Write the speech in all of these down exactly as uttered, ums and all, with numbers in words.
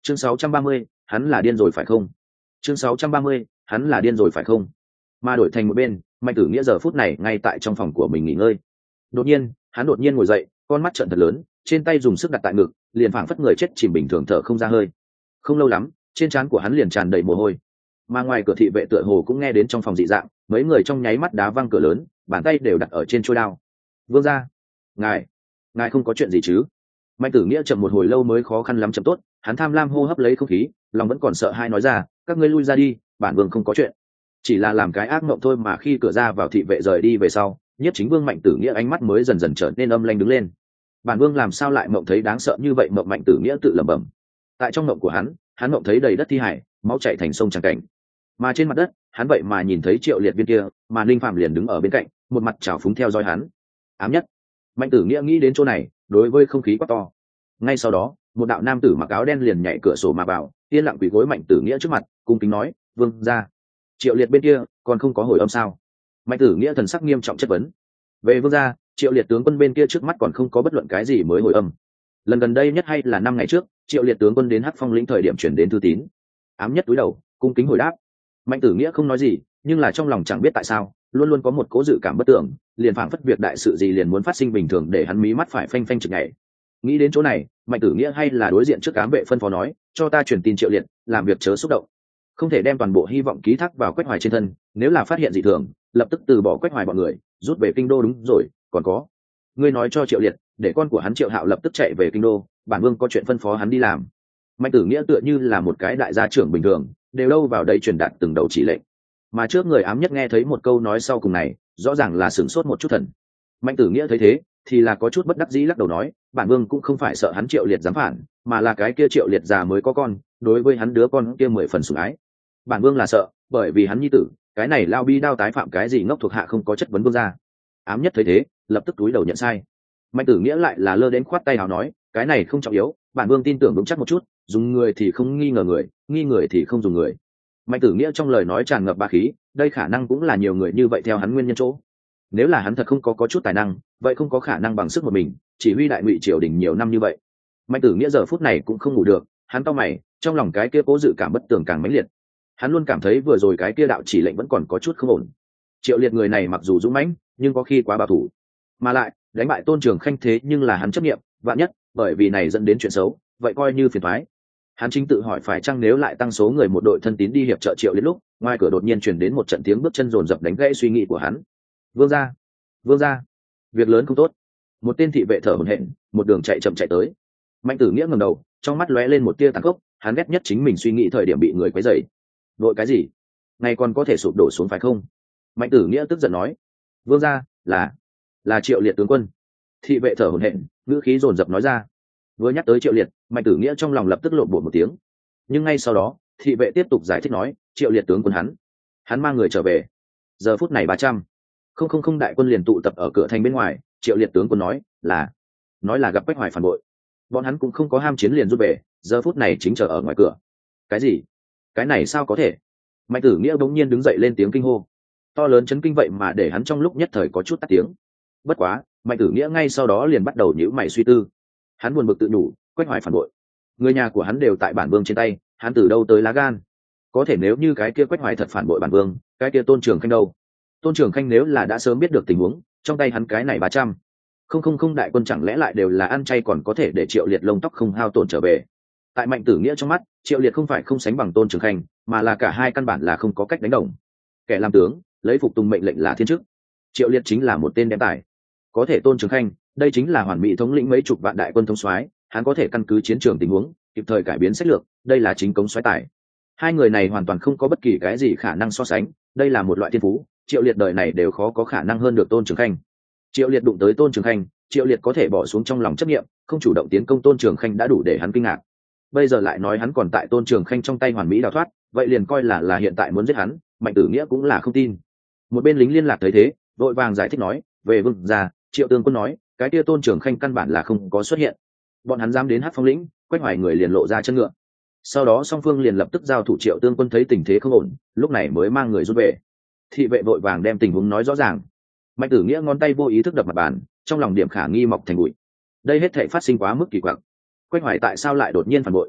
chương sáu trăm ba mươi, hắn là điên rồi phải không? chương sáu trăm ba mươi, hắn là điên rồi phải không? Mà đổi thành một bên, Mạnh Tử Nghĩa giờ phút này ngay tại trong phòng của mình nghỉ ngơi. Đột nhiên, hắn đột nhiên ngồi dậy, con mắt trợn thật lớn, trên tay dùng sức đặt tại ngực, liền phảng phất người chết chìm bình thường thở không ra hơi. Không lâu lắm, trên trán của hắn liền tràn đầy mồ hôi. Mà ngoài cửa thị vệ tựa hồ cũng nghe đến trong phòng dị dạng, mấy người trong nháy mắt đá văng cửa lớn, bàn tay đều đặt ở trên trôi đao. Vương gia, ngài, ngài không có chuyện gì chứ? Mạnh Tử Nghĩa chậm một hồi lâu mới khó khăn lắm chậm tốt, hắn tham lam hô hấp lấy không khí, lòng vẫn còn sợ hai nói ra, các ngươi lui ra đi, bản vương không có chuyện, chỉ là làm cái ác mộng thôi mà. Khi cửa ra vào thị vệ rời đi về sau, Nhiếp Chính Vương Mạnh Tử Nghĩa ánh mắt mới dần dần trở nên âm lanh đứng lên. Bản vương làm sao lại mộng thấy đáng sợ như vậy? Mộng. Mạnh Tử Nghĩa tự lẩm bẩm. Tại trong mộng của hắn, hắn mộng thấy đầy đất thi hải, máu chảy thành sông trắng cảnh, mà trên mặt đất hắn vậy mà nhìn thấy Triệu Liệt viên kia, mà Linh Phạm liền đứng ở bên cạnh, một mặt trào phúng theo dõi hắn. Ám nhất. Mạnh Tử Nghĩa nghĩ đến chỗ này, đối với không khí quá to. Ngay sau đó, một đạo nam tử mặc áo đen liền nhảy cửa sổ mà vào, yên lặng quỳ gối Mạnh Tử Nghĩa trước mặt, cung kính nói, vương gia, Triệu Liệt bên kia còn không có hồi âm sao? Mạnh Tử Nghĩa thần sắc nghiêm trọng chất vấn. Về vương gia, Triệu Liệt tướng quân bên kia trước mắt còn không có bất luận cái gì mới hồi âm. Lần gần đây nhất hay là năm ngày trước, Triệu Liệt tướng quân đến Hắc Phong lĩnh thời điểm chuyển đến thư tín. Ám nhất túi đầu, cung kính hồi đáp. Mạnh Tử Nghĩa không nói gì, nhưng là trong lòng chẳng biết tại sao, luôn luôn có một cố dự cảm bất tưởng, liền phảng phất việc đại sự gì liền muốn phát sinh bình thường, để hắn mí mắt phải phanh phanh chực nhảy. Nghĩ đến chỗ này, Mạnh Tử Nghĩa hay là đối diện trước ám vệ phân phó nói, cho ta truyền tin Triệu Liệt, làm việc chớ xúc động, không thể đem toàn bộ hy vọng ký thác vào Quách Hoài trên thân, nếu là phát hiện dị thường, lập tức từ bỏ Quách Hoài bọn người, rút về kinh đô. Đúng rồi, còn có, ngươi nói cho Triệu Liệt, để con của hắn Triệu Hạo lập tức chạy về kinh đô, bản vương có chuyện phân phó hắn đi làm. Mạnh Tử Nghĩa tựa như là một cái đại gia trưởng bình thường, đều đâu vào đây truyền đạt từng đầu chỉ lệnh. Mà trước người ám nhất nghe thấy một câu nói sau cùng này, rõ ràng là sửng sốt một chút thần. Mạnh Tử Nghĩa thấy thế, thì là có chút bất đắc dĩ lắc đầu nói, bản vương cũng không phải sợ hắn Triệu Liệt dám phản, mà là cái kia Triệu Liệt già mới có con, đối với hắn đứa con kia mười phần sủng ái. Bản vương là sợ, bởi vì hắn nhi tử, cái này lao bi đao tái phạm cái gì ngốc thuộc hạ không có chất vấn vương gia. Ám nhất thấy thế, lập tức túi đầu nhận sai. Mạnh Tử Nghĩa lại là lơ đến khoát tay áo nói, cái này không trọng yếu, bản vương tin tưởng vững chắc một chút, dùng người thì không nghi ngờ người, nghi người thì không dùng người. Mạnh Tử Nghĩa trong lời nói tràn ngập bá khí, đây khả năng cũng là nhiều người như vậy theo hắn nguyên nhân chỗ. Nếu là hắn thật không có có chút tài năng, vậy không có khả năng bằng sức một mình chỉ huy đại ngụy triều đình nhiều năm như vậy. Mạnh Tử Nghĩa giờ phút này cũng không ngủ được, hắn cau mày, trong lòng cái kia cố dự cảm bất tường càng mãnh liệt. Hắn luôn cảm thấy vừa rồi cái kia đạo chỉ lệnh vẫn còn có chút không ổn. Triệu Liệt người này mặc dù dũng mãnh, nhưng có khi quá bảo thủ, mà lại đánh bại Tôn Trường Khanh thế nhưng là hắn chấp nghiệm, vạn nhất bởi vì này dẫn đến chuyện xấu, vậy coi như phiền toái. Hắn chính tự hỏi phải chăng nếu lại tăng số người một đội thân tín đi hiệp trợ Triệu Liệt lúc, ngoài cửa đột nhiên truyền đến một trận tiếng bước chân rồn rập đánh gãy suy nghĩ của hắn. Vương gia, vương gia, việc lớn không tốt. Một tên thị vệ thở hổn hển, một đường chạy chậm chạy tới. Mạnh Tử Nghĩa ngẩng đầu, trong mắt lóe lên một tia tàn khốc, hắn ghét nhất chính mình suy nghĩ thời điểm bị người quấy rầy. Vội cái gì? Ngày còn có thể sụp đổ xuống phải không? Mạnh Tử Nghĩa tức giận nói. Vương gia, là là Triệu Liệt tướng quân. Thị vệ thở hổn hển, ngữ khí dồn dập nói ra. Vừa nhắc tới Triệu Liệt, Mạnh Tử Nghĩa trong lòng lập tức lộn bột một tiếng. Nhưng ngay sau đó, thị vệ tiếp tục giải thích nói, Triệu Liệt tướng quân hắn, hắn mang người trở về. Giờ phút này ba trăm không không không đại quân liền tụ tập ở cửa thành bên ngoài. Triệu Liệt tướng quân nói là nói là gặp Quách Hoài phản bội, bọn hắn cũng không có ham chiến liền rút về, giờ phút này chính chờ ở ngoài cửa. Cái gì? Cái này sao có thể? Mạnh Tử Nghĩa bỗng nhiên đứng dậy lên tiếng kinh hô, to lớn chấn kinh vậy mà để hắn trong lúc nhất thời có chút tắt tiếng. Bất quá, Mạnh Tử Nghĩa ngay sau đó liền bắt đầu nhíu mày suy tư. Hắn buồn bực tự nhủ, Quách Hoài phản bội, người nhà của hắn đều tại bản vương trên tay, hắn từ đâu tới lá gan? Có thể nếu như cái kia Quách Hoài thật phản bội bản vương, cái kia Tôn Trường Khanh đâu? Tôn Trường Khanh nếu là đã sớm biết được tình huống, trong tay hắn cái này ba trăm không không không đại quân chẳng lẽ lại đều là ăn chay còn có thể để Triệu Liệt lông tóc không hao tổn trở về? Tại Mạnh Tử Nghĩa trong mắt, Triệu Liệt không phải không sánh bằng Tôn Trường Khanh, mà là cả hai căn bản là không có cách đánh đồng. Kẻ làm tướng, lấy phục tùng mệnh lệnh là thiên chức. Triệu Liệt chính là một tên đem tài. Có thể Tôn Trường Khanh, đây chính là hoàn mỹ thống lĩnh mấy chục vạn đại quân thống soái, hắn có thể căn cứ chiến trường tình huống, kịp thời cải biến sách lược, đây là chính cống soái tài. Hai người này hoàn toàn không có bất kỳ cái gì khả năng so sánh, đây là một loại thiên phú, Triệu Liệt đời này đều khó có khả năng hơn được Tôn Trường Khanh. Triệu Liệt đụng tới Tôn Trường Khanh, Triệu Liệt có thể bỏ xuống trong lòng chấp niệm, không chủ động tiến công Tôn Trường Khanh đã đủ để hắn kinh ngạc. Bây giờ lại nói hắn còn tại Tôn Trường Khanh trong tay hoàn mỹ đào thoát, vậy liền coi là là hiện tại muốn giết hắn, Mạnh Tử Nghĩa cũng là không tin. Một bên lính liên lạc thấy thế, vội vàng giải thích nói, về vương gia, Triệu tướng quân nói, cái kia Tôn Trường Khanh căn bản là không có xuất hiện. Bọn hắn dám đến Hắc Phong lĩnh, Quách Hoài người liền lộ ra chân ngựa. Sau đó song phương liền lập tức giao thủ. Triệu tướng quân thấy tình thế không ổn, lúc này mới mang người rút về. Thị vệ vội vàng đem tình huống nói rõ ràng. Mạnh Tử Nghĩa ngón tay vô ý thức đập mặt bàn, trong lòng điểm khả nghi mọc thành bụi. Đây hết thảy phát sinh quá mức kỳ quặc. Quách Hoài tại sao lại đột nhiên phản bội?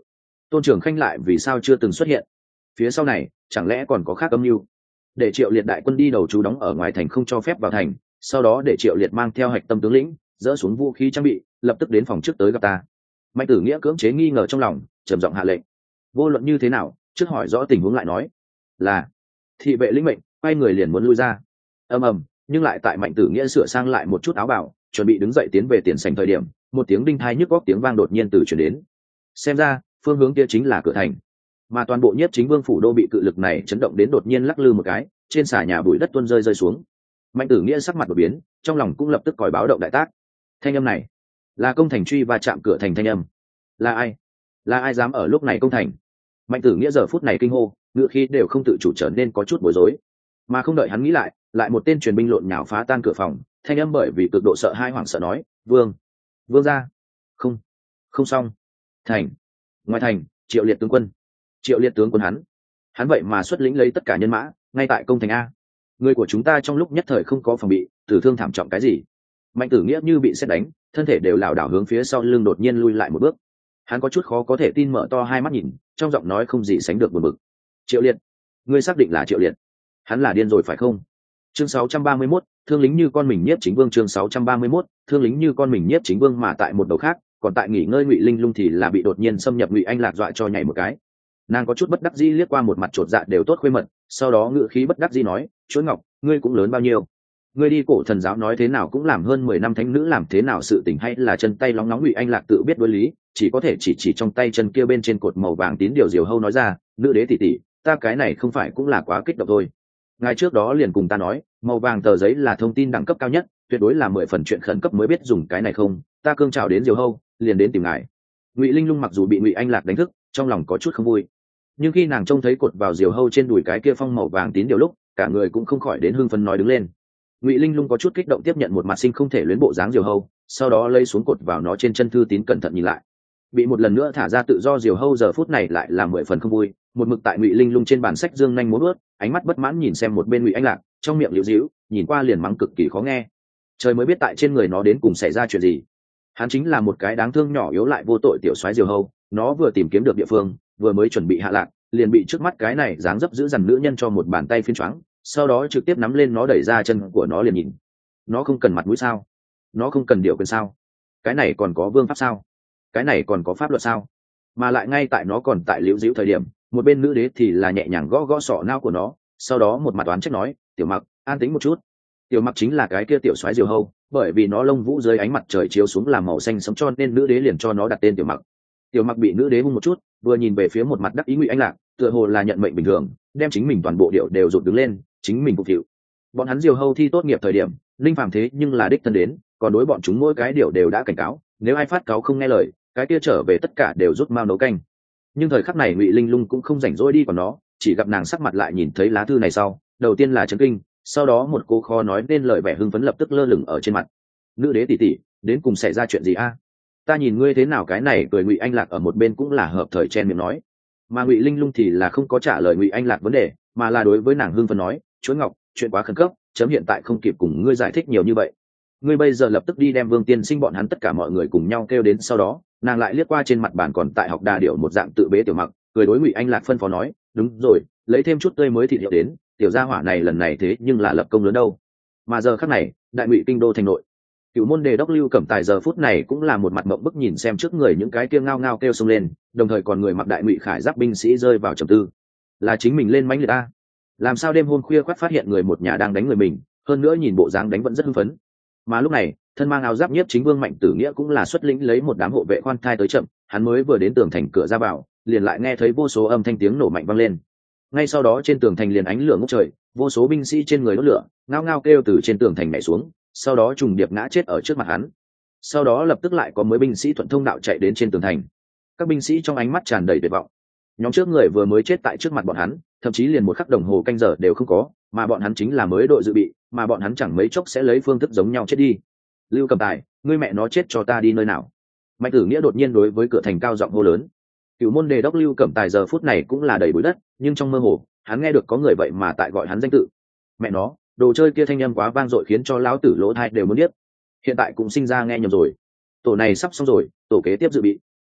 Tôn Trường Khanh lại vì sao chưa từng xuất hiện? Phía sau này chẳng lẽ còn có khác âm mưu? Để Triệu Liệt đại quân đi đầu trú đóng ở ngoài thành, không cho phép vào thành, sau đó để Triệu Liệt mang theo hạch tâm tướng lĩnh dỡ xuống vũ khí trang bị, lập tức đến phòng trước tới gặp ta. Mạnh Tử Nghĩa cưỡng chế nghi ngờ trong lòng, trầm giọng hạ lệnh. Vô luận như thế nào, trước hỏi rõ tình huống lại nói. Là. Thị vệ lĩnh mệnh, quay người liền muốn lui ra. Ầm ầm, nhưng lại tại Mạnh Tử Nghĩa sửa sang lại một chút áo bào, chuẩn bị đứng dậy tiến về tiền sảnh thời điểm, một tiếng đinh thai nhức góc tiếng vang đột nhiên từ truyền đến. Xem ra, phương hướng kia chính là cửa thành. Mà toàn bộ Nhiếp Chính Vương phủ đô bị cự lực này chấn động đến đột nhiên lắc lư một cái, trên xà nhà bụi đất tuôn rơi rơi xuống. Mạnh Tử Nghĩa sắc mặt đột biến, trong lòng cũng lập tức còi báo động đại tác. Thanh âm này, là công thành truy va chạm cửa thành thanh âm. Là ai? Là ai dám ở lúc này công thành? Mạnh Tử Nghĩa giờ phút này kinh hô, ngựa khí đều không tự chủ trở nên có chút bối rối. Mà không đợi hắn nghĩ lại, lại một tên truyền binh lộn nhào phá tan cửa phòng, thanh âm bởi vì cực độ sợ hai hoảng sợ nói: "Vương, vương gia." "Không, không xong." "Thành, ngoài thành, Triệu Liệt tướng quân." Triệu Liệt tướng quân hắn, hắn vậy mà xuất lĩnh lấy tất cả nhân mã, ngay tại công thành a. Người của chúng ta trong lúc nhất thời không có phòng bị, tử thương thảm trọng cái gì? Mạnh Tử Nghĩa như bị sét đánh, thân thể đều lảo đảo hướng phía sau lưng đột nhiên lui lại một bước. Hắn có chút khó có thể tin mở to hai mắt nhìn, trong giọng nói không gì sánh được buồn bực. "Triệu Liệt, ngươi xác định là Triệu Liệt? Hắn là điên rồi phải không?" Chương sáu trăm ba mươi mốt, thương lính như con mình Nhiếp Chính Vương. Chương sáu trăm ba mươi mốt, thương lính như con mình Nhiếp Chính Vương. Mà tại một đầu khác, còn tại nghỉ ngơi Ngụy Linh Lung thì là bị đột nhiên xâm nhập Ngụy Anh Lạc dọa cho nhảy một cái. Nàng có chút bất đắc dĩ liếc qua một mặt chột dạ đều tốt khuê mật, sau đó ngự khí bất đắc dĩ nói: "Chuỗi Ngọc, ngươi cũng lớn bao nhiêu? Ngươi đi cổ thần giáo nói thế nào cũng làm hơn mười năm thánh nữ, làm thế nào sự tình hay là chân tay lóng nóng?" Ngụy Anh Lạc tự biết đối lý, chỉ có thể chỉ chỉ trong tay chân kia bên trên cột màu vàng tín điều diều hâu nói ra: "Nữ đế tỷ tỷ, ta cái này không phải cũng là quá kích động thôi. Ngài trước đó liền cùng ta nói, màu vàng tờ giấy là thông tin đẳng cấp cao nhất, tuyệt đối là mười phần chuyện khẩn cấp mới biết dùng cái này không, ta cương trào đến diều hâu, liền đến tìm ngài." Ngụy Linh Lung mặc dù bị Ngụy Anh Lạc đánh thức, trong lòng có chút không vui, nhưng khi nàng trông thấy cột vào diều hâu trên đùi cái kia phong màu vàng tín điều lúc, cả người cũng không khỏi đến hưng phấn nói đứng lên. Ngụy Linh Lung có chút kích động tiếp nhận một mặt sinh không thể luyến bộ dáng diều hâu, sau đó lấy xuống cột vào nó trên chân thư tín cẩn thận nhìn lại. Bị một lần nữa thả ra tự do diều hâu giờ phút này lại là mười phần không vui, một mực tại Ngụy Linh Lung trên bàn sách dương nhanh múa vuốt, ánh mắt bất mãn nhìn xem một bên Ngụy Anh Lạc, trong miệng liễu díu, nhìn qua liền mắng cực kỳ khó nghe. Trời mới biết tại trên người nó đến cùng xảy ra chuyện gì. Hắn chính là một cái đáng thương nhỏ yếu lại vô tội tiểu soái diều hâu, nó vừa tìm kiếm được địa phương, vừa mới chuẩn bị hạ lạc, liền bị trước mắt cái này dáng dấp giữ dằn nữ nhân cho một bàn tay phiến choáng, sau đó trực tiếp nắm lên nó đẩy ra chân của nó liền nhìn. Nó không cần mặt mũi sao? Nó không cần điều quyền sao? Cái này còn có vương pháp sao? Cái này còn có pháp luật sao? Mà lại ngay tại nó còn tại liễu díu thời điểm, một bên nữ đế thì là nhẹ nhàng gõ gõ sọ não của nó, sau đó một mặt oán trách nói: "Tiểu Mặc, an tĩnh một chút." Tiểu Mặc chính là cái kia tiểu soái diều hâu, bởi vì nó lông vũ dưới ánh mặt trời chiếu xuống làm màu xanh sẫm cho nên nữ đế liền cho nó đặt tên Tiểu Mặc. Tiểu Mặc bị nữ đế hung một chút, vừa nhìn về phía một mặt đắc ý Ngụy Anh Lạc, tựa hồ là nhận mệnh bình thường, đem chính mình toàn bộ điệu đều rụt đứng lên, chính mình phục vụ. Bọn hắn diều hâu thi tốt nghiệp thời điểm, linh phàm thế nhưng là đích thân đến, còn đối bọn chúng mỗi cái điệu đều đã cảnh cáo, nếu ai phát cáo không nghe lời, cái kia trở về tất cả đều rút mao nấu canh. Nhưng thời khắc này Ngụy Linh Lung cũng không rảnh rỗi đi còn nó, chỉ gặp nàng sắc mặt lại nhìn thấy lá thư này sau, đầu tiên là chấn kinh, sau đó một cô khó nói nên lời vẻ hưng phấn lập tức lơ lửng ở trên mặt. "Nữ đế tỷ tỷ, đến cùng xảy ra chuyện gì a? Ta nhìn ngươi thế nào?" Cái này cười Ngụy Anh Lạc ở một bên cũng là hợp thời chen miệng nói. Mà Ngụy Linh Lung thì là không có trả lời Ngụy Anh Lạc vấn đề, mà là đối với nàng hưng phấn nói: "Chuỗi Ngọc, chuyện quá khẩn cấp, chấm hiện tại không kịp cùng ngươi giải thích nhiều như vậy. Ngươi bây giờ lập tức đi đem Vương tiên sinh bọn hắn tất cả mọi người cùng nhau kêu đến." Sau đó nàng lại liếc qua trên mặt bàn còn tại học đà điệu một dạng tự bế Tiểu Mặc, cười đối Ngụy Anh Lạc phân phó nói: "Đúng rồi, lấy thêm chút tươi mới thịt hiệu đến, tiểu gia hỏa này lần này thế nhưng là lập công lớn đâu." Mà giờ khắc này, đại Ngụy kinh đô thành nội, Cửu môn đề đốc Lưu Cẩm Tài giờ phút này cũng là một mặt mộng bức nhìn xem trước người những cái kia ngao ngao kêu xông lên, đồng thời còn người mặc đại Ngụy khải giáp binh sĩ rơi vào trầm tư. Là chính mình lên mãnh liệt a? Làm sao đêm hôm khuya khoắt phát hiện người một nhà đang đánh người mình, hơn nữa nhìn bộ dáng đánh vẫn rất hưng phấn. Mà lúc này, thân mang áo giáp Nhiếp Chính Vương Mạnh Tử Nghĩa cũng là xuất lĩnh lấy một đám hộ vệ khoan thai tới chậm, hắn mới vừa đến tường thành cửa ra vào, liền lại nghe thấy vô số âm thanh tiếng nổ mạnh vang lên. Ngay sau đó trên tường thành liền ánh lửa ngút trời, vô số binh sĩ trên người đốt lửa, ngao ngao kêu từ trên tường thành nhảy xuống, sau đó trùng điệp ngã chết ở trước mặt hắn. Sau đó lập tức lại có mấy binh sĩ thuận thông đạo chạy đến trên tường thành. Các binh sĩ trong ánh mắt tràn đầy tuyệt vọng. Nhóm trước người vừa mới chết tại trước mặt bọn hắn, thậm chí liền một khắc đồng hồ canh giờ đều không có, mà bọn hắn chính là mới đội dự bị, mà bọn hắn chẳng mấy chốc sẽ lấy phương thức giống nhau chết đi. Lưu Cẩm Tài, ngươi mẹ nó chết cho ta đi nơi nào? Mạnh Tử Nghĩa đột nhiên đối với cửa thành cao giọng hô lớn. Cửu môn đề đốc Lưu Cẩm Tài giờ phút này cũng là đầy bụi đất, nhưng trong mơ hồ, hắn nghe được có người vậy mà tại gọi hắn danh tự. Mẹ nó, đồ chơi kia thanh âm quá vang dội khiến cho lão tử lỗ tai đều muốn điếc. Hiện tại cũng sinh ra nghe nhầm rồi. Tổ này sắp xong rồi, tổ kế tiếp dự bị.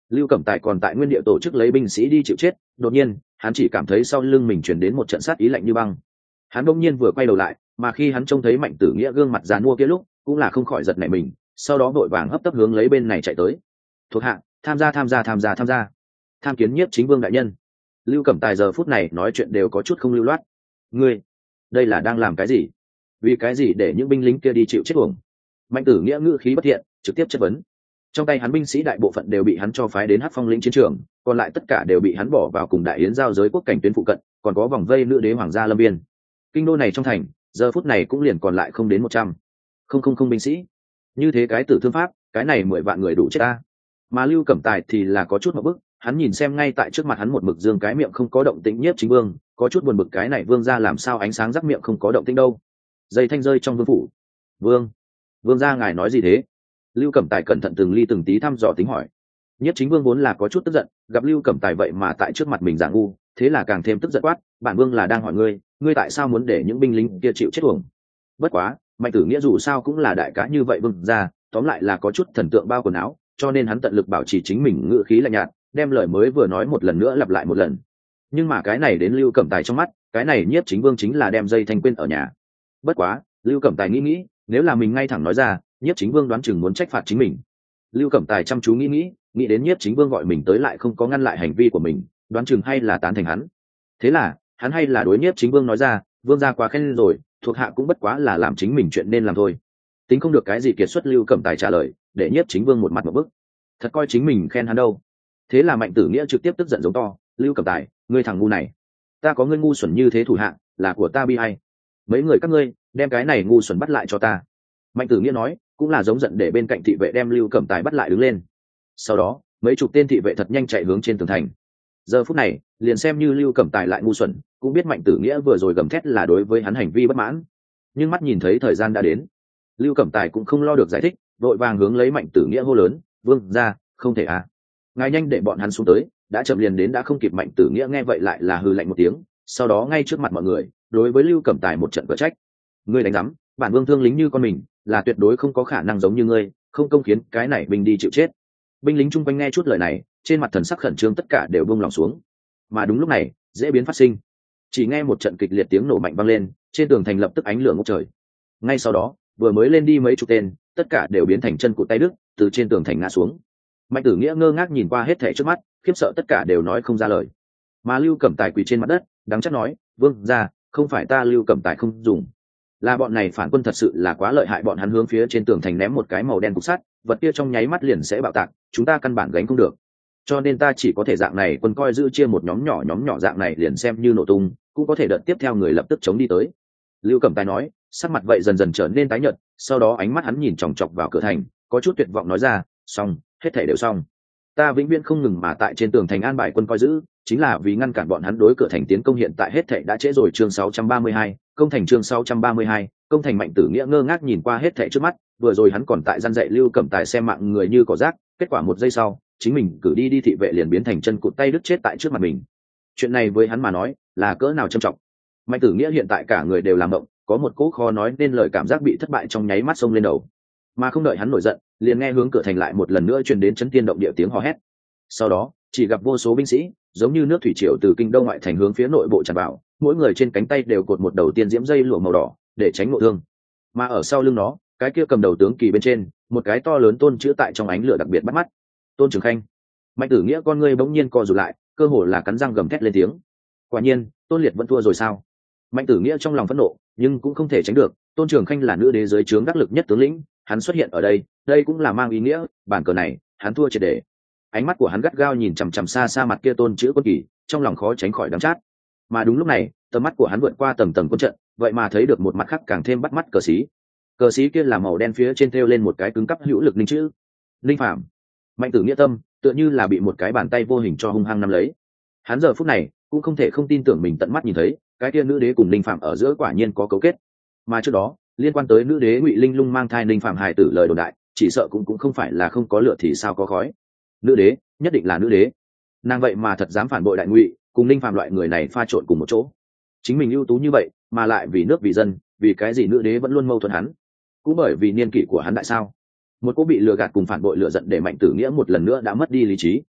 Lưu Cẩm Tài còn tại nguyên địa tổ chức lấy binh sĩ đi chịu chết, đột nhiên hắn chỉ cảm thấy sau lưng mình truyền đến một trận sát ý lạnh như băng. Hắn đột nhiên vừa quay đầu lại, mà khi hắn trông thấy Mạnh Tử Nghĩa gương mặt già nua kia lúc, cũng là không khỏi giật nảy mình, sau đó vội vàng hấp tấp hướng lấy bên này chạy tới. Thuộc hạ, tham gia tham gia tham gia tham gia. Tham kiến Nhiếp Chính Vương đại nhân. Lưu Cẩm Tài giờ phút này nói chuyện đều có chút không lưu loát. Ngươi, đây là đang làm cái gì? Vì cái gì để những binh lính kia đi chịu chết uổng? Mạnh Tử Nghĩa ngữ khí bất thiện, trực tiếp chất vấn. Trong tay hắn binh sĩ đại bộ phận đều bị hắn cho phái đến Hắc Phong lĩnh chiến trường, còn lại tất cả đều bị hắn bỏ vào cùng đại yến giao giới quốc cảnh tuyến phụ cận, còn có vòng vây nữ đế hoàng gia lâm viên. Kinh đô này trong thành, giờ phút này cũng liền còn lại không đến một trăm, không không không binh sĩ. Như thế cái tử thương pháp, cái này mười vạn người đủ chết ta. Mà Lưu Cẩm Tài thì là có chút một bức, hắn nhìn xem ngay tại trước mặt hắn một mực dương cái miệng không có động tĩnh Nhiếp Chính Vương, có chút buồn bực cái này vương gia làm sao ánh sáng rắc miệng không có động tĩnh đâu. Dây thanh rơi trong vương phủ. Vương, vương gia ngài nói gì thế? Lưu Cẩm Tài cẩn thận từng ly từng tí thăm dò tính hỏi. Nhiếp Chính Vương vốn là có chút tức giận, gặp Lưu Cẩm Tài vậy mà tại trước mặt mình giả ngu, thế là càng thêm tức giận quát, bản vương là đang hỏi ngươi, ngươi tại sao muốn để những binh lính kia chịu chết uổng? Bất quá, Mạnh Tử Nghĩa dù sao cũng là đại cá như vậy vương gia, tóm lại là có chút thần tượng bao quần áo, cho nên hắn tận lực bảo trì chính mình ngữ khí lạnh nhạt, đem lời mới vừa nói một lần nữa lặp lại một lần. Nhưng mà cái này đến Lưu Cẩm Tài trong mắt, cái này Nhiếp Chính Vương chính là đem dây thanh quên ở nhà. Bất quá, Lưu Cẩm Tài nghĩ nghĩ, nếu là mình ngay thẳng nói ra, Nhiếp Chính Vương đoán chừng muốn trách phạt chính mình. Lưu Cẩm Tài chăm chú nghĩ nghĩ, nghĩ đến Nhiếp Chính Vương gọi mình tới lại không có ngăn lại hành vi của mình, đoán chừng hay là tán thành hắn. Thế là, hắn hay là đối Nhiếp Chính Vương nói ra, vương gia quá khen rồi, thuộc hạ cũng bất quá là làm chính mình chuyện nên làm thôi. Tính không được cái gì kiệt xuất. Lưu Cẩm Tài trả lời, để Nhiếp Chính Vương một mặt một bức. Thật coi chính mình khen hắn đâu. Thế là Mạnh Tử Nghĩa trực tiếp tức giận giống to, Lưu Cẩm Tài, ngươi thằng ngu này, ta có ngươi ngu xuẩn như thế thủ hạ, là của ta bi hay. Mấy người các ngươi, đem cái này ngu xuẩn bắt lại cho ta. Mạnh Tử Nghĩa nói, cũng là giống giận để bên cạnh thị vệ đem Lưu Cẩm Tài bắt lại đứng lên. Sau đó, mấy chục tên thị vệ thật nhanh chạy hướng trên tường thành. Giờ phút này, liền xem như Lưu Cẩm Tài lại ngu xuẩn, cũng biết Mạnh Tử Nghĩa vừa rồi gầm thét là đối với hắn hành vi bất mãn. Nhưng mắt nhìn thấy thời gian đã đến, Lưu Cẩm Tài cũng không lo được giải thích, vội vàng hướng lấy Mạnh Tử Nghĩa hô lớn, vương ra, không thể à. Ngài nhanh để bọn hắn xuống tới, đã chậm liền đến đã không kịp. Mạnh Tử Nghĩa nghe vậy lại là hừ lạnh một tiếng, sau đó ngay trước mặt mọi người, đối với Lưu Cẩm Tài một trận cở trách. Ngươi đánh rắm, bản vương thương lính như con mình, là tuyệt đối không có khả năng giống như ngươi, không công khiến cái này binh đi chịu chết. Binh lính chung quanh nghe chút lời này, trên mặt thần sắc khẩn trương tất cả đều buông lòng xuống. Mà đúng lúc này, dễ biến phát sinh. Chỉ nghe một trận kịch liệt tiếng nổ mạnh vang lên, trên tường thành lập tức ánh lửa ngút trời. Ngay sau đó, vừa mới lên đi mấy chục tên, tất cả đều biến thành chân cụt tay đứt, từ trên tường thành ngã xuống. Mạnh Tử Nghĩa ngơ ngác nhìn qua hết thảy trước mắt, khiếp sợ tất cả đều nói không ra lời. Mà Lưu Cẩm Tài quỳ trên mặt đất, đắng chát nói, vương gia, không phải ta Lưu Cẩm Tài không dùng, là bọn này phản quân thật sự là quá lợi hại. Bọn hắn hướng phía trên tường thành ném một cái màu đen cục sắt, vật kia trong nháy mắt liền sẽ bạo tạc, chúng ta căn bản gánh không được, cho nên ta chỉ có thể dạng này quân coi giữ chia một nhóm nhỏ nhóm nhỏ dạng này liền xem như nổ tung cũng có thể đợt tiếp theo người lập tức chống đi tới. Lưu Cẩm Tài nói, sắc mặt vậy dần dần trở nên tái nhợt, sau đó ánh mắt hắn nhìn chòng chọc vào cửa thành, có chút tuyệt vọng nói ra, xong, hết thảy đều xong. Ta vĩnh viễn không ngừng mà tại trên tường thành an bài quân coi giữ, chính là vì ngăn cản bọn hắn đối cửa thành tiến công. Hiện tại hết thảy đã trễ rồi. Chương sáu trăm ba mươi hai, công thành. Chương sáu trăm ba mươi hai, công thành. Mạnh Tử Nghĩa ngơ ngác nhìn qua hết thảy trước mắt, vừa rồi hắn còn tại gian dạy Lưu Cẩm Tài xem mạng người như cỏ rác, kết quả một giây sau, chính mình cử đi đi thị vệ liền biến thành chân cụt tay đứt chết tại trước mặt mình. Chuyện này với hắn mà nói, là cỡ nào trầm trọng. Mạnh Tử Nghĩa hiện tại cả người đều làm động, có một cỗ khó nói nên lời cảm giác bị thất bại trong nháy mắt xông lên đầu. Mà không đợi hắn nổi giận, liền nghe hướng cửa thành lại một lần nữa truyền đến chấn thiên động địa tiếng hò hét. Sau đó, chỉ gặp vô số binh sĩ, giống như nước thủy triều từ kinh đô ngoại thành hướng phía nội bộ tràn vào, mỗi người trên cánh tay đều cột một đầu tiên diễm dây lụa màu đỏ, để tránh ngộ thương. Mà ở sau lưng nó, cái kia cầm đầu tướng kỳ bên trên, một cái to lớn tôn chữ tại trong ánh lửa đặc biệt bắt mắt. Tôn Trường Khanh. Mạnh Tử Nghĩa con ngươi bỗng nhiên co rụt lại, cơ hồ là cắn răng gầm thét lên tiếng. Quả nhiên, Tôn Liệt vẫn thua rồi sao? Mạnh Tử Nghĩa trong lòng phẫn nộ, nhưng cũng không thể tránh được, Tôn Trường Khanh là nữ đế dưới trướng đắc lực nhất tướng lĩnh, hắn xuất hiện ở đây, đây cũng là mang ý nghĩa, bản cờ này, hắn thua triệt để. Ánh mắt của hắn gắt gao nhìn chằm chằm xa xa mặt kia tôn chữ quân kỳ, trong lòng khó tránh khỏi đắng chát. Mà đúng lúc này, tầm mắt của hắn vượt qua tầng tầng quân trận, vậy mà thấy được một mặt khác càng thêm bắt mắt cờ xí. Cờ xí kia là màu đen, phía trên thêu lên một cái cứng cắp hữu lực linh chữ. Linh Phạm. Mạnh Tử Nghĩa tâm tựa như là bị một cái bàn tay vô hình cho hung hăng nắm lấy. Hắn giờ phút này cũng không thể không tin tưởng mình tận mắt nhìn thấy, cái kia nữ đế cùng Linh Phạm ở giữa quả nhiên có cấu kết. Mà trước đó, liên quan tới nữ đế Ngụy Linh Lung mang thai Linh Phạm hài tử lời đồn đại, chỉ sợ cũng cũng không phải là không có lửa thì sao có khói. Nữ đế, nhất định là nữ đế. Nàng vậy mà thật dám phản bội đại Ngụy, cùng Linh Phạm loại người này pha trộn cùng một chỗ. Chính mình ưu tú như vậy, mà lại vì nước vì dân, vì cái gì nữ đế vẫn luôn mâu thuẫn hắn? Cũng bởi vì niên kỷ của hắn đại sao? Một cô bị lừa gạt cùng phản bội lừa giận để Mạnh Tử Nghĩa một lần nữa đã mất đi lý trí.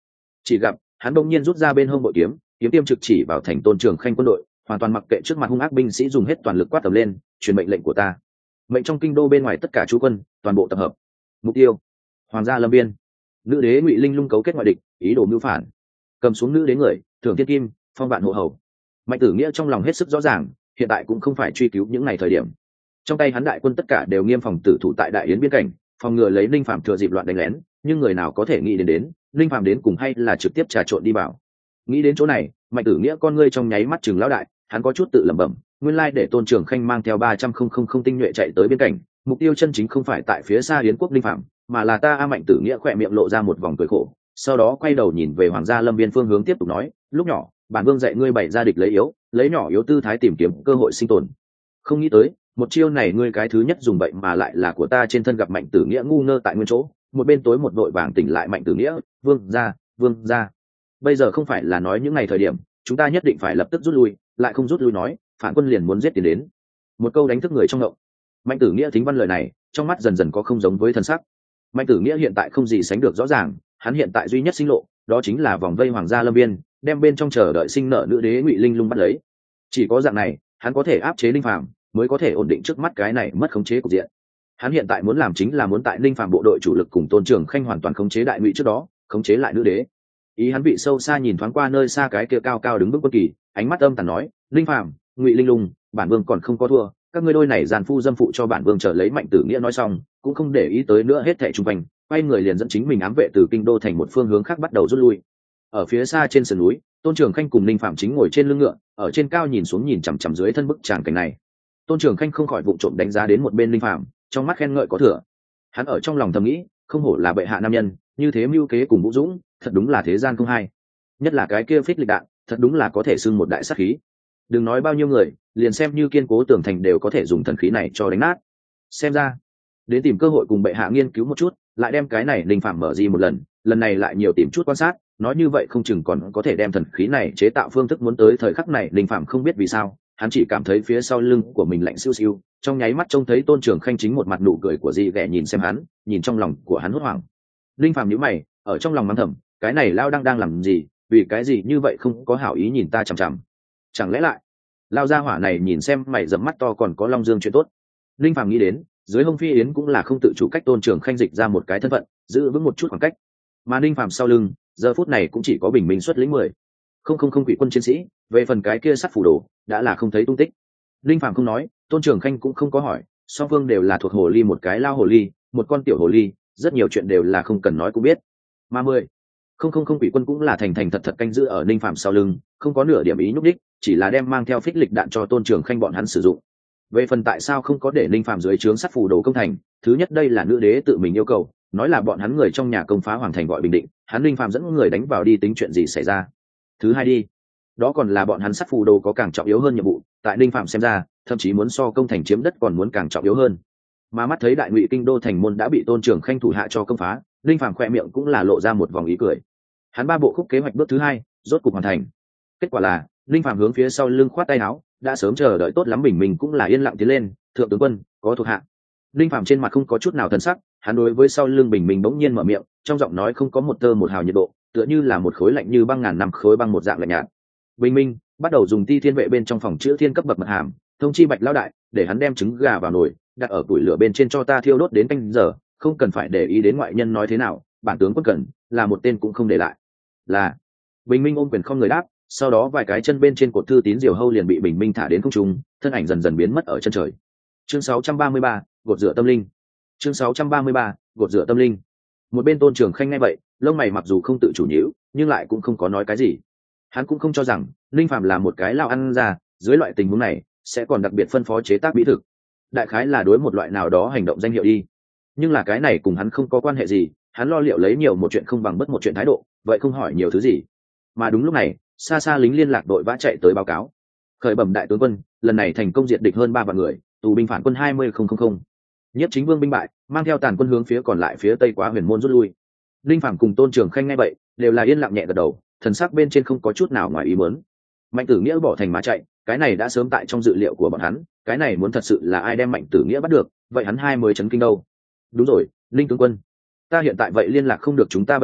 Chỉ gặp hắn đông nhiên rút ra bên hông bội kiếm, kiếm tiêm trực chỉ vào thành Tôn Trường Khanh quân đội, hoàn toàn mặc kệ trước mặt hung ác binh sĩ dùng hết toàn lực quát tầm lên, truyền mệnh lệnh của ta. Mệnh trong kinh đô bên ngoài tất cả chú quân, toàn bộ tập hợp. Mục tiêu: Hoàng gia Lâm Viên. Nữ đế Ngụy Linh Lung cấu kết ngoại địch, ý đồ mưu phản. Cầm xuống nữ đế người, thưởng thiên kim, phong vạn hộ hầu. Mạnh Tử Nghĩa trong lòng hết sức rõ ràng, hiện tại cũng không phải truy cứu những ngày thời điểm. Trong tay hắn đại quân tất cả đều nghiêm phòng tử thủ tại Đại Yến biên cảnh, phòng ngừa lấy Linh Phàm thừa dịp loạn đánh lén, nhưng người nào có thể nghĩ đến đến, Linh Phàm đến cùng hay là trực tiếp trà trộn đi vào. Nghĩ đến chỗ này, Mạnh Tử Nghĩa con ngươi trong nháy mắt chừng lão đại, hắn có chút tự lẩm bẩm, nguyên lai để Tôn Trường Khanh mang theo ba trăm không không không tinh nhuệ chạy tới biên cảnh, mục tiêu chân chính không phải tại phía xa Yến quốc Linh Phàm, mà là ta. A Mạnh Tử Nghĩa khỏe miệng lộ ra một vòng cười khổ, sau đó quay đầu nhìn về Hoàng gia Lâm Viên phương hướng tiếp tục nói, lúc nhỏ, bản vương dạy ngươi bày ra địch lấy yếu, lấy nhỏ yếu tư thái tìm kiếm cơ hội sinh tồn. Không nghĩ tới, một chiêu này ngươi cái thứ nhất dùng vậy mà lại là của ta. Trên thân gặp Mạnh Tử Nghĩa ngu ngơ tại nguyên chỗ, một bên tối một đội vàng tỉnh lại Mạnh Tử Nghĩa, vương gia, vương gia. Bây giờ không phải là nói những ngày thời điểm, chúng ta nhất định phải lập tức rút lui, lại không rút lui nói, phản quân liền muốn giết tiền đến. Một câu đánh thức người trong ngộng. Mạnh Tử Nghĩa thính văn lời này, trong mắt dần dần có không giống với thân sắc. Mạnh Tử Nghĩa hiện tại không gì sánh được rõ ràng, hắn hiện tại duy nhất sinh lộ, đó chính là vòng vây Hoàng gia Lâm Viên, đem bên trong chờ đợi sinh nợ nữ đế Ngụy Linh Lung bắt lấy. Chỉ có dạng này, hắn có thể áp chế Linh Phàm, mới có thể ổn định trước mắt cái này mất khống chế cục diện. Hắn hiện tại muốn làm chính là muốn tại Linh Phàm bộ đội chủ lực cùng Tôn Trường Khanh hoàn toàn khống chế Đại Ngụy trước đó, khống chế lại nữ đế. Ý hắn vị sâu xa nhìn thoáng qua nơi xa cái kia cao cao đứng vững quân kỳ, ánh mắt âm tàn nói, Linh Phàm, Ngụy Linh Lung, bản vương còn không có thua, các ngươi đôi này giàn phu dâm phụ cho bản vương trở lấy. Mạnh Tử Nghĩa nói xong, cũng không để ý tới nữa hết thảy xung quanh, quay người liền dẫn chính mình ám vệ từ kinh đô thành một phương hướng khác bắt đầu rút lui. Ở phía xa trên sườn núi, Tôn Trường Khanh cùng Linh Phạm chính ngồi trên lưng ngựa, ở trên cao nhìn xuống nhìn chằm chằm dưới thân bức tràng cảnh này. Tôn Trường Khanh không khỏi vụng trộm đánh giá đến một bên Linh Phạm, trong mắt khen ngợi có thừa. Hắn ở trong lòng thầm nghĩ, không hổ là bệ hạ nam nhân, như thế mưu kế cùng vũ dũng, thật đúng là thế gian không hay. Nhất là cái kia phích lịch đạn, thật đúng là có thể xưng một đại sát khí. Đừng nói bao nhiêu người, liền xem như kiên cố tường thành đều có thể dùng thần khí này cho đánh nát. Xem ra, đến tìm cơ hội cùng bệ hạ nghiên cứu một chút, lại đem cái này Linh Phạm mở gì một lần, lần này lại nhiều tìm chút quan sát, nói như vậy không chừng còn có thể đem thần khí này chế tạo phương thức muốn tới thời khắc này. Linh Phạm không biết vì sao, hắn chỉ cảm thấy phía sau lưng của mình lạnh siêu siêu, trong nháy mắt trông thấy Tôn Trường Khanh chính một mặt nụ cười của dị ghẻ nhìn xem hắn, nhìn trong lòng của hắn hốt hoảng. Linh Phạm nhíu mày, ở trong lòng mắng thầm, cái này lao đang đang làm gì, vì cái gì như vậy không có hảo ý nhìn ta chằm chằm, chẳng lẽ lại lao gia hỏa này nhìn xem mày dẫm mắt to còn có long dương chuyện tốt. Linh Phạm nghĩ đến, dưới hông Phi Yến cũng là không tự chủ cách Tôn Trường Khanh dịch ra một cái thân phận, giữ vững một chút khoảng cách, mà Linh Phạm sau lưng giờ phút này cũng chỉ có bình minh xuất lĩnh mười không không không quỷ quân chiến sĩ. Về phần cái kia sắt phủ đồ đã là không thấy tung tích. Linh Phạm không nói, Tôn Trường Khanh cũng không có hỏi, song phương đều là thuộc hồ ly, một cái lao hồ ly, một con tiểu hồ ly, rất nhiều chuyện đều là không cần nói cũng biết. Mà mười không không không quỷ quân cũng là thành thành thật thật canh giữ ở Linh Phạm sau lưng, không có nửa điểm ý nhúc đích, chỉ là đem mang theo phích lịch đạn cho Tôn Trường Khanh bọn hắn sử dụng. Về phần tại sao không có để Linh Phạm dưới trướng sắt phủ đồ công thành, thứ nhất đây là nữ đế tự mình yêu cầu, nói là bọn hắn người trong nhà công phá hoàng thành gọi bình định, hắn Linh Phạm dẫn người đánh vào đi tính chuyện gì xảy ra. Thứ hai đi, đó còn là bọn hắn sắt phù đồ có càng trọng yếu hơn nhiệm vụ, tại Linh Phạm xem ra, thậm chí muốn so công thành chiếm đất còn muốn càng trọng yếu hơn. Mà mắt thấy Đại Ngụy kinh đô thành môn đã bị Tôn Trường Khanh thủ hạ cho công phá, Linh Phạm khoe miệng cũng là lộ ra một vòng ý cười. Hắn ba bộ khúc kế hoạch bước thứ hai rốt cục hoàn thành. Kết quả là Linh Phạm hướng phía sau lưng khoát tay áo, đã sớm chờ đợi tốt lắm bình minh cũng là yên lặng tiến lên, thượng tướng quân có thuộc hạ. Linh Phạm trên mặt không có chút nào thần sắc, hắn đối với sau lưng bình minh bỗng nhiên mở miệng, trong giọng nói không có một tơ một hào nhiệt độ, tựa như là một khối lạnh như băng ngàn năm khối băng một dạng lạnh nhạt. Bình minh bắt đầu dùng ti thiên vệ bên trong phòng chữa thiên cấp bậc mật hàm thông chi Bạch lão đại, để hắn đem trứng gà vào nồi đặt ở củi lửa bên trên cho ta thiêu đốt đến canh giờ, không cần phải để ý đến ngoại nhân nói thế nào, bản tướng quân cần là một tên cũng không để lại. Là. Bình minh ôm quyền không người đáp, sau đó vài cái chân bên trên cột thư tín diều hâu liền bị bình minh thả đến không trung, thân ảnh dần dần biến mất ở chân trời. Chương sáu trăm ba mươi ba, gột rửa tâm linh. Chương sáu trăm ba mươi ba, gột rửa tâm linh. Một bên Tôn Trường Khanh nghe vậy, lông mày mặc dù không tự chủ nhíu, nhưng lại cũng không có nói cái gì. Hắn cũng không cho rằng Linh Phạm là một cái lao ăn ra, dưới loại tình huống này sẽ còn đặc biệt phân phó chế tác mỹ thực. Đại khái là đối một loại nào đó hành động danh hiệu đi. Nhưng là cái này cùng hắn không có quan hệ gì, hắn lo liệu lấy nhiều một chuyện không bằng bất một chuyện thái độ, vậy không hỏi nhiều thứ gì. Mà đúng lúc này, xa xa lính liên lạc đội vã chạy tới báo cáo. Khởi bẩm đại tướng quân, lần này thành công diệt địch hơn ba vạn người, tù binh phản quân hai mươi không không không. Nhất Chính Vương binh bại, mang theo tàn quân hướng phía còn lại phía tây quá huyền môn rút lui. Linh Phạm cùng Tôn Trường Khanh nghe vậy, đều là yên lặng nhẹ gật đầu, thần sắc bên trên không có chút nào ngoài ý muốn. Mạnh Tử Nghĩa bỏ thành má chạy, cái này đã sớm tại trong dự liệu của bọn hắn, cái này muốn thật sự là ai đem Mạnh Tử Nghĩa bắt được, vậy hắn hai mới chấn kinh đâu. Đúng rồi, Linh tướng quân, ta hiện tại vậy liên lạc không được chúng ta bệ hạ,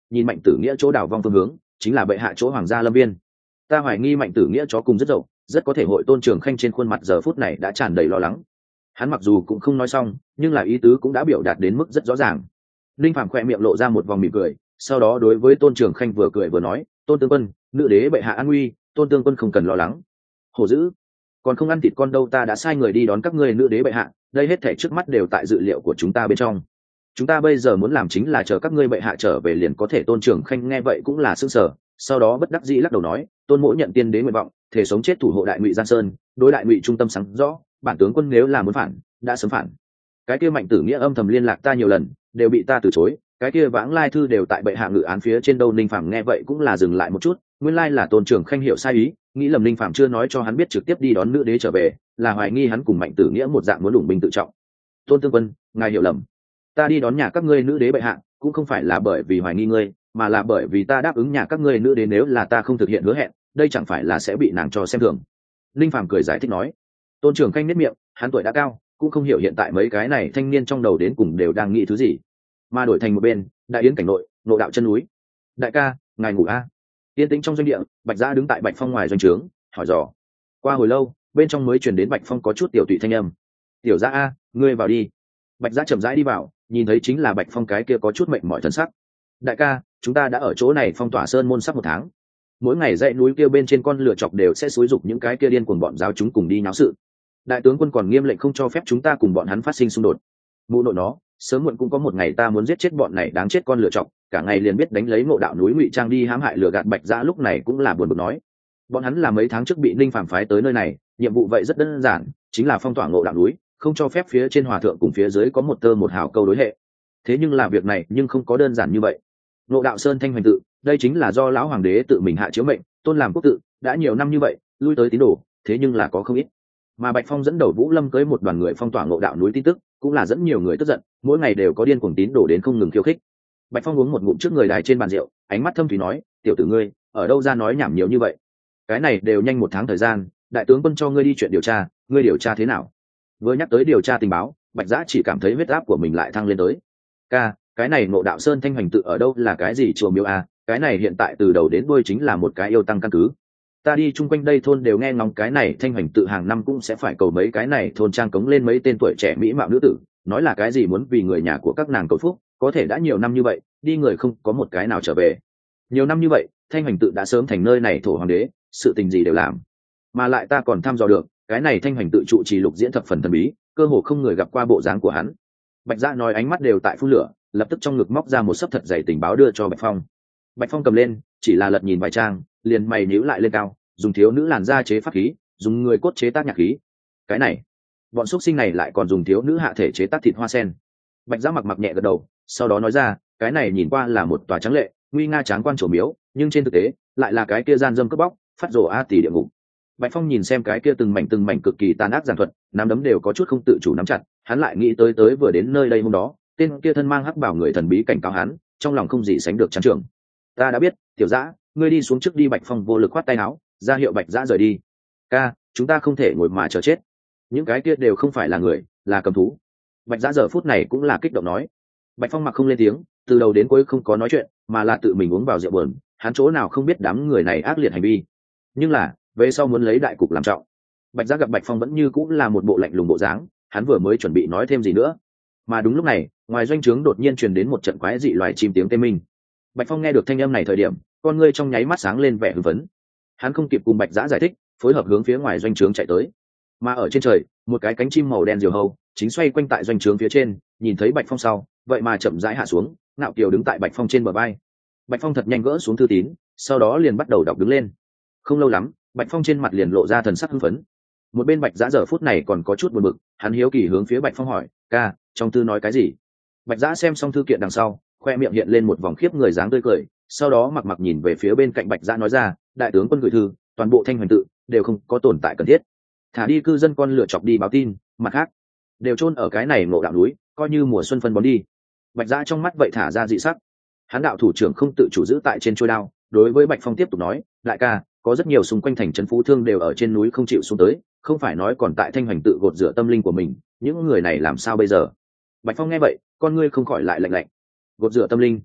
nhìn Mạnh Tử Nghĩa chỗ đảo vong phương hướng chính là bệ hạ chỗ hoàng gia lâm viên. Ta hoài nghi Mạnh Tử Nghĩa chó cùng rất dậu, rất có thể hội Tôn Trường Khanh trên khuôn mặt giờ phút này đã tràn đầy lo lắng. Hắn mặc dù cũng không nói xong, nhưng là ý tứ cũng đã biểu đạt đến mức rất rõ ràng. Linh Phàm khỏe miệng lộ ra một vòng mỉm cười, sau đó đối với Tôn Trường Khanh vừa cười vừa nói, Tôn tướng quân, nữ đế bệ hạ an nguy, Tôn tướng quân không cần lo lắng. Hổ dữ, còn không ăn thịt con đâu, ta đã sai người đi đón các ngươi nữ đế bệ hạ, đây hết thảy trước mắt đều tại dự liệu của chúng ta bên trong. Chúng ta bây giờ muốn làm chính là chờ các ngươi bệ hạ trở về liền có thể. Tôn Trường Khanh nghe vậy cũng là sững sờ, sau đó bất đắc dĩ lắc đầu nói, Tôn mỗ nhận tiên đế nguyện vọng, thể sống chết thủ hộ đại ngụy Giang Sơn, đối đại ngụy trung tâm sáng rõ, bản tướng quân nếu là muốn phản, đã sớm phản. Cái kia Mạnh Tử Nghĩa âm thầm liên lạc ta nhiều lần, đều bị ta từ chối, cái kia vãng lai thư đều tại bệ hạ ngự án phía trên đâu. Ninh Phàm nghe vậy cũng là dừng lại một chút, nguyên lai là Tôn Trường Khanh hiểu sai ý, nghĩ lầm Ninh Phàm chưa nói cho hắn biết trực tiếp đi đón nữ đế trở về, là hoài nghi hắn cùng Mạnh Tử Nghĩa một dạng muốn đủng binh tự trọng. Tôn tướng quân, ngài hiểu lầm, ta đi đón nhà các ngươi nữ đế bệ hạ cũng không phải là bởi vì hoài nghi ngươi, mà là bởi vì ta đáp ứng nhà các ngươi nữ đế, nếu là ta không thực hiện hứa hẹn, đây chẳng phải là sẽ bị nàng cho xem thường. Linh Phàm cười giải thích nói. Tôn Trường Khanh nét miệng, hắn tuổi đã cao, cũng không hiểu hiện tại mấy cái này thanh niên trong đầu đến cùng đều đang nghĩ thứ gì. Mà đổi thành một bên, đại yến cảnh nội, nộ đạo chân núi. Đại ca, ngài ngủ a? À? Yên tĩnh trong doanh địa, Bạch Giã đứng tại Bạch Phong ngoài doanh trướng, hỏi dò. Qua hồi lâu, bên trong mới truyền đến Bạch Phong có chút tiểu tụy thanh âm. Tiểu Giã a, ngươi vào đi. Bạch Giã chậm rãi đi vào, nhìn thấy chính là Bạch Phong cái kia có chút mệt mỏi thân sắc. Đại ca, chúng ta đã ở chỗ này phong tỏa sơn môn sắp một tháng, mỗi ngày dãy núi kia bên trên con lửa chọc đều sẽ xúi dục những cái kia điên cuồng bọn giáo chúng cùng đi nháo sự. Đại tướng quân còn nghiêm lệnh không cho phép chúng ta cùng bọn hắn phát sinh xung đột. Mụ nội nó, sớm muộn cũng có một ngày ta muốn giết chết bọn này đáng chết con lửa chọc, cả ngày liền biết đánh lấy Ngộ Đạo núi ngụy trang đi hãm hại lừa gạt. Bạch Giã lúc này cũng là buồn bực nói, bọn hắn là mấy tháng trước bị Ninh Phàm phái tới nơi này, nhiệm vụ vậy rất đơn giản, chính là phong tỏa Ngộ Đạo núi, không cho phép phía trên hòa thượng cùng phía dưới có một tơ một hào câu đối hệ. Thế nhưng là việc này nhưng không có đơn giản như vậy. Ngộ Đạo Sơn Thanh Hoành tự, đây chính là do lão hoàng đế tự mình hạ chiếu mệnh tôn làm quốc tự, đã nhiều năm như vậy lui tới tín đồ thế nhưng là có không ít. Mà Bạch Phong dẫn đầu Vũ Lâm cưới một đoàn người phong tỏa Ngộ Đạo núi tin tức cũng là dẫn nhiều người tức giận, mỗi ngày đều có điên cuồng tín đồ đến không ngừng khiêu khích. Bạch Phong uống một ngụm trước người đài trên bàn rượu, ánh mắt thâm thúy nói, tiểu tử ngươi ở đâu ra nói nhảm nhiều như vậy? Cái này đều nhanh một tháng thời gian, đại tướng quân cho ngươi đi chuyện điều tra, ngươi điều tra thế nào? Vừa nhắc tới điều tra tình báo, Bạch Giã chỉ cảm thấy huyết áp của mình lại thăng lên tới. Ca, cái này Ngộ Đạo Sơn Thanh Hoành tự ở đâu là cái gì chùa miếu à? Cái này hiện tại từ đầu đến đuôi chính là một cái yêu tăng căn cứ. Ta đi chung quanh đây thôn đều nghe ngóng cái này Thanh Hoành tự hàng năm cũng sẽ phải cầu mấy cái này thôn trang cống lên mấy tên tuổi trẻ mỹ mạo nữ tử, nói là cái gì muốn vì người nhà của các nàng cầu phúc, có thể đã nhiều năm như vậy, đi người không có một cái nào trở về. Nhiều năm như vậy, Thanh Hoành tự đã sớm thành nơi này thổ hoàng đế, sự tình gì đều làm. Mà lại ta còn thăm dò được, cái này Thanh Hoành tự trụ trì lục diễn thập phần thần bí, cơ hồ không người gặp qua bộ dáng của hắn. Bạch Giã nói ánh mắt đều tại phun lửa, lập tức trong ngực móc ra một sấp thật dày tình báo đưa cho Bạch Phong. Bạch Phong cầm lên, chỉ là lật nhìn vài trang, liền mày nhíu lại lên cao, dùng thiếu nữ làn da chế pháp khí, dùng người cốt chế tác nhạc khí. Cái này, bọn xuất sinh này lại còn dùng thiếu nữ hạ thể chế tác thịt hoa sen. Bạch Giã mặc mặc nhẹ gật đầu, sau đó nói ra, cái này nhìn qua là một tòa tráng lệ, nguy nga tráng quan trổ miếu, nhưng trên thực tế lại là cái kia gian dâm cướp bóc, phát rồ a tỷ địa ngục. Bạch Phong nhìn xem cái kia từng mảnh từng mảnh cực kỳ tàn ác giản thuật, nắm đấm đều có chút không tự chủ nắm chặt, hắn lại nghĩ tới tới vừa đến nơi đây hôm đó, tên kia thân mang hắc bảo người thần bí cảnh cáo hắn, trong lòng không gì sánh được chán trường. Ta đã biết, Tiểu Giã, ngươi đi xuống trước đi. Bạch Phong vô lực khoát tay áo, ra hiệu Bạch Giã rời đi. Ca, chúng ta không thể ngồi mà chờ chết, những cái kia đều không phải là người, là cầm thú. Bạch Giã giờ phút này cũng là kích động nói. Bạch Phong mặc không lên tiếng, từ đầu đến cuối không có nói chuyện, mà là tự mình uống vào rượu buồn, hắn chỗ nào không biết đám người này ác liệt hành vi, nhưng là về sau muốn lấy đại cục làm trọng. Bạch Giã gặp Bạch Phong vẫn như cũng là một bộ lạnh lùng bộ dáng, hắn vừa mới chuẩn bị nói thêm gì nữa, mà đúng lúc này ngoài doanh trướng đột nhiên truyền đến một trận quái dị loài chim tiếng tê minh. Bạch Phong nghe được thanh âm này thời điểm, con ngươi trong nháy mắt sáng lên vẻ hưng phấn, hắn không kịp cùng Bạch Giã giải thích, phối hợp hướng phía ngoài doanh trướng chạy tới. Mà ở trên trời, một cái cánh chim màu đen diều hâu chính xoay quanh tại doanh trướng phía trên, nhìn thấy Bạch Phong sau vậy mà chậm rãi hạ xuống, ngạo kiều đứng tại Bạch Phong trên bờ vai. Bạch Phong thật nhanh gỡ xuống thư tín, sau đó liền bắt đầu đọc đứng lên. Không lâu lắm, Bạch Phong trên mặt liền lộ ra thần sắc hưng phấn. Một bên Bạch Giã giờ phút này còn có chút buồn bực, hắn hiếu kỳ hướng phía Bạch Phong hỏi, ca, trong thư nói cái gì? Bạch Giã xem xong thư kiện đằng sau, khoe miệng hiện lên một vòng khiếp người dáng tươi cười, sau đó mặc mặc nhìn về phía bên cạnh Bạch Giã nói ra, đại tướng quân gửi thư, toàn bộ Thanh Hoành tự đều không có tồn tại cần thiết, thả đi cư dân con lựa chọc đi báo tin, mặt khác đều chôn ở cái này Ngộ Đạo núi, coi như mùa xuân phân bón đi. Bạch Giã trong mắt vậy thả ra dị sắc, hắn đạo thủ trưởng không tự chủ giữ tại trên trôi đao, đối với Bạch Phong tiếp tục nói, đại ca, có rất nhiều xung quanh thành trấn phú thương đều ở trên núi không chịu xuống tới, không phải nói còn tại Thanh Hoành tự gột rửa tâm linh của mình, những người này làm sao bây giờ? Bạch Phong nghe vậy, con ngươi không khỏi lại lạnh lạnh. Gột rửa tâm linh?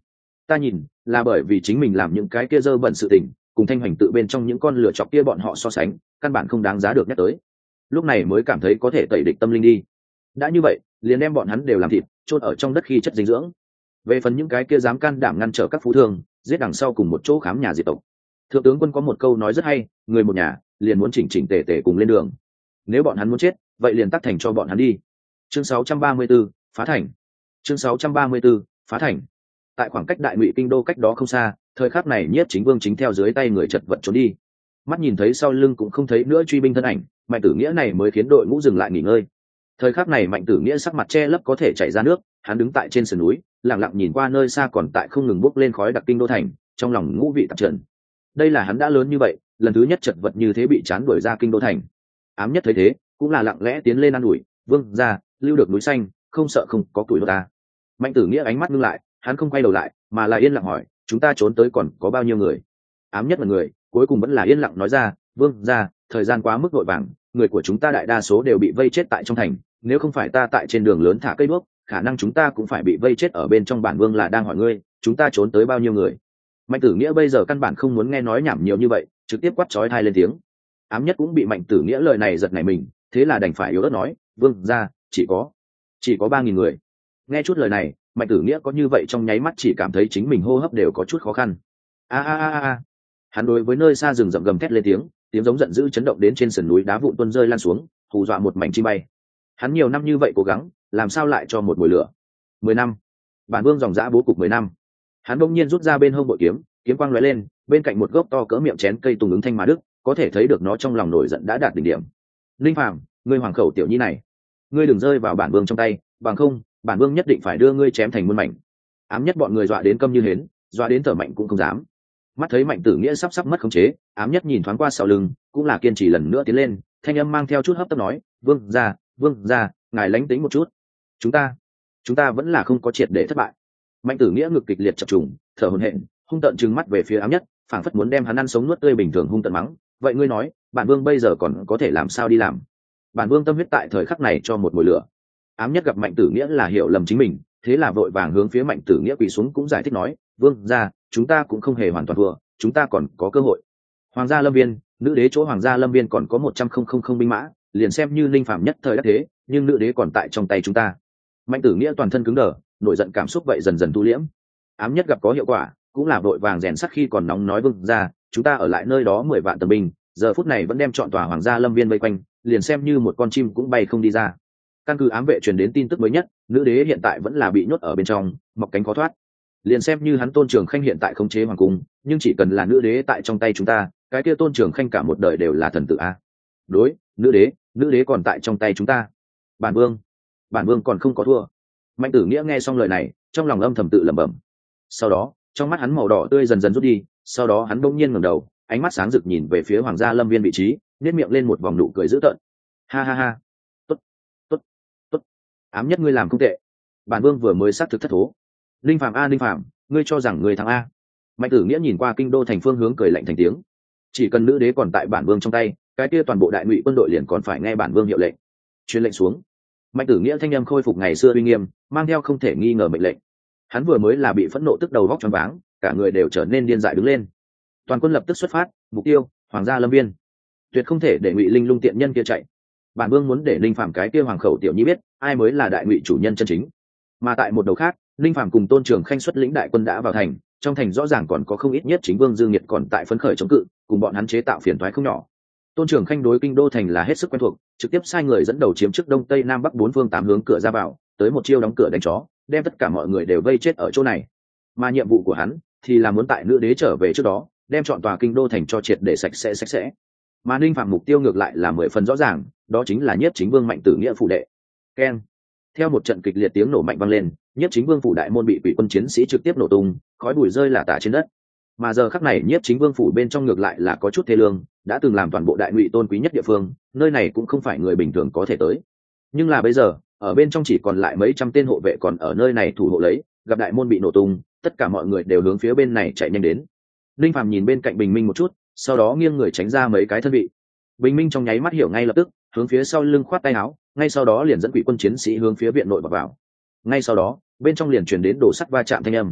Ta nhìn là bởi vì chính mình làm những cái kia dơ bẩn sự tình, cùng thanh hoành tự bên trong những con lửa chọc kia bọn họ so sánh, căn bản không đáng giá được nhắc tới, lúc này mới cảm thấy có thể tẩy địch tâm linh đi. Đã như vậy, liền đem bọn hắn đều làm thịt, chôn ở trong đất khi chất dinh dưỡng. Về phần những cái kia dám can đảm ngăn trở các phú thương, giết đằng sau cùng một chỗ khám nhà diệt tộc, thượng tướng quân có một câu nói rất hay, người một nhà liền muốn chỉnh chỉnh tề tề cùng lên đường. Nếu bọn hắn muốn chết, vậy liền tắc thành cho bọn hắn đi. Chương sáu trăm ba mươi 34, phá thành. Chương sáu trăm ba mươi 34, phá thành. Tại khoảng cách đại ngụy kinh đô cách đó không xa, thời khắc này Nhiếp Chính Vương chính theo dưới tay người chật vật trốn đi. Mắt nhìn thấy sau lưng cũng không thấy nữa truy binh thân ảnh, Mạnh Tử Nghĩa này mới khiến đội ngũ dừng lại nghỉ ngơi. Thời khắc này Mạnh Tử Nghĩa sắc mặt che lấp có thể chảy ra nước, hắn đứng tại trên sườn núi, lặng lặng nhìn qua nơi xa còn tại không ngừng bốc lên khói đặc kinh đô thành, trong lòng ngũ vị tạp trần. Đây là hắn đã lớn như vậy, lần thứ nhất chật vật như thế bị chán đuổi ra kinh đô thành. Ám Nhất thấy thế, cũng là lặng lẽ tiến lên an ủi, "Vương gia, lưu được núi xanh, không sợ không có tuổi đốt ta." Mạnh Tử Nghĩa ánh mắt ngưng lại, hắn không quay đầu lại, mà là yên lặng hỏi, "Chúng ta trốn tới còn có bao nhiêu người?" Ám Nhất là người, cuối cùng vẫn là yên lặng nói ra, "Vương gia, thời gian quá mức vội vàng, người của chúng ta đại đa số đều bị vây chết tại trong thành, nếu không phải ta tại trên đường lớn thả cây đuốc, khả năng chúng ta cũng phải bị vây chết ở bên trong." Bản Vương là đang hỏi ngươi, chúng ta trốn tới bao nhiêu người? Mạnh Tử Nghĩa bây giờ căn bản không muốn nghe nói nhảm nhiều như vậy, trực tiếp quát chói tai lên tiếng. Ám Nhất cũng bị Mạnh Tử Nghĩa lời này giật nảy mình, thế là đành phải yếu ớt nói, "Vương gia, chỉ có chỉ có ba nghìn người." Nghe chút lời này, Mạnh Tử Nghĩa có như vậy trong nháy mắt chỉ cảm thấy chính mình hô hấp đều có chút khó khăn. A a a a. Hắn đối với nơi xa rừng rậm gầm thét lên tiếng, tiếng giống giận dữ chấn động đến trên sườn núi đá vụn tuôn rơi lan xuống, hù dọa một mảnh chim bay. Hắn nhiều năm như vậy cố gắng, làm sao lại cho một mùi lửa? Mười năm. Bản Vương dòng dã bố cục mười năm. Hắn bỗng nhiên rút ra bên hông bội kiếm, kiếm quang lóe lên, bên cạnh một gốc to cỡ miệng chén cây tùng ứng thanh mà đức, có thể thấy được nó trong lòng nổi giận đã đạt đỉnh điểm. Linh Phàm, ngươi hoàng khẩu tiểu nhi này, ngươi đừng rơi vào Bản Vương trong tay, bằng không, Bản Vương nhất định phải đưa ngươi chém thành muôn mảnh. Ám Nhất bọn người dọa đến câm như hến, dọa đến thở mạnh cũng không dám. Mắt thấy Mạnh Tử Nghĩa sắp sắp mất khống chế, Ám Nhất nhìn thoáng qua sau lưng, cũng là kiên trì lần nữa tiến lên, thanh âm mang theo chút hấp tấp nói, "Vương gia, Vương gia, ngài lánh tính một chút. Chúng ta, chúng ta vẫn là không có triệt để thất bại." Mạnh Tử Nghĩa ngực kịch liệt chập trùng, thở hổn hển, hung tợn trừng mắt về phía Ám Nhất, phảng phất muốn đem hắn ăn sống nuốt tươi bình thường hung tợn mắng, "Vậy ngươi nói, Bản Vương bây giờ còn có thể làm sao đi làm?" Bản Vương tâm huyết tại thời khắc này cho một mùi lửa. Ám Nhất gặp Mạnh Tử Nghĩa là hiểu lầm chính mình, thế là vội vàng hướng phía Mạnh Tử Nghĩa quỳ xuống cũng giải thích nói, "Vương gia, chúng ta cũng không hề hoàn toàn thua, chúng ta còn có cơ hội. Hoàng gia Lâm Viên, nữ đế chỗ Hoàng gia Lâm Viên còn có một trăm không không không binh mã, liền xem như Linh Phàm nhất thời đắc thế, nhưng nữ đế còn tại trong tay chúng ta." Mạnh Tử Nghĩa toàn thân cứng đờ, nổi giận cảm xúc vậy dần dần thu liễm. Ám Nhất gặp có hiệu quả, cũng là vội vàng rèn sắt khi còn nóng nói, "Vương gia, chúng ta ở lại nơi đó mười vạn tần binh, giờ phút này vẫn đem chọn tòa Hoàng gia Lâm Viên vây quanh, liền xem như một con chim cũng bay không đi ra." Căn cứ ám vệ truyền đến tin tức mới nhất, nữ đế hiện tại vẫn là bị nhốt ở bên trong, mọc cánh khó thoát. Liền xem như hắn Tôn Trường Khanh hiện tại khống chế hoàng cung, nhưng chỉ cần là nữ đế tại trong tay chúng ta, cái kia Tôn Trường Khanh cả một đời đều là thần tử a. Đối, nữ đế, nữ đế còn tại trong tay chúng ta. Bản Vương, Bản Vương còn không có thua. Mạnh Tử Nghĩa nghe xong lời này, trong lòng âm thầm tự lẩm bẩm. Sau đó, trong mắt hắn màu đỏ tươi dần dần rút đi, sau đó hắn bỗng nhiên ngẩng đầu, ánh mắt sáng rực nhìn về phía Hoàng gia Lâm Viên vị trí, nhếch miệng lên một vòng nụ cười dữ tợn. Ha ha ha. Tốt, tốt, tốt. Ám Nhất ngươi làm không tệ. Bản Vương vừa mới xác thực thất thố. Linh Phàm a Linh Phàm, ngươi cho rằng ngươi thắng a? Mạnh Tử Nghĩa nhìn qua kinh đô thành phương hướng cười lạnh thành tiếng. Chỉ cần nữ đế còn tại Bản Vương trong tay, cái kia toàn bộ đại ngụy quân đội liền còn phải nghe Bản Vương hiệu lệnh. Truyền lệnh xuống. Mạnh Tử Nghĩa thanh âm khôi phục ngày xưa uy nghiêm, mang theo không thể nghi ngờ mệnh lệnh. Hắn vừa mới là bị phẫn nộ tức đầu vóc choáng váng, cả người đều trở nên điên dại đứng lên. Toàn quân lập tức xuất phát, mục tiêu Hoàng gia Lâm Viên. Tuyệt không thể để Ngụy Linh Lung tiện nhân kia chạy. Bản Vương muốn để Linh Phàm cái kia hoàng khẩu tiểu nhi biết, ai mới là đại ngụy chủ nhân chân chính. Mà tại một đầu khác, Linh Phàm cùng Tôn Trường Khanh xuất lĩnh đại quân đã vào thành, trong thành rõ ràng còn có không ít Nhất Chính Vương Dương Nghiệt còn tại phấn khởi chống cự, cùng bọn hắn chế tạo phiền toái không nhỏ. Tôn Trường Khanh đối kinh đô thành là hết sức quen thuộc, trực tiếp sai người dẫn đầu chiếm trước đông tây nam bắc bốn phương tám hướng cửa ra vào, tới một chiêu đóng cửa đánh chó, đem tất cả mọi người đều vây chết ở chỗ này. Mà nhiệm vụ của hắn thì là muốn tại nữ đế trở về trước đó, đem chọn tòa kinh đô thành cho triệt để sạch sẽ sạch sẽ. Mà Linh Phàm mục tiêu ngược lại là mười phần rõ ràng, đó chính là Nhất Chính Vương Mạnh Tử Nghĩa phủ đệ. Keng. Theo một trận kịch liệt tiếng nổ mạnh vang lên, Nhất Chính Vương phủ đại môn bị quỷ quân chiến sĩ trực tiếp nổ tung, khói bụi rơi lả tả trên đất. Mà giờ khắc này Nhất Chính Vương phủ bên trong ngược lại là có chút thê lương, đã từng làm toàn bộ đại ngụy tôn quý nhất địa phương, nơi này cũng không phải người bình thường có thể tới. Nhưng là bây giờ, ở bên trong chỉ còn lại mấy trăm tên hộ vệ còn ở nơi này thủ hộ lấy, gặp đại môn bị nổ tung, tất cả mọi người đều hướng phía bên này chạy nhanh đến. Linh Phàm nhìn bên cạnh Bình Minh một chút, sau đó nghiêng người tránh ra mấy cái thân vị. Bình Minh trong nháy mắt hiểu ngay lập tức, hướng phía sau lưng khoát tay áo, ngay sau đó liền dẫn quỷ quân chiến sĩ hướng phía viện nội vào vào. Ngay sau đó, bên trong liền truyền đến đổ sắt va chạm thanh âm.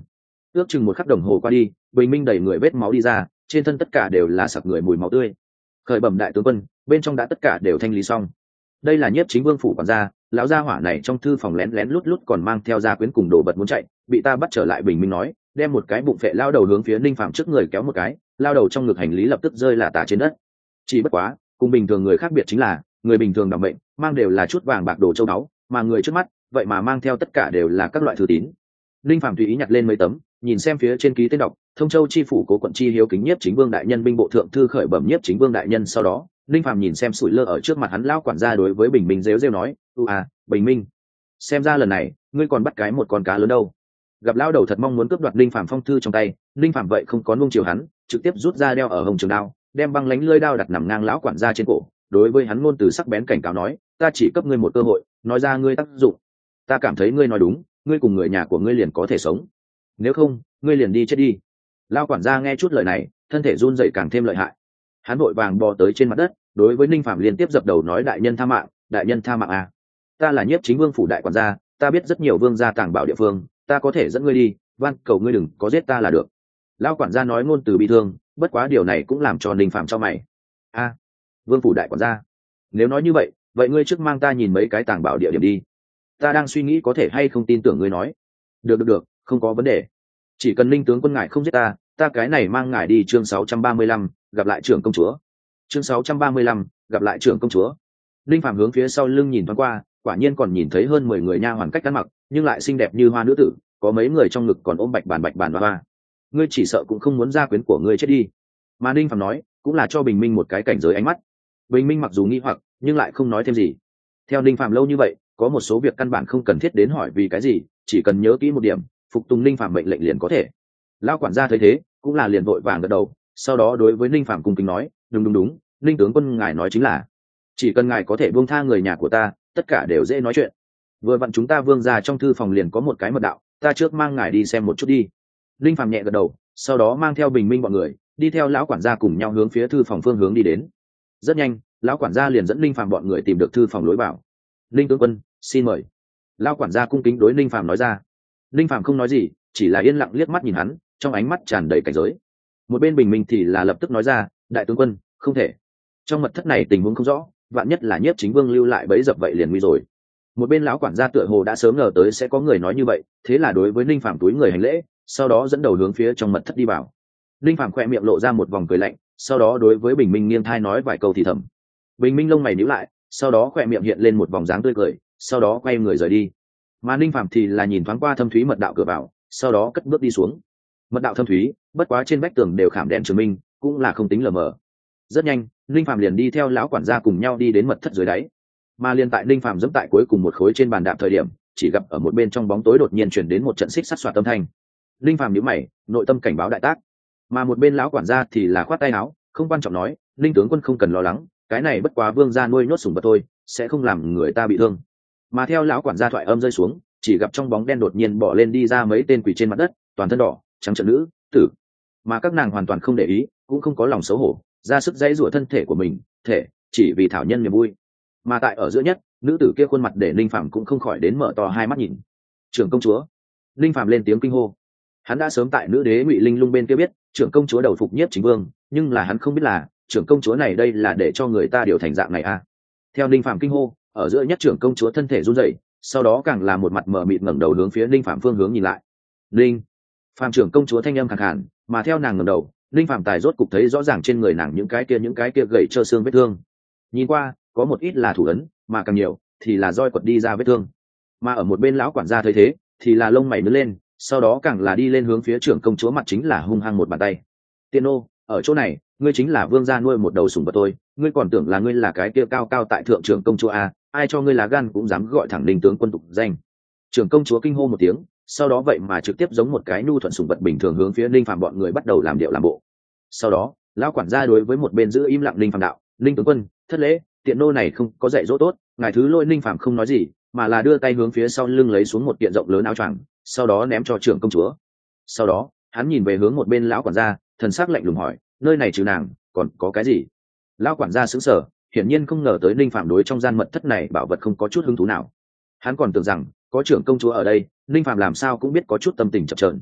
ước chừng một khắc đồng hồ qua đi, bình minh đầy người vết máu đi ra, trên thân tất cả đều là sặc người mùi máu tươi. Khởi bẩm đại tướng quân, bên trong đã tất cả đều thanh lý xong. Đây là Nhiếp Chính Vương phủ quản gia, lão gia hỏa này trong thư phòng lén lén lút lút còn mang theo gia quyến cùng đồ vật muốn chạy, bị ta bắt trở lại. Bình minh nói, đem một cái bụng phệ lao đầu hướng phía Ninh Phạm trước người kéo một cái, lao đầu trong ngực hành lý lập tức rơi là tả trên đất. Chỉ bất quá, cùng bình thường người khác biệt chính là, người bình thường đảm mệnh mang đều là chút vàng bạc đồ châu báu, mà người trước mắt vậy mà mang theo tất cả đều là các loại thư tín. Ninh Phạm tùy ý nhặt lên mấy tấm, nhìn xem phía trên ký tên đọc, thông châu chi phủ cố quận chi hiếu kính Nhiếp Chính Vương đại nhân binh bộ thượng thư khởi bẩm Nhiếp Chính Vương đại nhân. Sau đó Ninh Phạm nhìn xem sủi lơ ở trước mặt hắn lão quản gia, đối với Bình Minh rêu rêu nói, u à Bình Minh, xem ra lần này ngươi còn bắt cái một con cá lớn đâu. Gặp lão đầu thật mong muốn cướp đoạt Ninh Phạm phong thư trong tay, Ninh Phạm vậy không có nuông chiều hắn, trực tiếp rút ra đeo ở hồng trường đao, đem băng lánh lưỡi đao đặt nằm ngang lão quản gia trên cổ, đối với hắn ngôn từ sắc bén cảnh cáo nói, ta chỉ cấp ngươi một cơ hội, nói ra ngươi tác dụng. Ta cảm thấy ngươi nói đúng, ngươi cùng người nhà của ngươi liền có thể sống, nếu không ngươi liền đi chết đi. Lão quản gia nghe chút lời này, thân thể run rẩy càng thêm lợi hại, hắn vội vàng bò tới trên mặt đất, đối với Ninh Phạm liên tiếp dập đầu nói, đại nhân tha mạng, đại nhân tha mạng à, ta là Nhiếp Chính Vương phủ đại quản gia, ta biết rất nhiều vương gia tàng bảo địa phương, ta có thể dẫn ngươi đi, van cầu ngươi đừng có giết ta là được. Lão quản gia nói ngôn từ bi thương, bất quá điều này cũng làm cho Ninh Phạm cho mày. A, à, Vương phủ đại quản gia, nếu nói như vậy, vậy ngươi trước mang ta nhìn mấy cái tàng bảo địa điểm đi, ta đang suy nghĩ có thể hay không tin tưởng ngươi nói. Được được được, không có vấn đề, chỉ cần Ninh tướng quân ngài không giết ta, ta cái này mang ngài đi. Chương sáu trăm ba mươi lăm, gặp lại trưởng công chúa. Chương sáu trăm ba mươi lăm, gặp lại trưởng công chúa. Ninh Phạm hướng phía sau lưng nhìn thoáng qua, quả nhiên còn nhìn thấy hơn mười người nha hoàn cách ăn mặc, nhưng lại xinh đẹp như hoa nữ tử, có mấy người trong ngực còn ôm bạch bàn bạch bàn hoa. Ngươi chỉ sợ cũng không muốn gia quyến của ngươi chết đi. Mà Ninh Phạm nói, cũng là cho Bình Minh một cái cảnh giới ánh mắt. Bình Minh mặc dù nghi hoặc, nhưng lại không nói thêm gì. Theo Ninh Phạm lâu như vậy, có một số việc căn bản không cần thiết đến hỏi vì cái gì, chỉ cần nhớ kỹ một điểm, phục tùng Ninh Phạm mệnh lệnh liền có thể. Lão quản gia thấy thế, cũng là liền vội vàng gật đầu, sau đó đối với Ninh Phạm cung kính nói, đúng đúng đúng, Ninh tướng quân ngài nói chính là, chỉ cần ngài có thể buông tha người nhà của ta, tất cả đều dễ nói chuyện. Vừa vặn chúng ta vương gia trong thư phòng liền có một cái mật đạo, ta trước mang ngài đi xem một chút đi. Ninh Phạm nhẹ gật đầu, sau đó mang theo Bình Minh bọn người đi theo lão quản gia cùng nhau hướng phía thư phòng phương hướng đi đến. Rất nhanh, lão quản gia liền dẫn Ninh Phạm bọn người tìm được thư phòng lối vào. Ninh tướng quân, xin mời. Lão quản gia cung kính đối Ninh Phạm nói ra. Ninh Phạm không nói gì, chỉ là yên lặng liếc mắt nhìn hắn, trong ánh mắt tràn đầy cảnh giới. Một bên Bình Minh thì là lập tức nói ra, đại tướng quân, không thể. Trong mật thất này tình huống không rõ, vạn nhất là Nhiếp Chính Vương lưu lại bẫy dập vậy liền nguy rồi. Một bên lão quản gia tựa hồ đã sớm ngờ tới sẽ có người nói như vậy, thế là đối với Ninh Phạm túi người hành lễ, sau đó dẫn đầu hướng phía trong mật thất đi vào. Ninh Phạm khỏe miệng lộ ra một vòng cười lạnh, sau đó đối với Bình Minh nghiêng thai nói vài câu thì thầm. Bình Minh lông mày nhíu lại, sau đó khỏe miệng hiện lên một vòng dáng tươi cười, sau đó quay người rời đi. Mà Ninh Phạm thì là nhìn thoáng qua thâm thúy mật đạo cửa vào, sau đó cất bước đi xuống. Mật đạo thâm thúy, bất quá trên vách tường đều khảm đèn chứng minh, cũng là không tính lờ mờ. Rất nhanh, Ninh Phạm liền đi theo lão quản gia cùng nhau đi đến mật thất dưới đáy. Mà liền tại Ninh Phạm dẫm tại cuối cùng một khối trên bàn đạp thời điểm, chỉ gặp ở một bên trong bóng tối đột nhiên chuyển đến một trận xích sắt xoạt âm thanh. Ninh Phạm nhíu mày, nội tâm cảnh báo đại tác. Mà một bên lão quản gia thì là khoát tay áo, không quan trọng nói, Ninh tướng quân không cần lo lắng, cái này bất quá vương gia nuôi nhốt sủng vật thôi, sẽ không làm người ta bị thương. Mà theo lão quản gia thoại âm rơi xuống, chỉ gặp trong bóng đen đột nhiên bỏ lên đi ra mấy tên quỳ trên mặt đất, toàn thân đỏ trắng trợn nữ tử. Mà các nàng hoàn toàn không để ý, cũng không có lòng xấu hổ, ra sức dãy rủa thân thể của mình, thể chỉ vì thảo nhân niềm vui. Mà tại ở giữa nhất, nữ tử kia khuôn mặt để Ninh Phạm cũng không khỏi đến mở to hai mắt nhìn. Trưởng công chúa. Ninh Phạm lên tiếng kinh hô. Hắn đã sớm tại nữ đế Ngụy Linh Lung bên kia biết trưởng công chúa đầu phục Nhiếp Chính Vương, nhưng là hắn không biết là trưởng công chúa này đây là để cho người ta điều thành dạng này à. Theo Ninh Phạm kinh hô, ở giữa nhất trưởng công chúa thân thể run rẩy, sau đó càng là một mặt mờ mịt ngẩng đầu hướng phía Ninh Phạm phương hướng nhìn lại. Ninh Phạm trưởng công chúa thanh âm khàn khàn, mà theo nàng ngẩng đầu, Ninh Phạm tài rốt cục thấy rõ ràng trên người nàng những cái kia những cái kia gầy trơ xương vết thương. Nhìn qua, có một ít là thủ ấn, mà càng nhiều thì là roi quật đi ra vết thương. Mà ở một bên lão quản gia thấy thế, thì là lông mày nhướng lên, sau đó càng là đi lên hướng phía trưởng công chúa mặt chính là hung hăng một bàn tay. Tiên ô, ở chỗ này, ngươi chính là vương gia nuôi một đầu sủng vật tôi, ngươi còn tưởng là ngươi là cái kia cao cao tại thượng trưởng công chúa à, ai cho ngươi lá gan cũng dám gọi thẳng Ninh tướng quân tục danh. Trưởng công chúa kinh hô một tiếng, sau đó vậy mà trực tiếp giống một cái nhu thuận sủng vật bình thường hướng phía Ninh Phạm bọn người bắt đầu làm điệu làm bộ. Sau đó, lão quản gia đối với một bên giữ im lặng Ninh Phạm đạo, Ninh tướng quân, thất lễ, tiện nô này không có dạy dỗ tốt, ngài thứ lỗi. Ninh Phạm không nói gì, mà là đưa tay hướng phía sau lưng lấy xuống một kiện rộng lớn áo choàng, sau đó ném cho trưởng công chúa. Sau đó, hắn nhìn về hướng một bên lão quản gia, thần sắc lạnh lùng hỏi, nơi này trừ nàng, còn có cái gì? Lão quản gia sững sờ, hiển nhiên không ngờ tới Ninh Phạm đối trong gian mật thất này bảo vật không có chút hứng thú nào. Hắn còn tưởng rằng có trưởng công chúa ở đây, Ninh Phạm làm sao cũng biết có chút tâm tình chập chờn.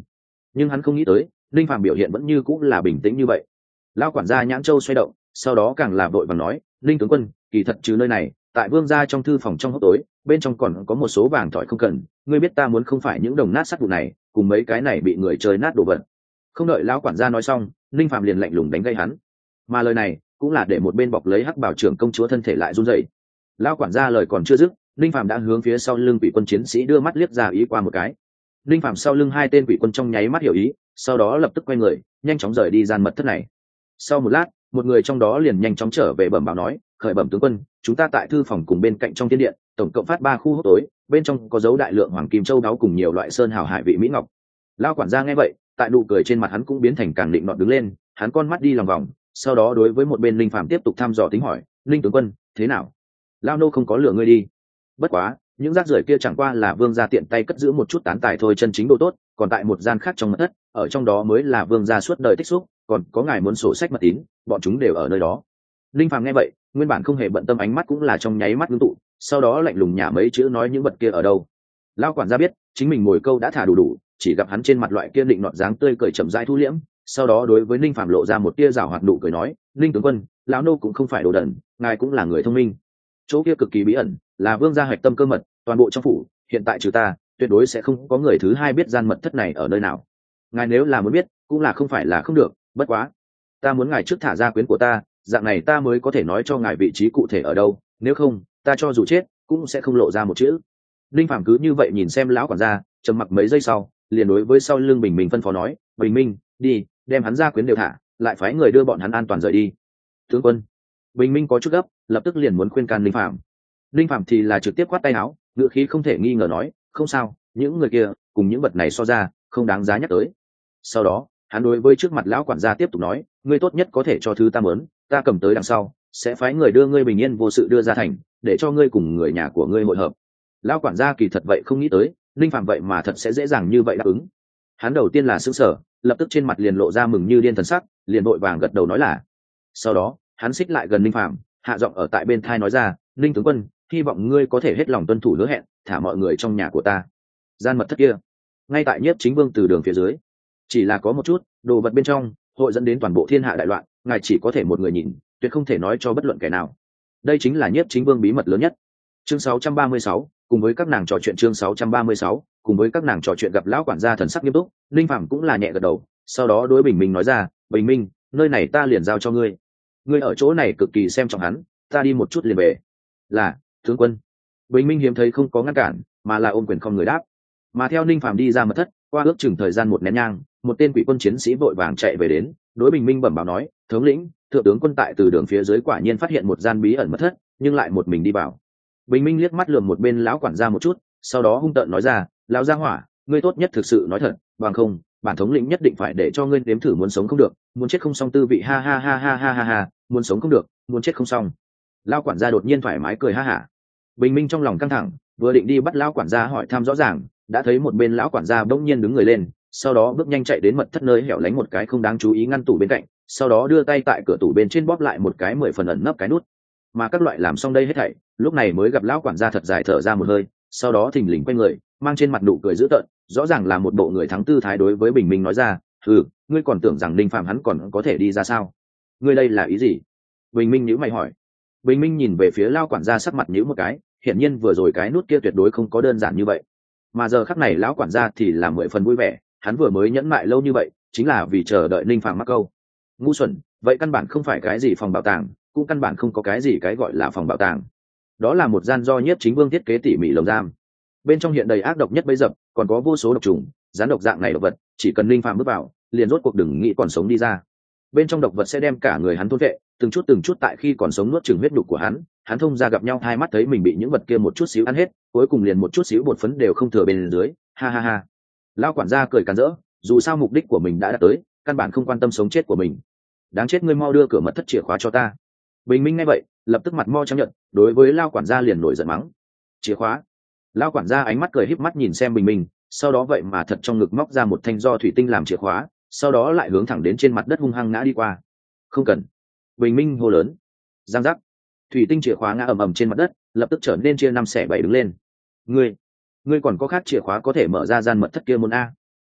nhưng hắn không nghĩ tới linh phàm biểu hiện vẫn như cũng là bình tĩnh như vậy. Lão quản gia nhãn châu xoay động, sau đó càng là vội vàng nói, linh tướng quân, kỳ thật trừ nơi này, tại vương gia trong thư phòng trong hốc tối bên trong còn có một số vàng thỏi không cần, ngươi biết ta muốn không phải những đồng nát sắt vụn này cùng mấy cái này bị người chơi nát đồ vật. Không đợi lão quản gia nói xong, linh phàm liền lạnh lùng đánh gây hắn, mà lời này cũng là để một bên bọc lấy hắc bảo trưởng công chúa thân thể lại run rẩy. Lão quản gia lời còn chưa dứt, linh phàm đã hướng phía sau lưng quỷ quân chiến sĩ đưa mắt liếc ra ý qua một cái. Linh phàm sau lưng hai tên quỷ quân trong nháy mắt hiểu ý, sau đó lập tức quay người nhanh chóng rời đi gian mật thất này. Sau một lát, một người trong đó liền nhanh chóng trở về bẩm báo nói, khởi bẩm tướng quân, chúng ta tại thư phòng cùng bên cạnh trong thiên điện tổng cộng phát ba khu hốc tối, bên trong có dấu đại lượng hoàng kim châu đáo cùng nhiều loại sơn hào hải vị mỹ ngọc. Lão quản gia nghe vậy, tại nụ cười trên mặt hắn cũng biến thành càng định nọt đứng lên, hắn con mắt đi lòng vòng, sau đó đối với một bên linh phàm tiếp tục thăm dò tính hỏi, linh tướng quân, thế nào? Lao nô không có lừa ngươi đi. Bất quá, những rác rưởi kia chẳng qua là vương gia tiện tay cất giữ một chút tán tài thôi, chân chính độ tốt còn tại một gian khác trong mật thất, ở trong đó mới là vương gia suốt đời tích xúc, còn có ngài muốn sổ sách mật tín, bọn chúng đều ở nơi đó. Linh phàm nghe vậy, nguyên bản không hề bận tâm ánh mắt cũng là trong nháy mắt ngưng tụ, sau đó lạnh lùng nhả mấy chữ nói những vật kia ở đâu. Lão quản gia biết chính mình ngồi câu đã thả đủ đủ, chỉ gặp hắn trên mặt loại kia định nọt dáng tươi cười chậm rãi thu liễm, sau đó đối với Linh phàm lộ ra một tia giảo hoạt nụ cười nói, linh tướng quân, lão nô cũng không phải đồ đần, ngài cũng là người thông minh. Chỗ kia cực kỳ bí ẩn, là vương gia hạch tâm cơ mật, toàn bộ trong phủ hiện tại trừ ta tuyệt đối sẽ không có người thứ hai biết gian mật thất này ở nơi nào. Ngài nếu là muốn biết cũng là không phải là không được, bất quá ta muốn ngài trước thả ra quyến của ta, dạng này ta mới có thể nói cho ngài vị trí cụ thể ở đâu, nếu không ta cho dù chết cũng sẽ không lộ ra một chữ. Linh phàm cứ như vậy nhìn xem lão quản gia, trầm mặc mấy giây sau liền đối với sau lưng Bình Minh phân phó nói, Bình Minh, đi đem hắn ra quyến đều thả, lại phái người đưa bọn hắn an toàn rời đi. Tướng quân. Bình Minh có chút gấp, lập tức liền muốn khuyên can Linh phàm. Linh phàm thì là trực tiếp quát tay áo, ngữ khí không thể nghi ngờ nói, không sao, những người kia cùng những vật này so ra không đáng giá nhắc tới. Sau đó hắn đối với trước mặt lão quản gia tiếp tục nói, ngươi tốt nhất có thể cho thứ ta muốn, ta cầm tới đằng sau sẽ phái người đưa ngươi bình yên vô sự đưa ra thành, để cho ngươi cùng người nhà của ngươi hội hợp. Lão quản gia kỳ thật vậy không nghĩ tới Linh phàm vậy mà thật sẽ dễ dàng như vậy đáp ứng. Hắn đầu tiên là sững sờ, lập tức trên mặt liền lộ ra mừng như điên thần sắc, liền vội vàng gật đầu nói là. Sau đó hắn xích lại gần Linh phàm, hạ giọng ở tại bên thai nói ra, Linh tướng quân, hy vọng ngươi có thể hết lòng tuân thủ hứa hẹn, thả mọi người trong nhà của ta. Gian mật thất kia ngay tại Nhiếp Chính Vương từ đường phía dưới, chỉ là có một chút đồ vật bên trong hội dẫn đến toàn bộ thiên hạ đại loạn, ngài chỉ có thể một người nhìn, tuyệt không thể nói cho bất luận kẻ nào. Đây chính là Nhiếp Chính Vương bí mật lớn nhất. Chương sáu trăm ba mươi sáu, cùng với các nàng trò chuyện chương sáu trăm ba mươi sáu, cùng với các nàng trò chuyện gặp lão quản gia thần sắc nghiêm túc, Linh phàm cũng là nhẹ gật đầu, sau đó đối Bình Minh nói ra, Bình Minh, nơi này ta liền giao cho ngươi. Ngươi ở chỗ này cực kỳ xem trọng hắn, ta đi một chút liền về. Là, tướng quân. Bình Minh hiếm thấy không có ngăn cản, mà là ôm quyền không người đáp. Mà theo Linh phàm đi ra mật thất, qua ước chừng thời gian một nén nhang, một tên quỷ quân chiến sĩ vội vàng chạy về đến, đối Bình Minh bẩm báo nói, thống lĩnh, thượng tướng quân tại từ đường phía dưới quả nhiên phát hiện một gian bí ẩn mật thất, nhưng lại một mình đi vào. Bình Minh liếc mắt lườm một bên lão quản gia một chút, sau đó hung tợn nói ra, lão gia hỏa, ngươi tốt nhất thực sự nói thật, bằng không bản thống lĩnh nhất định phải để cho ngươi nếm thử muốn sống không được, muốn chết không xong tư vị, ha ha ha ha ha ha ha, muốn sống không được, muốn chết không xong. Lão quản gia đột nhiên thoải mái cười ha hả. Bình Minh trong lòng căng thẳng, vừa định đi bắt lão quản gia hỏi thăm rõ ràng, đã thấy một bên lão quản gia bỗng nhiên đứng người lên, sau đó bước nhanh chạy đến mật thất nơi hẻo lánh một cái không đáng chú ý ngăn tủ bên cạnh, sau đó đưa tay tại cửa tủ bên trên bóp lại một cái mười phần ẩn nấp cái nút. Mà các loại làm xong đây hết thảy, lúc này mới gặp lão quản gia thật dài thở ra một hơi, sau đó thình lình quay người, mang trên mặt nụ cười dữ tợn, rõ ràng là một bộ người thắng tư thái đối với Bình Minh nói ra, ừ, ngươi còn tưởng rằng Linh phàm hắn còn có thể đi ra sao? Ngươi đây là ý gì? Bình Minh nhíu mày hỏi. Bình Minh nhìn về phía lão quản gia sắc mặt nhíu một cái, hiển nhiên vừa rồi cái nút kia tuyệt đối không có đơn giản như vậy. Mà giờ khắc này lão quản gia thì là mười phần vui vẻ, hắn vừa mới nhẫn mại lâu như vậy chính là vì chờ đợi Linh phàm mắc câu. Ngu xuẩn, vậy căn bản không phải cái gì phòng bảo tàng, cũng căn bản không có cái gì cái gọi là phòng bảo tàng. Đó là một gian do Nhiếp Chính Vương thiết kế tỉ mỉ lồng giam, bên trong hiện đầy ác độc nhất bấy dập, còn có vô số độc trùng, rắn độc dạng này độc vật, chỉ cần Linh phàm bước vào, liền rốt cuộc đừng nghĩ còn sống đi ra. Bên trong độc vật sẽ đem cả người hắn thôn vệ, từng chút từng chút tại khi còn sống nuốt chửng huyết nhục của hắn, hắn thông ra gặp nhau hai mắt thấy mình bị những vật kia một chút xíu ăn hết, cuối cùng liền một chút xíu bột phấn đều không thừa bên dưới, ha ha ha. Lão quản gia cười càn rỡ, dù sao mục đích của mình đã đạt tới, căn bản không quan tâm sống chết của mình. Đáng chết, ngươi mau đưa cửa mật thất chìa khóa cho ta. Bình Minh nghe vậy, lập tức mặt mo trắng nhợt, đối với lão quản gia liền nổi giận mắng. Chìa khóa? Lão quản gia ánh mắt cười híp mắt nhìn xem Bình Minh, sau đó vậy mà thật trong ngực móc ra một thanh do thủy tinh làm chìa khóa, sau đó lại hướng thẳng đến trên mặt đất hung hăng ngã đi qua. Không cần. Bình Minh hô lớn. Giang giác. Thủy tinh chìa khóa ngã ầm ầm trên mặt đất, lập tức trở nên chia năm xẻ bảy đứng lên. Ngươi, ngươi còn có khác chìa khóa có thể mở ra gian mật thất kia môn a?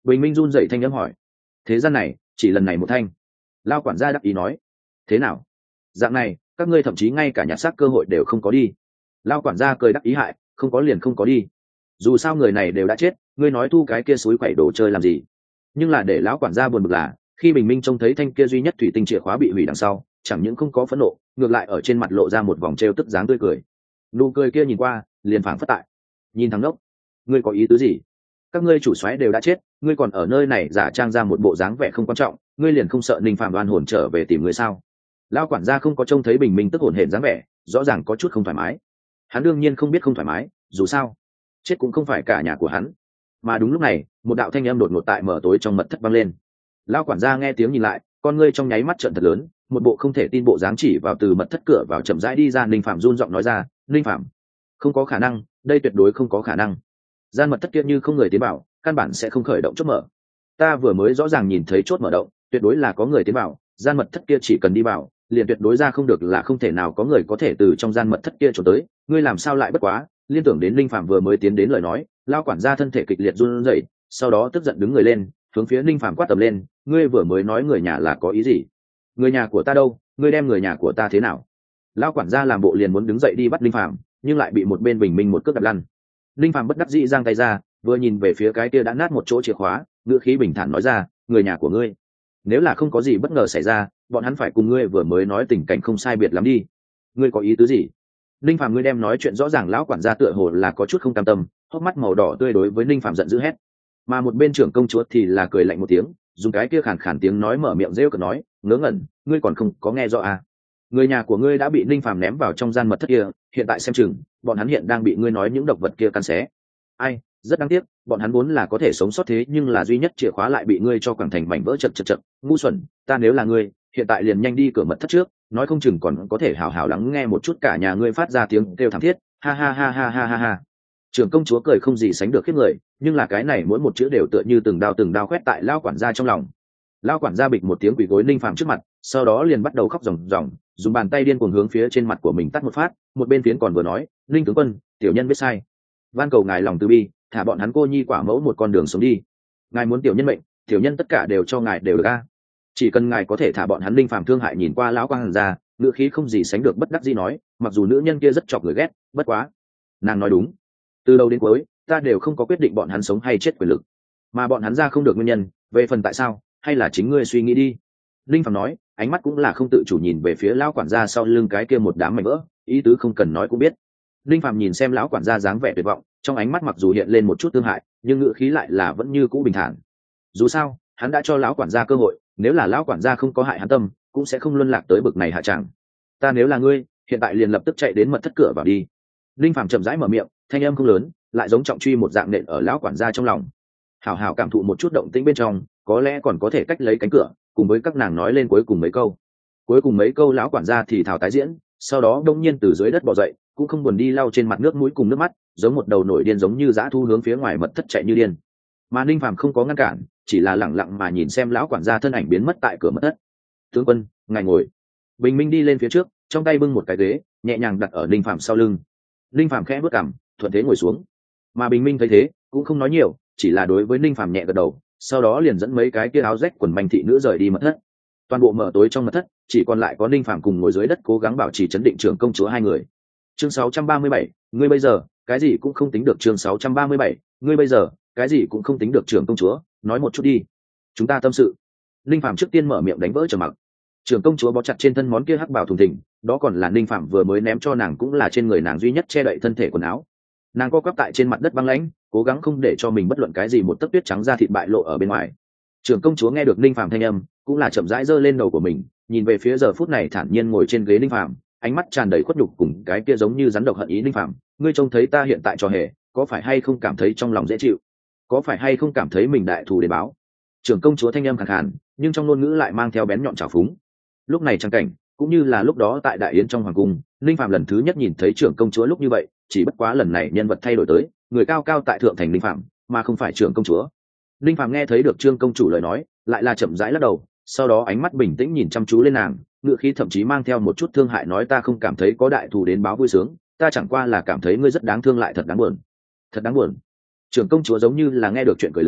Bình minh run dậy thanh âm hỏi. Thế gian này chỉ lần này một thanh. Lao quản gia đắc ý nói. Thế nào, dạng này các ngươi thậm chí ngay cả nhặt xác cơ hội đều không có đi. Lao quản gia cười đắc ý hại, không có liền không có đi, dù sao người này đều đã chết, ngươi nói thu cái kia suối quẩy đồ chơi làm gì. Nhưng là để lão quản gia buồn bực là khi bình minh trông thấy thanh kia duy nhất thủy tinh chìa khóa bị hủy đằng sau, chẳng những không có phẫn nộ, ngược lại ở trên mặt lộ ra một vòng trêu tức dáng tươi cười. Nụ cười kia nhìn qua liền phảng phất tại nhìn thằng đốc, ngươi có ý tứ gì? Các ngươi chủ soái đều đã chết, ngươi còn ở nơi này giả trang ra một bộ dáng vẻ không quan trọng, ngươi liền không sợ Ninh Phạm đoan hồn trở về tìm ngươi sao? Lão quản gia không có trông thấy bình minh tức hồn hển dáng vẻ, rõ ràng có chút không thoải mái. Hắn đương nhiên không biết không thoải mái, dù sao chết cũng không phải cả nhà của hắn. Mà đúng lúc này một đạo thanh âm đột ngột tại mở tối trong mật thất vang lên. Lão quản gia nghe tiếng nhìn lại, con ngươi trong nháy mắt trợn thật lớn, một bộ không thể tin bộ dáng chỉ vào từ mật thất cửa vào chậm rãi đi ra. Ninh Phạm run giọng nói ra, Ninh Phạm, không có khả năng, đây tuyệt đối không có khả năng. Gian mật thất kia như không người tiến vào, căn bản sẽ không khởi động chốt mở. Ta vừa mới rõ ràng nhìn thấy chốt mở động, tuyệt đối là có người tiến vào. Gian mật thất kia chỉ cần đi vào, liền tuyệt đối ra không được là không thể nào có người có thể từ trong gian mật thất kia trốn tới. Ngươi làm sao lại bất quá? Liên tưởng đến Linh Phạm vừa mới tiến đến lời nói, lao quản gia thân thể kịch liệt run rẩy, sau đó tức giận đứng người lên, hướng phía Linh Phạm quát tầm lên, ngươi vừa mới nói người nhà là có ý gì? Người nhà của ta đâu? Ngươi đem người nhà của ta thế nào? Lao quản gia làm bộ liền muốn đứng dậy đi bắt Linh Phạm, nhưng lại bị một bên bình minh một cước đập lăn. Linh Phạm bất đắc dĩ giang tay ra, vừa nhìn về phía cái kia đã nát một chỗ chìa khóa, ngữ khí bình thản nói ra, người nhà của ngươi, nếu là không có gì bất ngờ xảy ra, bọn hắn phải cùng ngươi vừa mới nói tình cảnh không sai biệt lắm đi. Ngươi có ý tứ gì? Ninh Phạm ngươi đem nói chuyện rõ ràng. Lão quản gia tựa hồ là có chút không cam tâm, hốc mắt màu đỏ tươi đối với Ninh Phạm giận dữ hét. Mà một bên trưởng công chúa thì là cười lạnh một tiếng, dùng cái kia khàn khàn tiếng nói mở miệng rêu cợt nói, ngớ ngẩn, ngươi còn không có nghe rõ à? Người nhà của ngươi đã bị Ninh Phạm ném vào trong gian mật thất kia, hiện tại xem chừng bọn hắn hiện đang bị ngươi nói những độc vật kia cắn xé. Ai, rất đáng tiếc, bọn hắn vốn là có thể sống sót, thế nhưng là duy nhất chìa khóa lại bị ngươi cho quẳng thành mảnh vỡ. Chật chật chật, ngu xuẩn, ta nếu là ngươi, hiện tại liền nhanh đi cửa mật thất trước, nói không chừng còn có thể hào hào lắng nghe một chút cả nhà ngươi phát ra tiếng kêu thảm thiết. Ha ha ha ha ha ha ha. Trưởng công chúa cười không gì sánh được khiếp người, nhưng là cái này mỗi một chữ đều tựa như từng đao từng đao quét tại lao quản gia trong lòng. Lao quản gia bịch một tiếng quỳ gối Ninh Phạm trước mặt, sau đó liền bắt đầu khóc ròng ròng, dùng bàn tay điên cuồng hướng phía trên mặt của mình tát một phát, một bên phiến còn vừa nói, Ninh tướng quân, tiểu nhân biết sai, van cầu ngài lòng từ bi, thả bọn hắn cô nhi quả mẫu một con đường sống đi. Ngài muốn tiểu nhân mệnh, tiểu nhân tất cả đều cho ngài đều được a. Chỉ cần ngài có thể thả bọn hắn. Linh Phạm thương hại nhìn qua lão quang ra, ngữ khí không gì sánh được bất đắc dĩ nói, mặc dù nữ nhân kia rất chọc người ghét, bất quá nàng nói đúng, từ đầu đến cuối ta đều không có quyết định bọn hắn sống hay chết quyền lực, mà bọn hắn ra không được nguyên nhân, về phần tại sao, hay là chính ngươi suy nghĩ đi. Linh Phạm nói, ánh mắt cũng là không tự chủ nhìn về phía lão quản gia sau lưng cái kia một đám mảnh vỡ, ý tứ không cần nói cũng biết. Linh Phạm nhìn xem lão quản gia dáng vẻ tuyệt vọng, trong ánh mắt mặc dù hiện lên một chút thương hại, nhưng ngữ khí lại là vẫn như cũ bình thản. Dù sao hắn đã cho lão quản gia cơ hội, nếu là lão quản gia không có hại hắn tâm, cũng sẽ không luân lạc tới bực này hạ trạng. Ta nếu là ngươi, hiện tại liền lập tức chạy đến mật thất cửa vào đi. Linh Phạm chậm rãi mở miệng, thanh âm không lớn, lại giống trọng truy một dạng nện ở lão quản gia trong lòng. Hảo hảo cảm thụ một chút động tĩnh bên trong, có lẽ còn có thể cách lấy cánh cửa, cùng với các nàng nói lên cuối cùng mấy câu. Cuối cùng mấy câu lão quản gia thì thào tái diễn, sau đó đông nhiên từ dưới đất bò dậy, cũng không buồn đi lau trên mặt nước mũi cùng nước mắt, giống một đầu nổi điên giống như dã thu hướng phía ngoài mật thất chạy như điên. Mà Ninh Phạm không có ngăn cản, chỉ là lẳng lặng mà nhìn xem lão quản gia thân ảnh biến mất tại cửa mật thất. Tướng quân, ngài ngồi. Bình minh đi lên phía trước, trong tay bưng một cái ghế, nhẹ nhàng đặt ở Ninh Phạm sau lưng. Ninh Phạm khẽ bước cằm, thuận thế ngồi xuống. Mà Bình minh thấy thế, cũng không nói nhiều, chỉ là đối với Ninh Phạm nhẹ gật đầu, sau đó liền dẫn mấy cái kia áo rách quần manh thị nữ rời đi mật thất. Toàn bộ mở tối trong mật thất, chỉ còn lại có Ninh Phạm cùng ngồi dưới đất cố gắng bảo trì trấn định trưởng công chúa hai người. Chương sáu trăm ba mươi bảy, ngươi bây giờ cái gì cũng không tính được. Chương sáu trăm ba mươi bảy, ngươi bây giờ cái gì cũng không tính được. Trưởng công chúa, nói một chút đi, chúng ta tâm sự. Ninh Phạm trước tiên mở miệng đánh vỡ trầm mặc. Trưởng công chúa bó chặt trên thân món kia hắc bảo thùng thình, đó còn là Ninh Phạm vừa mới ném cho nàng, cũng là trên người nàng duy nhất che đậy thân thể quần áo. Nàng co quắp tại trên mặt đất băng lãnh, cố gắng không để cho mình bất luận cái gì một tấc tuyết trắng da thịt bại lộ ở bên ngoài. Trưởng công chúa nghe được Ninh Phạm thanh âm, cũng là chậm rãi giơ lên đầu của mình, nhìn về phía giờ phút này thản nhiên ngồi trên ghế Ninh Phạm, ánh mắt tràn đầy khuất nhục cùng cái kia giống như rắn độc hận ý. Ninh Phạm, ngươi trông thấy ta hiện tại trò hề, có phải hay không cảm thấy trong lòng dễ chịu? Có phải hay không cảm thấy mình đại thù để báo? Trưởng công chúa thanh âm khàn khàn, nhưng trong ngôn ngữ lại mang theo bén nhọn trào phúng. Lúc này trang cảnh, cũng như là lúc đó tại đại yến trong hoàng cung, Ninh Phạm lần thứ nhất nhìn thấy trưởng công chúa lúc như vậy, chỉ bất quá lần này nhân vật thay đổi tới, người cao cao tại thượng thành Ninh Phạm, mà không phải trưởng công chúa. Ninh Phạm nghe thấy được trương công chủ lời nói, lại là chậm rãi lắc đầu, sau đó ánh mắt bình tĩnh nhìn chăm chú lên nàng, ngựa khí thậm chí mang theo một chút thương hại nói, ta không cảm thấy có đại thù đến báo vui sướng, ta chẳng qua là cảm thấy ngươi rất đáng thương lại thật đáng buồn. Thật đáng buồn. Trưởng công chúa giống như là nghe được chuyện cười lớn,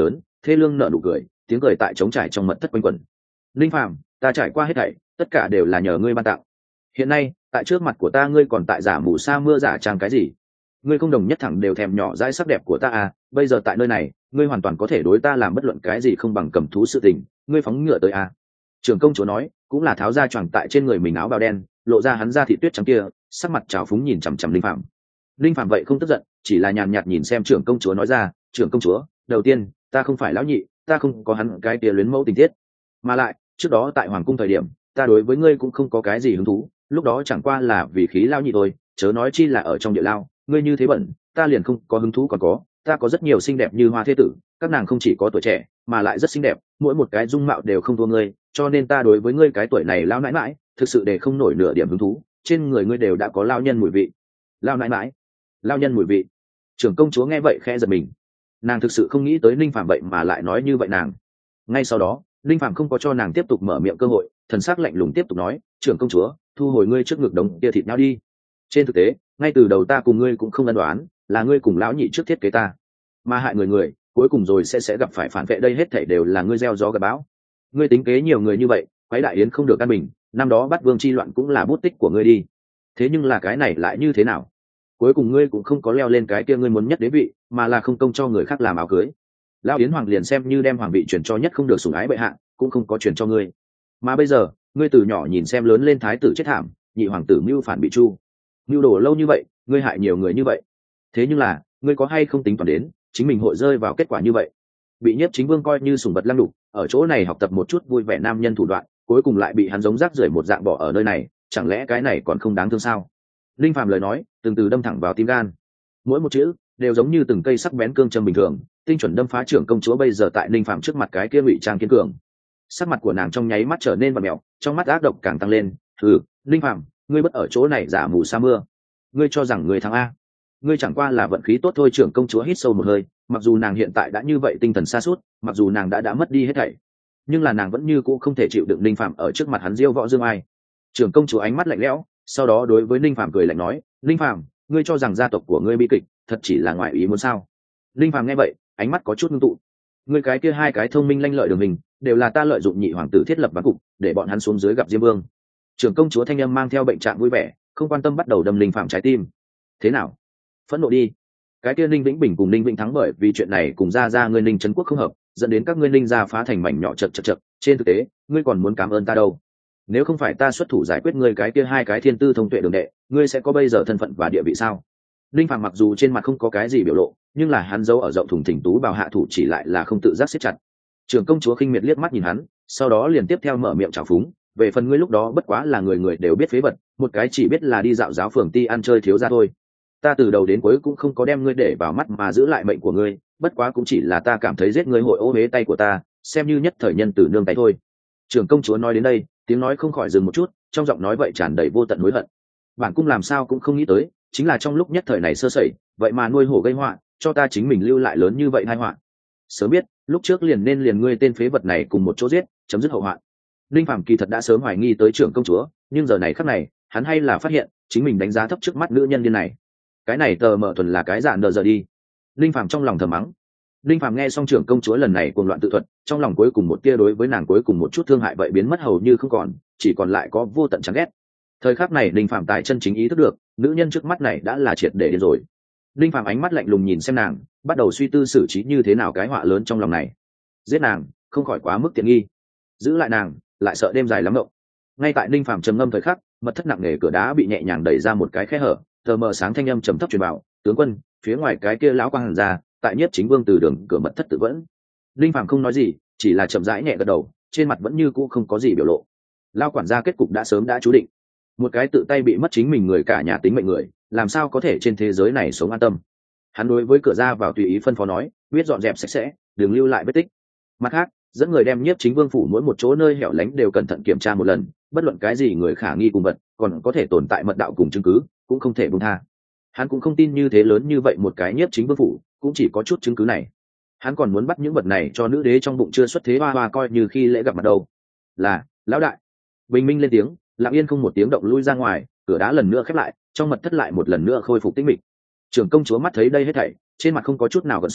thê lương nở nụ cười, tiếng cười tại trống trải trong mật thất quanh quẩn. Linh Phàm, ta trải qua hết thảy, tất cả đều là nhờ ngươi ban tặng. Hiện nay tại trước mặt của ta ngươi còn tại giả mù sa mưa giả trang cái gì? Ngươi không đồng nhất thẳng đều thèm nhỏ dãi sắc đẹp của ta à? Bây giờ tại nơi này ngươi hoàn toàn có thể đối ta làm bất luận cái gì không bằng cầm thú sự tình, ngươi phóng ngựa tới à? Trưởng công chúa nói, cũng là tháo ra choàng tại trên người mình áo bào đen, lộ ra hắn da thịt tuyết trắng kia, sắc mặt trào phúng nhìn chằm chằm Linh Phạm. Linh Phạm vậy không tức giận, chỉ là nhàn nhạt nhìn xem trưởng công chúa nói ra, trưởng công chúa, đầu tiên ta không phải lão nhị, ta không có hắn cái tia luyến mẫu tình tiết, mà lại trước đó tại hoàng cung thời điểm ta đối với ngươi cũng không có cái gì hứng thú, lúc đó chẳng qua là vì khí lao nhị thôi, chớ nói chi là ở trong địa lao, ngươi như thế bẩn ta liền không có hứng thú. Còn có, ta có rất nhiều xinh đẹp như hoa thế tử, các nàng không chỉ có tuổi trẻ mà lại rất xinh đẹp, mỗi một cái dung mạo đều không thua ngươi, cho nên ta đối với ngươi cái tuổi này lao nãi mãi thực sự để không nổi nửa điểm hứng thú. Trên người ngươi đều đã có lao nhân mùi vị. Lao nãi mãi, lao nhân mùi vị. Trưởng công chúa nghe vậy khẽ giật mình, nàng thực sự không nghĩ tới Ninh Phạm vậy mà lại nói như vậy nàng. Ngay sau đó Ninh Phạm không có cho nàng tiếp tục mở miệng cơ hội, thần sắc lạnh lùng tiếp tục nói, trưởng công chúa, thu hồi ngươi trước ngực đống kia thịt nhau đi. Trên thực tế ngay từ đầu ta cùng ngươi cũng không ân đoán, là ngươi cùng lão nhị trước thiết kế ta mà hại người người cuối cùng rồi sẽ sẽ gặp phải phản vệ, đây hết thảy đều là ngươi gieo gió gặt bão. Ngươi tính kế nhiều người như vậy, quái đại yến không được căn bình, năm đó bắt vương chi loạn cũng là bút tích của ngươi đi, thế nhưng là cái này lại như thế nào? Cuối cùng ngươi cũng không có leo lên cái kia ngươi muốn nhất đế vị, mà là không công cho người khác làm áo cưới. Lão yến hoàng liền xem như đem hoàng vị truyền cho nhất không được sủng ái bệ hạ, cũng không có truyền cho ngươi. Mà bây giờ ngươi từ nhỏ nhìn xem lớn lên thái tử chết thảm, nhị hoàng tử mưu phản bị chu, mưu đồ lâu như vậy, ngươi hại nhiều người như vậy, thế nhưng là ngươi có hay không tính toán đến chính mình hội rơi vào kết quả như vậy? Bị Nhiếp Chính Vương coi như sủng vật lăng đục, ở chỗ này học tập một chút vui vẻ nam nhân thủ đoạn, cuối cùng lại bị hắn giống rác rưởi một dạng bỏ ở nơi này, chẳng lẽ cái này còn không đáng thương sao? Linh Phạm lời nói từng từ đâm thẳng vào tim gan, mỗi một chữ đều giống như từng cây sắc bén cương châm bình thường, tinh chuẩn đâm phá trưởng công chúa bây giờ tại Linh Phạm trước mặt cái kia ngụy trang kiên cường. Sắc mặt của nàng trong nháy mắt trở nên vặn mèo, trong mắt ác độc càng tăng lên. Ừ, Linh Phạm, ngươi bất ở chỗ này giả mù sa mưa, ngươi cho rằng ngươi thắng a? Ngươi chẳng qua là vận khí tốt thôi. Trưởng công chúa hít sâu một hơi, mặc dù nàng hiện tại đã như vậy tinh thần sa sút, mặc dù nàng đã đã mất đi hết thảy, nhưng là nàng vẫn như cũ không thể chịu đựng Linh Phạm ở trước mặt hắn diêu võ dương ai. Trưởng công chúa ánh mắt lạnh lẽo, sau đó đối với Linh Phạm cười lạnh nói, Linh Phạm, ngươi cho rằng gia tộc của ngươi bi kịch thật chỉ là ngoại ý muốn sao? Linh Phạm nghe vậy ánh mắt có chút ngưng tụ, ngươi cái kia hai cái thông minh lanh lợi đường mình đều là ta lợi dụng nhị hoàng tử thiết lập ván cục để bọn hắn xuống dưới gặp Diêm Vương. Trưởng công chúa thanh âm mang theo bệnh trạng vui vẻ, không quan tâm bắt đầu đâm Linh Phạm trái tim. Thế nào, phẫn nộ đi? Cái kia Ninh Vĩnh Bình cùng Ninh Vĩnh Thắng bởi vì chuyện này cùng ra ra ngươi Ninh Trấn Quốc không hợp, dẫn đến các ngươi Ninh gia phá thành mảnh nhỏ, chật chật chật. Trên thực tế ngươi còn muốn cảm ơn ta đâu, nếu không phải ta xuất thủ giải quyết ngươi cái kia hai cái thiên tư thông tuệ đường đệ, ngươi sẽ có bây giờ thân phận và địa vị sao? Linh Phạm mặc dù trên mặt không có cái gì biểu lộ, nhưng là hắn giấu ở rộng thùng thình tú bào hạ thủ chỉ lại là không tự giác siết chặt. Trưởng công chúa khinh miệt liếc mắt nhìn hắn, sau đó liền tiếp theo mở miệng trào phúng, về phần ngươi lúc đó bất quá là người người đều biết phế vật, một cái chỉ biết là đi dạo giáo phường ti ăn chơi thiếu gia thôi. Ta từ đầu đến cuối cũng không có đem ngươi để vào mắt mà giữ lại mệnh của ngươi, bất quá cũng chỉ là ta cảm thấy giết ngươi hội ô uế tay của ta, xem như nhất thời nhân từ nương tay thôi. Trưởng công chúa nói đến đây, tiếng nói không khỏi dừng một chút, trong giọng nói vậy tràn đầy vô tận hối hận. Bản cung làm sao cũng không nghĩ tới, chính là trong lúc nhất thời này sơ sẩy, vậy mà nuôi hổ gây họa, cho ta chính mình lưu lại lớn như vậy tai họa. Sớm biết, lúc trước liền nên liền ngươi tên phế vật này cùng một chỗ giết, chấm dứt hậu họa. Linh Phạm kỳ thật đã sớm hoài nghi tới trưởng công chúa, nhưng giờ này khắc này, hắn hay là phát hiện chính mình đánh giá thấp trước mắt nữ nhân điên này. Cái này tờ mờ thuần là cái dạng đờ giờ đi. Linh Phạm trong lòng thầm mắng. Linh Phạm nghe xong trưởng công chúa lần này cuồng loạn tự thuật, trong lòng cuối cùng một tia đối với nàng cuối cùng một chút thương hại vậy biến mất hầu như không còn, chỉ còn lại có vô tận chán ghét. Thời khắc này Linh Phạm tài chân chính ý thức được, nữ nhân trước mắt này đã là triệt để điên rồi. Linh Phạm ánh mắt lạnh lùng nhìn xem nàng, bắt đầu suy tư xử trí như thế nào cái họa lớn trong lòng này. Giết nàng không khỏi quá mức tiện nghi, giữ lại nàng lại sợ đêm dài lắm mộng. Ngay tại Linh Phạm trầm ngâm thời khắc, mật thất nặng nề cửa đá bị nhẹ nhàng đẩy ra một cái khe hở, tờ mờ sáng thanh âm trầm thấp truyền bảo, tướng quân, phía ngoài cái kia lão quang hàn ra, tại Nhiếp Chính Vương từ đường cửa mật thất tự vẫn. Linh Phạm không nói gì, chỉ là chậm rãi nhẹ gật đầu, trên mặt vẫn như cũ không có gì biểu lộ. Lão quản gia kết cục đã sớm đã chú định, một cái tự tay bị mất chính mình người cả nhà tính mệnh người, làm sao có thể trên thế giới này sống an tâm. Hắn đối với cửa ra vào tùy ý phân phó nói, biết dọn dẹp sạch sẽ, đừng lưu lại vết tích. Mặt khác, dẫn người đem Nhiếp Chính Vương phủ mỗi một chỗ nơi hẻo lánh đều cẩn thận kiểm tra một lần, bất luận cái gì người khả nghi cùng vật, còn có thể tồn tại mật đạo cùng chứng cứ, cũng không thể buông tha. Hắn cũng không tin như thế lớn như vậy một cái Nhiếp Chính Vương phủ cũng chỉ có chút chứng cứ này. Hắn còn muốn bắt những vật này cho nữ đế trong bụng chưa xuất thế hoa hoa coi như khi lễ gặp mặt đâu. Là, lão đại. Bình minh lên tiếng, lặng yên không một tiếng động lui ra ngoài, cửa đá lần nữa khép lại, trong mật thất lại một lần nữa khôi phục tĩnh mịch. Trưởng công chúa mắt thấy đây hết thảy, trên mặt không có chút nào gợn sóng,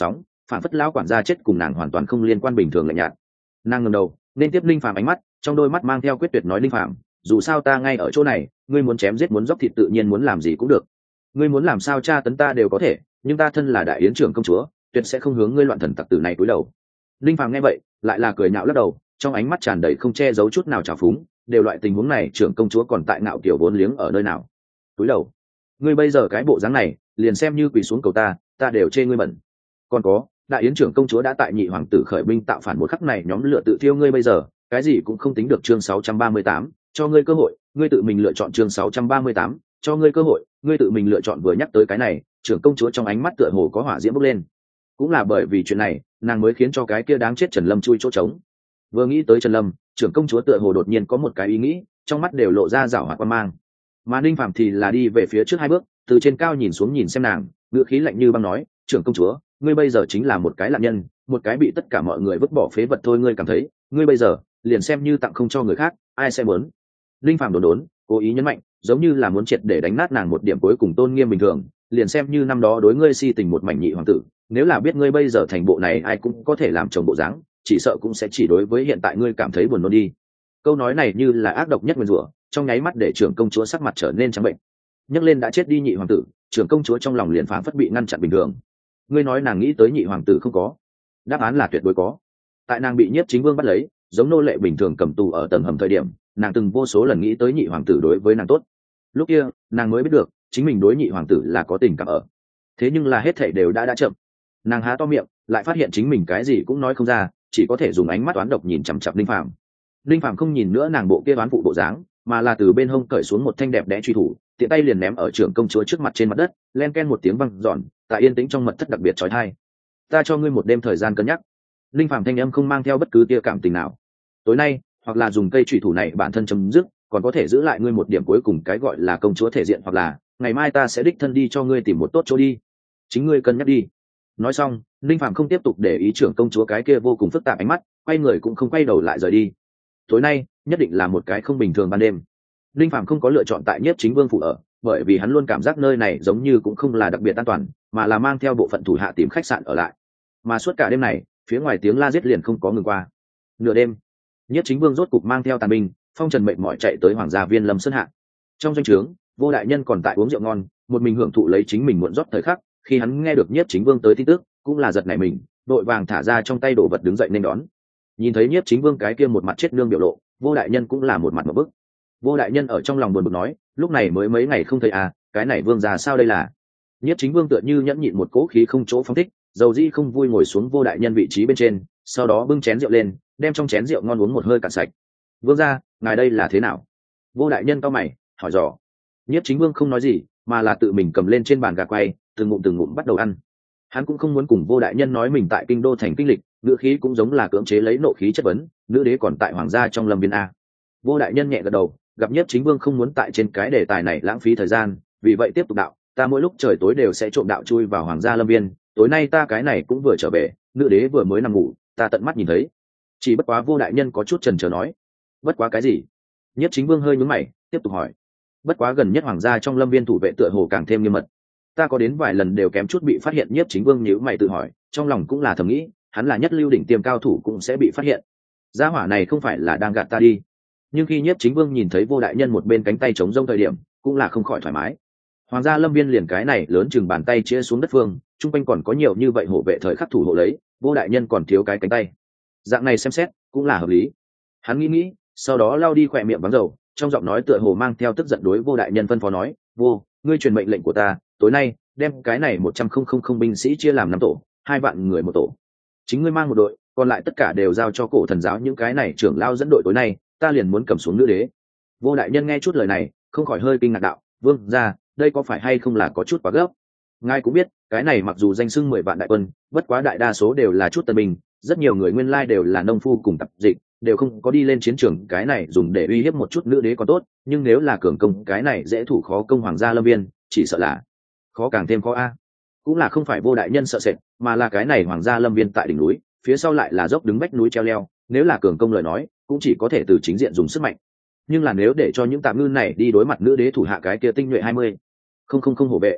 phản phất lão quản gia chết cùng nàng hoàn toàn không liên quan bình thường lạnh nhạt. Nàng ngẩng đầu nên tiếp linh phàm ánh mắt, trong đôi mắt mang theo quyết tuyệt nói linh phàm, dù sao ta ngay ở chỗ này, ngươi muốn chém giết muốn dốc thịt tự nhiên muốn làm gì cũng được, ngươi muốn làm sao tra tấn ta đều có thể, nhưng ta thân là đại yến trưởng công chúa, tuyệt sẽ không hướng ngươi loạn thần tặc tử này cúi đầu. Linh phàm nghe vậy lại là cười nhạo lắc đầu, trong ánh mắt tràn đầy không che giấu chút nào trào phúng, đều loại tình huống này trưởng công chúa còn tại ngạo kiểu vốn liếng ở nơi nào. Cúi đầu? Ngươi bây giờ cái bộ dáng này, liền xem như quỳ xuống cầu ta, ta đều chê ngươi bẩn. Còn có, đại yến trưởng công chúa đã tại nhị hoàng tử khởi binh tạo phản một khắc này nhóm lửa tự thiêu ngươi bây giờ, cái gì cũng không tính được. Chương sáu trăm ba mươi tám, cho ngươi cơ hội, ngươi tự mình lựa chọn. Chương sáu trăm ba mươi tám, cho ngươi cơ hội, ngươi tự mình lựa chọn. Vừa nhắc tới cái này, trưởng công chúa trong ánh mắt tựa hồ có hỏa diễm bốc lên. Cũng là bởi vì chuyện này, nàng mới khiến cho cái kia đáng chết Trần Lâm chui chỗ trống. Vừa nghĩ tới Trần Lâm, trưởng công chúa tựa hồ đột nhiên có một cái ý nghĩ, trong mắt đều lộ ra rảo hoạt quan mang. Mà Ninh Phàm thì là đi về phía trước hai bước, từ trên cao nhìn xuống nhìn xem nàng, ngữ khí lạnh như băng nói, trưởng công chúa, ngươi bây giờ chính là một cái nạn nhân, một cái bị tất cả mọi người vứt bỏ phế vật thôi. Ngươi cảm thấy ngươi bây giờ liền xem như tặng không cho người khác, ai sẽ muốn? Linh phàm đốn đốn cố ý nhấn mạnh, giống như là muốn triệt để đánh nát nàng một điểm cuối cùng tôn nghiêm bình thường, liền xem như năm đó đối ngươi si tình một mảnh nhị hoàng tử, nếu là biết ngươi bây giờ thành bộ này ai cũng có thể làm chồng bộ dáng, chỉ sợ cũng sẽ chỉ đối với hiện tại ngươi cảm thấy buồn nôn đi. Câu nói này như là ác độc nhất nguyên rủa, trong nháy mắt để trưởng công chúa sắc mặt trở nên trắng bệnh. Nhấc lên đã chết đi nhị hoàng tử, trưởng công chúa trong lòng liền phảng phất bị ngăn chặn bình thường. Ngươi nói nàng nghĩ tới nhị hoàng tử không có? Đáp án là tuyệt đối có. Tại nàng bị Nhiếp Chính Vương bắt lấy, giống nô lệ bình thường cầm tù ở tầng hầm thời điểm, nàng từng vô số lần nghĩ tới nhị hoàng tử đối với nàng tốt. Lúc kia nàng mới biết được chính mình đối nhị hoàng tử là có tình cảm ở. Thế nhưng là hết thảy đều đã đã chậm. Nàng há to miệng, lại phát hiện chính mình cái gì cũng nói không ra, chỉ có thể dùng ánh mắt oán độc nhìn chằm chằm Linh Phàm. Linh Phàm không nhìn nữa nàng bộ kia oán phụ bộ dáng, mà là từ bên hông cởi xuống một thanh đẹp đẽ truy thủ, tiện tay liền ném ở trưởng công chúa trước mặt trên mặt đất, len ken một tiếng vang dọn, tại yên tĩnh trong mật thất đặc biệt chói tai. Ta cho ngươi một đêm thời gian cân nhắc. Linh Phàm thanh âm không mang theo bất cứ tia cảm tình nào. Tối nay, hoặc là dùng cây truy thủ này bản thân chấm dứt, còn có thể giữ lại ngươi một điểm cuối cùng cái gọi là công chúa thể diện, hoặc là ngày mai ta sẽ đích thân đi cho ngươi tìm một tốt chỗ đi. Chính ngươi cân nhắc đi. Nói xong, Linh Phàm không tiếp tục để ý trưởng công chúa cái kia vô cùng phức tạp ánh mắt, quay người cũng không quay đầu lại rời đi. Tối nay, nhất định là một cái không bình thường ban đêm. Linh Phàm không có lựa chọn tại Nhiếp Chính Vương phủ ở, bởi vì hắn luôn cảm giác nơi này giống như cũng không là đặc biệt an toàn, mà là mang theo bộ phận thủ hạ tìm khách sạn ở lại. Mà suốt cả đêm này, phía ngoài tiếng la giết liền không có ngừng qua. Nửa đêm, Nhiếp Chính Vương rốt cục mang theo tàn binh, phong trần mệt mỏi chạy tới Hoàng gia Viên Lâm Sơn hạ. Trong doanh trướng, Vô đại nhân còn tại uống rượu ngon, một mình hưởng thụ lấy chính mình muộn rót thời khắc, khi hắn nghe được Nhiếp Chính Vương tới tin tức, cũng là giật nảy mình, đội vàng thả ra trong tay đồ vật đứng dậy nên đón. Nhìn thấy Nhiếp Chính Vương cái kia một mặt chết nương biểu lộ, Vô đại nhân cũng là một mặt ngộp bức. Vô đại nhân ở trong lòng buồn bực nói, lúc này mới mấy ngày không thấy à, cái này vương già sao đây là? Nhiếp Chính Vương tựa như nhẫn nhịn một cỗ khí không chỗ phóng thích, dầu dĩ không vui ngồi xuống Vô đại nhân vị trí bên trên, sau đó bưng chén rượu lên, đem trong chén rượu ngon uống một hơi cạn sạch. Vương gia, ngài đây là thế nào? Vô đại nhân cau mày hỏi dò. Nhiếp Chính Vương không nói gì, mà là tự mình cầm lên trên bàn gà quay, từng ngụm từng ngụm bắt đầu ăn. Hắn cũng không muốn cùng Vô đại nhân nói mình tại kinh đô thành kinh lịch, ngữ khí cũng giống là cưỡng chế lấy nộ khí chất vấn, nữ đế còn tại hoàng gia trong Lâm Viên a. Vô đại nhân nhẹ gật đầu, gặp Nhiếp Chính Vương không muốn tại trên cái đề tài này lãng phí thời gian, vì vậy tiếp tục đạo, ta mỗi lúc trời tối đều sẽ trộm đạo chui vào hoàng gia Lâm Viên, tối nay ta cái này cũng vừa trở về, nữ đế vừa mới nằm ngủ, ta tận mắt nhìn thấy. Chỉ bất quá Vô đại nhân có chút chần chờ nói, bất quá cái gì? Nhiếp Chính Vương hơi nhướng mày, tiếp tục hỏi, bất quá gần nhất hoàng gia trong Lâm Viên thủ vệ tựa hồ càng thêm nghiêm mật, ta có đến vài lần đều kém chút bị phát hiện. Nhiếp Chính Vương nhíu mày tự hỏi, trong lòng cũng là thầm nghĩ, hắn là nhất lưu đỉnh tiêm cao thủ cũng sẽ bị phát hiện, gia hỏa này không phải là đang gạt ta đi. Nhưng khi Nhiếp Chính Vương nhìn thấy Vô đại nhân một bên cánh tay chống rông thời điểm, cũng là không khỏi thoải mái. Hoàng gia Lâm Viên liền cái này lớn chừng bàn tay chia xuống đất phương, trung quanh còn có nhiều như vậy hộ vệ thời khắc thủ hộ lấy, Vô đại nhân còn thiếu cái cánh tay, dạng này xem xét cũng là hợp lý. Hắn nghĩ nghĩ, sau đó lao đi khỏe miệng vắng dầu, trong giọng nói tựa hồ mang theo tức giận đối Vô đại nhân phân phó nói, vô, ngươi truyền mệnh lệnh của ta, tối nay đem cái này một trăm không không không binh sĩ chia làm năm tổ, hai vạn người một tổ, chính ngươi mang một đội, còn lại tất cả đều giao cho Cổ Thần giáo những cái này trưởng lao dẫn đội. Tối nay ta liền muốn cầm xuống nữ đế. Vô đại nhân nghe chút lời này, không khỏi hơi kinh ngạc đạo, vương gia, đây có phải hay không là có chút quá gấp? Ngài cũng biết, cái này mặc dù danh xưng mười vạn đại quân, bất quá đại đa số đều là chút tân binh, rất nhiều người nguyên lai đều là nông phu cùng tập dịch, đều không có đi lên chiến trường, cái này dùng để uy hiếp một chút nữ đế còn tốt, nhưng nếu là cường công cái này dễ thủ khó công hoàng gia Lâm Viên, chỉ sợ là khó càng thêm khó a. Cũng là không phải Vô đại nhân sợ sệt, mà là cái này hoàng gia Lâm Viên tại đỉnh núi, phía sau lại là dốc đứng vách núi treo leo, nếu là cường công lời nói, cũng chỉ có thể từ chính diện dùng sức mạnh. Nhưng là nếu để cho những tạm ngư này đi đối mặt nữ đế thủ hạ cái kia tinh nhuệ hai mươi không không không hổ vệ,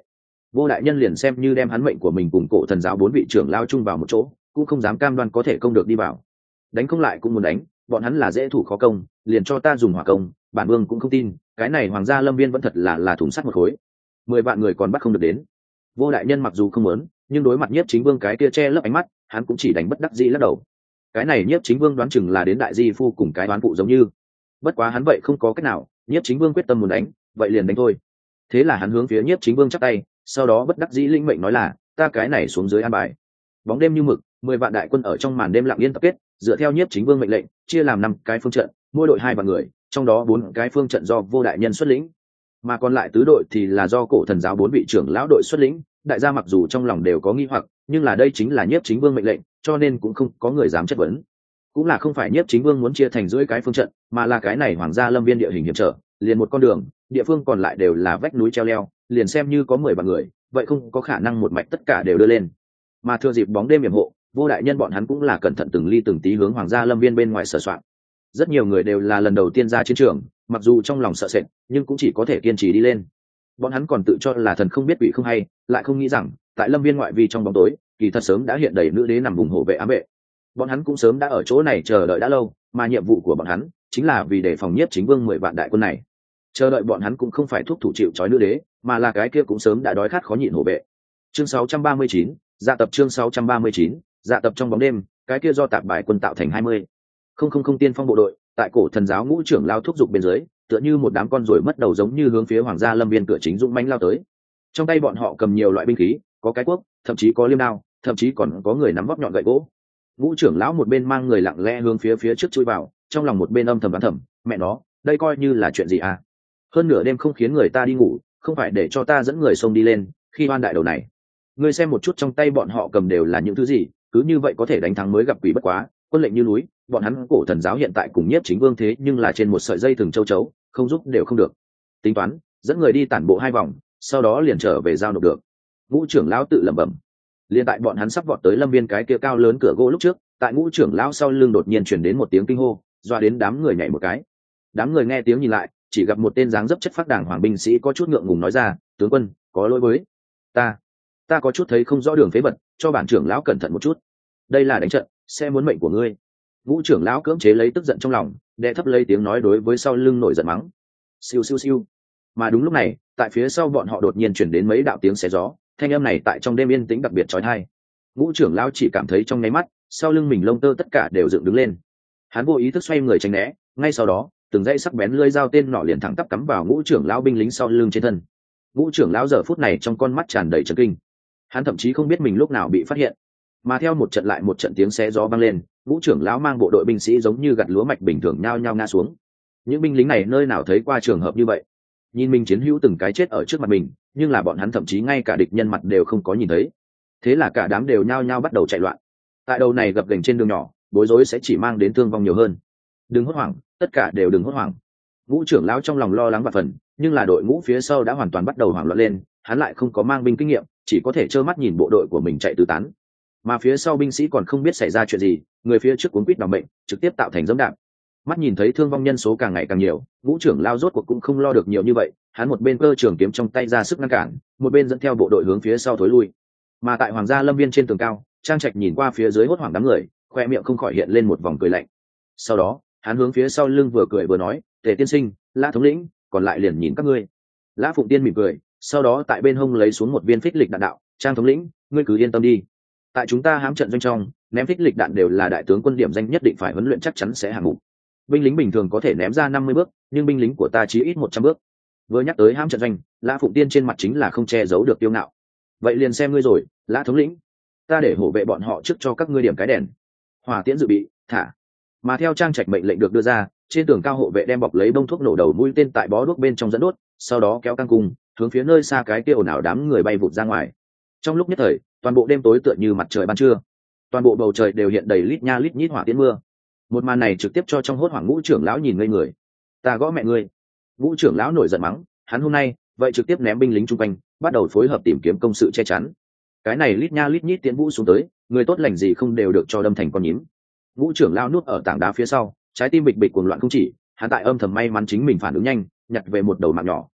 Vô đại nhân liền xem như đem hắn mệnh của mình cùng cổ thần giáo bốn vị trưởng lao chung vào một chỗ cũng không dám cam đoan có thể công được đi vào. Đánh không lại cũng muốn đánh, bọn hắn là dễ thủ khó công, liền cho ta dùng hỏa công, bản vương cũng không tin cái này hoàng gia lâm viên vẫn thật là là thùng sắt một khối, mười vạn người còn bắt không được đến. Vô đại nhân mặc dù không muốn, nhưng đối mặt nhiếp chính vương cái kia che lấp ánh mắt, hắn cũng chỉ đánh bất đắc dĩ lắc đầu. Cái này nhiếp chính vương đoán chừng là đến đại di phu cùng cái đoán phụ giống như, bất quá hắn vậy không có cách nào, nhiếp chính vương quyết tâm muốn đánh, vậy liền đánh thôi. Thế là hắn hướng phía nhiếp chính vương chắp tay, sau đó bất đắc dĩ linh mệnh nói là, ta cái này xuống dưới an bài. Bóng đêm như mực, mười vạn đại quân ở trong màn đêm lặng yên tập kết, dựa theo nhiếp chính vương mệnh lệnh, chia làm năm cái phương trận, mỗi đội hai vạn người, trong đó bốn cái phương trận do vô đại nhân xuất lĩnh, mà còn lại tứ đội thì là do cổ thần giáo bốn vị trưởng lão đội xuất lĩnh. Đại gia mặc dù trong lòng đều có nghi hoặc, nhưng là đây chính là nhiếp chính vương mệnh lệnh, cho nên cũng không có người dám chất vấn. Cũng là không phải nhiếp chính vương muốn chia thành dưới cái phương trận, mà là cái này hoàng gia lâm viên địa hình hiểm trở, liền một con đường, địa phương còn lại đều là vách núi treo leo, liền xem như có mười vạn người, vậy không có khả năng một mạch tất cả đều đưa lên. Mà thừa dịp bóng đêm yểm hộ, vô đại nhân bọn hắn cũng là cẩn thận từng ly từng tí hướng hoàng gia lâm viên bên ngoài sửa soạn. Rất nhiều người đều là lần đầu tiên ra chiến trường, mặc dù trong lòng sợ sệt, nhưng cũng chỉ có thể kiên trì đi lên. Bọn hắn còn tự cho là thần không biết quỷ không hay, lại không nghĩ rằng tại lâm viên ngoại vi trong bóng tối, kỳ thật sớm đã hiện đầy nữ đế nằm vùng hộ vệ ám vệ. Bọn hắn cũng sớm đã ở chỗ này chờ đợi đã lâu, mà nhiệm vụ của bọn hắn chính là vì để phòng nhiếp chính vương mười vạn đại quân này. Chờ đợi bọn hắn cũng không phải thúc thủ chịu trói nữ đế, mà là cái kia cũng sớm đã đói khát khó nhịn hộ vệ. Chương sáu trăm ba mươi chín, dạ tập chương sáu trăm ba mươi chín, dạ tập trong bóng đêm, cái kia do tạp bài quân tạo thành hai mươi không không không tiên phong bộ đội, tại cổ thần giáo ngũ trưởng lao thúc giục bên dưới, tựa như một đám con ruồi mất đầu giống như hướng phía hoàng gia lâm viên cửa chính dũng mãnh lao tới. Trong tay bọn họ cầm nhiều loại binh khí, có cái cuốc, thậm chí có liêm đao, thậm chí còn có người nắm vót nhọn gậy gỗ. Ngũ trưởng lão một bên mang người lặng lẽ hướng phía phía trước chui vào, trong lòng một bên âm thầm đoán thầm, mẹ nó, đây coi như là chuyện gì à? Hơn nửa đêm không khiến người ta đi ngủ, không phải để cho ta dẫn người xông đi lên, khi oan đại đầu này. Ngươi xem một chút trong tay bọn họ cầm đều là những thứ gì, cứ như vậy có thể đánh thắng mới gặp quỷ bất quá, quân lệnh như núi, bọn hắn cổ thần giáo hiện tại cùng nhiếp chính vương thế nhưng là trên một sợi dây thừng châu chấu, không giúp đều không được. Tính toán, dẫn người đi tản bộ hai vòng, sau đó liền trở về giao nộp được. Ngũ trưởng lão tự lẩm bẩm. Liên tại bọn hắn sắp vọt tới lâm viên cái kia cao lớn cửa gỗ lúc trước, tại ngũ trưởng lão sau lưng đột nhiên truyền đến một tiếng kinh hô, doa đến đám người nhảy một cái. Đám người nghe tiếng nhìn lại, chỉ gặp một tên dáng dấp chất phác đảng hoàng binh sĩ có chút ngượng ngùng nói ra, tướng quân, có lỗi với ta, ta có chút thấy không rõ đường phế bật, cho bản trưởng lão cẩn thận một chút. Đây là đánh trận, sẽ muốn mệnh của ngươi. Ngũ trưởng lão cưỡng chế lấy tức giận trong lòng, đè thấp lấy tiếng nói đối với sau lưng nổi giận mắng. Siêu siêu siêu. Mà đúng lúc này, tại phía sau bọn họ đột nhiên truyền đến mấy đạo tiếng xé gió, thanh âm này tại trong đêm yên tĩnh đặc biệt chói tai. Ngũ trưởng lão chỉ cảm thấy trong nháy mắt, sau lưng mình lông tơ tất cả đều dựng đứng lên. Hắn vô ý thức xoay người tránh né, ngay sau đó, từng dãy sắc bén lưỡi dao tên nọ liền thẳng tắp cắm vào ngũ trưởng lão binh lính sau lưng trên thân. Ngũ trưởng lão giờ phút này trong con mắt tràn đầy chấn kinh. Hắn thậm chí không biết mình lúc nào bị phát hiện. Mà theo một trận lại một trận tiếng xé gió vang lên, ngũ trưởng lão mang bộ đội binh sĩ giống như gặt lúa mạch bình thường nhao nhao ngã xuống. Những binh lính này nơi nào thấy qua trường hợp như vậy? Nhìn mình chiến hữu từng cái chết ở trước mặt mình, nhưng là bọn hắn thậm chí ngay cả địch nhân mặt đều không có nhìn thấy. Thế là cả đám đều nhao nhao bắt đầu chạy loạn. Tại đầu này gập ghềnh trên đường nhỏ, bối rối sẽ chỉ mang đến thương vong nhiều hơn. Đừng hốt hoảng, tất cả đều đừng hốt hoảng. Ngũ trưởng lão trong lòng lo lắng và phần, nhưng là đội ngũ phía sau đã hoàn toàn bắt đầu hoảng loạn lên, hắn lại không có mang binh kinh nghiệm, chỉ có thể trơ mắt nhìn bộ đội của mình chạy tứ tán. Mà phía sau binh sĩ còn không biết xảy ra chuyện gì, người phía trước cuống quýt đảm bệnh, trực tiếp tạo thành dẫm đạp. Mắt nhìn thấy thương vong nhân số càng ngày càng nhiều, ngũ trưởng lao rốt cuộc cũng không lo được nhiều như vậy, hắn một bên cơ trường kiếm trong tay ra sức ngăn cản, một bên dẫn theo bộ đội hướng phía sau thối lui. Mà tại hoàng gia lâm viên trên tường cao, Trang Trạch nhìn qua phía dưới hốt hoảng đám người, khoe miệng không khỏi hiện lên một vòng cười lạnh. Sau đó, hắn hướng phía sau lưng vừa cười vừa nói, Tề tiên sinh, Lã thống lĩnh, còn lại liền nhìn các ngươi. Lã Phụng Tiên mỉm cười, sau đó tại bên hông lấy xuống một viên phích lịch đạn đạo, Trang thống lĩnh, ngươi cứ yên tâm đi. Tại chúng ta hãm trận doanh trong, ném phích lịch đạn đều là đại tướng quân điểm danh nhất định phải huấn luyện chắc chắn sẽ hàng ngũ. Binh lính bình thường có thể ném ra năm mươi bước, nhưng binh lính của ta chỉ ít một trăm bước. Vừa nhắc tới hãm trận doanh, Lã Phụng Tiên trên mặt chính là không che giấu được tiêu ngạo. Vậy liền xem ngươi rồi, Lã thống lĩnh, ta để hộ vệ bọn họ trước cho các ngươi điểm cái đèn. Hỏa tiễn dự bị, thả. Mà theo Trang Trạch mệnh lệnh được đưa ra, trên tường cao hộ vệ đem bọc lấy bông thuốc nổ đầu mũi tên tại bó đuốc bên trong dẫn đốt, sau đó kéo căng cung, hướng phía nơi xa cái kia ồn ào đám người bay vụt ra ngoài. Trong lúc nhất thời, toàn bộ đêm tối tựa như mặt trời ban trưa, toàn bộ bầu trời đều hiện đầy lít nha lít nhít hỏa tiễn mưa. Một màn này trực tiếp cho trong hốt hoảng ngũ trưởng lão nhìn ngây người. Ta gõ mẹ ngươi! Ngũ trưởng lão nổi giận mắng, hắn hôm nay vậy trực tiếp ném binh lính chung quanh, bắt đầu phối hợp tìm kiếm công sự che chắn. Cái này lít nha lít nhít tiễn vũ xuống tới, người tốt lành gì không đều được cho đâm thành con nhím. Ngũ trưởng lão núp ở tảng đá phía sau, trái tim bịch bịch cuồng loạn không chỉ, hắn tại âm thầm may mắn chính mình phản ứng nhanh, nhặt về một đầu mạng nhỏ.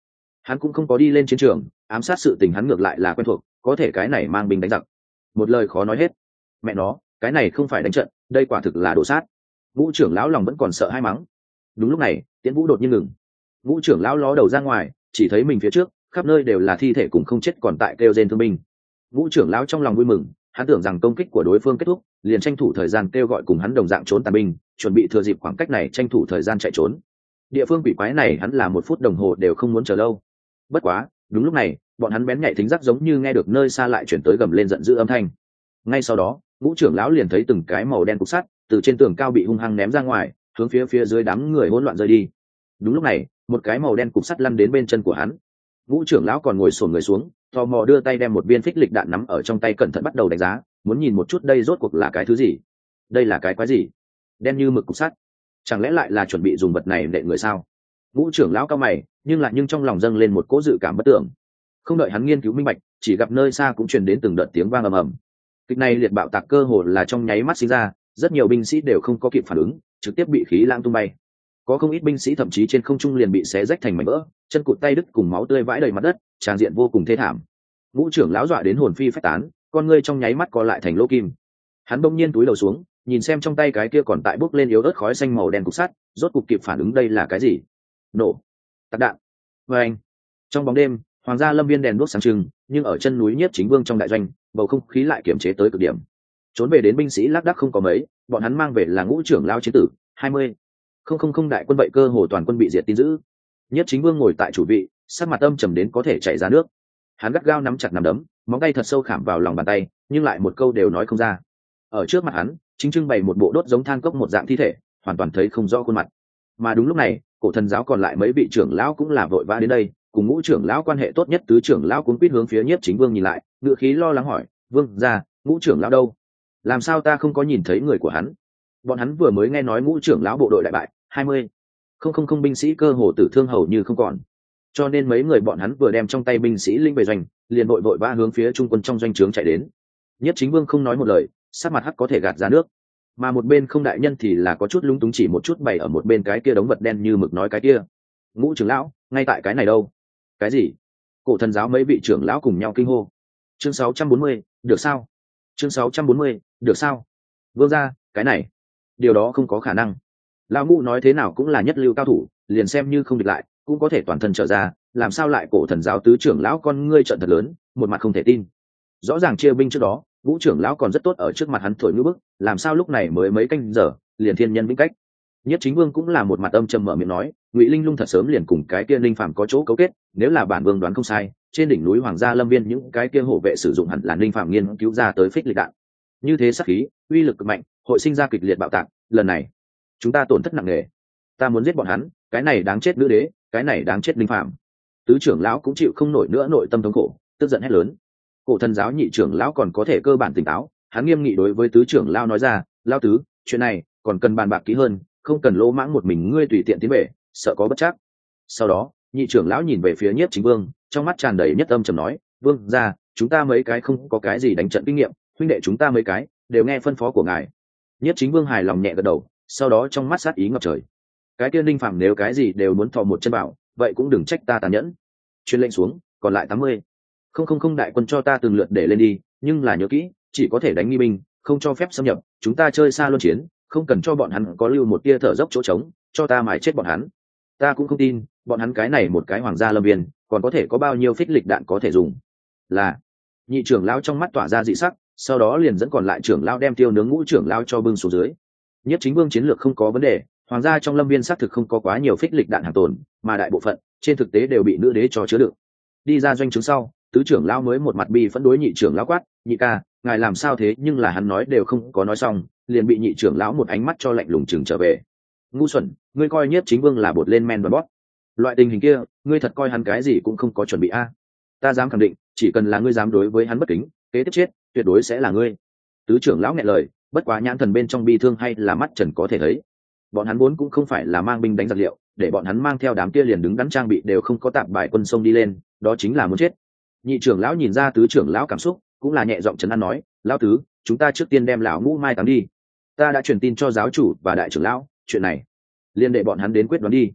Hắn cũng không có đi lên chiến trường ám sát, sự tình hắn ngược lại là quen thuộc, có thể cái này mang binh đánh giặc, một lời khó nói hết. Mẹ nó, cái này không phải đánh trận, đây quả thực là đổ sát. Ngũ trưởng lão lòng vẫn còn sợ hai mắng. Đúng lúc này Tiễn Vũ đột nhiên ngừng. Ngũ trưởng lão ló đầu ra ngoài, chỉ thấy mình phía trước khắp nơi đều là thi thể cùng không chết còn tại kêu rên thương binh. Ngũ trưởng lão trong lòng vui mừng, hắn tưởng rằng công kích của đối phương kết thúc, liền tranh thủ thời gian kêu gọi cùng hắn đồng dạng trốn tàn binh, chuẩn bị thừa dịp khoảng cách này tranh thủ thời gian chạy trốn. Địa phương quỷ quái này hắn là một phút đồng hồ đều không muốn chờ lâu. Bất quá đúng lúc này bọn hắn bén nhạy thính giác giống như nghe được nơi xa lại chuyển tới gầm lên giận dữ âm thanh. Ngay sau đó Ngũ trưởng lão liền thấy từng cái màu đen cục sắt từ trên tường cao bị hung hăng ném ra ngoài, hướng phía phía dưới đám người hỗn loạn rơi đi. Đúng lúc này một cái màu đen cục sắt lăn đến bên chân của hắn. Ngũ trưởng lão còn ngồi xổm người xuống, tò mò đưa tay đem một viên phích lịch đạn nắm ở trong tay, cẩn thận bắt đầu đánh giá, muốn nhìn một chút đây rốt cuộc là cái thứ gì. Đây là cái quái gì? Đen như mực cục sắt, chẳng lẽ lại là chuẩn bị dùng vật này để người sao? Ngũ trưởng lão cao mày, nhưng lại nhưng trong lòng dâng lên một cỗ dự cảm bất tưởng. Không đợi hắn nghiên cứu minh bạch, chỉ gặp nơi xa cũng truyền đến từng đợt tiếng vang ầm ầm. Kịch này liệt bạo tạc cơ hồ là trong nháy mắt sinh ra, rất nhiều binh sĩ đều không có kịp phản ứng, trực tiếp bị khí lãng tung bay. Có không ít binh sĩ thậm chí trên không trung liền bị xé rách thành mảnh vỡ, chân cụt tay đứt cùng máu tươi vãi đầy mặt đất, tràn diện vô cùng thê thảm. Ngũ trưởng lão dọa đến hồn phi phách tán, con ngươi trong nháy mắt co lại thành lỗ kim. Hắn bỗng nhiên túi đầu xuống, nhìn xem trong tay cái kia còn tại bốc lên yếu ớt khói xanh màu đen cục sắt, rốt cục kịp phản ứng đây là cái gì. Nổ, tạc đạn. Và anh, trong bóng đêm hoàng gia lâm viên đèn đuốc sáng trưng, nhưng ở chân núi Nhiếp Chính Vương trong đại doanh, bầu không khí lại kiềm chế tới cực điểm. Trốn về đến binh sĩ lác đác không có mấy, bọn hắn mang về là Ngũ trưởng lão chiến tử hai mươi không không không đại quân, vậy cơ hồ toàn quân bị diệt tin dữ. Nhiếp Chính Vương ngồi tại chủ vị, sắc mặt âm trầm đến có thể chảy ra nước. Hắn gắt gao nắm chặt nắm đấm, móng tay thật sâu khảm vào lòng bàn tay, nhưng lại một câu đều nói không ra. Ở trước mặt hắn chính trưng bày một bộ đốt giống than cốc một dạng thi thể, hoàn toàn thấy không rõ khuôn mặt. Mà đúng lúc này Cổ Thần giáo còn lại mấy vị trưởng lão cũng là vội vã đến đây, cùng Ngũ trưởng lão quan hệ tốt nhất tứ trưởng lão cuống quýt hướng phía Nhiếp Chính Vương nhìn lại, ngựa khí lo lắng hỏi: Vương gia, Ngũ trưởng lão đâu? Làm sao ta không có nhìn thấy người của hắn? Bọn hắn vừa mới nghe nói Ngũ trưởng lão bộ đội đại bại, hai mươi không không không binh sĩ cơ hồ tử thương hầu như không còn, cho nên mấy người bọn hắn vừa đem trong tay binh sĩ linh về doanh, liền vội vội vã hướng phía trung quân trong doanh trướng chạy đến. Nhiếp Chính Vương không nói một lời, sắc mặt hắc có thể gạt ra nước. Mà một bên Không đại nhân thì là có chút lúng túng, chỉ một chút bày ở một bên cái kia đống vật đen như mực nói cái kia: Ngũ trưởng lão ngay tại cái này đâu? Cái gì? Cổ Thần giáo mấy vị trưởng lão cùng nhau kinh hô. Chương sáu trăm bốn mươi, được sao? Chương sáu trăm bốn mươi, được sao? Vương gia, cái này điều đó không có khả năng. Lão Ngũ nói thế nào cũng là nhất lưu cao thủ, liền xem như không địch lại cũng có thể toàn thân trở ra, làm sao lại Cổ Thần giáo tứ trưởng lão con ngươi trợn thật lớn, một mặt không thể tin. Rõ ràng chia binh trước đó Ngũ trưởng lão còn rất tốt, ở trước mặt hắn thổi ngữ bức, làm sao lúc này mới mấy canh giờ liền thiên nhân vĩnh cách. Nhiếp Chính Vương cũng là một mặt âm trầm mở miệng nói: Ngụy Linh Lung thật sớm liền cùng cái kia Linh Phàm có chỗ cấu kết, nếu là bản vương đoán không sai, trên đỉnh núi Hoàng gia Lâm Viên những cái kia hộ vệ sử dụng hẳn là Linh Phàm nghiên cứu ra tới phích lịch đạn. Như thế sát khí, uy lực cực mạnh, hội sinh ra kịch liệt bạo tạc, lần này chúng ta tổn thất nặng nề. Ta muốn giết bọn hắn, cái này đáng chết nữ đế, cái này đáng chết Linh Phàm. Tứ trưởng lão cũng chịu không nổi nữa nội tâm thống khổ, tức giận hét lớn. Cổ Thần giáo nhị trưởng lão còn có thể cơ bản tỉnh táo, hắn nghiêm nghị đối với tứ trưởng lão nói ra: Lão tứ, chuyện này còn cần bàn bạc kỹ hơn, không cần lỗ mãng một mình ngươi tùy tiện tiến về, sợ có bất trắc. Sau đó nhị trưởng lão nhìn về phía Nhiếp Chính Vương, trong mắt tràn đầy nhất âm trầm nói: Vương gia, chúng ta mấy cái không có cái gì đánh trận kinh nghiệm, huynh đệ chúng ta mấy cái đều nghe phân phó của ngài. Nhiếp Chính Vương hài lòng nhẹ gật đầu, sau đó trong mắt sát ý ngập trời. Cái kia Linh Phàm nếu cái gì đều muốn thò một chân vào, vậy cũng đừng trách ta tàn nhẫn. Truyền lệnh xuống, còn lại tám mươi không không không đại quân cho ta từng lượt để lên đi, nhưng là nhớ kỹ, chỉ có thể đánh nghi binh, không cho phép xâm nhập, chúng ta chơi xa luân chiến, không cần cho bọn hắn có lưu một tia thở dốc chỗ trống, cho ta mài chết bọn hắn. Ta cũng không tin bọn hắn cái này một cái Hoàng gia Lâm Viên còn có thể có bao nhiêu phích lịch đạn có thể dùng. Là. Nhị trưởng lão trong mắt tỏa ra dị sắc, sau đó liền dẫn còn lại trưởng lão đem tiêu nướng Ngũ trưởng lão cho bưng xuống dưới. Nhiếp Chính Vương chiến lược không có vấn đề, Hoàng gia trong Lâm Viên xác thực không có quá nhiều phích lịch đạn hàng tồn, mà đại bộ phận trên thực tế đều bị nữ đế cho chứa đựng. Đi ra doanh trướng sau, tứ trưởng lão mới một mặt bi phẫn đối nhị trưởng lão quát: Nhị ca, ngài làm sao thế? Nhưng là hắn nói đều không có nói xong, liền bị nhị trưởng lão một ánh mắt cho lạnh lùng chừng trở về. Ngu xuẩn, ngươi coi Nhiếp Chính Vương là bột lên men và bót. Loại tình hình kia, ngươi thật coi hắn cái gì cũng không có chuẩn bị a? À? Ta dám khẳng định, chỉ cần là ngươi dám đối với hắn bất kính, kế tiếp chết tuyệt đối sẽ là ngươi. Tứ trưởng lão nghẹn lời, bất quá nhãn thần bên trong bi thương hay là mắt trần có thể thấy. Bọn hắn vốn cũng không phải là mang binh đánh giặc liệu, để bọn hắn mang theo đám kia liền đứng đắn trang bị đều không có tạm bài quân sông đi lên, đó chính là muốn chết. Nhị trưởng lão nhìn ra tứ trưởng lão cảm xúc, cũng là nhẹ giọng trấn an nói: Lão tứ, chúng ta trước tiên đem lão Ngũ mai táng đi. Ta đã truyền tin cho giáo chủ và đại trưởng lão, chuyện này liền để bọn hắn đến quyết đoán đi.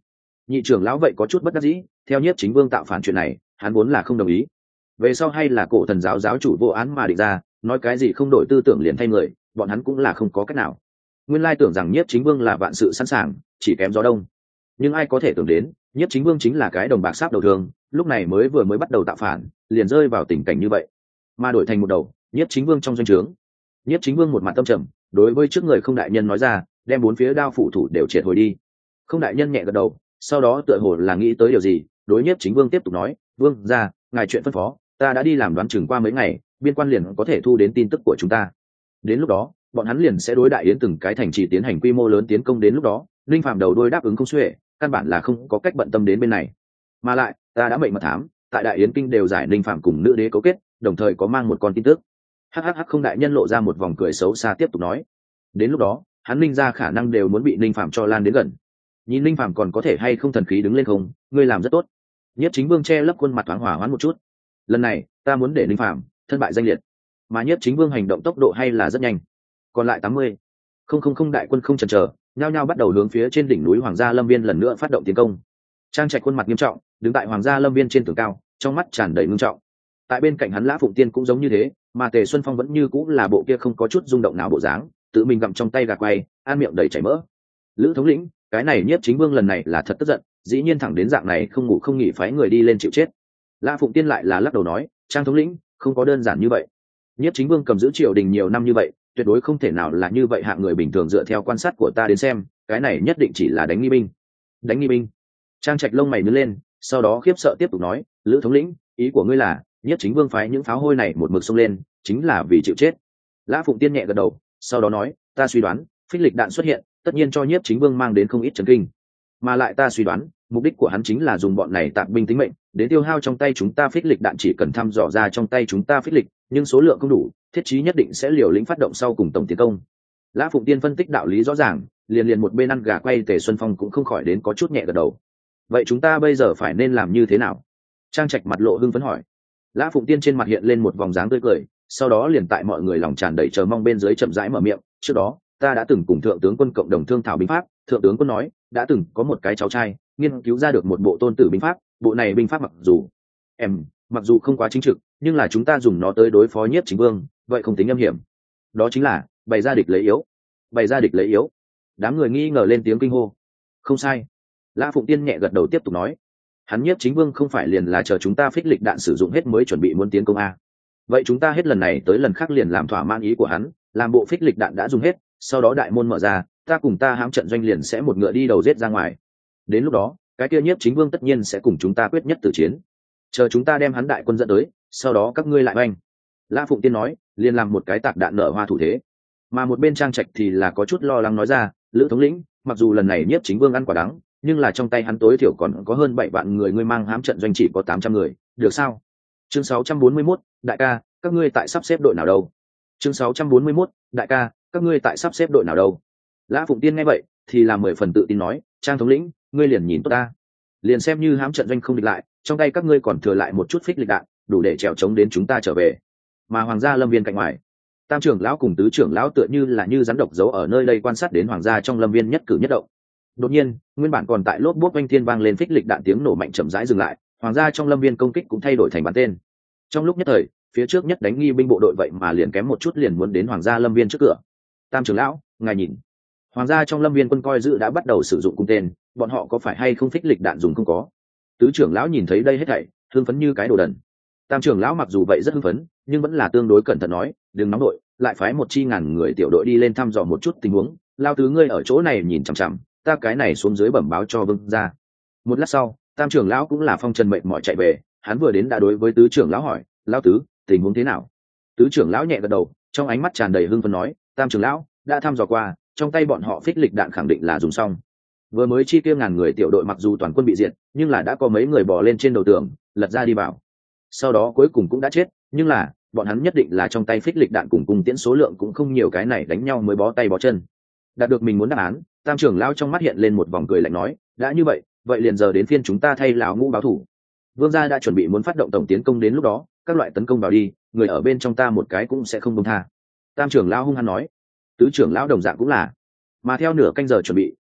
Nhị trưởng lão vậy có chút bất đắc dĩ, theo Nhiếp Chính Vương tạo phản chuyện này hắn vốn là không đồng ý, về sau hay là cổ thần giáo giáo chủ vô án mà định ra, nói cái gì không đổi tư tưởng liền thay người, bọn hắn cũng là không có cách nào. Nguyên lai tưởng rằng Nhiếp Chính Vương là vạn sự sẵn sàng, chỉ kém gió đông, nhưng ai có thể tưởng đến Nhiếp Chính Vương chính là cái đồng bạc sáp đầu thường, lúc này mới vừa mới bắt đầu tạo phản liền rơi vào tình cảnh như vậy, mà đổi thành một đầu Nhiếp Chính Vương trong doanh trướng. Nhiếp Chính Vương một mặt tâm trầm, đối với trước người Không đại nhân nói ra, đem bốn phía đao phủ thủ đều triệt hồi đi. Không đại nhân nhẹ gật đầu, sau đó tựa hồ là nghĩ tới điều gì, đối Nhiếp Chính Vương tiếp tục nói, vương ra ngài chuyện phân phó ta đã đi làm đoán chừng qua mấy ngày, biên quan liền có thể thu đến tin tức của chúng ta, đến lúc đó bọn hắn liền sẽ đối đại yến từng cái thành trì tiến hành quy mô lớn tiến công, đến lúc đó linh phạm đầu đôi đáp ứng không xuể, căn bản là không có cách bận tâm đến bên này. Mà lại ta đã mệnh mật thám tại đại yến kinh đều giải linh phạm cùng nữ đế cấu kết, đồng thời có mang một con tin tức. Hhh Không đại nhân lộ ra một vòng cười xấu xa tiếp tục nói, đến lúc đó hắn linh ra khả năng đều muốn bị linh phạm cho lan đến gần, nhìn linh phạm còn có thể hay không thần khí đứng lên không, ngươi làm rất tốt. Nhiếp Chính Vương che lấp khuôn mặt thoáng hỏa hoãn một chút, lần này ta muốn để linh phạm thân bại danh liệt, mà Nhiếp Chính Vương hành động tốc độ hay là rất nhanh. Còn lại tám mươi không không không đại quân không chần chờ, nhao nhao bắt đầu hướng phía trên đỉnh núi Hoàng gia Lâm Viên lần nữa phát động tiến công. Trang Trạch khuôn mặt nghiêm trọng, đứng tại Hoàng gia Lâm Viên trên tường cao, trong mắt tràn đầy ngưng trọng. Tại bên cạnh hắn Lã Phụng Tiên cũng giống như thế, mà Tề Xuân Phong vẫn như cũng là bộ kia không có chút rung động nào bộ dáng, tự mình gặm trong tay gà quay, ăn miệng đầy chảy mỡ. Lữ thống lĩnh, cái này Nhiếp Chính Vương lần này là thật tức giận, dĩ nhiên thẳng đến dạng này không ngủ không nghỉ phái người đi lên chịu chết. Lã Phụng Tiên lại là lắc đầu nói, Trang thống lĩnh, không có đơn giản như vậy. Nhiếp Chính Vương cầm giữ triều đình nhiều năm như vậy, tuyệt đối không thể nào là như vậy hạng người bình thường, dựa theo quan sát của ta đến xem, cái này nhất định chỉ là đánh nghi binh. Đánh nghi binh? Trang Trạch lông mày nhướng lên, sau đó khiếp sợ tiếp tục nói, Lữ thống lĩnh, ý của ngươi là Nhiếp Chính Vương phái những pháo hôi này một mực xông lên chính là vì chịu chết? Lã Phụng Tiên nhẹ gật đầu, sau đó nói, ta suy đoán phích lịch đạn xuất hiện tất nhiên cho Nhiếp Chính Vương mang đến không ít chấn kinh, mà lại ta suy đoán mục đích của hắn chính là dùng bọn này tạp binh tính mệnh đến tiêu hao trong tay chúng ta phích lịch đạn, chỉ cần thăm dò ra trong tay chúng ta phích lịch nhưng số lượng không đủ, thiết chí nhất định sẽ liều lĩnh phát động sau cùng tổng tiến công. Lã Phụng Tiên phân tích đạo lý rõ ràng, liền liền một bên ăn gà quay Tề Xuân Phong cũng không khỏi đến có chút nhẹ gật đầu. Vậy chúng ta bây giờ phải nên làm như thế nào? Trang Trạch mặt lộ hưng phấn hỏi. Lã Phụng Tiên trên mặt hiện lên một vòng dáng tươi cười, sau đó liền tại mọi người lòng tràn đầy chờ mong bên dưới chậm rãi mở miệng, trước đó ta đã từng cùng thượng tướng quân cộng đồng thương thảo binh pháp, thượng tướng quân nói đã từng có một cái cháu trai nghiên cứu ra được một bộ tôn tử binh pháp, bộ này binh pháp mặc dù em mặc dù không quá chính trực, nhưng là chúng ta dùng nó tới đối phó Nhiếp Chính Vương vậy không tính âm hiểm, đó chính là bày ra địch lấy yếu. Bày ra địch lấy yếu? Đám người nghi ngờ lên tiếng kinh hô. Không sai. Lã Phụng Tiên nhẹ gật đầu tiếp tục nói, hắn Nhiếp Chính Vương không phải liền là chờ chúng ta phích lịch đạn sử dụng hết mới chuẩn bị muốn tiến công a? Vậy chúng ta hết lần này tới lần khác liền làm thỏa mãn ý của hắn, làm bộ phích lịch đạn đã dùng hết, sau đó đại môn mở ra, ta cùng ta hãm trận doanh liền sẽ một ngựa đi đầu giết ra ngoài. Đến lúc đó cái kia Nhiếp Chính Vương tất nhiên sẽ cùng chúng ta quyết nhất tử chiến, chờ chúng ta đem hắn đại quân dẫn tới, sau đó các ngươi lại oanh. Lã Phụng Tiên nói, liền làm một cái tạc đạn nở hoa thủ thế. Mà một bên Trang Trạch thì là có chút lo lắng nói ra, Lữ thống lĩnh, mặc dù lần này Nhiếp Chính Vương ăn quả đắng, nhưng là trong tay hắn tối thiểu còn có hơn bảy vạn người, ngươi mang hãm trận doanh chỉ có tám trăm người, được sao? Chương sáu trăm bốn mươi mốt, đại ca, các ngươi tại sắp xếp đội nào đâu? Chương sáu trăm bốn mươi mốt, đại ca, các ngươi tại sắp xếp đội nào đâu? Lã Phụng Tiên nghe vậy thì là mười phần tự tin nói, Trang thống lĩnh, ngươi liền nhìn tốt ta, liền xem như hãm trận doanh không địch lại, trong tay các ngươi còn thừa lại một chút phích lịch đạn, đủ để trèo chống đến chúng ta trở về. Mà Hoàng gia Lâm Viên cạnh ngoài, tam trưởng lão cùng tứ trưởng lão tựa như là như rắn độc giấu ở nơi đây quan sát đến Hoàng gia trong Lâm Viên nhất cử nhất động. Đột nhiên, nguyên bản còn tại lốp bốp oanh thiên vang lên phích lịch đạn tiếng nổ mạnh chậm rãi dừng lại, Hoàng gia trong Lâm Viên công kích cũng thay đổi thành bắn tên. Trong lúc nhất thời, phía trước nhất đánh nghi binh bộ đội vậy mà liền kém một chút liền muốn đến Hoàng gia Lâm Viên trước cửa. Tam trưởng lão, ngài nhìn, Hoàng gia trong Lâm Viên quân coi giữ đã bắt đầu sử dụng cung tên, bọn họ có phải hay không phích lịch đạn dùng không có? Tứ trưởng lão nhìn thấy đây hết thảy, hưng phấn như cái đồ đần. Tam trưởng lão mặc dù vậy rất hưng phấn, nhưng vẫn là tương đối cẩn thận nói, đừng nóng đội, lại phái một chi ngàn người tiểu đội đi lên thăm dò một chút tình huống, lao tứ ngươi ở chỗ này nhìn chằm chằm, ta cái này xuống dưới bẩm báo cho vương gia. Một lát sau, tam trưởng lão cũng là phong trần mệt mỏi chạy về, hắn vừa đến đã đối với tứ trưởng lão hỏi, lao tứ, tình huống thế nào? Tứ trưởng lão nhẹ gật đầu, trong ánh mắt tràn đầy hưng phấn nói, tam trưởng lão đã thăm dò qua, trong tay bọn họ phích lịch đạn khẳng định là dùng xong. Vừa mới chi tiêu ngàn người tiểu đội mặc dù toàn quân bị diệt, nhưng là đã có mấy người bò lên trên đầu tường lật ra đi vào, sau đó cuối cùng cũng đã chết, nhưng là bọn hắn nhất định là trong tay phích lịch đạn cùng cung tiễn số lượng cũng không nhiều, cái này đánh nhau mới bó tay bó chân. Đạt được mình muốn đáp án, tam trưởng lão trong mắt hiện lên một vòng cười lạnh nói, đã như vậy vậy liền giờ đến phiên chúng ta thay lão ngũ báo thủ. Vương gia đã chuẩn bị muốn phát động tổng tiến công, đến lúc đó các loại tấn công vào đi, người ở bên trong ta một cái cũng sẽ không buông tha. Tam trưởng lão hung hăng nói. Tứ trưởng lão đồng dạng cũng là. Mà theo nửa canh giờ chuẩn bị,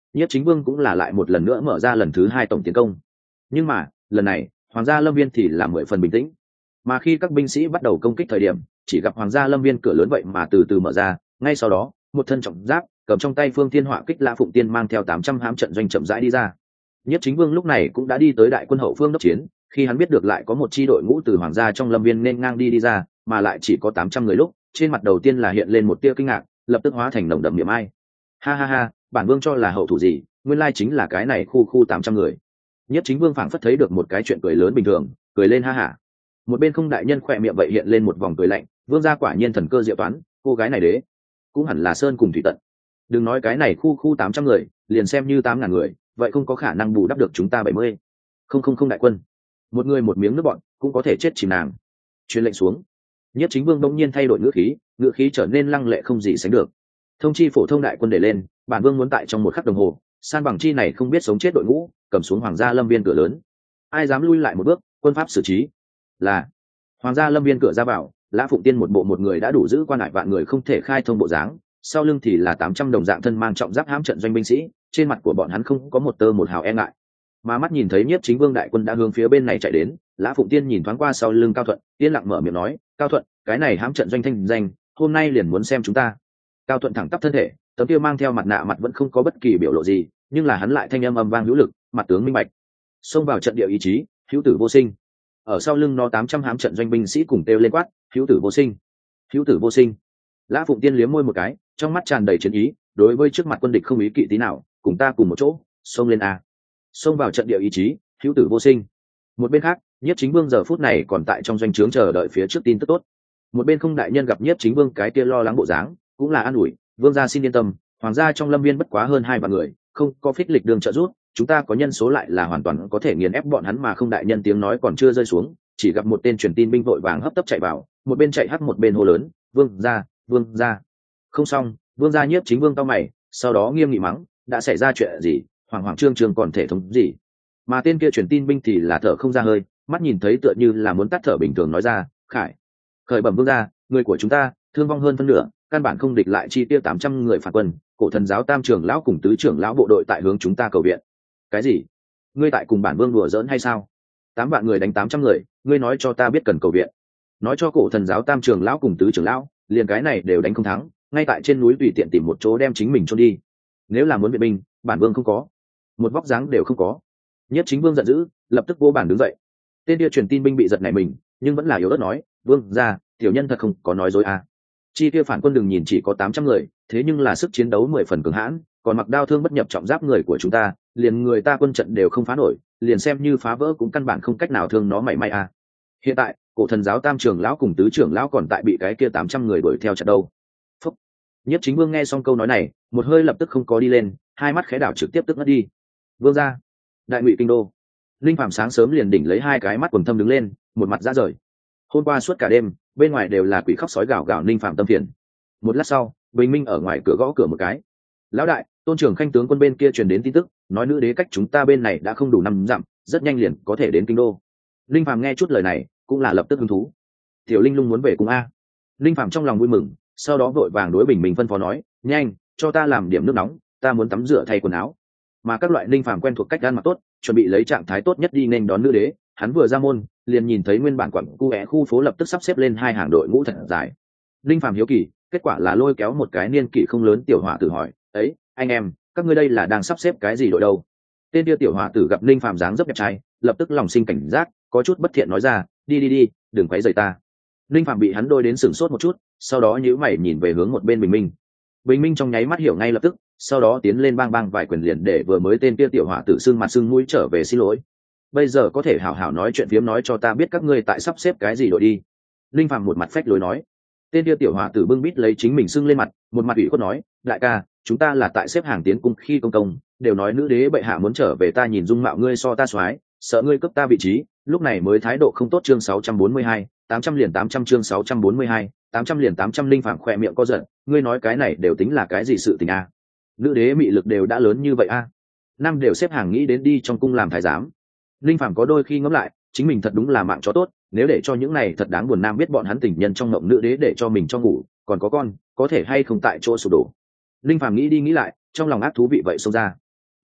Nhiếp Chính Vương cũng là lại một lần nữa mở ra lần thứ hai tổng tiến công, nhưng mà lần này Hoàng gia Lâm Viên thì là mười phần bình tĩnh, mà khi các binh sĩ bắt đầu công kích thời điểm, chỉ gặp Hoàng gia Lâm Viên cửa lớn vậy mà từ từ mở ra, ngay sau đó một thân trọng giáp cầm trong tay Phương Thiên Họa kích Lã Phụng Tiên mang theo tám trăm hãm trận doanh chậm rãi đi ra. Nhiếp Chính Vương lúc này cũng đã đi tới đại quân hậu phương đốc chiến, khi hắn biết được lại có một chi đội ngũ từ Hoàng gia trong Lâm Viên nên ngang đi đi ra, mà lại chỉ có tám trăm người lúc, trên mặt đầu tiên là hiện lên một tia kinh ngạc, lập tức hóa thành nồng đậm niềm ai. Ha ha ha, bản vương cho là hậu thủ gì, nguyên lai chính là cái này khu khu tám trăm người. Nhiếp Chính Vương phảng phất thấy được một cái chuyện cười lớn bình thường, cười lên ha hả. Một bên Không đại nhân khỏe miệng vậy hiện lên một vòng cười lạnh, vương gia quả nhiên thần cơ diệu toán, cô gái này đế cũng hẳn là sơn cùng thủy tận. Đừng nói cái này khu khu tám trăm người, liền xem như tám ngàn người, vậy không có khả năng bù đắp được chúng ta bảy mươi. Không không không đại quân, một người một miếng nước bọn cũng có thể chết chìm nàng. Truyền lệnh xuống. Nhiếp Chính Vương bỗng nhiên thay đổi ngữ khí, ngữ khí trở nên lăng lệ không gì sánh được. Thông chi phổ thông đại quân để lên, bản vương muốn tại trong một khắc đồng hồ san bằng chi này không biết sống chết đội ngũ, cầm xuống Hoàng gia Lâm Viên cửa lớn. Ai dám lui lại một bước, quân pháp xử trí. Là Hoàng gia Lâm Viên cửa ra vào, Lã Phụng Tiên một bộ một người đã đủ giữ quan hải vạn người không thể khai thông bộ dáng, sau lưng thì là tám trăm đồng dạng thân mang trọng giáp hãm trận doanh binh sĩ, trên mặt của bọn hắn không có một tơ một hào e ngại. Mà mắt nhìn thấy Nhiếp Chính Vương đại quân đã hướng phía bên này chạy đến, Lã Phụng Tiên nhìn thoáng qua sau lưng Cao Thuận, yên lặng mở miệng nói, "Cao Thuận, cái này hãm trận doanh thanh danh, hôm nay liền muốn xem chúng ta." Cao Thuận thẳng tắp thân thể, tấm kia mang theo mặt nạ mặt vẫn không có bất kỳ biểu lộ gì, nhưng là hắn lại thanh âm âm vang hữu lực, mặt tướng minh bạch. Xông vào trận địa ý chí, hữu tử vô sinh. Ở sau lưng nó tám trăm hãm trận doanh binh sĩ cùng kêu lên quát, "Hữu tử vô sinh, hữu tử vô sinh." Lã Phụng Tiên liếm môi một cái, trong mắt tràn đầy chiến ý, đối với trước mặt quân địch không ý kỵ tí nào, cùng ta cùng một chỗ, xông lên a. Xông vào trận địa ý chí, hữu tử vô sinh. Một bên khác, Nhiếp Chính Vương giờ phút này còn tại trong doanh trướng chờ đợi phía trước tin tức tốt. Một bên Không đại nhân gặp Nhiếp Chính Vương cái kia lo lắng bộ dáng, cũng là an ủi, "Vương gia xin yên tâm, Hoàng gia trong Lâm Viên bất quá hơn hai vạn người, không có phích lịch đường trợ giúp, chúng ta có nhân số lại là hoàn toàn có thể nghiền ép bọn hắn." Mà Không đại nhân tiếng nói còn chưa rơi xuống, chỉ gặp một tên truyền tin binh vội vàng hấp tấp chạy vào, một bên chạy hắt một bên hô lớn, "Vương gia, vương gia." Không xong, vương gia. Nhiếp Chính Vương cau mày, sau đó nghiêm nghị mắng, "Đã xảy ra chuyện gì? Hoàng hoàng trương trương còn thể thống gì?" Mà tên kia truyền tin binh thì là thở không ra hơi, mắt nhìn thấy tựa như là muốn tắt thở bình thường nói ra, "Khải, khởi bẩm vương gia, người của chúng ta thương vong hơn phân nửa, căn bản không địch lại chi tiêu tám trăm người phản quân, cổ thần giáo tam trưởng lão cùng tứ trưởng lão bộ đội tại hướng chúng ta cầu viện." "Cái gì? Ngươi tại cùng bản vương đùa giỡn hay sao? Tám vạn người đánh tám trăm người, ngươi nói cho ta biết cần cầu viện, nói cho cổ thần giáo tam trưởng lão cùng tứ trưởng lão, liền cái này đều đánh không thắng, ngay tại trên núi tùy tiện tìm một chỗ đem chính mình chôn đi. Nếu là muốn viện binh, bản vương không có, một vóc dáng đều không có." Nhiếp Chính Vương giận dữ, lập tức vô bản đứng dậy. Tên kia truyền tin binh bị giật nảy mình, nhưng vẫn là yếu ớt nói, "Vương gia, tiểu nhân thật không có nói dối à. Chi tiêu phản quân đừng nhìn chỉ có tám trăm người, thế nhưng là sức chiến đấu mười phần cường hãn, còn mặc đao thương bất nhập trọng giáp người của chúng ta, liền người ta quân trận đều không phá nổi, liền xem như phá vỡ cũng căn bản không cách nào thương nó mảy may à. Hiện tại, cổ thần giáo tam trưởng lão cùng tứ trưởng lão còn tại bị cái kia tám trăm người đuổi theo chặt đâu." Phúc. Nhiếp Chính Vương nghe xong câu nói này, một hơi lập tức không có đi lên, hai mắt khẽ đảo trực tiếp tức ngất đi. "Vương gia, đại ngụy kinh đô." Linh Phạm sáng sớm liền đỉnh lấy hai cái mắt quần thâm đứng lên, một mặt ra rời. Hôm qua suốt cả đêm, bên ngoài đều là quỷ khóc sói gào gào, Linh Phạm tâm phiền. Một lát sau, Bình Minh ở ngoài cửa gõ cửa một cái. "Lão đại, Tôn trưởng khanh tướng quân bên kia truyền đến tin tức, nói nữ đế cách chúng ta bên này đã không đủ năm dặm, rất nhanh liền có thể đến kinh đô." Linh Phạm nghe chút lời này, cũng là lập tức hứng thú. "Tiểu Linh Lung muốn về cùng a." Linh Phạm trong lòng vui mừng, sau đó vội vàng đối Bình Minh phân phó nói, "Nhanh, cho ta làm điểm nước nóng, ta muốn tắm rửa thay quần áo." Mà các loại Linh Phạm quen thuộc cách ăn mặc tốt, chuẩn bị lấy trạng thái tốt nhất đi nên đón nữ đế. Hắn vừa ra môn, liền nhìn thấy nguyên bản quận cu é khu phố lập tức sắp xếp lên hai hàng đội ngũ thật dài. Linh Phạm hiếu kỳ, kết quả là lôi kéo một cái niên kỷ không lớn tiểu hỏa tử hỏi, "Ấy, anh em, các ngươi đây là đang sắp xếp cái gì đội đâu?" Tên kia tiểu hỏa tử gặp Linh Phạm dáng dấp đẹp trai, lập tức lòng sinh cảnh giác, có chút bất thiện nói ra, "Đi đi đi, đừng quấy rầy ta." Linh Phạm bị hắn đôi đến sửng sốt một chút, sau đó nhíu mày nhìn về hướng một bên Bình Minh. Bình Minh trong nháy mắt hiểu ngay lập tức, sau đó tiến lên bang bang vài quyền liền để vừa mới tên kia tiểu hỏa tử sưng mặt sưng mũi trở về xin lỗi. "Bây giờ có thể hảo hảo nói chuyện phiếm, nói cho ta biết các ngươi tại sắp xếp cái gì đội đi." Linh Phạm một mặt phách lối nói. Tên kia tiểu hỏa tử bưng bít lấy chính mình sưng lên mặt, một mặt ủy khuất nói, "Đại ca, chúng ta là tại xếp hàng tiến cung khi công công, đều nói nữ đế bệ hạ muốn trở về, ta nhìn dung mạo ngươi so ta soái, sợ ngươi cướp ta vị trí, lúc này mới thái độ không tốt." Chương sáu trăm bốn mươi hai, tám trăm liền tám trăm. Chương sáu trăm bốn mươi hai, tám trăm liền tám trăm. Linh Phạm khỏe miệng co giật, "Ngươi nói cái này đều tính là cái gì sự tình a? Nữ đế mị lực đều đã lớn như vậy a, năm đều xếp hàng nghĩ đến đi trong cung làm thái giám." Linh Phạm có đôi khi ngẫm lại, chính mình thật đúng là mạng chó tốt, nếu để cho những này thật đáng buồn nam biết bọn hắn tình nhân trong mộng nữ đế để cho mình cho ngủ, còn có con, có thể hay không tại chỗ sụp đổ. Linh Phạm nghĩ đi nghĩ lại, trong lòng ác thú vị vậy xông ra.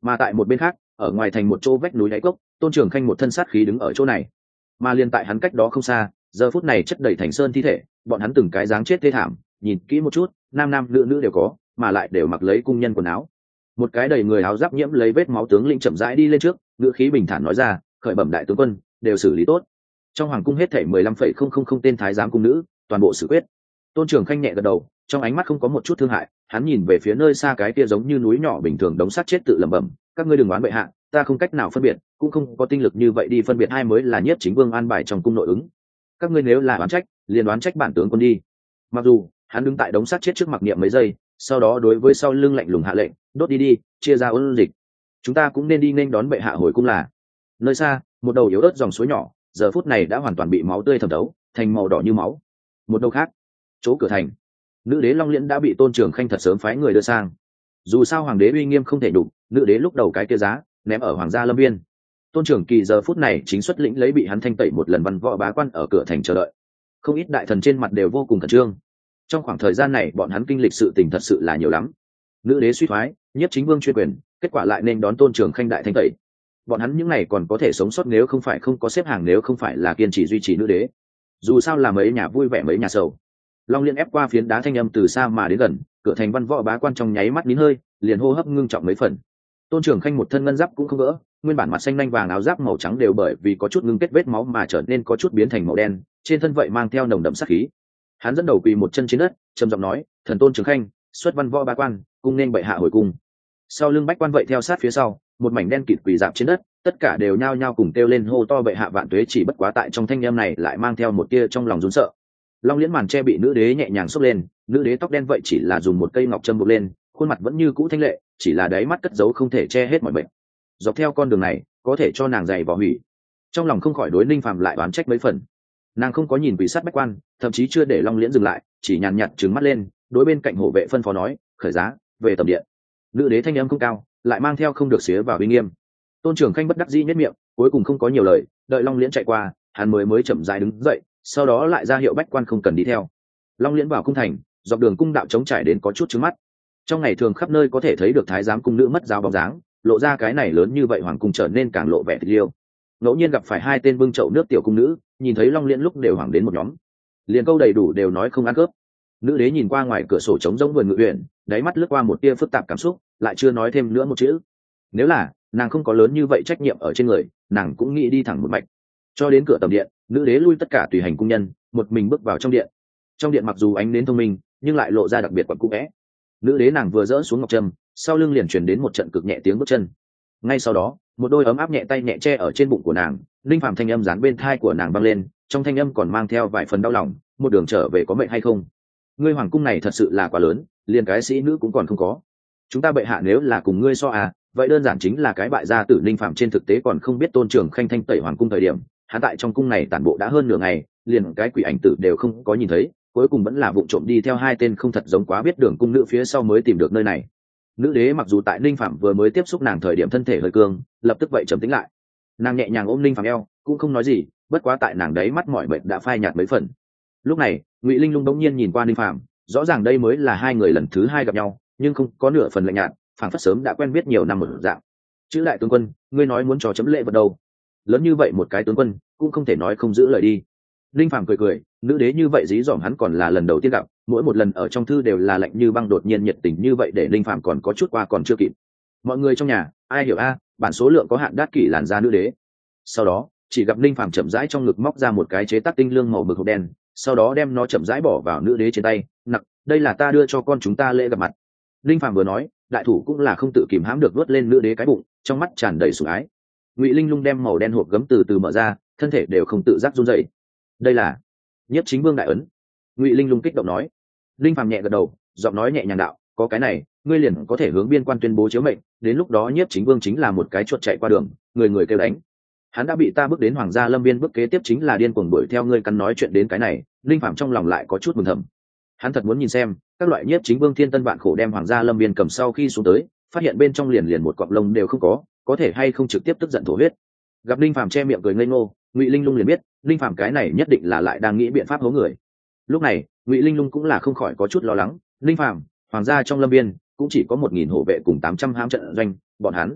Mà tại một bên khác, ở ngoài thành một chỗ vách núi đáy cốc, Tôn Trường Khanh một thân sát khí đứng ở chỗ này. Mà liền tại hắn cách đó không xa, giờ phút này chất đầy thành sơn thi thể, bọn hắn từng cái dáng chết thê thảm, nhìn kỹ một chút, nam nam nữ nữ đều có, mà lại đều mặc lấy cung nhân quần áo. Một cái đầy người áo giáp nhiễm lấy vết máu tướng lĩnh chậm rãi đi lên trước, ngữ khí bình thản nói ra, khởi bẩm đại tướng quân, đều xử lý tốt. Trong hoàng cung hết thảy mười lăm phẩy không không không tên thái giám cung nữ, toàn bộ xử quyết. Tôn Trường Khanh nhẹ gật đầu, trong ánh mắt không có một chút thương hại, hắn nhìn về phía nơi xa cái kia giống như núi nhỏ bình thường đống xác chết tự lẩm bẩm, các ngươi đừng oán bệ hạ, ta không cách nào phân biệt, cũng không có tinh lực như vậy đi phân biệt hai mới là nhiếp chính vương an bài trong cung nội ứng. Các ngươi nếu là oán trách, liền oán trách bản tướng quân đi. Mặc dù hắn đứng tại đống xác chết trước mặc niệm mấy giây, sau đó đối với sau lưng lạnh lùng hạ lệnh, đốt đi đi, chia ra ôn dịch. Chúng ta cũng nên đi nên đón bệ hạ hồi cung là. Nơi xa, một đầu yếu ớt dòng suối nhỏ, giờ phút này đã hoàn toàn bị máu tươi thẩm thấu, thành màu đỏ như máu. Một đầu khác, chỗ cửa thành, nữ đế Long Liễn đã bị Tôn Trường Khanh thật sớm phái người đưa sang. Dù sao hoàng đế uy nghiêm không thể đủ, nữ đế lúc đầu cái kia giá ném ở hoàng gia lâm viên. Tôn Trường Kỳ giờ phút này chính xuất lĩnh lấy bị hắn thanh tẩy một lần văn võ bá quan ở cửa thành chờ đợi. Không ít đại thần trên mặt đều vô cùng khẩn trương. Trong khoảng thời gian này bọn hắn kinh lịch sự tình thật sự là nhiều lắm. Nữ đế suy thoái, nhiếp chính vương chuyên quyền, kết quả lại nên đón Tôn Trường Khanh đại thanh tẩy. Bọn hắn những này còn có thể sống sót nếu không phải không có xếp hàng, nếu không phải là kiên trì duy trì nữ đế. Dù sao là mấy nhà vui vẻ mấy nhà sầu. Long Liên ép qua phiến đá thanh âm từ xa mà đến gần, cửa thành văn võ bá quan trong nháy mắt nín hơi, liền hô hấp ngưng trọng mấy phần. Tôn Trường Khanh một thân ngân giáp cũng không gỡ, nguyên bản mặt xanh nanh vàng áo giáp màu trắng đều bởi vì có chút ngưng kết vết máu mà trở nên có chút biến thành màu đen, trên thân vậy mang theo nồng đậm sát khí. Hắn dẫn đầu quỳ một chân trên đất, trầm giọng nói, thần Tôn Trường Khanh, xuất văn võ bá quan, cung nên bệ hạ hồi cung. Sau lưng bách quan vậy theo sát phía sau, một mảnh đen kịt quỳ dạp trên đất, tất cả đều nhao nhao cùng kêu lên hô to bệ hạ vạn tuế, chỉ bất quá tại trong thanh âm này lại mang theo một tia trong lòng run sợ. Long Liễn màn che bị nữ đế nhẹ nhàng xốc lên, nữ đế tóc đen vậy chỉ là dùng một cây ngọc châm buộc lên, khuôn mặt vẫn như cũ thanh lệ, chỉ là đáy mắt cất giấu không thể che hết mọi bệnh. Dọc theo con đường này, có thể cho nàng dày vò hủy. Trong lòng không khỏi đối Ninh Phàm lại oán trách mấy phần. Nàng không có nhìn quỷ sát bách quan, thậm chí chưa để Long Liễn dừng lại, chỉ nhàn nhạt trừng mắt lên, đối bên cạnh hộ vệ phân phó nói, khởi giá, về tầm điện. Nữ đế thanh âm không cao, lại mang theo không được xía vào uy nghiêm. Tôn Trường Khanh bất đắc dĩ nhếch miệng, cuối cùng không có nhiều lời, đợi Long Liễn chạy qua, hắn mới mới chậm rãi đứng dậy, sau đó lại ra hiệu bách quan không cần đi theo. Long Liễn vào cung thành, dọc đường cung đạo trống trải đến có chút trứng mắt. Trong ngày thường khắp nơi có thể thấy được thái giám cung nữ mất giáo bóng dáng, lộ ra cái này lớn như vậy hoàng cung trở nên càng lộ vẻ tịch liêu. Ngẫu nhiên gặp phải hai tên bưng chậu nước tiểu cung nữ, nhìn thấy Long Liễn lúc đều hoảng đến một nhóm, liền câu đầy đủ đều nói không ăn cướp. Nữ đế nhìn qua ngoài cửa sổ trống rỗng vườn ngự uyển, đáy mắt lướt qua một tia phức tạp cảm xúc, lại chưa nói thêm nữa một chữ. Nếu là nàng không có lớn như vậy trách nhiệm ở trên người, nàng cũng nghĩ đi thẳng một mạch. Cho đến cửa tầm điện, nữ đế lui tất cả tùy hành cung nhân, một mình bước vào trong điện. Trong điện mặc dù ánh nến thông minh, nhưng lại lộ ra đặc biệt quặn cũ vẽ. Nữ đế nàng vừa dỡ xuống ngọc trâm, sau lưng liền truyền đến một trận cực nhẹ tiếng bước chân. Ngay sau đó, một đôi ấm áp nhẹ tay nhẹ che ở trên bụng của nàng, linh phàm thanh âm dán bên thai của nàng vang lên, trong thanh âm còn mang theo vài phần đau lòng, một đường trở về có mệnh hay không? Ngươi hoàng cung này thật sự là quá lớn, liền cái sĩ nữ cũng còn không có. Chúng ta bệ hạ nếu là cùng ngươi so à, vậy đơn giản chính là cái bại gia tử. Linh phàm trên thực tế còn không biết Tôn Trường Khanh thanh tẩy hoàng cung thời điểm, hắn tại trong cung này tản bộ đã hơn nửa ngày, liền cái quỷ ảnh tử đều không có nhìn thấy, cuối cùng vẫn là vụng trộm đi theo hai tên không thật giống quá biết đường cung nữ phía sau mới tìm được nơi này. Nữ đế mặc dù tại Ninh Phạm vừa mới tiếp xúc nàng thời điểm thân thể hơi cương, lập tức vậy trầm tĩnh lại. Nàng nhẹ nhàng ôm Ninh Phạm eo, cũng không nói gì, bất quá tại nàng đấy mắt mỏi mệt đã phai nhạt mấy phần. Lúc này, Ngụy Linh Lung bỗng nhiên nhìn qua Ninh Phạm, rõ ràng đây mới là hai người lần thứ hai gặp nhau, nhưng không có nửa phần lạnh nhạt, phảng phất sớm đã quen biết nhiều năm một dạng. Chữ đại tướng quân, ngươi nói muốn cho chấm lễ vật đâu? Lớn như vậy một cái tướng quân, cũng không thể nói không giữ lời đi. Ninh Phạm cười cười, nữ đế như vậy dí dỏm hắn còn là lần đầu tiên gặp, mỗi một lần ở trong thư đều là lạnh như băng, đột nhiên nhiệt tình như vậy để Ninh Phạm còn có chút qua còn chưa kịp. Mọi người trong nhà, ai hiểu a, bản số lượng có hạn đắt kỷ làn da nữ đế. Sau đó, chỉ gặp Ninh Phạm chậm rãi trong ngực móc ra một cái chế tác tinh lương màu mực hộp đen, sau đó đem nó chậm rãi bỏ vào nữ đế trên tay, nặc, đây là ta đưa cho con chúng ta lễ gặp mặt. Ninh Phạm vừa nói, đại thủ cũng là không tự kìm hãm được vuốt lên nữ đế cái bụng, trong mắt tràn đầy sủng ái. Ngụy Linh Lung đem màu đen hộp gấm từ từ mở ra, thân thể đều không tự giác run rẩy. Đây là Nhiếp Chính Vương đại ấn. Ngụy Linh Lung kích động nói. Linh Phàm nhẹ gật đầu, giọng nói nhẹ nhàng đạo, có cái này, ngươi liền có thể hướng biên quan tuyên bố chiếu mệnh, đến lúc đó Nhiếp Chính Vương chính là một cái chuột chạy qua đường, người người kêu đánh. Hắn đã bị ta bước đến hoàng gia lâm biên, bước kế tiếp chính là điên cuồng đuổi theo ngươi. Căn nói chuyện đến cái này, Linh Phàm trong lòng lại có chút mừng thầm. Hắn thật muốn nhìn xem, các loại Nhiếp Chính Vương thiên tân vạn khổ đem hoàng gia lâm biên cầm sau khi xuống tới, phát hiện bên trong liền liền một cọng lông đều không có, có thể hay không trực tiếp tức giận thổ huyết. Gặp Linh Phàm che miệng cười ngây ngô, Ngụy Linh Lung liền biết, Linh Phàm cái này nhất định là lại đang nghĩ biện pháp hố người. Lúc này, Ngụy Linh Lung cũng là không khỏi có chút lo lắng, Linh Phàm, hoàng gia trong lâm biên cũng chỉ có một nghìn hộ vệ cùng tám trăm hãm trận doanh, bọn hắn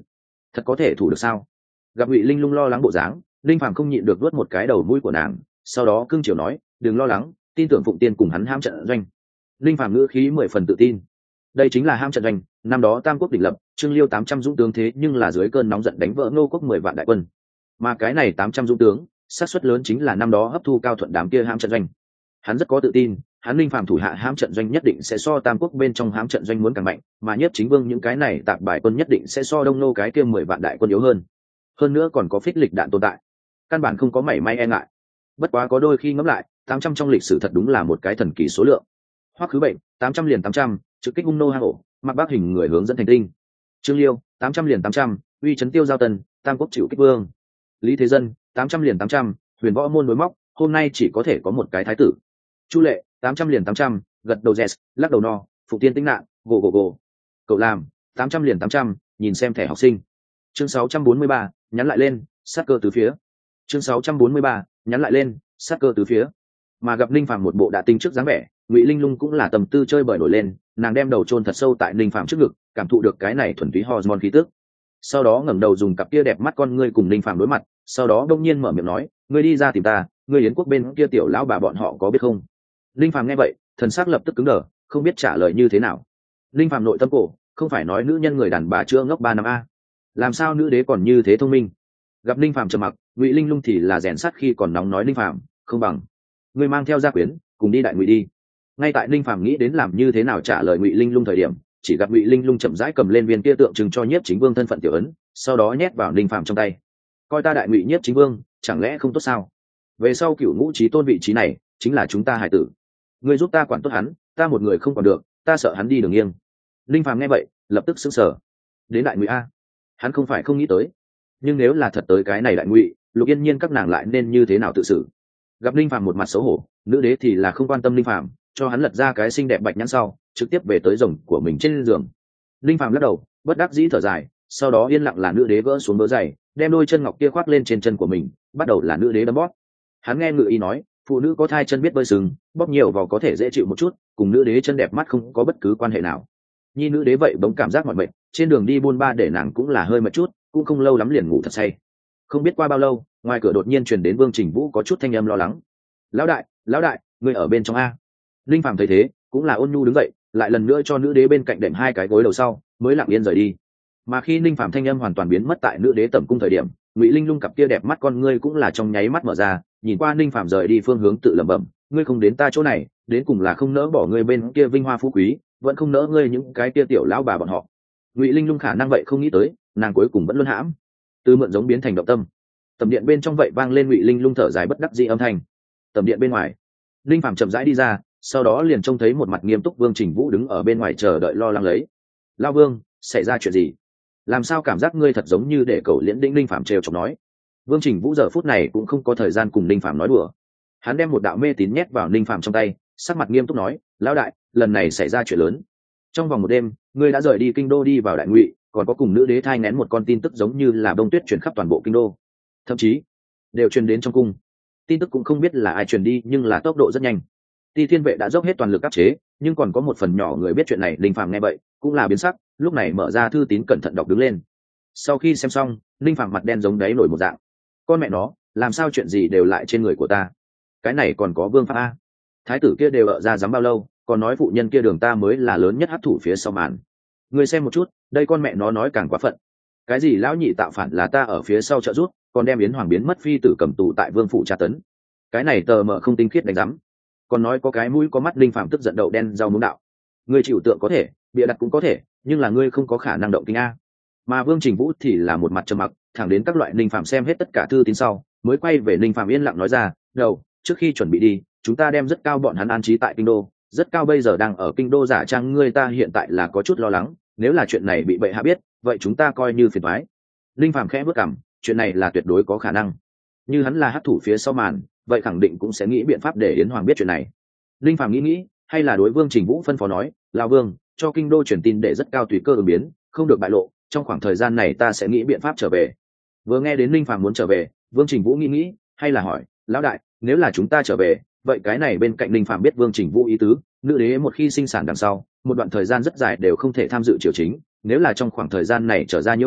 thật có thể thủ được sao? Gặp Ngụy Linh Lung lo lắng bộ dáng, Linh Phàm không nhịn được vuốt một cái đầu mũi của nàng, sau đó cưng chiều nói, đừng lo lắng, tin tưởng Phụng Tiên cùng hắn hãm trận doanh. Linh Phàm ngữ khí mười phần tự tin. Đây chính là hãm trận doanh, năm đó Tam Quốc đỉnh lập, Trương Liêu tám trăm dũng tướng thế nhưng là dưới cơn nóng giận đánh vỡ Ngô quốc mười vạn đại quân. Mà cái này tám trăm dũng tướng, xác suất lớn chính là năm đó hấp thu Cao Thuận đám kia hãm trận doanh. Hắn rất có tự tin, hắn Linh Phàm thủ hạ hãm trận doanh nhất định sẽ so Tam Quốc bên trong hãm trận doanh muốn càng mạnh, mà Nhiếp Chính Vương những cái này tạp bài quân nhất định sẽ so Đông Nô cái kia mười vạn đại quân yếu hơn. Hơn nữa còn có phích lịch đạn tồn tại, căn bản không có mảy may e ngại. Bất quá có đôi khi ngẫm lại, tám trăm trong lịch sử thật đúng là một cái thần kỳ số lượng. Hoắc Khứ Bệnh, tám trăm liền tám trăm, trực kích hung nô hang ổ, mặc bác hình người hướng dẫn thành tinh. Trương Liêu, tám trăm liền tám trăm, uy chấn tiêu giao tần, Tam Quốc chịu kích vương. Lý Thế Dân, tám trăm liền tám trăm, huyền võ môn đối móc, hôm nay chỉ có thể có một cái thái tử. Chu Lệ, tám trăm liền tám trăm, gật đầu yes, lắc đầu no, Phụ Tiên Tĩnh Nạn, gồ gồ gồ. Cậu làm, tám trăm liền tám trăm, nhìn xem thẻ học sinh. Chương sáu trăm bốn mươi ba, nhắn lại lên, sát cơ từ phía. Chương sáu trăm bốn mươi ba, nhắn lại lên, sát cơ từ phía. Mà gặp Ninh Phàm một bộ đã tinh trước dáng vẻ, Ngụy Linh Lung cũng là tầm tư chơi bời nổi lên, nàng đem đầu chôn thật sâu tại Ninh Phàm trước ngực, cảm thụ được cái này thuần túy hormone khí tức. Sau đó ngẩng đầu dùng cặp kia đẹp mắt con ngươi cùng Ninh Phàm đối mặt, sau đó đông nhiên mở miệng nói, ngươi đi ra tìm ta, ngươi Yến quốc bên kia tiểu lão bà bọn họ có biết không? Ninh Phàm nghe vậy, thần sắc lập tức cứng đờ, không biết trả lời như thế nào. Ninh Phàm nội tâm cổ, không phải nói nữ nhân người đàn bà chưa ngốc ba năm a, làm sao nữ đế còn như thế thông minh? Gặp Ninh Phàm trầm mặc, Ngụy Linh Lung thì là rèn sắt khi còn nóng nói Ninh Phàm, không bằng ngươi mang theo gia quyến, cùng đi đại ngụy đi. Ngay tại Ninh Phàm nghĩ đến làm như thế nào trả lời Ngụy Linh Lung thời điểm, chỉ gặp Ngụy Linh Lung chậm rãi cầm lên viên kia tượng trưng cho Nhiếp Chính Vương thân phận tiểu ấn, sau đó nhét vào Ninh Phàm trong tay. Coi ta đại ngụy Nhiếp Chính Vương, chẳng lẽ không tốt sao? Về sau cửu ngũ chí tôn vị trí này, chính là chúng ta hải tử. Ngươi giúp ta quản tốt hắn, ta một người không còn được, ta sợ hắn đi đường nghiêng. Ninh Phàm nghe vậy, lập tức sững sờ. Đến đại ngụy a? Hắn không phải không nghĩ tới, nhưng nếu là thật tới cái này đại ngụy, Lục Yên Nhiên các nàng lại nên như thế nào tự xử? Gặp Ninh Phàm một mặt xấu hổ, nữ đế thì là không quan tâm Ninh Phàm, cho hắn lật ra cái xinh đẹp bạch nhãn sau, trực tiếp về tới rồng của mình trên giường. Ninh Phàm lắc đầu, bất đắc dĩ thở dài, sau đó yên lặng là nữ đế gỡ xuống bớ giày, đem đôi chân ngọc kia khoác lên trên chân của mình, bắt đầu là nữ đế đấm bóp. Hắn nghe ngự y nói, phụ nữ có thai chân biết bơi sừng, bóp nhiều vào có thể dễ chịu một chút, cùng nữ đế chân đẹp mắt không có bất cứ quan hệ nào. Nhi nữ đế vậy bỗng cảm giác mỏi mệt, trên đường đi buôn ba để nàng cũng là hơi mệt chút, cũng không lâu lắm liền ngủ thật say. Không biết qua bao lâu, ngoài cửa đột nhiên truyền đến Vương Trình Vũ có chút thanh âm lo lắng. Lão đại, lão đại, ngươi ở bên trong a? Linh Phàm thấy thế, cũng là ôn nhu đứng dậy, lại lần nữa cho nữ đế bên cạnh đệm hai cái gối đầu sau, mới lặng yên rời đi. Mà khi Linh Phàm thanh âm hoàn toàn biến mất tại nữ đế tẩm cung thời điểm, Ngụy Linh Lung cặp kia đẹp mắt con ngươi cũng là trong nháy mắt mở ra, nhìn qua Linh Phàm rời đi phương hướng tự lẩm bẩm, ngươi không đến ta chỗ này, đến cùng là không nỡ bỏ ngươi bên kia vinh hoa phú quý, vẫn không nỡ ngươi những cái kia tiểu lão bà bọn họ. Ngụy Linh Lung khả năng vậy không nghĩ tới, nàng cuối cùng vẫn luôn hãm, từ mượn giống biến thành động tâm. Tầm điện bên trong vậy vang lên Ngụy Linh Lung thở dài bất đắc dĩ âm thanh. Tầm điện bên ngoài, Linh Phàm chậm rãi đi ra, sau đó liền trông thấy một mặt nghiêm túc Vương Trình Vũ đứng ở bên ngoài chờ đợi lo lắng lấy. Lao Vương, xảy ra chuyện gì? Làm sao cảm giác ngươi thật giống như để cậu liễn đĩnh? Linh Phàm trêu chọc nói. Vương Trình Vũ giờ phút này cũng không có thời gian cùng Linh Phàm nói đùa, hắn đem một đạo mê tín nhét vào Linh Phàm trong tay, sắc mặt nghiêm túc nói, lão đại, lần này xảy ra chuyện lớn. Trong vòng một đêm, ngươi đã rời đi kinh đô đi vào đại ngụy, còn có cùng nữ đế thai nén một con tin tức giống như là bông tuyết truyền khắp toàn bộ kinh đô, thậm chí đều truyền đến trong cung. Tin tức cũng không biết là ai truyền đi, nhưng là tốc độ rất nhanh. Ti Thiên vệ đã dốc hết toàn lực áp chế, nhưng còn có một phần nhỏ người biết chuyện này. Linh Phàm nghe vậy cũng là biến sắc, lúc này mở ra thư tín cẩn thận đọc đứng lên. Sau khi xem xong, Linh Phàm mặt đen giống đáy nổi một dạng. Con mẹ nó, làm sao chuyện gì đều lại trên người của ta? Cái này còn có vương pháp a? Thái tử kia đều ở ra dám bao lâu, còn nói phụ nhân kia đường ta mới là lớn nhất hấp thủ phía sau màn. Người xem một chút, đây con mẹ nó nói càng quá phận. Cái gì lão nhị tạo phản là ta ở phía sau trợ giúp, còn đem Yến Hoàng biến mất phi tử cầm tù tại vương phủ tra tấn. Cái này tờ mờ không tinh khiết đánh rắm. Còn nói có cái mũi có mắt. Linh Phàm tức giận đậu đen rau muống đạo. Ngươi chịu tượng có thể, bịa đặt cũng có thể, nhưng là ngươi không có khả năng động kinh a. Mà Vương Trình Vũ thì là một mặt trầm mặc, thẳng đến các loại Linh Phàm xem hết tất cả thư tín sau, mới quay về Linh Phàm yên lặng nói ra, đầu, trước khi chuẩn bị đi, chúng ta đem rất cao bọn hắn an trí tại kinh đô, rất cao bây giờ đang ở kinh đô giả trang ngươi, ta hiện tại là có chút lo lắng, nếu là chuyện này bị bệ hạ biết, vậy chúng ta coi như phiền toái. Linh Phàm khẽ bước cằm, chuyện này là tuyệt đối có khả năng. Như hắn là hắc thủ phía sau màn, vậy khẳng định cũng sẽ nghĩ biện pháp để Yến Hoàng biết chuyện này. Linh Phàm nghĩ nghĩ, hay là đối Vương Trình Vũ phân phó nói, lão Vương, cho kinh đô truyền tin để rất cao tùy cơ ứng biến, không được bại lộ, trong khoảng thời gian này ta sẽ nghĩ biện pháp trở về. Vừa nghe đến Linh Phàm muốn trở về, Vương Trình Vũ nghĩ nghĩ, hay là hỏi, lão đại, nếu là chúng ta trở về, vậy cái này bên cạnh Linh Phàm biết Vương Trình Vũ ý tứ, nữ đế một khi sinh sản đằng sau, một đoạn thời gian rất dài đều không thể tham dự triều chính, nếu là trong khoảng thời gian này trở ra nhiễu loạn,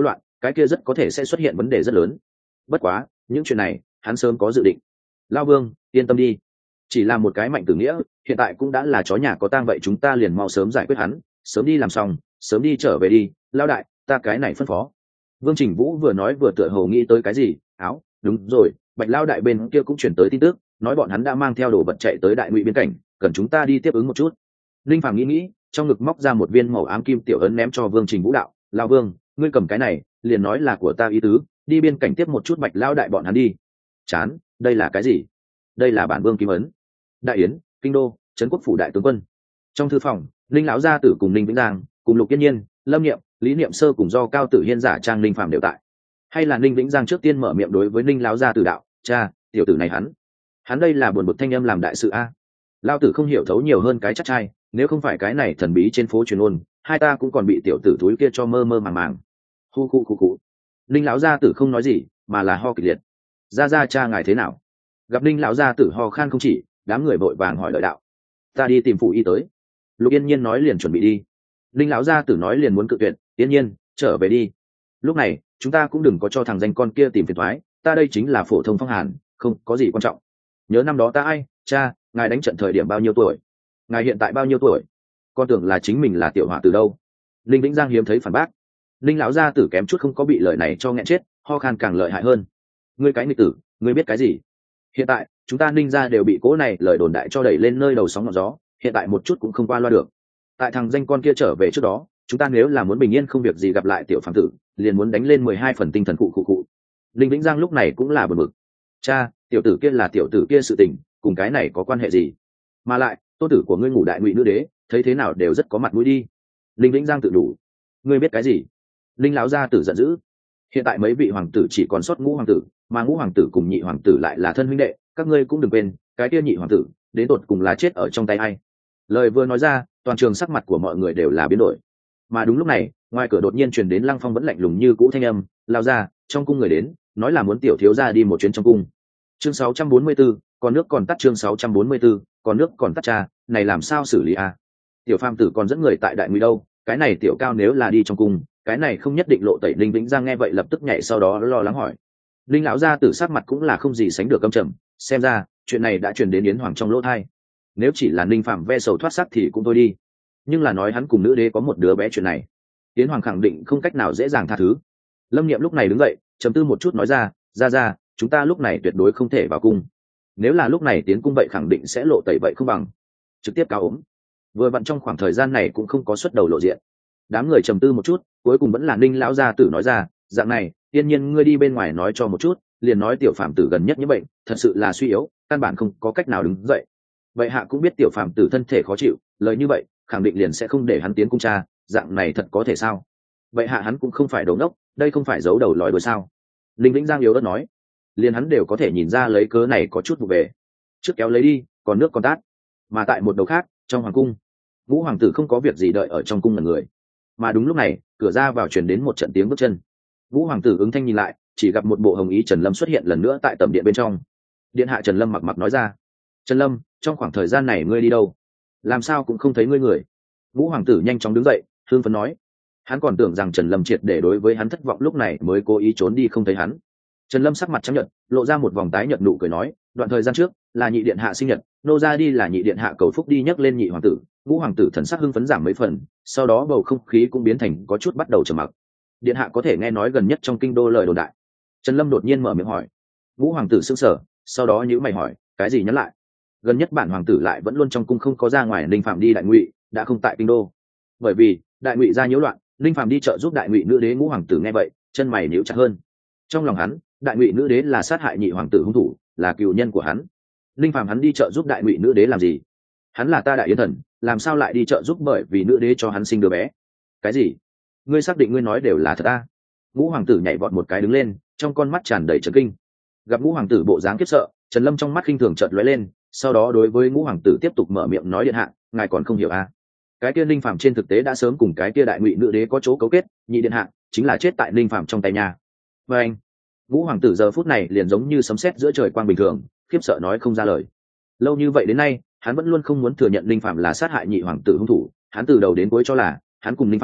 cái kia rất có thể sẽ xuất hiện vấn đề rất lớn. Bất quá những chuyện này hắn sớm có dự định. Lao Vương yên tâm đi, chỉ là một cái Mạnh Tử Nghĩa hiện tại cũng đã là chó nhà có tang vậy, chúng ta liền mau sớm giải quyết hắn, sớm đi làm xong sớm đi trở về đi. Lao đại, ta cái này phân phó. Vương Trình Vũ vừa nói vừa tựa hồ nghĩ tới cái gì. Áo, đúng rồi, Bạch Lao đại bên kia cũng chuyển tới tin tức, nói bọn hắn đã mang theo đồ vật chạy tới Đại Ngụy biên cảnh, cần chúng ta đi tiếp ứng một chút. Linh Phàm nghĩ nghĩ, trong ngực móc ra một viên màu ám kim tiểu ấn ném cho Vương Trình Vũ đạo: Lao Vương, ngươi cầm cái này, liền nói là của ta ý tứ, đi biên cảnh tiếp một chút Bạch Lao đại bọn hắn đi. Chán, đây là cái gì? Đây là bản vương kim ấn. Đại yến, kinh đô, trấn quốc phủ đại tướng quân. Trong thư phòng, Linh lão gia tử cùng Linh Vĩnh Giang, cùng Lục Yên Nhiên, Lâm Niệm, Lý Niệm Sơ cùng do Cao Tử Hiên giả trang Linh Phàm đều tại. Hay là Linh Vĩnh Giang trước tiên mở miệng đối với Linh lão gia tử đạo: cha, tiểu tử này hắn, hắn đây là buồn bực thanh âm làm đại sự a. Lao tử không hiểu thấu nhiều hơn cái chắc trai, nếu không phải cái này thần bí trên phố truyền ôn, hai ta cũng còn bị tiểu tử túi kia cho mơ mơ màng màng. Hu khu khu khu. Linh lão gia tử không nói gì, mà là ho kịch liệt. Gia gia cha ngài thế nào? Gặp Linh lão gia tử ho khan không chỉ, đám người vội vàng hỏi lợi đạo. Ta đi tìm phụ y tới. Lục Yên Nhiên nói liền chuẩn bị đi. Linh lão gia tử nói liền muốn cự tuyệt. Yên Nhiên, trở về đi. Lúc này chúng ta cũng đừng có cho thằng danh con kia tìm phiền toái, ta đây chính là phổ thông phong hàn, không có gì quan trọng. Nhớ năm đó ta ai, cha, ngài đánh trận thời điểm bao nhiêu tuổi? Ngài hiện tại bao nhiêu tuổi? Con tưởng là chính mình là tiểu họa từ đâu? Linh Vĩnh Giang hiếm thấy phản bác. Linh lão gia tử kém chút không có bị lời này cho nghẹn chết, ho khan càng lợi hại hơn. Ngươi cái nghịch tử, ngươi biết cái gì? Hiện tại chúng ta Ninh gia đều bị cố này lời đồn đại cho đẩy lên nơi đầu sóng ngọn gió, hiện tại một chút cũng không qua loa được. Tại thằng danh con kia trở về trước đó, chúng ta nếu là muốn bình yên không việc gì gặp lại tiểu phàm tử, liền muốn đánh lên mười hai phần tinh thần cụ cụ cụ. Linh Vĩnh Giang lúc này cũng là bực bực. Cha, tiểu tử kia là tiểu tử kia sự tình, cùng cái này có quan hệ gì? Mà lại tôn tử của ngươi ngủ Đại Ngụy nữ đế, thấy thế nào đều rất có mặt mũi đi. Linh Vĩnh Giang tự đủ. Ngươi biết cái gì? Linh lão gia tử giận dữ. Hiện tại mấy vị hoàng tử chỉ còn sót ngũ hoàng tử, mà ngũ hoàng tử cùng nhị hoàng tử lại là thân huynh đệ, các ngươi cũng đừng quên, cái kia nhị hoàng tử đến tột cùng là chết ở trong tay ai. Lời vừa nói ra, toàn trường sắc mặt của mọi người đều là biến đổi. Mà đúng lúc này, ngoài cửa đột nhiên truyền đến Lăng Phong vẫn lạnh lùng như cũ thanh âm, lao ra, trong cung người đến, nói là muốn tiểu thiếu gia đi một chuyến trong cung. Chương sáu trăm bốn mươi 44, còn nước còn tắt. Chương sáu trăm bốn mươi 44, còn nước còn tắt. Cha, này làm sao xử lý à? Tiểu phàm tử còn dẫn người tại Đại Ngụy đâu, cái này tiểu cao nếu là đi trong cung, cái này không nhất định lộ tẩy. Linh Vĩnh Giang nghe vậy lập tức nhảy sau đó lo lắng hỏi. Linh lão gia tử sắc mặt cũng là không gì sánh được căm trầm, xem ra chuyện này đã truyền đến Yến Hoàng trong lỗ tai. Nếu chỉ là Ninh Phạm ve sầu thoát sắc thì cũng thôi đi, nhưng là nói hắn cùng nữ đế có một đứa bé chuyện này, Yến Hoàng khẳng định không cách nào dễ dàng tha thứ. Lâm Niệm lúc này đứng dậy, trầm tư một chút nói ra, ra ra, chúng ta lúc này tuyệt đối không thể vào cung. Nếu là lúc này tiến cung vậy khẳng định sẽ lộ tẩy, vậy không bằng trực tiếp cáo ốm. Vừa vặn trong khoảng thời gian này cũng không có xuất đầu lộ diện. Đám người trầm tư một chút, cuối cùng vẫn là Ninh lão gia tử nói ra, dạng này, Tiên Nhiên ngươi đi bên ngoài nói cho một chút, liền nói tiểu phàm tử gần nhất như bệnh, thật sự là suy yếu, căn bản không có cách nào đứng dậy. Vậy hạ cũng biết tiểu phàm tử thân thể khó chịu, lời như vậy khẳng định liền sẽ không để hắn tiến cung cha, dạng này thật có thể sao? Vậy hạ hắn cũng không phải đầu ngốc, đây không phải giấu đầu lòi đuôi sao? Linh Vĩnh Giang yếu ớt nói, liền hắn đều có thể nhìn ra lấy cớ này có chút vụ về, trước kéo lấy đi, còn nước còn tát. Mà tại một đầu khác, trong hoàng cung, Ngũ hoàng tử không có việc gì đợi ở trong cung là người, mà đúng lúc này cửa ra vào truyền đến một trận tiếng bước chân. Ngũ hoàng tử ứng thanh nhìn lại, chỉ gặp một bộ hồng ý Trần Lâm xuất hiện lần nữa tại tầm điện bên trong. Điện hạ Trần Lâm mặc mặc nói ra, Trần Lâm, trong khoảng thời gian này ngươi đi đâu? Làm sao cũng không thấy ngươi người? Ngũ hoàng tử nhanh chóng đứng dậy, hương phấn nói. Hắn còn tưởng rằng Trần Lâm triệt để đối với hắn thất vọng, lúc này mới cố ý trốn đi không thấy hắn. Trần Lâm sắc mặt trắng nhợt, lộ ra một vòng tái nhợt nụ cười nói, đoạn thời gian trước là nhị điện hạ sinh nhật, nô ra đi là nhị điện hạ cầu phúc đi nhắc lên nhị hoàng tử. Ngũ hoàng tử thần sắc hưng phấn giảm mấy phần, sau đó bầu không khí cũng biến thành có chút bắt đầu trầm mặc. Điện hạ có thể nghe nói gần nhất trong kinh đô lời đồn đại? Trần Lâm đột nhiên mở miệng hỏi. Ngũ hoàng tử sững sờ, sau đó nhíu mày hỏi, cái gì nhắn lại? Gần nhất bản hoàng tử lại vẫn luôn trong cung, không có ra ngoài. Ninh Phạm đi Đại Ngụy, đã không tại kinh đô. Bởi vì Đại Ngụy ra nhiễu loạn, Ninh Phạm đi trợ giúp Đại Ngụy nữ đế. Ngũ hoàng tử nghe vậy, chân mày nhíu chặt hơn. Trong lòng hắn, Đại Ngụy nữ đế là sát hại nhị hoàng tử hung thủ, là cừu nhân của hắn. Ninh Phạm hắn đi trợ giúp Đại Ngụy nữ đế làm gì? Hắn là ta Đại Yến thần, làm sao lại đi trợ giúp bởi vì nữ đế cho hắn sinh đứa bé? Cái gì? Ngươi xác định ngươi nói đều là thật à? Ngũ hoàng tử nhảy vọt một cái đứng lên, trong con mắt tràn đầy chấn kinh. Gặp Ngũ hoàng tử bộ dáng khiếp sợ, Trần Lâm trong mắt khinh thường chợt lóe lên, sau đó đối với Ngũ hoàng tử tiếp tục mở miệng nói, điện hạ, ngài còn không hiểu à? Cái kia Ninh Phạm trên thực tế đã sớm cùng cái kia Đại Ngụy nữ đế có chỗ cấu kết, nhị điện hạ chính là chết tại Ninh Phạm trong tay nhà. Và anh, Ngũ hoàng tử giờ phút này liền giống như sấm sét giữa trời quang bình thường, khiếp sợ nói không ra lời. Lâu như vậy đến nay, hắn vẫn luôn không muốn thừa nhận Ninh Phạm là sát hại nhị hoàng tử hung thủ, hắn từ đầu đến cuối cho là hắn cùng Ninh Phạm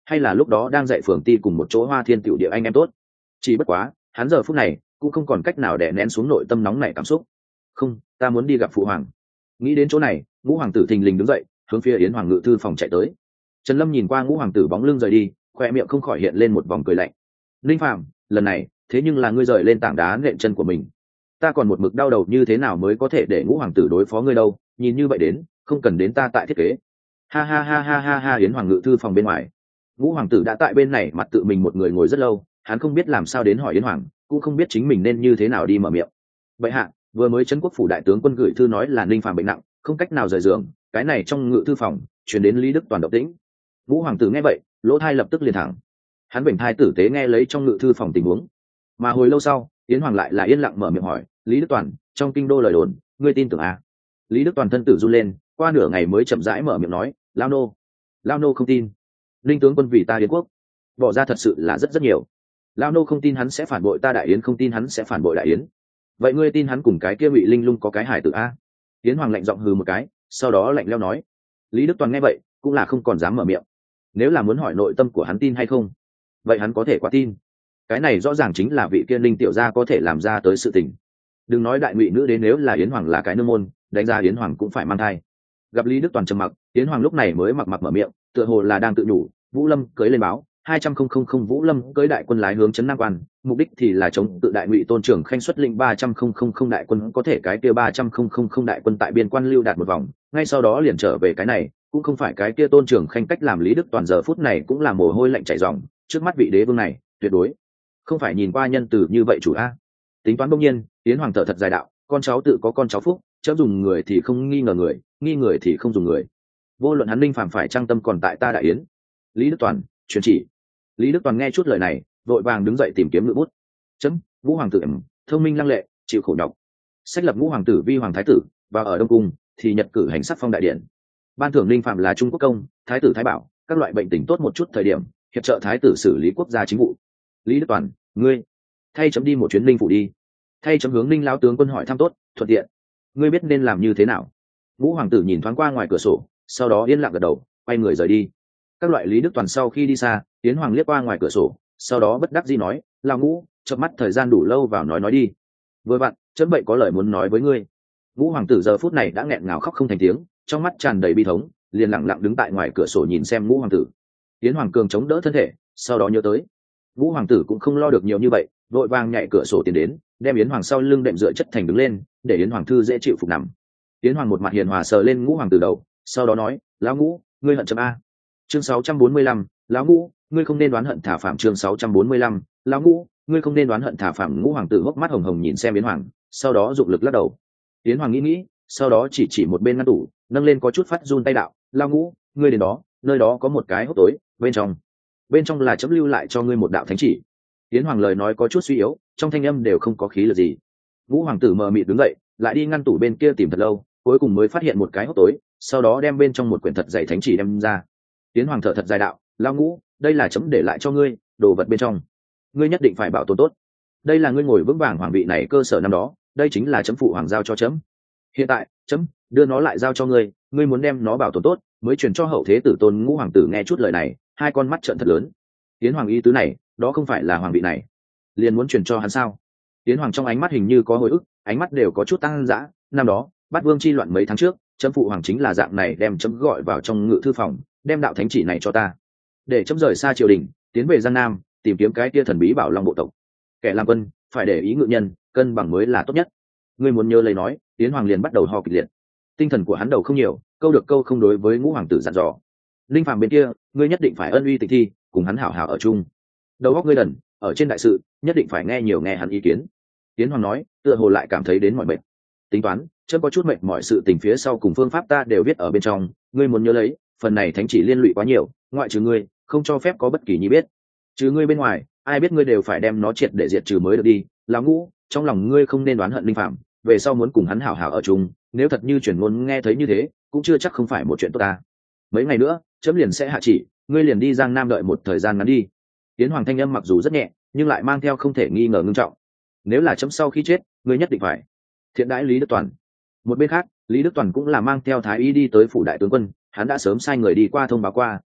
hay là lúc đó đang dạy phường ti cùng một chỗ Hoa Thiên Tiểu Địa anh em tốt. Chỉ bất quá hắn giờ phút này cũng không còn cách nào để nén xuống nội tâm nóng nảy cảm xúc. Không, ta muốn đi gặp phụ hoàng. Nghĩ đến chỗ này, ngũ hoàng tử thình lình đứng dậy hướng phía Yến Hoàng ngự thư phòng chạy tới. Trần Lâm nhìn qua ngũ hoàng tử bóng lưng rời đi, khoe miệng không khỏi hiện lên một vòng cười lạnh. Linh Phạm, lần này thế nhưng là ngươi rời lên tảng đá nện chân của mình, ta còn một mực đau đầu như thế nào mới có thể để ngũ hoàng tử đối phó ngươi đâu, nhìn như vậy đến không cần đến ta tại thiết kế. Ha ha ha ha ha ha. Yến Hoàng ngự thư phòng bên ngoài, ngũ hoàng tử đã tại bên này mặt tự mình một người ngồi rất lâu, hắn không biết làm sao đến hỏi Yến Hoàng, cũng không biết chính mình nên như thế nào đi mở miệng. Bệ hạ, vừa mới trấn quốc phủ đại tướng quân gửi thư nói là Ninh Phạm bệnh nặng, không cách nào rời giường, cái này trong ngự thư phòng truyền đến Lý Đức Toàn động tĩnh. Ngũ hoàng tử nghe vậy, lỗ thai lập tức liền thẳng. Hắn bệnh thai tử tế nghe lấy trong ngự thư phòng tình huống, mà hồi lâu sau, Yến Hoàng lại là yên lặng mở miệng hỏi, Lý Đức Toàn, trong kinh đô lời đồn, ngươi tin tưởng à? Lý Đức Toàn thân tử run lên, qua nửa ngày mới chậm rãi mở miệng nói, lao nô, lao nô không tin. Linh tướng quân vì ta Yến quốc bỏ ra thật sự là rất rất nhiều, lao nô không tin hắn sẽ phản bội ta Đại Yến, không tin hắn sẽ phản bội Đại Yến. Vậy ngươi tin hắn cùng cái kia Ngụy Linh Lung có cái hải tử a? Yến Hoàng lạnh giọng hừ một cái, sau đó lạnh lẽo nói. Lý Đức Toàn nghe vậy cũng là không còn dám mở miệng. Nếu là muốn hỏi nội tâm của hắn tin hay không, vậy hắn có thể quá tin. Cái này rõ ràng chính là vị kia Linh tiểu gia có thể làm ra tới sự tình. Đừng nói đại ngụy nữ đến, nếu là Yến Hoàng là cái nương môn, đánh ra Yến Hoàng cũng phải mang thai. Gặp Lý Đức Toàn trầm mặc, Yến Hoàng lúc này mới mặc mặc mở miệng, tựa hồ là đang tự nhủ, Vũ Lâm cưới lên báo, hai trăm không không không Vũ Lâm cưới đại quân lái hướng trấn Nam Quan, mục đích thì là chống tự đại ngụy Tôn Trưởng Khanh xuất lĩnh ba trăm không không không đại quân, có thể cái kia ba trăm không không không đại quân tại biên quan lưu đạt một vòng, ngay sau đó liền trở về. Cái này cũng không phải cái kia Tôn Trưởng Khanh cách làm. Lý Đức Toàn giờ phút này cũng là mồ hôi lạnh chảy ròng, trước mắt vị đế vương này tuyệt đối không phải nhìn qua nhân từ như vậy chủ a. Tính toán bỗng nhiên, Yến Hoàng thở thật dài đạo, con cháu tự có con cháu phúc, chớ dùng người thì không nghi ngờ người, nghi người thì không dùng người. Vô luận hắn Linh Phàm phải trang tâm còn tại ta Đại Yến. Lý Đức Toàn truyền chỉ. Lý Đức Toàn nghe chút lời này, vội vàng đứng dậy tìm kiếm ngự bút. Chấm, Ngũ hoàng tử ẩm, thông minh lăng lệ, chịu khổ nhọc. Sách lập Ngũ hoàng tử vi hoàng thái tử, và ở Đông cung thì nhật cử hành sắc phong đại điện. Ban thưởng Linh Phạm là Trung Quốc công, thái tử thái bảo, các loại bệnh tình tốt một chút thời điểm, hiệp trợ thái tử xử lý quốc gia chính vụ. Lý Đức Toàn, ngươi thay chấm đi một chuyến Linh phủ đi. Thay chấm hướng Linh lão tướng quân hỏi thăm tốt, thuận tiện. Ngươi biết nên làm như thế nào? Ngũ hoàng tử nhìn thoáng qua ngoài cửa sổ, sau đó yên lặng gật đầu, quay người rời đi. Các loại Lý Đức Toàn sau khi đi xa, Yến Hoàng liếc qua ngoài cửa sổ, sau đó bất đắc dĩ nói, lao Ngũ, chợp mắt thời gian đủ lâu, vào nói nói đi. Vừa vặn, chấm bậy có lời muốn nói với ngươi. Ngũ hoàng tử giờ phút này đã nghẹn ngào khóc không thành tiếng, trong mắt tràn đầy bi thống, liền lặng lặng đứng tại ngoài cửa sổ nhìn xem Ngũ hoàng tử. Yến Hoàng cường chống đỡ thân thể, sau đó nhớ tới Ngũ hoàng tử cũng không lo được nhiều như vậy, vội vàng nhảy cửa sổ tiến đến, đem Yến Hoàng sau lưng đệm dựa chất thành đứng lên, để Yến Hoàng thư dễ chịu phục nằm. Yến Hoàng một mặt hiền hòa sờ lên Ngũ hoàng tử đầu, sau đó nói, lão Ngũ, ngươi hận chấm a. Chương sáu trăm bốn mươi lăm, lão Ngũ, ngươi không nên đoán hận thả phạm. Chương sáu trăm bốn mươi lăm, lão Ngũ, ngươi không nên đoán hận thả phạm. Ngũ hoàng tử hốc mắt hồng hồng nhìn xem Yến Hoàng, sau đó dụng lực lắc đầu. Yến Hoàng nghĩ nghĩ, sau đó chỉ chỉ một bên ngăn tủ, nâng lên có chút phát run tay đạo, lão Ngũ, ngươi đến đó, nơi đó có một cái hốc tối, bên trong bên trong là chấm lưu lại cho ngươi một đạo thánh chỉ. Yến Hoàng lời nói có chút suy yếu, trong thanh âm đều không có khí lực gì. Ngũ hoàng tử mờ mịt đứng dậy, lại đi ngăn tủ bên kia tìm thật lâu, cuối cùng mới phát hiện một cái hốc tối, sau đó đem bên trong một quyển thật dày thánh chỉ đem ra. Yến Hoàng thở thật dài đạo, lão Ngũ, đây là chấm để lại cho ngươi, đồ vật bên trong ngươi nhất định phải bảo tồn tốt. Đây là ngươi ngồi vững vàng hoàng vị này cơ sở năm đó, đây chính là chấm phụ hoàng giao cho chấm. Hiện tại chấm đưa nó lại giao cho ngươi, ngươi muốn đem nó bảo tồn tốt mới truyền cho hậu thế tử tôn. Ngũ hoàng tử nghe chút lời này, hai con mắt trợn thật lớn. Yến Hoàng ý tứ này, đó không phải là hoàng vị này liền muốn truyền cho hắn sao? Yến Hoàng trong ánh mắt hình như có hồi ức, ánh mắt đều có chút tăng dã. Năm đó Bát Vương chi loạn mấy tháng trước, chấm phụ hoàng chính là dạng này đem chấm gọi vào trong ngự thư phòng, đem đạo thánh chỉ này cho ta, để chấm rời xa triều đình, tiến về Giang Nam tìm kiếm cái tia thần bí Bảo Long bộ tộc. Kẻ làm quân phải để ý ngự nhân, cân bằng mới là tốt nhất. Ngươi muốn nhớ lấy nói. Yến Hoàng liền bắt đầu ho kịch liệt, tinh thần của hắn đầu không nhiều, câu được câu không đối với Ngũ hoàng tử dặn dò. Linh Phàm bên kia, ngươi nhất định phải ân uy tịch thi, cùng hắn hảo hảo ở chung. Đầu óc ngươi đần, ở trên đại sự nhất định phải nghe nhiều nghe hắn ý kiến. Yến Hoàng nói, tựa hồ lại cảm thấy đến mọi mệt. Tính toán chớ có chút mệt, mọi sự tình phía sau cùng phương pháp ta đều viết ở bên trong, ngươi muốn nhớ lấy, phần này thánh chỉ liên lụy quá nhiều, ngoại trừ ngươi không cho phép có bất kỳ nhi biết. Trừ ngươi bên ngoài, ai biết ngươi đều phải đem nó triệt để diệt trừ mới được đi. Lão Ngũ, trong lòng ngươi không nên đoán hận Linh Phạm, về sau muốn cùng hắn hảo hảo ở chung, nếu thật như truyền ngôn nghe thấy như thế, cũng chưa chắc không phải một chuyện tốt ta. Mấy ngày nữa chấm liền sẽ hạ chỉ, ngươi liền đi Giang Nam đợi một thời gian ngắn đi. Yến Hoàng thanh âm mặc dù rất nhẹ, nhưng lại mang theo không thể nghi ngờ ngưng trọng. Nếu là chấm sau khi chết, ngươi nhất định phải thiện đãi Lý Đức Toàn. Một bên khác, Lý Đức Toàn cũng là mang theo thái y đi tới phủ đại tướng quân, hắn đã sớm sai người đi qua thông báo qua,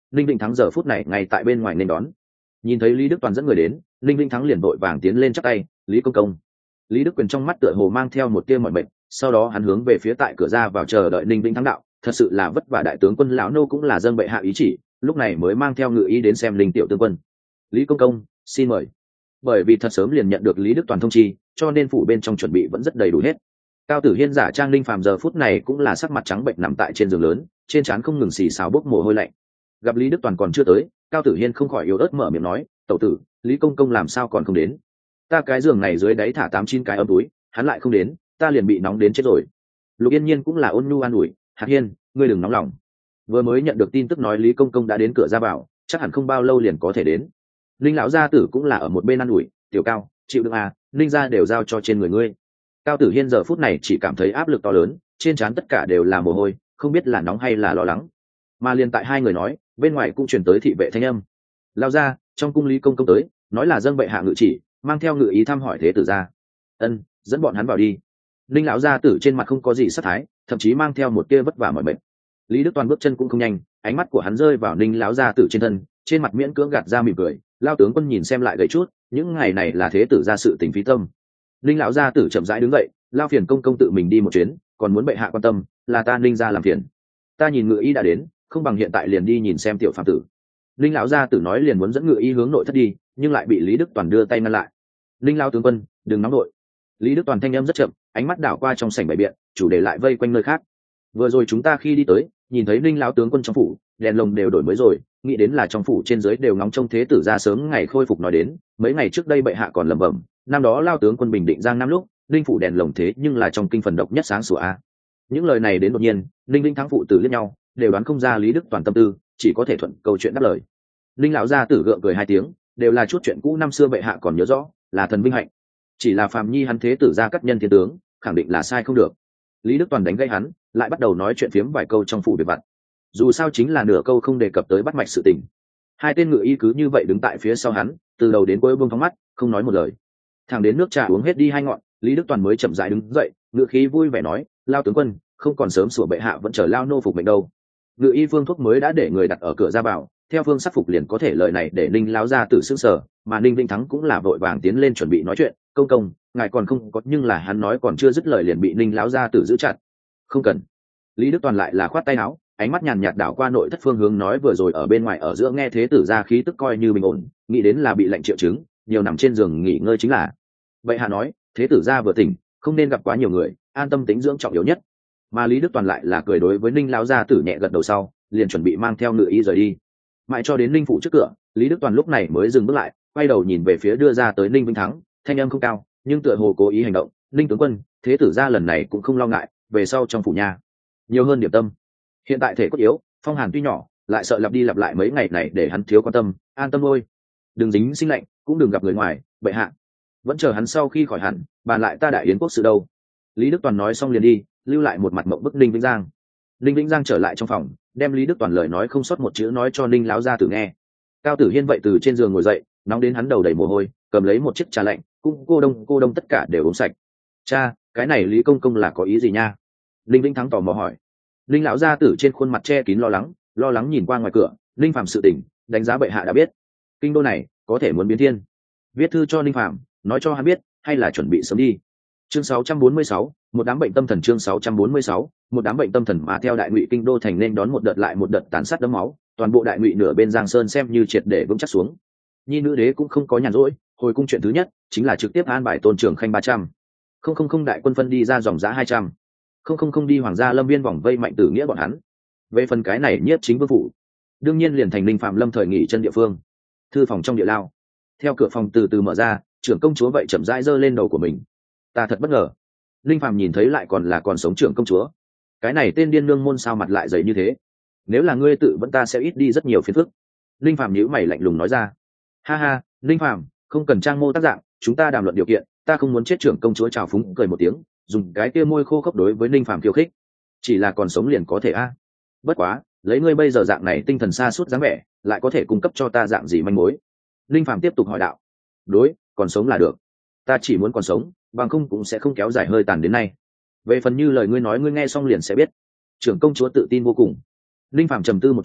linh vĩnh thắng giờ phút này ngay tại bên ngoài nên đón. Nhìn thấy Lý Đức Toàn dẫn người đến, linh vĩnh thắng liền vội vàng tiến lên chắp tay, Lý công công. Lý Đức Quyền trong mắt tựa hồ mang theo một tia mọi mệnh, sau đó hắn hướng về phía tại cửa ra vào chờ đợi linh vĩnh thắng đạo, thật sự là vất vả đại tướng quân lão nô cũng là dâng bệ hạ ý chỉ, lúc này mới mang theo ngự ý đến xem linh tiểu tướng quân. Lý công công, xin mời. Bởi vì thật sớm liền nhận được Lý Đức Toàn thông chi, cho nên phủ bên trong chuẩn bị vẫn rất đầy đủ hết. Cao Tử Hiên giả trang Linh Phàm giờ phút này cũng là sắc mặt trắng bệnh nằm tại trên giường lớn, trên trán không ngừng xì xào bốc mồ hôi lạnh. Gặp Lý Đức Toàn còn chưa tới, Cao Tử Hiên không khỏi yếu ớt mở miệng nói, tẩu tử, Lý công công làm sao còn không đến? Ta cái giường này dưới đáy thả tám chín cái ấm túi, hắn lại không đến, ta liền bị nóng đến chết rồi. Lục Yên Nhiên cũng là ôn nhu an ủi, Hạt Hiên, ngươi đừng nóng lòng. Vừa mới nhận được tin tức nói Lý công công đã đến cửa ra vào, chắc hẳn không bao lâu liền có thể đến. Linh lão gia tử cũng là ở một bên an ủi, tiểu Cao, chịu đựng à, Linh gia đều giao cho trên người ngươi. Cao Tử Hiên giờ phút này chỉ cảm thấy áp lực to lớn, trên trán tất cả đều là mồ hôi, không biết là nóng hay là lo lắng. Mà liền tại hai người nói, bên ngoài cũng truyền tới thị vệ thanh âm. Lao ra, trong cung Lý công công tới, nói là dâng bệ hạ ngự chỉ, mang theo ngự ý thăm hỏi thế tử gia. Ân, dẫn bọn hắn vào đi. Linh lão gia tử trên mặt không có gì sát thái, thậm chí mang theo một tia vất vả mỏi mệt. Lý Đức Toàn bước chân cũng không nhanh, ánh mắt của hắn rơi vào Ninh lão gia tử trên thân, trên mặt miễn cưỡng gạt ra mỉm cười. Lao tướng quân nhìn xem lại gầy chút, những ngày này là thế tử gia sự tình phí tâm. Ninh lão gia tử chậm rãi đứng dậy, Lao phiền công công tự mình đi một chuyến, còn muốn bệ hạ quan tâm, là ta Ninh gia làm phiền. Ta nhìn ngự y đã đến, không bằng hiện tại liền đi nhìn xem tiểu phạm tử. Ninh lão gia tử nói liền muốn dẫn ngự y hướng nội thất đi, nhưng lại bị Lý Đức Toàn đưa tay ngăn lại. Ninh lão tướng quân, đừng nóng nội. Lý Đức Toàn thanh âm rất chậm, ánh mắt đảo qua trong sảnh bày biện, chủ đề lại vây quanh nơi khác. Vừa rồi chúng ta khi đi tới, nhìn thấy Ninh lão tướng quân trong phủ, đèn lồng đều đổi mới rồi, nghĩ đến là trong phủ trên dưới đều ngóng trông thế tử ra sớm ngày khôi phục nói đến, mấy ngày trước đây bệ hạ còn lẩm bẩm, năm đó Lao tướng quân bình định Giang Nam lúc, Ninh phủ đèn lồng thế nhưng là trong kinh phần độc nhất sáng sủa a. Những lời này đến đột nhiên, Ninh Vĩnh Thắng phụ tử liếc nhau, đều đoán không ra Lý Đức Toàn tâm tư, chỉ có thể thuận câu chuyện đáp lời. Ninh lão gia tử gượng cười hai tiếng, đều là chút chuyện cũ năm xưa bệ hạ còn nhớ rõ, là thần vinh hạnh. Chỉ là phàm nhi hắn thế tử ra cắt nhân thiên tướng, khẳng định là sai không được. Lý Đức Toàn đánh gây hắn, lại bắt đầu nói chuyện phiếm vài câu trong phủ biệt vặt. Dù sao chính là nửa câu không đề cập tới bắt mạch sự tình. Hai tên ngự y cứ như vậy đứng tại phía sau hắn, từ đầu đến cuối buông thóng mắt, không nói một lời. Thẳng đến nước trà uống hết đi hai ngọn, Lý Đức Toàn mới chậm rãi đứng dậy, ngự khí vui vẻ nói, Lao tướng quân, không còn sớm sủa bệ hạ vẫn chờ Lao nô phục mệnh đâu. Ngự y phương thuốc mới đã để người đặt ở cửa ra vào, theo phương sắc phục liền có thể lời này để Ninh lão gia tử sững sờ, mà Ninh Vĩnh Thắng cũng là vội vàng tiến lên chuẩn bị nói chuyện, công công, ngài còn không có, nhưng là hắn nói còn chưa dứt lời liền bị Ninh lão gia tử giữ chặt. Không cần. Lý Đức Toàn lại là khoát tay áo, ánh mắt nhàn nhạt đảo qua nội thất phương hướng nói vừa rồi ở bên ngoài ở giữa nghe thế tử ra khí tức coi như bình ổn, nghĩ đến là bị lệnh triệu chứng, nhiều nằm trên giường nghỉ ngơi chính là. Vậy hạ nói, thế tử ra vừa tỉnh, không nên gặp quá nhiều người, an tâm tính dưỡng trọng yếu nhất. Mà Lý Đức Toàn lại là cười đối với Ninh lão gia tử nhẹ gật đầu sau, liền chuẩn bị mang theo ngự y rời đi. Mãi cho đến Ninh phủ trước cửa, Lý Đức Toàn lúc này mới dừng bước lại, quay đầu nhìn về phía đưa ra tới Ninh Vĩnh Thắng, thanh âm không cao, nhưng tựa hồ cố ý hành động, Ninh tướng quân, thế tử ra lần này cũng không lo ngại, về sau trong phủ nhà nhiều hơn điểm tâm. Hiện tại thể cốt yếu, phong hàn tuy nhỏ, lại sợ lặp đi lặp lại mấy ngày này để hắn thiếu quan tâm, an tâm thôi. Đừng dính sinh lạnh, cũng đừng gặp người ngoài, bệ hạ. Vẫn chờ hắn sau khi khỏi hẳn, bàn lại ta đại yến quốc sự đâu. Lý Đức Toàn nói xong liền đi, lưu lại một mặt mộng bức Ninh Vĩnh Giang. Ninh Vĩnh Giang trở lại trong phòng, đem Lý Đức Toàn lời nói không sót một chữ nói cho Ninh lão gia tử nghe. Cao Tử Hiên vậy từ trên giường ngồi dậy, nóng đến hắn đầu đầy mồ hôi, cầm lấy một chiếc trà lạnh, cũng cô đông cô đông tất cả đều uống sạch. Cha, cái này Lý công công là có ý gì nha? Ninh Vĩnh Thắng tò mò hỏi. Ninh lão gia tử trên khuôn mặt che kín lo lắng, lo lắng nhìn qua ngoài cửa, Ninh Phạm sự tình, đánh giá bệ hạ đã biết, kinh đô này có thể muốn biến thiên. Viết thư cho Ninh Phạm, nói cho hắn biết, hay là chuẩn bị sớm đi. Chương sáu trăm bốn mươi sáu, một đám bệnh tâm thần chương sáu trăm bốn mươi sáu, một đám bệnh tâm thần mà theo đại ngụy kinh đô thành nên đón một đợt lại một đợt tàn sát đẫm máu, toàn bộ đại ngụy nửa bên Giang Sơn xem như triệt để vững chắc xuống. Nhi nữ đế cũng không có nhàn rỗi, hồi cung chuyện thứ nhất chính là trực tiếp an bài Tôn Trưởng Khanh ba trăm, không không không đại quân phân đi ra dòng giá hai trăm, không không không đi hoàng gia lâm viên vòng vây Mạnh Tử Nghĩa bọn hắn. Về phần cái này nhiếp chính vương phủ, đương nhiên liền thành Ninh Phạm lâm thời nghỉ chân địa phương. Thư phòng trong địa lao, theo cửa phòng từ từ mở ra, trưởng công chúa vậy chậm rãi giơ lên đầu của mình. Ta thật bất ngờ, Ninh Phạm nhìn thấy lại còn là còn sống trưởng công chúa. Cái này tên điên nương môn sao mặt lại dày như thế? Nếu là ngươi tự vẫn ta sẽ ít đi rất nhiều phiền phức. Ninh Phạm nhíu mày lạnh lùng nói ra. Ha ha, Ninh Phạm, không cần trang mô tác dạng, chúng ta đàm luận điều kiện, ta không muốn chết trưởng công chúa trào phúng cười một tiếng, dùng cái kia môi khô khốc đối với Ninh Phạm khiêu khích. Chỉ là còn sống liền có thể a. Bất quá, lấy ngươi bây giờ dạng này tinh thần xa suốt dáng vẻ, lại có thể cung cấp cho ta dạng gì manh mối? Ninh Phạm tiếp tục hỏi đạo. Đối, còn sống là được. Ta chỉ muốn còn sống, bằng không cũng sẽ không kéo dài hơi tàn đến nay. Về phần như lời ngươi nói ngươi nghe xong liền sẽ biết. Trưởng công chúa tự tin vô cùng. Ninh Phạm trầm tư một chút,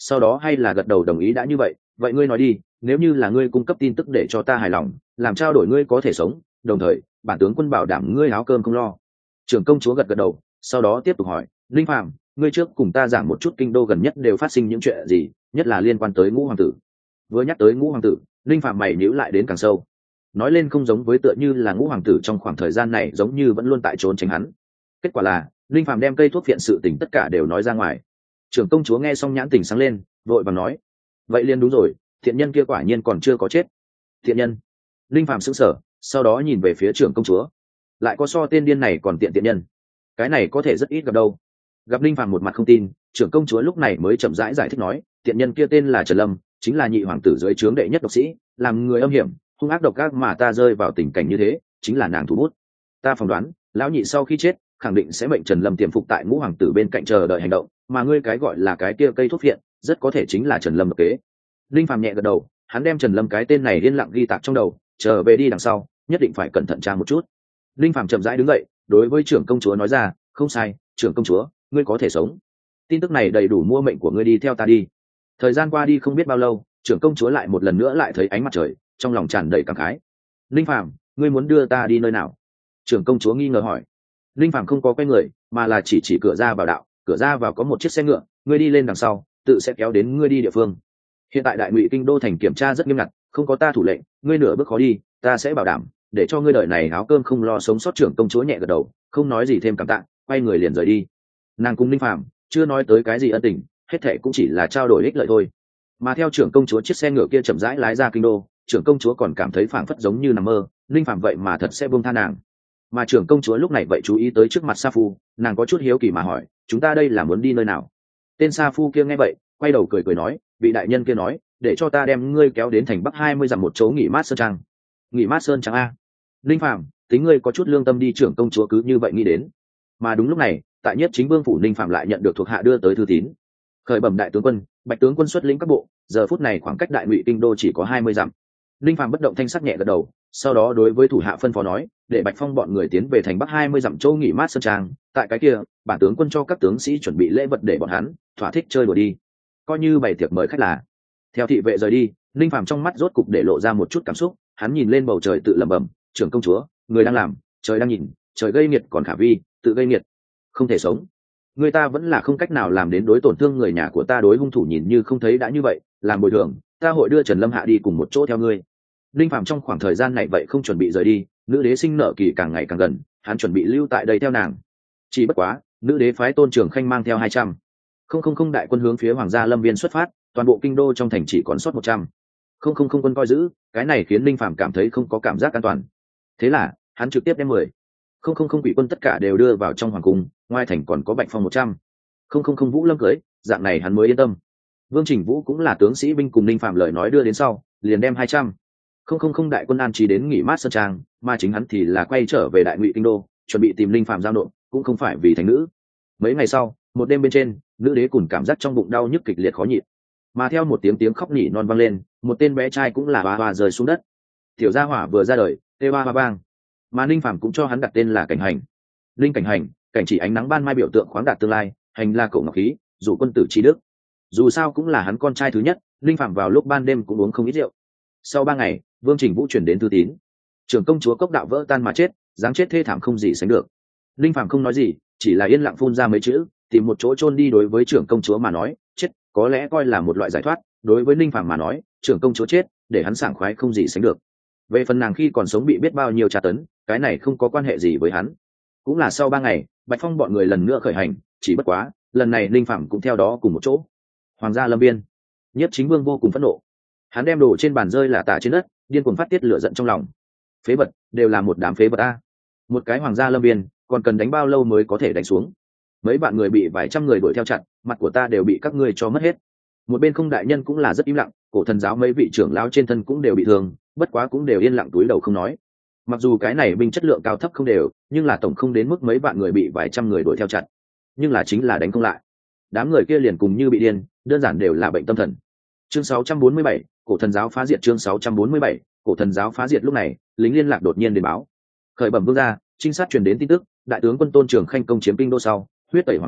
sau đó hay là gật đầu đồng ý. Đã như vậy, vậy ngươi nói đi, nếu như là ngươi cung cấp tin tức để cho ta hài lòng, làm trao đổi ngươi có thể sống, đồng thời bản tướng quân bảo đảm ngươi áo cơm không lo. Trưởng công chúa gật gật đầu, sau đó tiếp tục hỏi, linh phàm, ngươi trước cùng ta giảng một chút kinh đô gần nhất đều phát sinh những chuyện gì, nhất là liên quan tới Ngũ hoàng tử. Vừa nhắc tới Ngũ hoàng tử, linh phàm mày nhíu lại đến càng sâu. Nói lên không giống với tựa như là Ngũ hoàng tử trong khoảng thời gian này giống như vẫn luôn tại trốn tránh hắn. Kết quả là linh phàm đem cây thuốc phiện sự tình tất cả đều nói ra ngoài. Trưởng công chúa nghe xong nhãn tình sáng lên, vội vàng nói, vậy liền đúng rồi, thiện nhân kia quả nhiên còn chưa có chết. Thiện nhân? Linh phàm sững sờ, sau đó nhìn về phía trưởng công chúa, lại có so tên điên này còn tiện tiện nhân, cái này có thể rất ít gặp đâu. Gặp Linh phàm một mặt không tin, trưởng công chúa lúc này mới chậm rãi giải, giải thích nói, tiện nhân kia tên là Trần Lâm, chính là nhị hoàng tử dưới trướng đệ nhất độc sĩ, làm người âm hiểm hung ác độc ác, mà ta rơi vào tình cảnh như thế chính là nàng thủ bút. Ta phỏng đoán lão nhị sau khi chết khẳng định sẽ mệnh Trần Lâm tiềm phục tại Ngũ hoàng tử bên cạnh chờ đợi hành động, mà ngươi cái gọi là cái kia cây thuốc phiện rất có thể chính là Trần Lâm độc kế. Linh phàm nhẹ gật đầu, hắn đem Trần Lâm cái tên này yên lặng ghi tạc trong đầu, chờ về đi đằng sau nhất định phải cẩn thận tra một chút. Linh phàm chậm rãi đứng dậy, đối với trưởng công chúa nói ra, không sai, trưởng công chúa, ngươi có thể sống. Tin tức này đầy đủ mua mệnh của ngươi, đi theo ta đi. Thời gian qua đi không biết bao lâu, trưởng công chúa lại một lần nữa lại thấy ánh mặt trời, trong lòng tràn đầy cảm khái. Linh phàm, ngươi muốn đưa ta đi nơi nào? Trưởng công chúa nghi ngờ hỏi. Linh phàm không có quay người, mà là chỉ chỉ cửa ra vào đạo, cửa ra vào có một chiếc xe ngựa, ngươi đi lên đằng sau tự sẽ kéo đến ngươi đi địa phương. Hiện tại đại ngụy kinh đô thành kiểm tra rất nghiêm ngặt, không có ta thủ lệnh ngươi nửa bước khó đi, ta sẽ bảo đảm để cho ngươi đời này áo cơm không lo sống sót. Trưởng công chúa nhẹ gật đầu, không nói gì thêm cảm tạ, quay người liền rời đi. Nàng cùng Linh phàm chưa nói tới cái gì ân tình, hết thệ cũng chỉ là trao đổi ích lợi thôi. Mà theo trưởng công chúa chiếc xe ngựa kia chậm rãi lái ra kinh đô, trưởng công chúa còn cảm thấy phảng phất giống như nằm mơ, Linh phàm vậy mà thật sẽ buông tha nàng. Mà trưởng công chúa lúc này vậy chú ý tới trước mặt Sa Phu, nàng có chút hiếu kỳ mà hỏi, chúng ta đây là muốn đi nơi nào? Tên Sa Phu kia nghe vậy quay đầu cười cười nói, vị đại nhân kia nói để cho ta đem ngươi kéo đến thành Bắc hai mươi dặm một chỗ nghỉ mát sơn trang. Nghỉ mát sơn trang a? Linh phàm, tính ngươi có chút lương tâm đi. Trưởng công chúa cứ như vậy nghĩ đến. Mà đúng lúc này, tại Nhất Chính Vương phủ, Linh phàm lại nhận được thuộc hạ đưa tới thư tín. Khởi bẩm đại tướng quân, Bạch tướng quân xuất lĩnh các bộ, giờ phút này khoảng cách đại ngụy kinh đô chỉ có hai mươi dặm. Linh phàm bất động thanh sắc nhẹ gật đầu, sau đó đối với thủ hạ phân phó nói, để Bạch Phong bọn người tiến về thành Bắc hai mươi dặm châu nghỉ mát sơn trang, tại cái kia bản tướng quân cho các tướng sĩ chuẩn bị lễ vật để bọn hắn thỏa thích chơi đùa đi, coi như bày tiệc mời khách là. Theo thị vệ rời đi, Linh phàm trong mắt rốt cục để lộ ra một chút cảm xúc, hắn nhìn lên bầu trời tự lẩm bẩm, trưởng công chúa, người đang làm, trời đang nhìn, trời gây nghiệt còn khả vi, tự gây nghiệt, không thể sống. Người ta vẫn là không cách nào làm đến đối tổn thương người nhà của ta, đối hung thủ nhìn như không thấy đã như vậy, làm bồi thường, ta hội đưa Trần Lâm hạ đi cùng một chỗ theo ngươi. Linh phàm trong khoảng thời gian này vậy không chuẩn bị rời đi, nữ đế sinh nở kỳ càng ngày càng gần, hắn chuẩn bị lưu tại đây theo nàng. Chỉ bất quá, nữ đế phái Tôn Trường Khanh mang theo hai trăm không không không đại quân hướng phía Hoàng gia Lâm Viên xuất phát, toàn bộ kinh đô trong thành chỉ còn sót một trăm không không không quân coi giữ, cái này khiến Linh phàm cảm thấy không có cảm giác an toàn. Thế là hắn trực tiếp đem mười không không không quỷ quân tất cả đều đưa vào trong hoàng cung, ngoài thành còn có Bạch Phong một trăm không không không Vũ Lâm cưới, dạng này hắn mới yên tâm. Vương Trình Vũ cũng là tướng sĩ binh, cùng Linh phàm lời nói đưa đến sau, liền đem hai trăm không không không đại quân an trí đến nghỉ mát sơn trang, mà chính hắn thì là quay trở về đại ngụy kinh đô, chuẩn bị tìm Linh phàm giao nộp, cũng không phải vì thành nữ. Mấy ngày sau, một đêm bên trên, nữ đế cùng cảm giác trong bụng đau nhức kịch liệt khó nhịn, mà theo một tiếng tiếng khóc nhỉ non vang lên, một tên bé trai cũng là hoa hoa rơi xuống đất. Tiểu gia hỏa vừa ra đời, tê hoa hoa bang, mà Linh phàm cũng cho hắn đặt tên là Cảnh Hành. Linh Cảnh Hành, cảnh chỉ ánh nắng ban mai, biểu tượng khoáng đạt tương lai, hành là cổ ngọc khí, dù quân tử trí đức. Dù sao cũng là hắn con trai thứ nhất, Linh phàm vào lúc ban đêm cũng uống không ít rượu. Sau ba ngày, Vương Trình Vũ chuyển đến thư tín, trưởng công chúa cốc đạo vỡ tan mà chết, dáng chết thê thảm không gì sánh được. Linh phàm không nói gì, chỉ là yên lặng phun ra mấy chữ, tìm một chỗ chôn đi. Đối với trưởng công chúa mà nói, chết có lẽ coi là một loại giải thoát, đối với Linh phàm mà nói, trưởng công chúa chết để hắn sảng khoái không gì sánh được. Về phần nàng khi còn sống bị biết bao nhiêu tra tấn, cái này không có quan hệ gì với hắn. Cũng là sau ba ngày, Bạch Phong bọn người lần nữa khởi hành, chỉ bất quá lần này Linh phàm cũng theo đó cùng một chỗ. Hoàng gia Lâm Viên, Nhất Chính Vương vô cùng phẫn nộ, hắn đem đồ trên bàn rơi là tả trên đất, điên cuồng phát tiết lửa giận trong lòng. Phế vật, đều là một đám phế vật a! Một cái Hoàng gia Lâm Viên còn cần đánh bao lâu mới có thể đánh xuống? Mấy bạn người bị vài trăm người đuổi theo chặt, mặt của ta đều bị các ngươi cho mất hết. Một bên Không đại nhân cũng là rất im lặng, cổ thần giáo mấy vị trưởng lão trên thân cũng đều bị thương, bất quá cũng đều yên lặng túi đầu không nói. Mặc dù cái này binh chất lượng cao thấp không đều, nhưng là tổng không đến mức mấy bạn người bị vài trăm người đuổi theo chặt, nhưng là chính là đánh không lại. Đám người kia liền cùng như bị điên, đơn giản đều là bệnh tâm thần. Chương sáu trăm bốn mươi bảy, cổ thần giáo phá diệt. Chương sáu trăm bốn mươi bảy, cổ thần giáo phá diệt. Lúc này, lính liên lạc đột nhiên đến báo, khởi bẩm vương gia, trinh sát truyền đến tin tức, đại tướng quân Tôn Trường Khanh công chiếm kinh đô sau, huyết tẩy hoàng cung,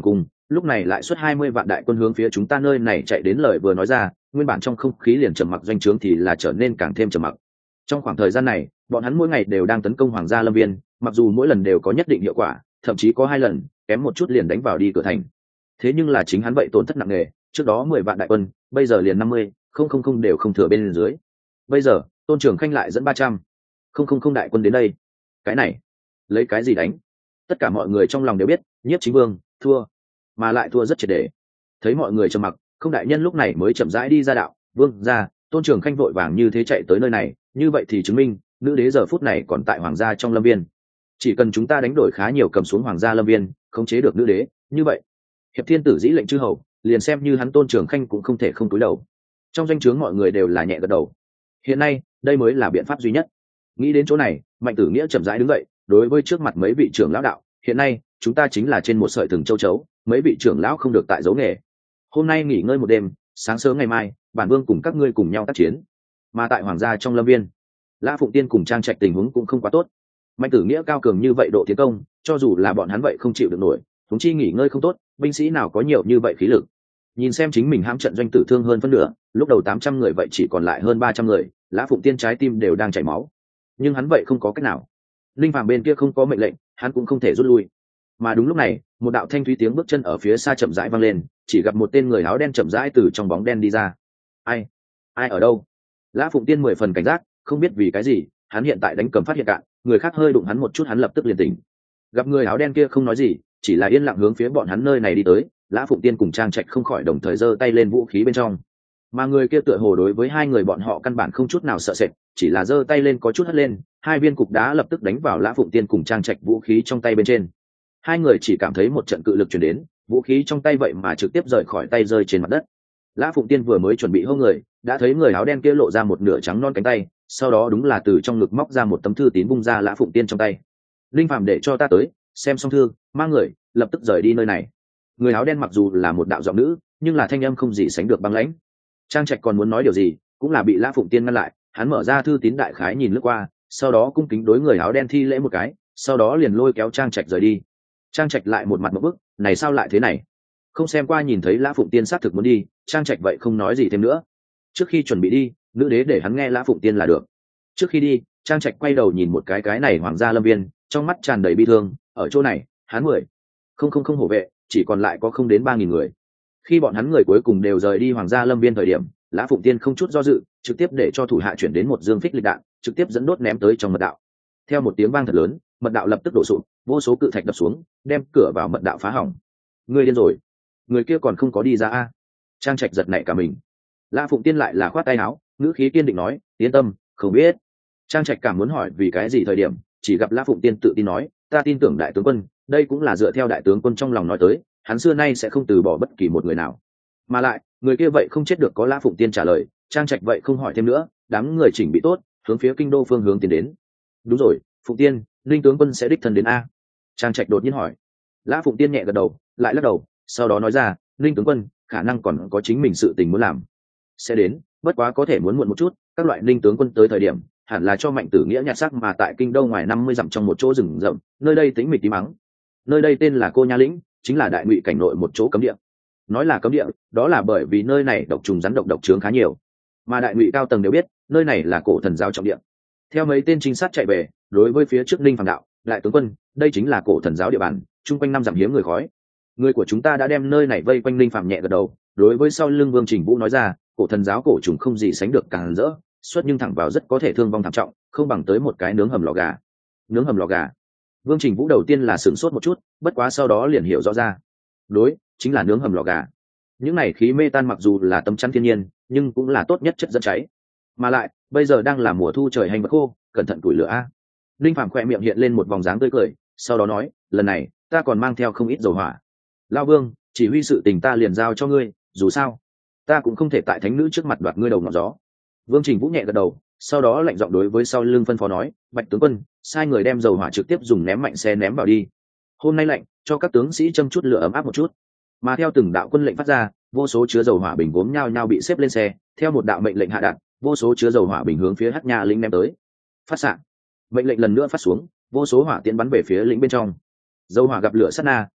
lúc này lại xuất hai mươi vạn đại quân hướng phía chúng ta nơi này chạy đến. Lời vừa nói ra, nguyên bản trong không khí liền trầm mặc doanh trướng thì là trở nên càng thêm trầm mặc. Trong khoảng thời gian này, bọn hắn mỗi ngày đều đang tấn công Hoàng gia Lâm Viên, mặc dù mỗi lần đều có nhất định hiệu quả, thậm chí có hai lần kém một chút liền đánh vào đi cửa thành. Thế nhưng là chính hắn vậy tổn thất nặng nề, trước đó mười vạn đại quân, bây giờ liền năm mươi, không không không đều không thừa bên dưới. Bây giờ, Tôn Trường Khanh lại dẫn ba trăm, không không không đại quân đến đây. Cái này, lấy cái gì đánh? Tất cả mọi người trong lòng đều biết, Nhiếp Chính Vương thua, mà lại thua rất triệt để. Thấy mọi người trầm mặc, không đại nhân lúc này mới chậm rãi đi ra đạo, "Vương gia." Tôn Trường Khanh vội vàng như thế chạy tới nơi này, như vậy thì chứng minh nữ đế giờ phút này còn tại hoàng gia trong lâm viên. Chỉ cần chúng ta đánh đổi khá nhiều cầm xuống hoàng gia lâm viên, khống chế được nữ đế, như vậy hiệp thiên tử dĩ lệnh chư hầu, liền xem như hắn Tôn Trường Khanh cũng không thể không cúi đầu. Trong danh chướng mọi người đều là nhẹ gật đầu. Hiện nay đây mới là biện pháp duy nhất. Nghĩ đến chỗ này, Mạnh Tử Nghĩa chậm rãi đứng dậy, đối với trước mặt mấy vị trưởng lão đạo, "Hiện nay chúng ta chính là trên một sợi thừng châu chấu, mấy vị trưởng lão không được tại giấu nghề. Hôm nay nghỉ ngơi một đêm, sáng sớm ngày mai bản vương cùng các ngươi cùng nhau tác chiến." Mà tại hoàng gia trong lâm viên, Lã Phụng Tiên cùng Trang Trạch tình huống cũng không quá tốt. Mạnh Tử Nghĩa cao cường như vậy độ tiến công, cho dù là bọn hắn vậy không chịu được nổi, chúng chi nghỉ ngơi không tốt, binh sĩ nào có nhiều như vậy khí lực. Nhìn xem chính mình hãm trận doanh tử thương hơn phân nửa, lúc đầu tám trăm người vậy chỉ còn lại hơn ba trăm người, Lã Phụng Tiên trái tim đều đang chảy máu. Nhưng hắn vậy không có cách nào. Linh Phàm bên kia không có mệnh lệnh, hắn cũng không thể rút lui. Mà đúng lúc này, một đạo thanh thúy tiếng bước chân ở phía xa chậm rãi vang lên, chỉ gặp một tên người áo đen chậm rãi từ trong bóng đen đi ra. Ai? Ai ở đâu? Lã Phụng Tiên mười phần cảnh giác, không biết vì cái gì, hắn hiện tại đánh cầm phát hiện cạn, người khác hơi đụng hắn một chút hắn lập tức liền tỉnh. Gặp người áo đen kia không nói gì, chỉ là yên lặng hướng phía bọn hắn nơi này đi tới, Lã Phụng Tiên cùng Trang Trạch không khỏi đồng thời giơ tay lên vũ khí bên trong. Mà người kia tựa hồ đối với hai người bọn họ căn bản không chút nào sợ sệt, chỉ là giơ tay lên có chút hất lên, hai viên cục đá lập tức đánh vào Lã Phụng Tiên cùng Trang Trạch vũ khí trong tay bên trên. Hai người chỉ cảm thấy một trận cự lực truyền đến, vũ khí trong tay vậy mà trực tiếp rời khỏi tay rơi trên mặt đất. Lã Phụng Tiên vừa mới chuẩn bị hô người, đã thấy người áo đen kia lộ ra một nửa trắng non cánh tay, sau đó đúng là từ trong ngực móc ra một tấm thư tín bung ra Lã Phụng Tiên trong tay. "Linh Phàm để cho ta tới, xem xong thư, mang người lập tức rời đi nơi này." Người áo đen mặc dù là một đạo giọng nữ, nhưng là thanh âm không gì sánh được băng lãnh. Trang Trạch còn muốn nói điều gì, cũng là bị Lã Phụng Tiên ngăn lại, hắn mở ra thư tín đại khái nhìn lướt qua, sau đó cung kính đối người áo đen thi lễ một cái, sau đó liền lôi kéo Trang Trạch rời đi. Trang Trạch lại một mặt một bức, này sao lại thế này? Không xem qua nhìn thấy Lã Phụng Tiên xác thực muốn đi, Trang Trạch vậy không nói gì thêm nữa. Trước khi chuẩn bị đi, nữ đế để hắn nghe Lã Phụng Tiên là được. Trước khi đi, Trang Trạch quay đầu nhìn một cái cái này hoàng gia lâm viên, trong mắt tràn đầy bi thương, ở chỗ này, hắn mười, không không không hổ vệ, chỉ còn lại có không đến ba nghìn người. Khi bọn hắn người cuối cùng đều rời đi hoàng gia lâm viên thời điểm, Lã Phụng Tiên không chút do dự, trực tiếp để cho thủ hạ chuyển đến một dương phích lịch đạn, trực tiếp dẫn đốt ném tới trong mật đạo. Theo một tiếng vang thật lớn, mật đạo lập tức đổ sụp, vô số cự thạch đập xuống, đem cửa vào mật đạo phá hỏng. Người điên rồi, người kia còn không có đi ra a? Trang Trạch giật nảy cả mình. Lã Phụng Tiên lại là khoát tay áo, ngữ khí kiên định nói, "Yên tâm, không biết." Trang Trạch cảm muốn hỏi vì cái gì thời điểm, chỉ gặp Lã Phụng Tiên tự tin nói, "Ta tin tưởng đại tướng quân, đây cũng là dựa theo đại tướng quân trong lòng nói tới, hắn xưa nay sẽ không từ bỏ bất kỳ một người nào." Mà lại, người kia vậy không chết được, có Lã Phụng Tiên trả lời, Trang Trạch vậy không hỏi thêm nữa, đám người chỉnh bị tốt, hướng phía kinh đô phương hướng tiến đến. "Đúng rồi, Phụng Tiên, Linh tướng quân sẽ đích thân đến a?" Trang Trạch đột nhiên hỏi. Lã Phụng Tiên nhẹ gật đầu, lại lắc đầu, sau đó nói ra, "Linh tướng quân khả năng còn có chính mình sự tình muốn làm, sẽ đến, bất quá có thể muốn muộn một chút, các loại Linh tướng quân tới thời điểm hẳn là cho Mạnh Tử Nghĩa nhặt xác mà tại kinh đô ngoài năm mươi dặm trong một chỗ rừng rậm, nơi đây tĩnh mịch tí mắng. Nơi đây tên là Cô Nha Lĩnh, chính là đại ngụy cảnh nội một chỗ cấm địa. Nói là cấm địa, đó là bởi vì nơi này độc trùng rắn độc độc trướng khá nhiều, mà đại ngụy cao tầng đều biết nơi này là cổ thần giáo trọng địa." Theo mấy tên trinh sát chạy về, đối với phía trước Linh Phàm đạo, "Đại tướng quân, đây chính là cổ thần giáo địa bàn, chung quanh năm dặm hiếm người khói. Người của chúng ta đã đem nơi này vây quanh." Linh Phàm nhẹ gật đầu, đối với sau lưng Vương Trình Vũ nói ra, "Cổ thần giáo cổ trùng không gì sánh được càng rỡ, xuất nhưng thẳng vào rất có thể thương vong thảm trọng, không bằng tới một cái nướng hầm lò gà." Nướng hầm lò gà? Vương Trình Vũ đầu tiên là sửng sốt một chút, bất quá sau đó liền hiểu rõ ra. Đối, chính là nướng hầm lò gà. Những này khí mê tan mặc dù là tấm chắn thiên nhiên, nhưng cũng là tốt nhất chất dẫn cháy. Mà lại, bây giờ đang là mùa thu trời hành vật khô, cẩn thận củi lửa a. Linh Phàm khỏe miệng hiện lên một vòng dáng tươi cười, sau đó nói, "Lần này, ta còn mang theo không ít dầu hỏa. Lão Vương, chỉ huy sự tình ta liền giao cho ngươi, dù sao, ta cũng không thể tại thánh nữ trước mặt đoạt ngươi đầu ngọn gió." Vương Trình Vũ nhẹ gật đầu, sau đó lạnh giọng đối với sau lưng phân phó nói, "Bạch tướng quân, sai người đem dầu hỏa trực tiếp dùng ném mạnh xe ném vào đi. Hôm nay lạnh, cho các tướng sĩ châm chút lửa ấm áp một chút." Mà theo từng đạo quân lệnh phát ra, vô số chứa dầu hỏa bình gốm nhao nhao bị xếp lên xe, theo một đạo mệnh lệnh hạ đạt, vô số chứa dầu hỏa bình hướng phía Hắc Nha lĩnh ném tới. Phát xạ. Mệnh lệnh lần nữa phát xuống, vô số hỏa tiễn bắn về phía lĩnh bên trong. Dầu hỏa gặp lửa sát na,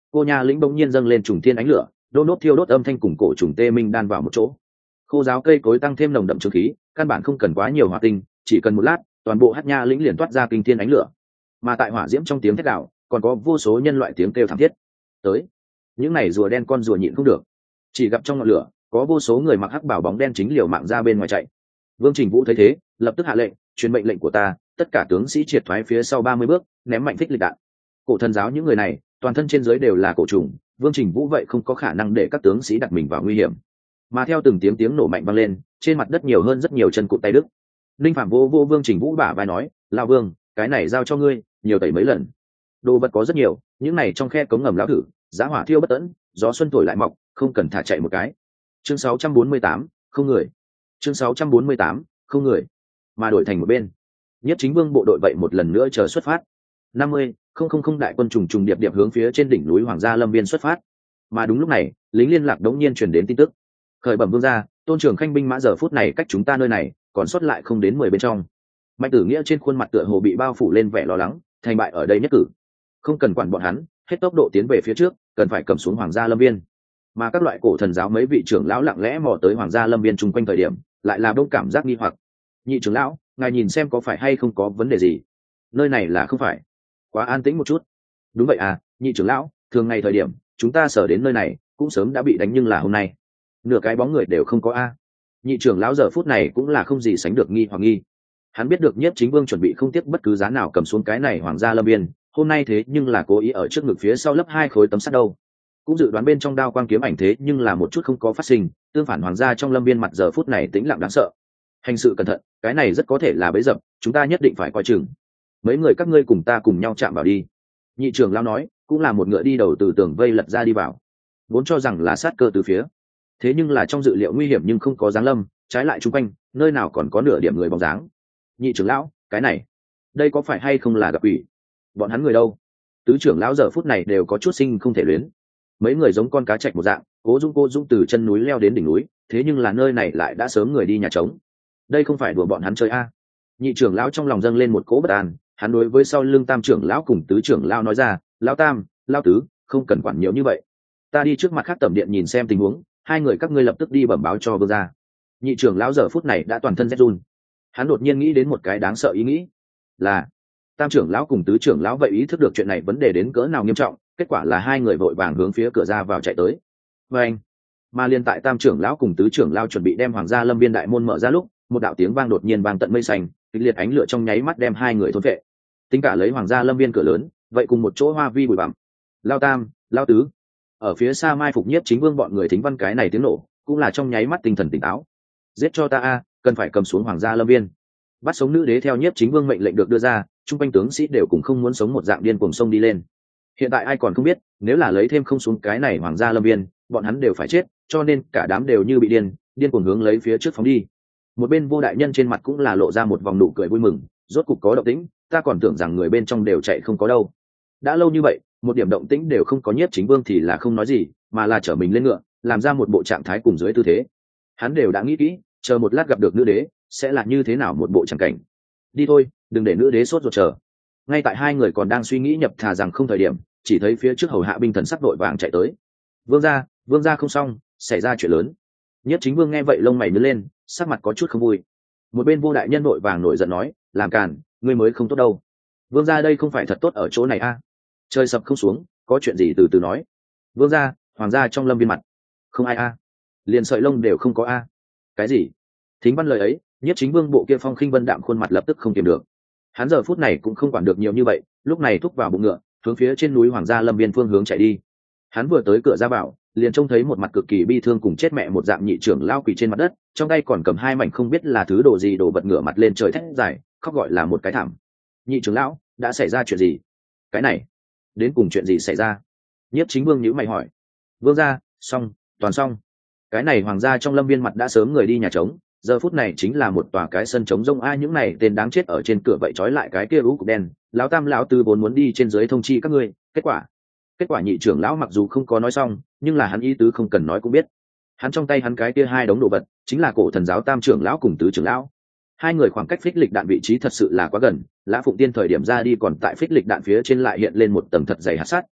cô nha lĩnh bỗng nhiên dâng lên trùng thiên ánh lửa, đốt đốt thiêu đốt âm thanh cùng cổ trùng tê minh đan vào một chỗ. Khô giáo cây cối tăng thêm nồng đậm trướng khí, căn bản không cần quá nhiều hỏa tinh, chỉ cần một lát, toàn bộ Hắc Nha lĩnh liền toát ra kinh thiên ánh lửa. Mà tại hỏa diễm trong tiếng thét gào, còn có vô số nhân loại tiếng kêu thảm thiết. Tới, những này rùa đen con rùa nhịn không được, chỉ gặp trong ngọn lửa có vô số người mặc hắc bảo bóng đen chính liều mạng ra bên ngoài chạy. Vương Trình Vũ thấy thế, lập tức hạ lệnh, truyền mệnh lệnh của ta, tất cả tướng sĩ triệt thoái phía sau ba mươi bước, ném mạnh phích lịch đạn. Cổ thần giáo những người này, toàn thân trên dưới đều là cổ trùng, Vương Trình Vũ vậy không có khả năng để các tướng sĩ đặt mình vào nguy hiểm. Mà theo từng tiếng tiếng nổ mạnh vang lên, trên mặt đất nhiều hơn rất nhiều chân cụt tay đứt. Linh Phạm vô vô Vương Trình Vũ bả vai nói, lão Vương, cái này giao cho ngươi, nhiều tẩy mấy lần. Đồ vật có rất nhiều, những này trong khe cống ngầm lão thử, giá hỏa thiêu bất tận, gió xuân thổi lại mọc, không cần thả chạy một cái. Chương sáu trăm bốn mươi tám, không người. Chương sáu trăm bốn mươi tám, không người. Mà đổi thành một bên, Nhất Chính Vương bộ đội vậy một lần nữa chờ xuất phát. năm mươi, không không không đại quân trùng trùng điệp điệp hướng phía trên đỉnh núi Hoàng gia Lâm Viên xuất phát. Mà đúng lúc này, lính liên lạc đống nhiên truyền đến tin tức. Khởi bẩm vương gia, Tôn trưởng khanh binh mã giờ phút này cách chúng ta nơi này, còn sót lại không đến mười bên trong. Mạnh Tử Nghĩa trên khuôn mặt tựa hồ bị bao phủ lên vẻ lo lắng, thành bại ở đây nhất cử. Không cần quản bọn hắn, hết tốc độ tiến về phía trước, cần phải cầm xuống Hoàng gia Lâm Viên. Mà các loại cổ thần giáo mấy vị trưởng lão lặng lẽ mò tới Hoàng gia Lâm Viên chung quanh thời điểm, lại là đông cảm giác nghi hoặc. Nhị trưởng lão, ngài nhìn xem có phải hay không có vấn đề gì? Nơi này là không phải quá an tĩnh một chút. Đúng vậy à, nhị trưởng lão, thường ngày thời điểm chúng ta sở đến nơi này cũng sớm đã bị đánh, nhưng là hôm nay nửa cái bóng người đều không có a. Nhị trưởng lão giờ phút này cũng là không gì sánh được nghi hoặc nghi. Hắn biết được Nhiếp Chính Vương chuẩn bị không tiếc bất cứ giá nào cầm xuống cái này Hoàng gia Lâm Viên, hôm nay thế nhưng là cố ý ở trước ngực phía sau lấp hai khối tấm sắt đâu. Cũng dự đoán bên trong đao quang kiếm ảnh thế nhưng là một chút không có phát sinh, tương phản Hoàng gia trong Lâm Viên mặt giờ phút này tĩnh lặng đáng sợ. Hành sự cẩn thận, cái này rất có thể là bẫy dập, chúng ta nhất định phải coi chừng. Mấy người các ngươi cùng ta cùng nhau chạm vào đi. Nhị trưởng lão nói, cũng là một ngựa đi đầu từ tường vây lật ra đi vào, vốn cho rằng là sát cơ từ phía, thế nhưng là trong dự liệu nguy hiểm nhưng không có giáng lâm, trái lại chung quanh nơi nào còn có nửa điểm người bóng dáng. Nhị trưởng lão, cái này đây có phải hay không là gặp quỷ? Bọn hắn người đâu? Tứ trưởng lão giờ phút này đều có chút sinh không thể luyến. Mấy người giống con cá chạch một dạng, cố dũng cô dũng từ chân núi leo đến đỉnh núi, thế nhưng là nơi này lại đã sớm người đi nhà trống. Đây không phải đùa bọn hắn chơi a. Nhị trưởng lão trong lòng dâng lên một cỗ bất an, hắn đối với sau lưng tam trưởng lão cùng tứ trưởng lão nói ra, lão tam, lão tứ, không cần quản nhiều như vậy, ta đi trước mặt khác tẩm điện nhìn xem tình huống, hai người các ngươi lập tức đi bẩm báo cho vương gia. Nhị trưởng lão giờ phút này đã toàn thân rét run, hắn đột nhiên nghĩ đến một cái đáng sợ ý nghĩ, là tam trưởng lão cùng tứ trưởng lão vậy ý thức được chuyện này vấn đề đến cỡ nào nghiêm trọng, kết quả là hai người vội vàng hướng phía cửa ra vào chạy tới. Và anh, mà liên tại tam trưởng lão cùng tứ trưởng lão chuẩn bị đem Hoàng gia Lâm Viên đại môn mở ra lúc, một đạo tiếng vang đột nhiên vang tận mây xanh, kịch liệt ánh lửa trong nháy mắt đem hai người thôn vệ. Tính cả lấy Hoàng gia Lâm Viên cửa lớn, vậy cùng một chỗ hoa vi bụi bặm. Lao tam, lao tứ, ở phía xa mai phục Nhiếp Chính Vương bọn người thính văn cái này tiếng nổ, cũng là trong nháy mắt tinh thần tỉnh táo. Giết cho ta a, cần phải cầm xuống Hoàng gia Lâm Viên. Bắt sống nữ đế theo Nhiếp Chính Vương mệnh lệnh được đưa ra, trung quanh tướng sĩ đều cùng không muốn sống một dạng điên cuồng sông đi lên. Hiện tại ai còn không biết, nếu là lấy thêm không xuống cái này Hoàng gia Lâm Viên, bọn hắn đều phải chết, cho nên cả đám đều như bị điên, điên cuồng hướng lấy phía trước phóng đi. Một bên Vô đại nhân trên mặt cũng là lộ ra một vòng nụ cười vui mừng, rốt cục có động tĩnh, ta còn tưởng rằng người bên trong đều chạy không có đâu. Đã lâu như vậy, một điểm động tĩnh đều không có. Nhiếp Chính Vương thì là không nói gì, mà là trở mình lên ngựa, làm ra một bộ trạng thái cùng dưới tư thế. Hắn đều đã nghĩ kỹ, chờ một lát gặp được nữ đế, sẽ là như thế nào một bộ chẳng cảnh. Đi thôi, đừng để nữ đế sốt ruột chờ. Ngay tại hai người còn đang suy nghĩ nhập thà rằng không thời điểm, chỉ thấy phía trước hầu hạ binh thần sắc đội vàng chạy tới. Vương gia, vương gia không xong, xảy ra chuyện lớn. Nhiếp Chính Vương nghe vậy lông mày nhướng lên, sắc mặt có chút không vui. Một bên Vô đại nhân đội vàng nổi giận nói, làm càn, ngươi mới không tốt đâu. Vương gia đây không phải thật tốt ở chỗ này a. À? Trời sập không xuống, có chuyện gì từ từ nói. Vương gia, Hoàng gia trong Lâm Viên mặt không ai a. À? Liền sợi lông đều không có a. À? Cái gì? Thính văn lời ấy, Nhiếp Chính Vương bộ kia phong khinh vân đạm khuôn mặt lập tức không kiềm được. Hắn giờ phút này cũng không quản được nhiều như vậy, lúc này thúc vào bụng ngựa, hướng phía trên núi Hoàng gia Lâm Viên phương hướng chạy đi. Hắn vừa tới cửa ra vào, liền trông thấy một mặt cực kỳ bi thương cùng chết mẹ một dạng nhị trưởng lao quỳ trên mặt đất, trong tay còn cầm hai mảnh không biết là thứ đồ gì đồ vật, ngửa mặt lên trời thét dài, khóc gọi là một cái thảm. Nhị trưởng lão, đã xảy ra chuyện gì? Cái này, đến cùng chuyện gì xảy ra? Nhiếp Chính Vương nhíu mày hỏi. Vương gia, xong, toàn xong. Cái này Hoàng gia trong Lâm Viên mặt đã sớm người đi nhà trống, giờ phút này chính là một tòa cái sân trống rông. Ai những này tên đáng chết ở trên cửa vậy trói lại cái kia ú cục đen. Lão tam lão tứ vốn muốn đi trên dưới thông chi các ngươi, kết quả kết quả nhị trưởng lão mặc dù không có nói xong, nhưng là hắn ý tứ không cần nói cũng biết. Hắn trong tay hắn cái kia hai đống đồ vật chính là cổ thần giáo tam trưởng lão cùng tứ trưởng lão. Hai người khoảng cách phích lịch đạn vị trí thật sự là quá gần, Lã Phụng Tiên thời điểm ra đi còn tại phích lịch đạn phía trên lại hiện lên một tầng thật dày hạt sắt,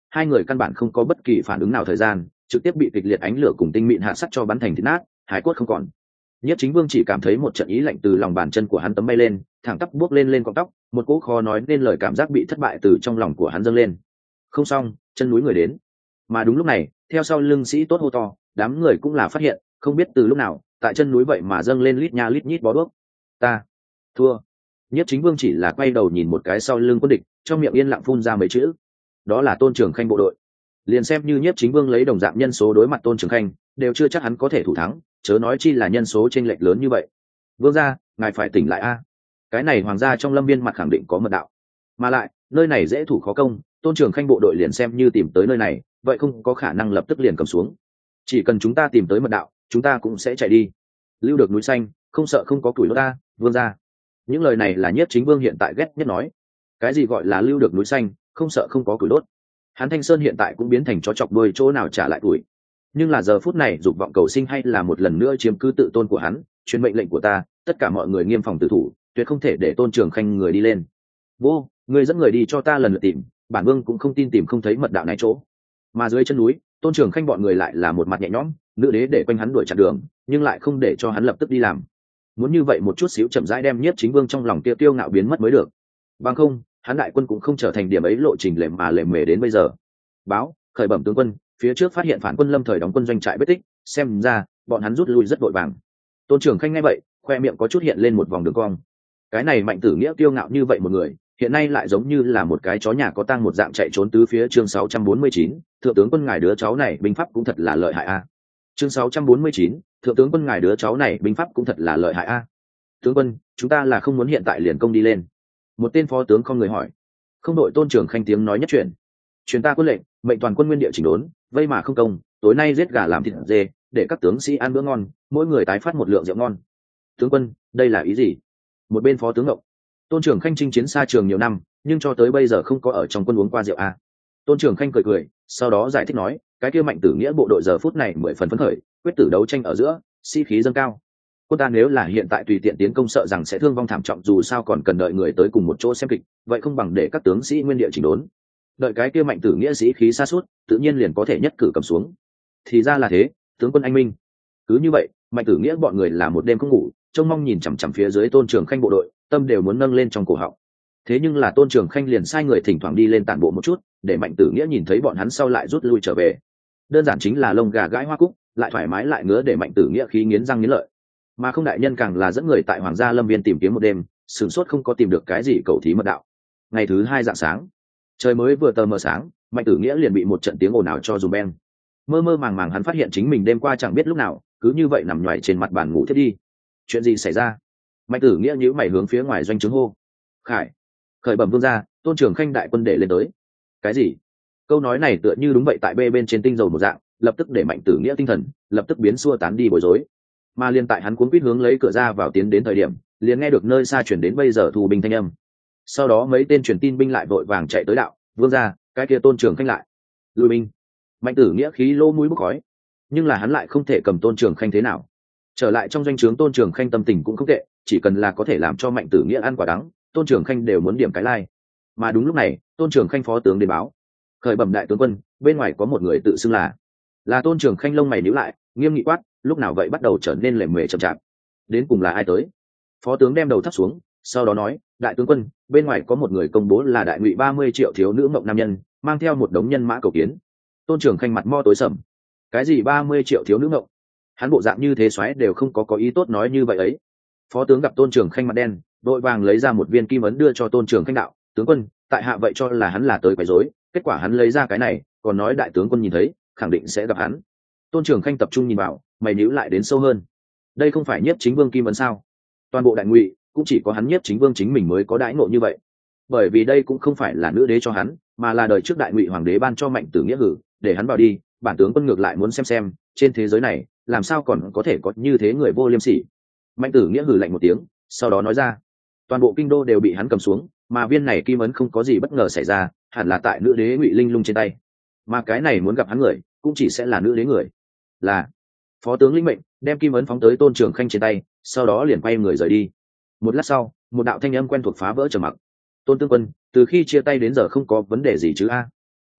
hai người căn bản không có bất kỳ phản ứng nào thời gian, trực tiếp bị kịch liệt ánh lửa cùng tinh mịn hạ sắt cho bắn thành thịt nát, hải cốt không còn. Nhất Chính Vương chỉ cảm thấy một trận ý lạnh từ lòng bàn chân của hắn tấm bay lên, thẳng tắp buốc lên lên cọng tóc, một cỗ khó nói nên lời cảm giác bị thất bại từ trong lòng của hắn dâng lên. Không xong, chân núi người đến. Mà đúng lúc này, theo sau lưng sĩ tốt hô to, đám người cũng là phát hiện, không biết từ lúc nào, tại chân núi vậy mà dâng lên lít nha lít nhít bó đuốc. Ta thua. Nhất Chính Vương chỉ là quay đầu nhìn một cái sau lưng quân địch, trong miệng yên lặng phun ra mấy chữ. Đó là Tôn Trường Khanh bộ đội. Liền xem như Nhất Chính Vương lấy đồng dạng nhân số đối mặt Tôn Trường Khanh, đều chưa chắc hắn có thể thủ thắng, chớ nói chi là nhân số chênh lệch lớn như vậy. Vương gia, ngài phải tỉnh lại a. Cái này hoàng gia trong lâm viên mặt khẳng định có mật đạo. Mà lại, nơi này dễ thủ khó công, Tôn Trường Khanh bộ đội liền xem như tìm tới nơi này, vậy không có khả năng lập tức liền cầm xuống. Chỉ cần chúng ta tìm tới mật đạo, chúng ta cũng sẽ chạy đi. Lưu được núi xanh, không sợ không có củi đốt ta, vương gia. Những lời này là Nhất Chính Vương hiện tại ghét nhất nói. Cái gì gọi là lưu được núi xanh, không sợ không có củi đốt? Hắn Thanh Sơn hiện tại cũng biến thành chó chọc đuôi, chỗ nào trả lại tuổi. Nhưng là giờ phút này dục vọng cầu sinh hay là một lần nữa chiếm cứ tự tôn của hắn, truyền mệnh lệnh của ta, tất cả mọi người nghiêm phòng tự thủ, tuyệt không thể để Tôn Trường Khanh người đi lên. Vô, người dẫn người đi cho ta lần lượt tìm, bản vương cũng không tin tìm không thấy mật đạo này chỗ. Mà dưới chân núi, Tôn Trường Khanh bọn người lại là một mặt nhẹ nhõm, nữ đế để quanh hắn đuổi chặn đường, nhưng lại không để cho hắn lập tức đi làm. Muốn như vậy một chút xíu chậm rãi đem Nhiếp Chính Vương trong lòng tiêu tiêu ngạo biến mất mới được. Bằng không, hắn đại quân cũng không trở thành điểm ấy lộ trình lệm mà lệm mề đến bây giờ. Báo, khởi bẩm tướng quân, phía trước phát hiện phản quân lâm thời đóng quân doanh trại vết tích, xem ra bọn hắn rút lui rất vội vàng. Tôn Trường Khanh nghe vậy, khoe miệng có chút hiện lên một vòng đường cong. Cái này Mạnh Tử Nghĩa kiêu ngạo như vậy một người, hiện nay lại giống như là một cái chó nhà có tang một dạng chạy trốn tứ phía. Chương sáu trăm bốn mươi chín, thượng tướng quân ngài đứa cháu này binh pháp cũng thật là lợi hại a. Chương sáu trăm bốn mươi chín, thượng tướng quân ngài đứa cháu này binh pháp cũng thật là lợi hại a. Tướng quân, chúng ta là không muốn hiện tại liền công đi lên. Một tên phó tướng không người hỏi. Không đội. Tôn Trường Khanh tiếng nói nhất truyền. Truyền ta quân lệnh, mệnh toàn quân nguyên địa chỉnh đốn, vây mà không công, tối nay giết gà làm thịt dê, để các tướng sĩ ăn bữa ngon, mỗi người tái phát một lượng rượu ngon. Tướng quân, đây là ý gì? Một bên phó tướng ngộng. Tôn Trường Khanh chinh chiến xa trường nhiều năm, nhưng cho tới bây giờ không có ở trong quân uống qua rượu a. Tôn Trường Khanh cười cười, sau đó giải thích nói, cái kia Mạnh Tử Nghĩa bộ đội giờ phút này mười phần phấn khởi, quyết tử đấu tranh ở giữa, sĩ khí dâng cao. Quân ta nếu là hiện tại tùy tiện tiến công sợ rằng sẽ thương vong thảm trọng, dù sao còn cần đợi người tới cùng một chỗ xem kịch, vậy không bằng để các tướng sĩ nguyên địa chỉnh đốn. Đợi cái kia Mạnh Tử Nghĩa sĩ khí sa sút, tự nhiên liền có thể nhất cử cầm xuống. Thì ra là thế, tướng quân anh minh. Cứ như vậy, Mạnh Tử Nghĩa bọn người là một đêm không ngủ, trông mong nhìn chằm chằm phía dưới Tôn Trường Khanh bộ đội, tâm đều muốn nâng lên trong cổ họng. Thế nhưng là Tôn Trường Khanh liền sai người thỉnh thoảng đi lên tản bộ một chút, để Mạnh Tử Nghĩa nhìn thấy bọn hắn sau lại rút lui trở về. Đơn giản chính là lông gà gãi hoa cúc, lại thoải mái lại ngứa, để Mạnh Tử Nghĩa khí nghiến răng nghiến lợi. Mà không đại nhân càng là dẫn người tại Hoàng gia Lâm Viên tìm kiếm một đêm, sửng sốt không có tìm được cái gì cầu thí mật đạo. Ngày thứ hai rạng sáng, trời mới vừa tờ mờ sáng, Mạnh Tử Nghĩa liền bị một trận tiếng ồn ào cho dùm beng. Mơ mơ màng màng hắn phát hiện chính mình đêm qua chẳng biết lúc nào cứ như vậy nằm nhoài trên mặt bàn ngủ thiết đi. Chuyện gì xảy ra? Mạnh Tử Nghĩa nhíu mày hướng phía ngoài doanh trướng hô. Khải, khởi bẩm vương gia, Tôn Trường Khanh đại quân để lên tới. Cái gì? Câu nói này tựa như đúng vậy tại bê bên trên tinh dầu một dạng, lập tức để Mạnh Tử Nghĩa tinh thần lập tức biến xua tán đi bối rối. Mà liền tại hắn cuống quýt hướng lấy cửa ra vào tiến đến thời điểm, liền nghe được nơi xa chuyển đến bây giờ thu binh thanh âm. Sau đó mấy tên truyền tin binh lại vội vàng chạy tới đạo, vương gia, cái kia Tôn Trường Khanh lại lùi binh. Mạnh Tử Nghĩa khí lô mũi bốc khói, nhưng là hắn lại không thể cầm Tôn Trường Khanh thế nào. Trở lại trong doanh trướng, Tôn Trường Khanh tâm tình cũng không tệ, chỉ cần là có thể làm cho Mạnh Tử Nghĩa ăn quả đắng, Tôn Trường Khanh đều muốn điểm cái lai. Mà đúng lúc này, Tôn Trường Khanh phó tướng đến báo, khởi bẩm đại tướng quân, bên ngoài có một người tự xưng là là Tôn Trường Khanh. Lông mày nhíu lại, nghiêm nghị quát, lúc nào vậy bắt đầu trở nên lề mề chậm chạp. Đến cùng là ai tới? Phó tướng đem đầu thấp xuống, sau đó nói, đại tướng quân, bên ngoài có một người công bố là đại ngụy ba mươi triệu thiếu nữ mộng nam nhân, mang theo một đống nhân mã cầu kiến. Tôn Trường Khanh mặt mo tối sầm. Cái gì ba mươi triệu thiếu nữ mộng? Hắn bộ dạng như thế xoáy đều không có có ý tốt nói như vậy ấy. Phó tướng gặp Tôn Trường Khanh mặt đen, đội vàng lấy ra một viên kim ấn đưa cho Tôn Trường Khanh đạo, tướng quân, tại hạ vậy cho là hắn là tới quấy rối, kết quả hắn lấy ra cái này, còn nói đại tướng quân nhìn thấy, khẳng định sẽ gặp hắn. Tôn Trường Khanh tập trung nhìn vào, mày nhíu lại đến sâu hơn. Đây không phải Nhiếp Chính Vương kim ấn sao? Toàn bộ đại ngụy cũng chỉ có hắn Nhiếp Chính Vương chính mình mới có đãi ngộ như vậy. Bởi vì đây cũng không phải là nữ đế cho hắn, mà là đời trước đại ngụy hoàng đế ban cho Mạnh Tử Nghĩa hử, để hắn vào đi, bản tướng quân ngược lại muốn xem xem, trên thế giới này, làm sao còn có thể có như thế người vô liêm sỉ. Mạnh Tử Nghĩa hử lạnh một tiếng, sau đó nói ra, toàn bộ kinh đô đều bị hắn cầm xuống, mà viên này kim ấn không có gì bất ngờ xảy ra, hẳn là tại nữ đế Ngụy Linh Lung trên tay, mà cái này muốn gặp hắn người, cũng chỉ sẽ là nữ đế người. Là phó tướng lĩnh mệnh, đem kim ấn phóng tới Tôn Trường Khanh trên tay, sau đó liền quay người rời đi. Một lát sau, một đạo thanh âm quen thuộc phá vỡ trầm mặc. Tôn tướng quân, từ khi chia tay đến giờ không có vấn đề gì chứ a?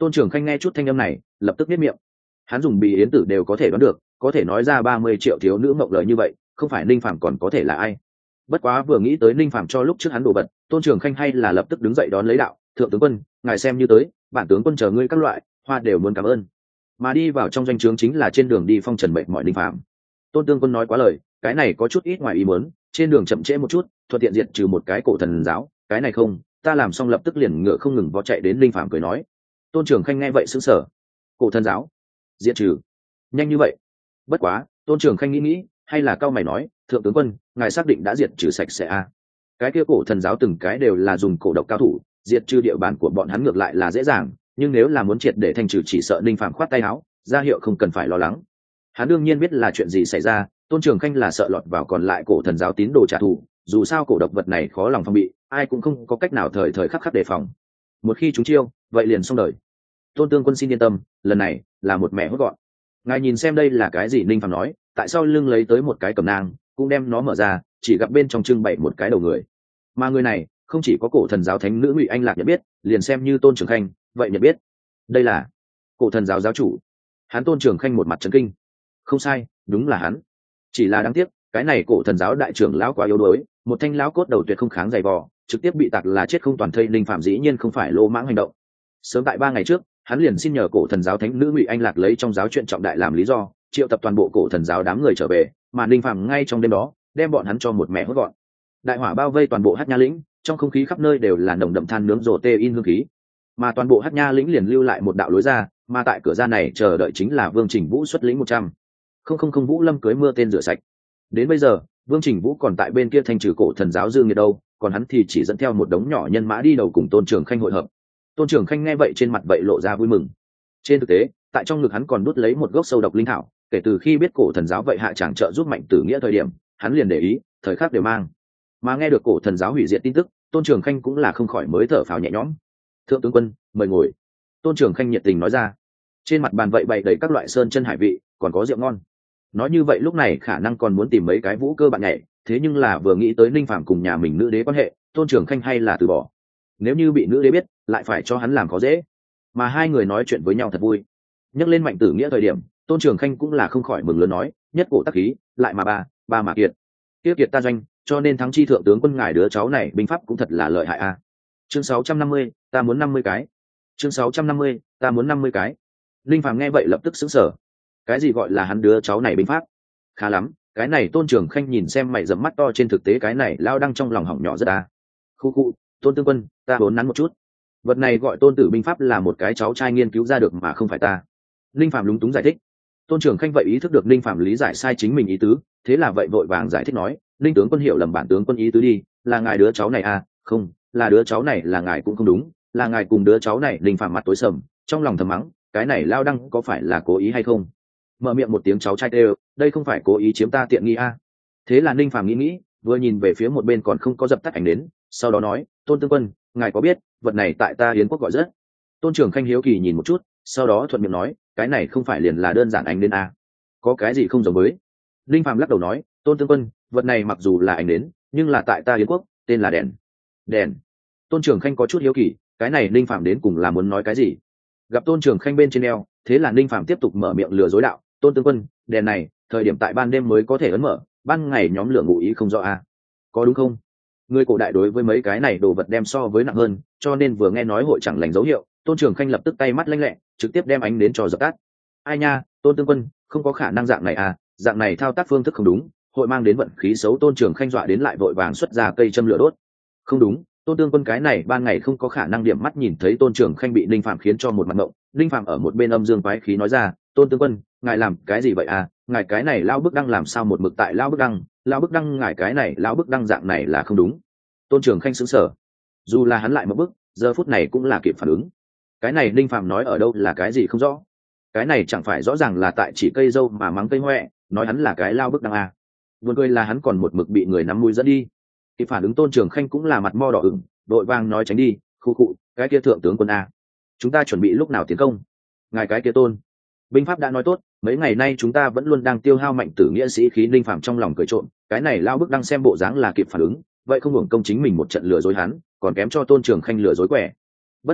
Tôn Trường Khanh nghe chút thanh âm này lập tức biết miệng. Hắn dùng Bì Yến Tử đều có thể đoán được, có thể nói ra ba mươi triệu thiếu nữ mộng lời như vậy, không phải Ninh Phàm còn có thể là ai. Bất quá vừa nghĩ tới Ninh Phàm cho lúc trước hắn đổ bật, Tôn Trường Khanh hay là lập tức đứng dậy đón lấy đạo: "Thượng tướng quân, ngài xem như tới, bản tướng quân chờ ngươi các loại, hoa đều muốn cảm ơn." Mà đi vào trong doanh trướng chính là trên đường đi phong trần mệnh mọi Ninh Phàm. Tôn tướng quân nói quá lời, cái này có chút ít ngoài ý muốn, trên đường chậm trễ một chút, thuận tiện diệt trừ một cái cổ thần giáo, cái này không, ta làm xong lập tức liền ngựa không ngừng vó chạy đến Ninh Phàm cười nói. Tôn Trường Khanh nghe vậy sững sờ. Cổ thần giáo diệt trừ nhanh như vậy? Bất quá Tôn Trường Khanh nghĩ nghĩ, hay là cao mày nói: "Thượng tướng quân, ngài xác định đã diệt trừ sạch sẽ à? Cái kia cổ thần giáo từng cái đều là dùng cổ độc cao thủ, diệt trừ địa bàn của bọn hắn ngược lại là dễ dàng, nhưng nếu là muốn triệt để thanh trừ chỉ sợ Ninh Phàm khoát tay áo, ra hiệu không cần phải lo lắng." Hắn đương nhiên biết là chuyện gì xảy ra, Tôn Trường Khanh là sợ lọt vào còn lại cổ thần giáo tín đồ trả thù, dù sao cổ độc vật này khó lòng phòng bị, ai cũng không có cách nào thời thời khắc khắc đề phòng. Một khi chúng chiêu, vậy liền xong đời. Tôn tướng quân xin yên tâm, lần này là một mẹ hốt gọn. Ngài nhìn xem đây là cái gì? Ninh Phàm nói, tại sao lưng lấy tới một cái cầm nang, cũng đem nó mở ra, chỉ gặp bên trong trưng bày một cái đầu người. Mà người này không chỉ có cổ thần giáo thánh nữ Ngụy Anh Lạc nhận biết, liền xem như Tôn Trường Khanh vậy nhận biết. Đây là cổ thần giáo giáo chủ. Hắn Tôn Trường Khanh một mặt chấn kinh. Không sai, đúng là hắn. Chỉ là đáng tiếc, cái này cổ thần giáo đại trưởng lão quá yếu đuối, một thanh lão cốt đầu tuyệt không kháng dày vò, trực tiếp bị tạc là chết không toàn thây. Ninh Phàm dĩ nhiên không phải lô mãng hành động. Sớm tại ba ngày trước, hắn liền xin nhờ cổ thần giáo thánh nữ Ngụy Anh Lạc lấy trong giáo chuyện trọng đại làm lý do, triệu tập toàn bộ cổ thần giáo đám người trở về, mà Ninh Phàm ngay trong đêm đó đem bọn hắn cho một mẹ hốt gọn. Đại hỏa bao vây toàn bộ Hắc Nha lĩnh, trong không khí khắp nơi đều là nồng đậm than nướng rồ tê in hương khí, mà toàn bộ Hắc Nha lĩnh liền lưu lại một đạo lối ra, mà tại cửa ra này chờ đợi chính là Vương Trình Vũ xuất lĩnh một trăm không không không Vũ Lâm cưới mưa tên rửa sạch. Đến bây giờ Vương Trình Vũ còn tại bên kia thanh trừ cổ thần giáo dương nhiệt đâu, còn hắn thì chỉ dẫn theo một đống nhỏ nhân mã đi đầu cùng Tôn Trường Khanh hội hợp. Tôn Trường Khanh nghe vậy trên mặt vậy lộ ra vui mừng. Trên thực tế tại trong ngực hắn còn đút lấy một gốc sâu độc linh thảo, kể từ khi biết cổ thần giáo vậy hạ tràng trợ giúp Mạnh Tử Nghĩa thời điểm, hắn liền để ý thời khắc đều mang. Mà nghe được cổ thần giáo hủy diệt tin tức, Tôn Trường Khanh cũng là không khỏi mới thở phào nhẹ nhõm. "Thượng tướng quân, mời ngồi." Tôn Trường Khanh nhiệt tình nói ra. Trên mặt bàn vậy bày đầy các loại sơn chân hải vị, còn có rượu ngon. Nói như vậy lúc này khả năng còn muốn tìm mấy cái vũ cơ bạn nhảy, thế nhưng là vừa nghĩ tới Ninh Phàm cùng nhà mình nữ đế quan hệ, Tôn Trường Khanh hay là từ bỏ. Nếu như bị nữ đế biết, lại phải cho hắn làm khó dễ. Mà hai người nói chuyện với nhau thật vui. Nhắc lên Mạnh Tử Nghĩa thời điểm, Tôn Trường Khanh cũng là không khỏi mừng lớn nói: "Nhất cổ tắc khí, lại mà ba, ba mà kiệt. Kiếp kiệt ta doanh, cho nên thắng chi thượng tướng quân ngài đứa cháu này binh pháp cũng thật là lợi hại a." Chương sáu trăm năm mươi, ta muốn năm mươi cái. Chương sáu trăm năm mươi, ta muốn năm mươi cái. Linh Phàm nghe vậy lập tức sững sờ. Cái gì gọi là hắn đứa cháu này binh pháp? Khá lắm, cái này Tôn Trường Khanh nhìn xem mày rậm mắt to, trên thực tế cái này lao đang trong lòng hỏng nhỏ rất a. Khu khu, Tôn tướng quân, ta vốn nắn một chút. Vật này gọi Tôn Tử binh pháp là một cái cháu trai nghiên cứu ra được mà không phải ta. Linh Phàm lúng túng giải thích. Tôn Trường Khanh vậy ý thức được Linh Phàm lý giải sai chính mình ý tứ, thế là vậy vội vàng giải thích nói: "Linh tướng quân hiểu lầm bản tướng quân ý tứ đi, là ngài đứa cháu này à? Không, là đứa cháu này là ngài cũng không đúng, là ngài cùng đứa cháu này." Linh Phàm mặt tối sầm, trong lòng thầm mắng, cái này lao đăng có phải là cố ý hay không? Mở miệng một tiếng cháu trai tê, đây không phải cố ý chiếm ta tiện nghi à? Thế là Linh Phàm nghĩ nghĩ, vừa nhìn về phía một bên còn không có dập tắt ảnh đến, sau đó nói: "Tôn tướng quân, ngài có biết, vật này tại ta Yến quốc gọi rất." Tôn Trường Khanh hiếu kỳ nhìn một chút, sau đó thuận miệng nói: "Cái này không phải liền là đơn giản ánh đến à? Có cái gì không giống với?" Linh Phàm lắc đầu nói: "Tôn tướng quân, vật này mặc dù là ánh đến, nhưng là tại ta Yến quốc tên là đèn." Đèn? Tôn Trường Khanh có chút hiếu kỳ, cái này Linh Phàm đến cùng là muốn nói cái gì? Gặp Tôn Trường Khanh bên trên eo, thế là Linh Phàm tiếp tục mở miệng lừa dối đạo: "Tôn tướng quân, đèn này thời điểm tại ban đêm mới có thể ấn mở, ban ngày nhóm lửa ngụ ý không rõ à? Có đúng không?" Người cổ đại đối với mấy cái này đồ vật đem so với nặng hơn, cho nên vừa nghe nói hội chẳng lành dấu hiệu, Tôn Trường Khanh lập tức tay mắt lanh lẹ, trực tiếp đem ánh đến cho dập tắt. "Ai nha, Tôn tướng quân, không có khả năng dạng này à, dạng này thao tác phương thức không đúng, hội mang đến vận khí xấu." Tôn Trường Khanh dọa đến lại vội vàng xuất ra cây châm lửa đốt. "Không đúng, Tôn tướng quân, cái này ban ngày không có khả năng." Điểm mắt nhìn thấy Tôn Trường Khanh bị Linh Phàm khiến cho một mặt ngộng, Linh Phàm ở một bên âm dương quái khí nói ra: "Tôn tướng quân, ngài làm cái gì vậy à? Ngài cái này lao bức đăng làm sao một mực tại lao bức đăng, lao bức đăng ngài cái này lao bức đăng dạng này là không đúng." Tôn Trường Khanh sững sờ, dù là hắn lại một bức, giờ phút này cũng là kịp phản ứng. Cái này Linh Phàm nói ở đâu là cái gì không rõ, cái này chẳng phải rõ ràng là tại chỉ cây dâu mà mắng cây hoẹ, nói hắn là cái lao bức đăng à. Buồn cười là hắn còn một mực bị người nắm mũi dẫn đi. Kịp phản ứng Tôn Trường Khanh cũng là mặt mo đỏ ửng, đội vàng nói tránh đi, khu cụ, cái kia thượng tướng quân a, chúng ta chuẩn bị lúc nào tiến công? Ngài cái kia Tôn binh pháp đã nói tốt, mấy ngày nay chúng ta vẫn luôn đang tiêu hao Mạnh Tử Nghĩa sĩ khí. Linh Phàm trong lòng cười trộm, cái này lao bức đang xem bộ dáng là kịp phản ứng, vậy không hưởng công chính mình một trận lừa dối hắn, còn kém cho Tôn Trường Khanh lừa dối quẻ. Bất quá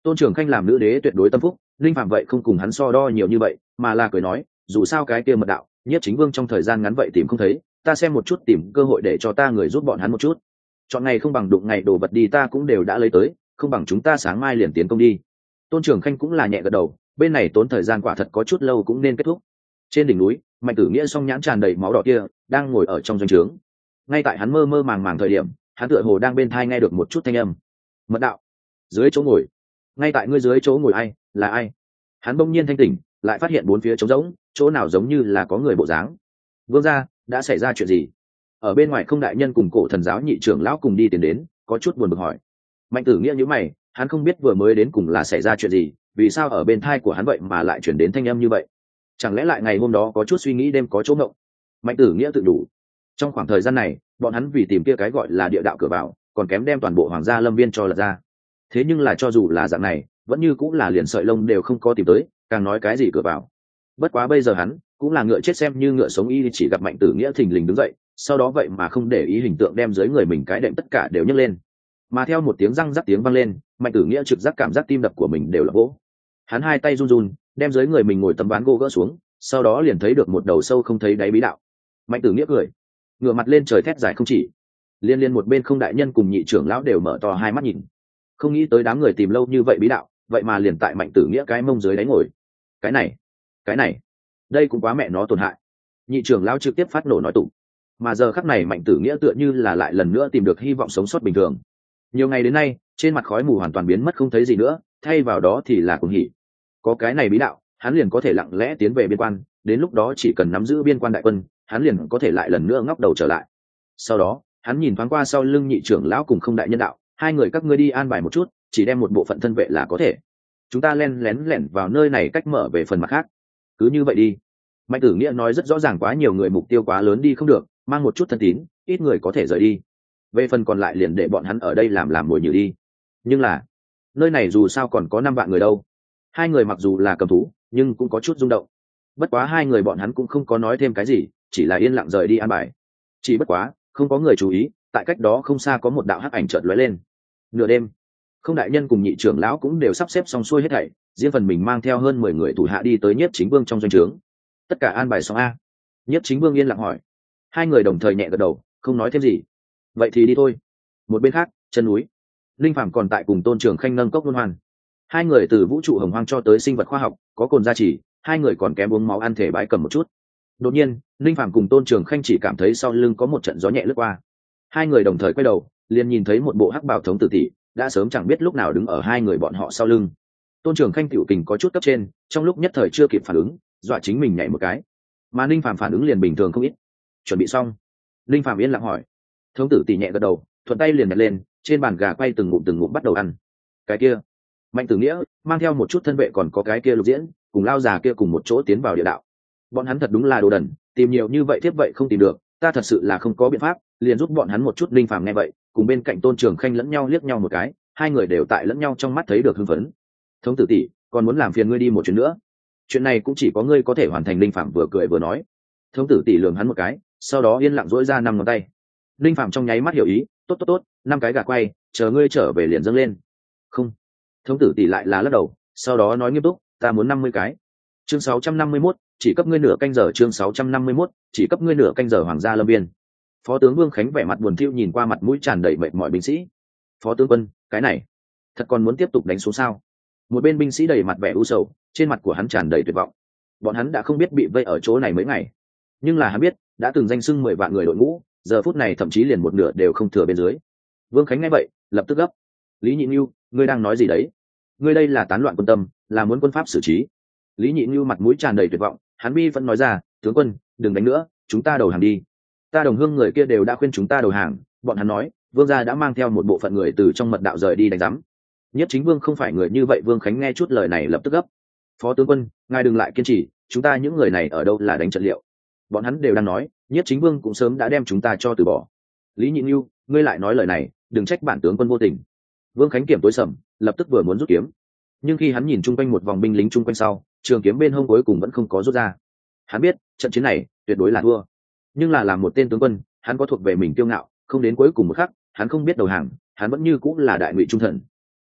Tôn Trường Khanh làm nữ đế tuyệt đối tâm phúc, linh phạm vậy không cùng hắn so đo nhiều như vậy, mà là cười nói, dù sao cái kia mật đạo Nhiếp Chính Vương trong thời gian ngắn vậy tìm không thấy, ta xem một chút tìm cơ hội để cho ta người giúp bọn hắn một chút. Chọn ngày không bằng đụng ngày, đồ vật đi ta cũng đều đã lấy tới, không bằng chúng ta sáng mai liền tiến công đi. Tôn Trường Khanh cũng là nhẹ gật đầu, bên này tốn thời gian quả thật có chút lâu cũng nên kết thúc. Trên đỉnh núi, Mạnh Tử Nghĩa song nhãn tràn đầy máu đỏ kia đang ngồi ở trong doanh trướng. Ngay tại hắn mơ mơ màng màng thời điểm, hắn tựa hồ đang bên thai nghe được một chút thanh âm. Mật đạo, dưới chỗ ngồi, ngay tại ngươi dưới chỗ ngồi ai, là ai? Hắn bỗng nhiên thanh tỉnh, lại phát hiện bốn phía trống rỗng, chỗ nào giống như là có người bộ dáng. Vương gia, đã xảy ra chuyện gì? Ở bên ngoài Không đại nhân cùng Cổ Thần giáo nhị trưởng lão cùng đi tiến đến, có chút buồn bực hỏi. Mạnh Tử Nghĩa nhíu mày, hắn không biết vừa mới đến cùng là xảy ra chuyện gì, vì sao ở bên thai của hắn vậy mà lại chuyển đến thanh âm như vậy? Chẳng lẽ lại ngày hôm đó có chút suy nghĩ đêm có chỗ ngộng? Mạnh Tử Nghĩa tự đủ. Trong khoảng thời gian này, bọn hắn vì tìm kia cái gọi là địa đạo cửa vào, còn kém đem toàn bộ Hoàng gia Lâm Viên cho lật ra. Thế nhưng là cho dù là dạng này, vẫn như cũng là liền sợi lông đều không có tìm tới, càng nói cái gì cửa vào. Bất quá bây giờ hắn cũng là ngựa chết xem như ngựa sống, y chỉ gặp Mạnh Tử Nghĩa thình lình đứng dậy, sau đó vậy mà không để ý hình tượng đem dưới người mình cái đệm tất cả đều nhấc lên. Mà theo một tiếng răng rắc tiếng vang lên, Mạnh Tử Nghĩa trực giác cảm giác tim đập của mình đều là vỗ. Hắn hai tay run run, đem dưới người mình ngồi tấm ván gỗ gỡ xuống, sau đó liền thấy được một đầu sâu không thấy đáy bí đạo. Mạnh Tử Nghĩa cười, ngửa mặt lên trời thét dài không chỉ. Liên liên một bên Không đại nhân cùng nhị trưởng lão đều mở to hai mắt nhìn, không nghĩ tới đám người tìm lâu như vậy bí đạo, vậy mà liền tại Mạnh Tử Nghĩa cái mông dưới đáy ngồi. Cái này, cái này, đây cũng quá mẹ nó tổn hại. Nhị trưởng lão trực tiếp phát nổ nói tụng. Mà giờ khắc này Mạnh Tử Nghĩa tựa như là lại lần nữa tìm được hy vọng sống sót bình thường. Nhiều ngày đến nay, trên mặt khói mù hoàn toàn biến mất không thấy gì nữa, thay vào đó thì là cuồng hỉ. Có cái này bí đạo, hắn liền có thể lặng lẽ tiến về biên quan, đến lúc đó chỉ cần nắm giữ biên quan đại quân, hắn liền có thể lại lần nữa ngóc đầu trở lại. Sau đó, hắn nhìn thoáng qua sau lưng nhị trưởng lão cùng Không đại nhân đạo, hai người các ngươi đi an bài một chút, chỉ đem một bộ phận thân vệ là có thể. Chúng ta len lén lẻn vào nơi này cách mở về phần mặt khác. Cứ như vậy đi. Mạnh Tử Nghĩa nói rất rõ ràng, quá nhiều người mục tiêu quá lớn đi không được, mang một chút thân tín, ít người có thể rời đi. Về phần còn lại liền để bọn hắn ở đây làm làm mồi nhử đi. Nhưng là, nơi này dù sao còn có năm vạn người đâu. Hai người mặc dù là cầm thú, nhưng cũng có chút rung động. Bất quá hai người bọn hắn cũng không có nói thêm cái gì, chỉ là yên lặng rời đi an bài. Chỉ bất quá, không có người chú ý, tại cách đó không xa có một đạo hắc ảnh chợt lóe lên. Nửa đêm, Không đại nhân cùng nhị trưởng lão cũng đều sắp xếp xong xuôi hết thảy, riêng phần mình mang theo hơn mười người thủ hạ đi tới Nhiếp Chính Vương trong doanh trướng. Tất cả an bài xong a? Nhiếp Chính Vương yên lặng hỏi. Hai người đồng thời nhẹ gật đầu, không nói thêm gì. Vậy thì đi thôi. Một bên khác, chân núi, linh phàm còn tại cùng Tôn Trường Khanh nâng cốc luân hoàn. Hai người từ vũ trụ hồng hoang cho tới sinh vật khoa học, có cồn gia trì, hai người còn kém uống máu ăn thể bãi cầm một chút. Đột nhiên, linh phàm cùng Tôn Trường Khanh chỉ cảm thấy sau lưng có một trận gió nhẹ lướt qua. Hai người đồng thời quay đầu, liền nhìn thấy một bộ hắc bào thống tử tỷ đã sớm chẳng biết lúc nào đứng ở hai người bọn họ sau lưng. Tôn Trường Khanh tiểu kình có chút cấp trên, trong lúc nhất thời chưa kịp phản ứng, dọa chính mình nhảy một cái. Mà Ninh Phàm phản ứng liền bình thường không ít. Chuẩn bị xong, Ninh Phàm yên lặng hỏi. Thống tử tỷ nhẹ gật đầu, thuận tay liền nhặt lên, trên bàn gà quay từng ngụm từng ngụm bắt đầu ăn. Cái kia, Mạnh Tử Nghĩa mang theo một chút thân vệ, còn có cái kia Lục Diễn cùng lao già kia cùng một chỗ tiến vào địa đạo. Bọn hắn thật đúng là đồ đần, tìm nhiều như vậy tiếp vậy không tìm được, ta thật sự là không có biện pháp, liền giúp bọn hắn một chút. Ninh Phàm nghe vậy, cùng bên cạnh Tôn Trường Khanh lẫn nhau liếc nhau một cái, hai người đều tại lẫn nhau trong mắt thấy được hưng phấn. Thống tử tỷ, còn muốn làm phiền ngươi đi một chuyến nữa. Chuyện này cũng chỉ có ngươi có thể hoàn thành. Ninh Phàm vừa cười vừa nói. Thống tử tỷ lườm hắn một cái, sau đó yên lặng duỗi ra năm ngón tay. Ninh Phàm trong nháy mắt hiểu ý, tốt tốt tốt, năm cái gà quay, chờ ngươi trở về liền dâng lên. Không. Thống tử tỷ lại là lắc đầu, sau đó nói nghiêm túc, ta muốn năm mươi cái. Chương sáu trăm năm mươi mốt, chỉ cấp ngươi nửa canh giờ. Chương sáu trăm năm mươi mốt, chỉ cấp ngươi nửa canh giờ. Hoàng gia Lâm Viên. Phó tướng Vương Khánh vẻ mặt buồn thiu nhìn qua mặt mũi tràn đầy mệt mỏi binh sĩ. Phó tướng quân, cái này thật còn muốn tiếp tục đánh xuống sao? Một bên binh sĩ đầy mặt vẻ u sầu, trên mặt của hắn tràn đầy tuyệt vọng. Bọn hắn đã không biết bị vây ở chỗ này mấy ngày, nhưng là hắn biết đã từng danh xưng mười vạn người đội ngũ, giờ phút này thậm chí liền một nửa đều không thừa bên dưới. Vương Khánh nghe vậy lập tức gấp. Lý Nhị Nhu, ngươi đang nói gì đấy? Ngươi đây là tán loạn quân tâm, là muốn quân pháp xử trí. Lý Nhị Nhu mặt mũi tràn đầy tuyệt vọng, hắn bi vẫn nói ra, tướng quân đừng đánh nữa, chúng ta đầu hàng đi. Ta đồng hương người kia đều đã khuyên chúng ta đầu hàng, bọn hắn nói vương gia đã mang theo một bộ phận người từ trong mật đạo rời đi đánh giám. Nhất Chính Vương không phải người như vậy. Vương Khánh nghe chút lời này lập tức gấp. Phó tướng quân, ngài đừng lại kiên trì, chúng ta những người này ở đâu là đánh trận liệu. Bọn hắn đều đang nói Nhất Chính Vương cũng sớm đã đem chúng ta cho từ bỏ. Lý Nhị Nhu, ngươi lại nói lời này, đừng trách bản tướng quân vô tình. Vương Khánh kiểm tối sầm, lập tức vừa muốn rút kiếm, nhưng khi hắn nhìn chung quanh một vòng binh lính chung quanh sau, trường kiếm bên hông cuối cùng vẫn không có rút ra. Hắn biết trận chiến này tuyệt đối là thua, nhưng là làm một tên tướng quân, hắn có thuộc về mình kiêu ngạo, không đến cuối cùng một khắc hắn không biết đầu hàng, hắn vẫn như cũng là đại ngụy trung thần.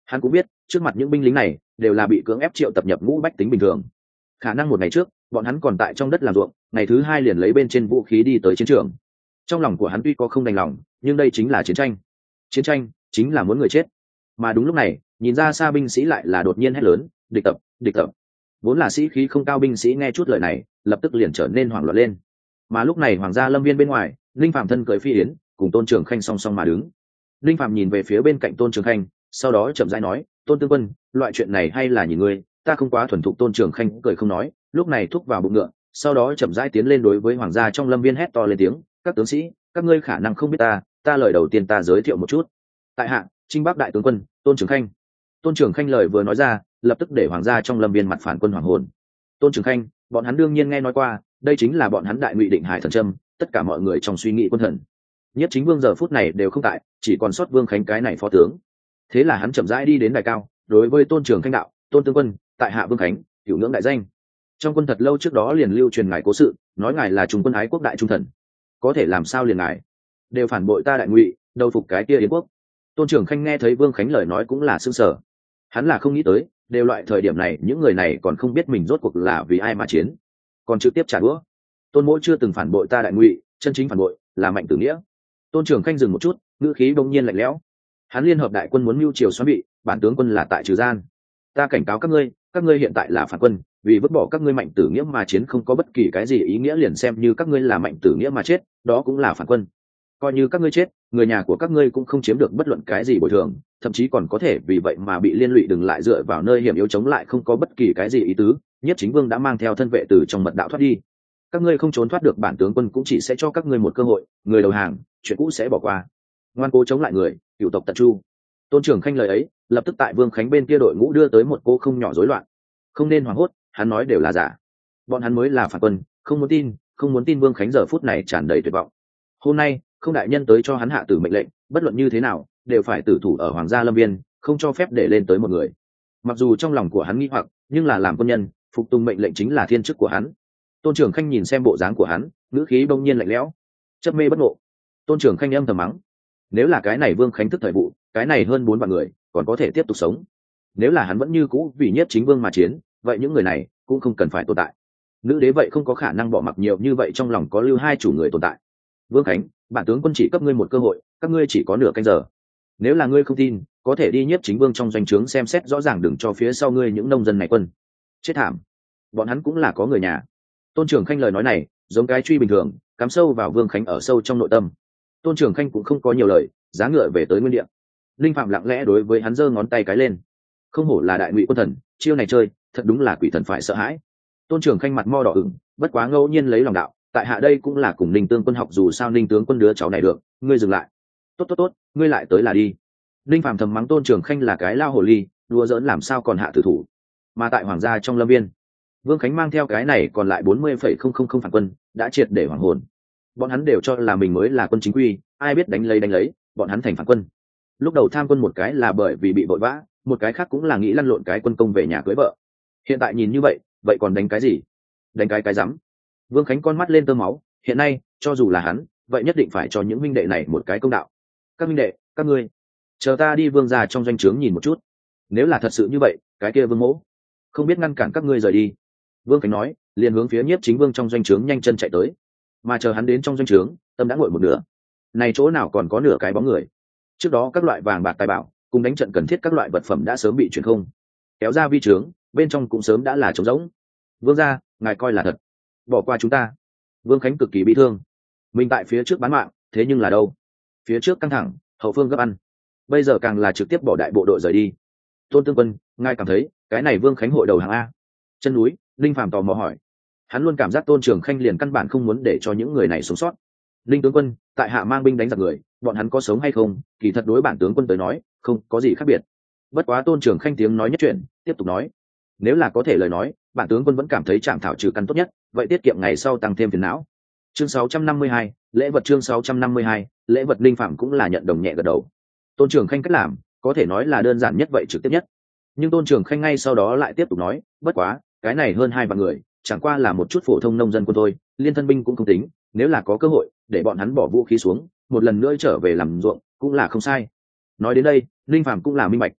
Hắn cũng biết trước mặt những binh lính này đều là bị cưỡng ép triệu tập nhập ngũ bách tính bình thường, khả năng một ngày trước bọn hắn còn tại trong đất làm ruộng, ngày thứ hai liền lấy bên trên vũ khí đi tới chiến trường. Trong lòng của hắn tuy có không đành lòng, nhưng đây chính là chiến tranh, chiến tranh chính là muốn người chết. Mà đúng lúc này, nhìn ra xa binh sĩ lại là đột nhiên hét lớn: địch tập, địch tập. Vốn là sĩ khí không cao binh sĩ nghe chút lời này lập tức liền trở nên hoảng loạn lên. Mà lúc này hoàng gia lâm viên bên ngoài, linh phạm thân cưỡi phi yến cùng Tôn Trường Khanh song song mà đứng. Linh phạm nhìn về phía bên cạnh Tôn Trường Khanh, sau đó chậm rãi nói: Tôn tướng quân, loại chuyện này hay là nhìn ngươi, ta không quá thuần thục. Tôn Trường Khanh cười không nói, lúc này thúc vào bụng ngựa, sau đó chậm rãi tiến lên đối với hoàng gia trong lâm viên hét to lên tiếng: các tướng sĩ, các ngươi khả năng không biết ta, ta lời đầu tiên ta giới thiệu một chút. Tại hạ Trinh Bắc đại tướng quân Tôn Trường Khanh. Tôn Trường Khanh lời vừa nói ra, lập tức để hoàng gia trong lâm viên mặt phản quân hoàng hồn. Tôn Trường Khanh, bọn hắn đương nhiên nghe nói qua, đây chính là bọn hắn đại ngụy định hải thần trâm, tất cả mọi người trong suy nghĩ quân thần. Nhất Chính Vương giờ phút này đều không tại, chỉ còn sót Vương Khánh cái này phó tướng. Thế là hắn chậm rãi đi đến đài cao, đối với Tôn Trường Khanh đạo: Tôn tướng quân, tại hạ Vương Khánh, cửu ngưỡng đại danh. Trong quân thật lâu trước đó liền lưu truyền ngài cố sự, nói ngài là trung quân ái quốc đại trung thần. Có thể làm sao liền ngài đều phản bội ta đại ngụy, đầu phục cái kia yến quốc. Tôn Trường Khanh nghe thấy Vương Khánh lời nói cũng là sững sờ. Hắn là không nghĩ tới, đều loại thời điểm này những người này còn không biết mình rốt cuộc là vì ai mà chiến, còn trực tiếp trả đũa. Tôn mỗ chưa từng phản bội ta đại ngụy, chân chính phản bội là Mạnh Tử Nghĩa. Tôn Trường Khanh dừng một chút, ngữ khí bỗng nhiên lạnh lẽo. Hắn liên hợp đại quân muốn mưu triều xoắn bị, bản tướng quân là tại trừ gian. Ta cảnh cáo các ngươi, các ngươi hiện tại là phản quân, vì vứt bỏ các ngươi Mạnh Tử Nghĩa mà chiến không có bất kỳ cái gì ý nghĩa, liền xem như các ngươi là Mạnh Tử Nghĩa mà chết, đó cũng là phản quân. Coi như các ngươi chết, người nhà của các ngươi cũng không chiếm được bất luận cái gì bồi thường, thậm chí còn có thể vì vậy mà bị liên lụy, đừng lại dựa vào nơi hiểm yếu chống lại, không có bất kỳ cái gì ý tứ. Nhất Chính Vương đã mang theo thân vệ từ trong mật đạo thoát đi, các ngươi không trốn thoát được, bản tướng quân cũng chỉ sẽ cho các ngươi một cơ hội, người đầu hàng, chuyện cũ sẽ bỏ qua, ngoan cố chống lại người, cửu tộc tận chu. Tôn Trường Khanh lời ấy lập tức tại Vương Khánh bên kia đội ngũ đưa tới một cô không nhỏ rối loạn. Không nên hoảng hốt, hắn nói đều là giả, bọn hắn mới là phản quân, không muốn tin, không muốn tin. Vương Khánh giờ phút này tràn đầy tuyệt vọng. Hôm nay không đại nhân tới cho hắn hạ tử mệnh lệnh, bất luận như thế nào đều phải tử thủ ở hoàng gia lâm viên, không cho phép để lên tới một người. Mặc dù trong lòng của hắn nghi hoặc, nhưng là làm quân nhân, phục tùng mệnh lệnh chính là thiên chức của hắn. Tôn Trường Khanh nhìn xem bộ dáng của hắn, ngữ khí bỗng nhiên lạnh lẽo, chấp mê bất ngộ. Tôn Trường Khanh âm thầm mắng, nếu là cái này Vương Khánh thức thời vụ, cái này hơn bốn vạn người còn có thể tiếp tục sống. Nếu là hắn vẫn như cũ vì Nhất Chính Vương mà chiến, vậy những người này cũng không cần phải tồn tại. Nữ đế vậy không có khả năng bỏ mặc nhiều như vậy, trong lòng có lưu hai chủ người tồn tại. Vương Khánh, bản tướng quân chỉ cấp ngươi một cơ hội, các ngươi chỉ có nửa canh giờ. Nếu là ngươi không tin, có thể đi Nhất Chính Vương trong doanh trướng xem xét rõ ràng, đừng cho phía sau ngươi những nông dân này quân chết thảm. Bọn hắn cũng là có người nhà. Tôn Trường Khanh lời nói này giống cái truy bình thường, cắm sâu vào Vương Khánh ở sâu trong nội tâm. Tôn Trường Khanh cũng không có nhiều lời, giá ngựa về tới nguyên địa. Linh Phạm lặng lẽ đối với hắn giơ ngón tay cái lên. Không hổ là đại ngụy quân thần, chiêu này chơi thật đúng là quỷ thần phải sợ hãi. Tôn Trường Khanh mặt mo đỏ ửng, bất quá ngẫu nhiên lấy lòng đạo: tại hạ đây cũng là cùng Ninh tướng quân học, dù sao Ninh tướng quân đứa cháu này được, ngươi dừng lại. Tốt tốt tốt, ngươi lại tới là đi. Linh Phạm thầm mắng Tôn Trường Khanh là cái lao hồ ly, đùa giỡn làm sao còn hạ tử thủ. Mà tại hoàng gia trong lâm viên, Vương Khánh mang theo cái này còn lại bốn mươi phẩy không không không phản quân đã triệt để hoảng hồn. Bọn hắn đều cho là mình mới là quân chính quy, ai biết đánh lấy đánh lấy bọn hắn thành phản quân. Lúc đầu tham quân một cái là bởi vì bị vội vã, một cái khác cũng là nghĩ lăn lộn cái quân công về nhà cưới vợ. Hiện tại nhìn như vậy, vậy còn đánh cái gì? Đánh cái cái rắm. Vương Khánh con mắt lên tơ máu, hiện nay cho dù là hắn, vậy nhất định phải cho những minh đệ này một cái công đạo. Các minh đệ, các ngươi chờ ta đi Vương gia trong doanh trướng nhìn một chút, nếu là thật sự như vậy, cái kia Vương mỗ không biết ngăn cản các ngươi rời đi. Vương Khánh nói, liền hướng phía Nhiếp Chính Vương trong doanh trướng nhanh chân chạy tới. Mà chờ hắn đến trong doanh trướng, tâm đã ngồi một nửa. Này chỗ nào còn có nửa cái bóng người. Trước đó các loại vàng bạc tài bảo cùng đánh trận cần thiết các loại vật phẩm đã sớm bị chuyển không, kéo ra vi trướng, bên trong cũng sớm đã là trống rỗng. Vương gia, ngài coi là thật bỏ qua chúng ta. Vương Khánh cực kỳ bị thương. Mình tại phía trước bán mạng, thế nhưng là đâu? Phía trước căng thẳng, hậu phương gấp ăn, bây giờ càng là trực tiếp bỏ đại bộ đội rời đi. Tôn tướng quân, ngài cảm thấy cái này Vương Khánh hội đầu hàng a? Chân núi, Linh Phàm tò mò hỏi. Hắn luôn cảm giác Tôn Trường Khanh liền căn bản không muốn để cho những người này sống sót. Linh tướng quân, tại hạ mang binh đánh giặc người, bọn hắn có sống hay không, kỳ thật đối bản tướng quân tới nói không có gì khác biệt. Bất quá Tôn Trường Khanh tiếng nói nhất chuyện, tiếp tục nói, nếu là có thể lời nói, bản tướng quân vẫn cảm thấy trạm thảo trừ căn tốt nhất, vậy tiết kiệm ngày sau tăng thêm phiền não. Chương sáu trăm năm mươi hai, lễ vật. Chương sáu trăm năm mươi hai, lễ vật. Linh Phạm cũng là nhận đồng nhẹ gật đầu. Tôn Trường Khanh cách làm có thể nói là đơn giản nhất, vậy trực tiếp nhất. Nhưng Tôn Trường Khanh ngay sau đó lại tiếp tục nói, bất quá cái này hơn hai vạn người chẳng qua là một chút phổ thông nông dân quân thôi, liên thân binh cũng không tính, nếu là có cơ hội để bọn hắn bỏ vũ khí xuống, một lần nữa trở về làm ruộng cũng là không sai. Nói đến đây, Linh Phạm cũng là minh bạch.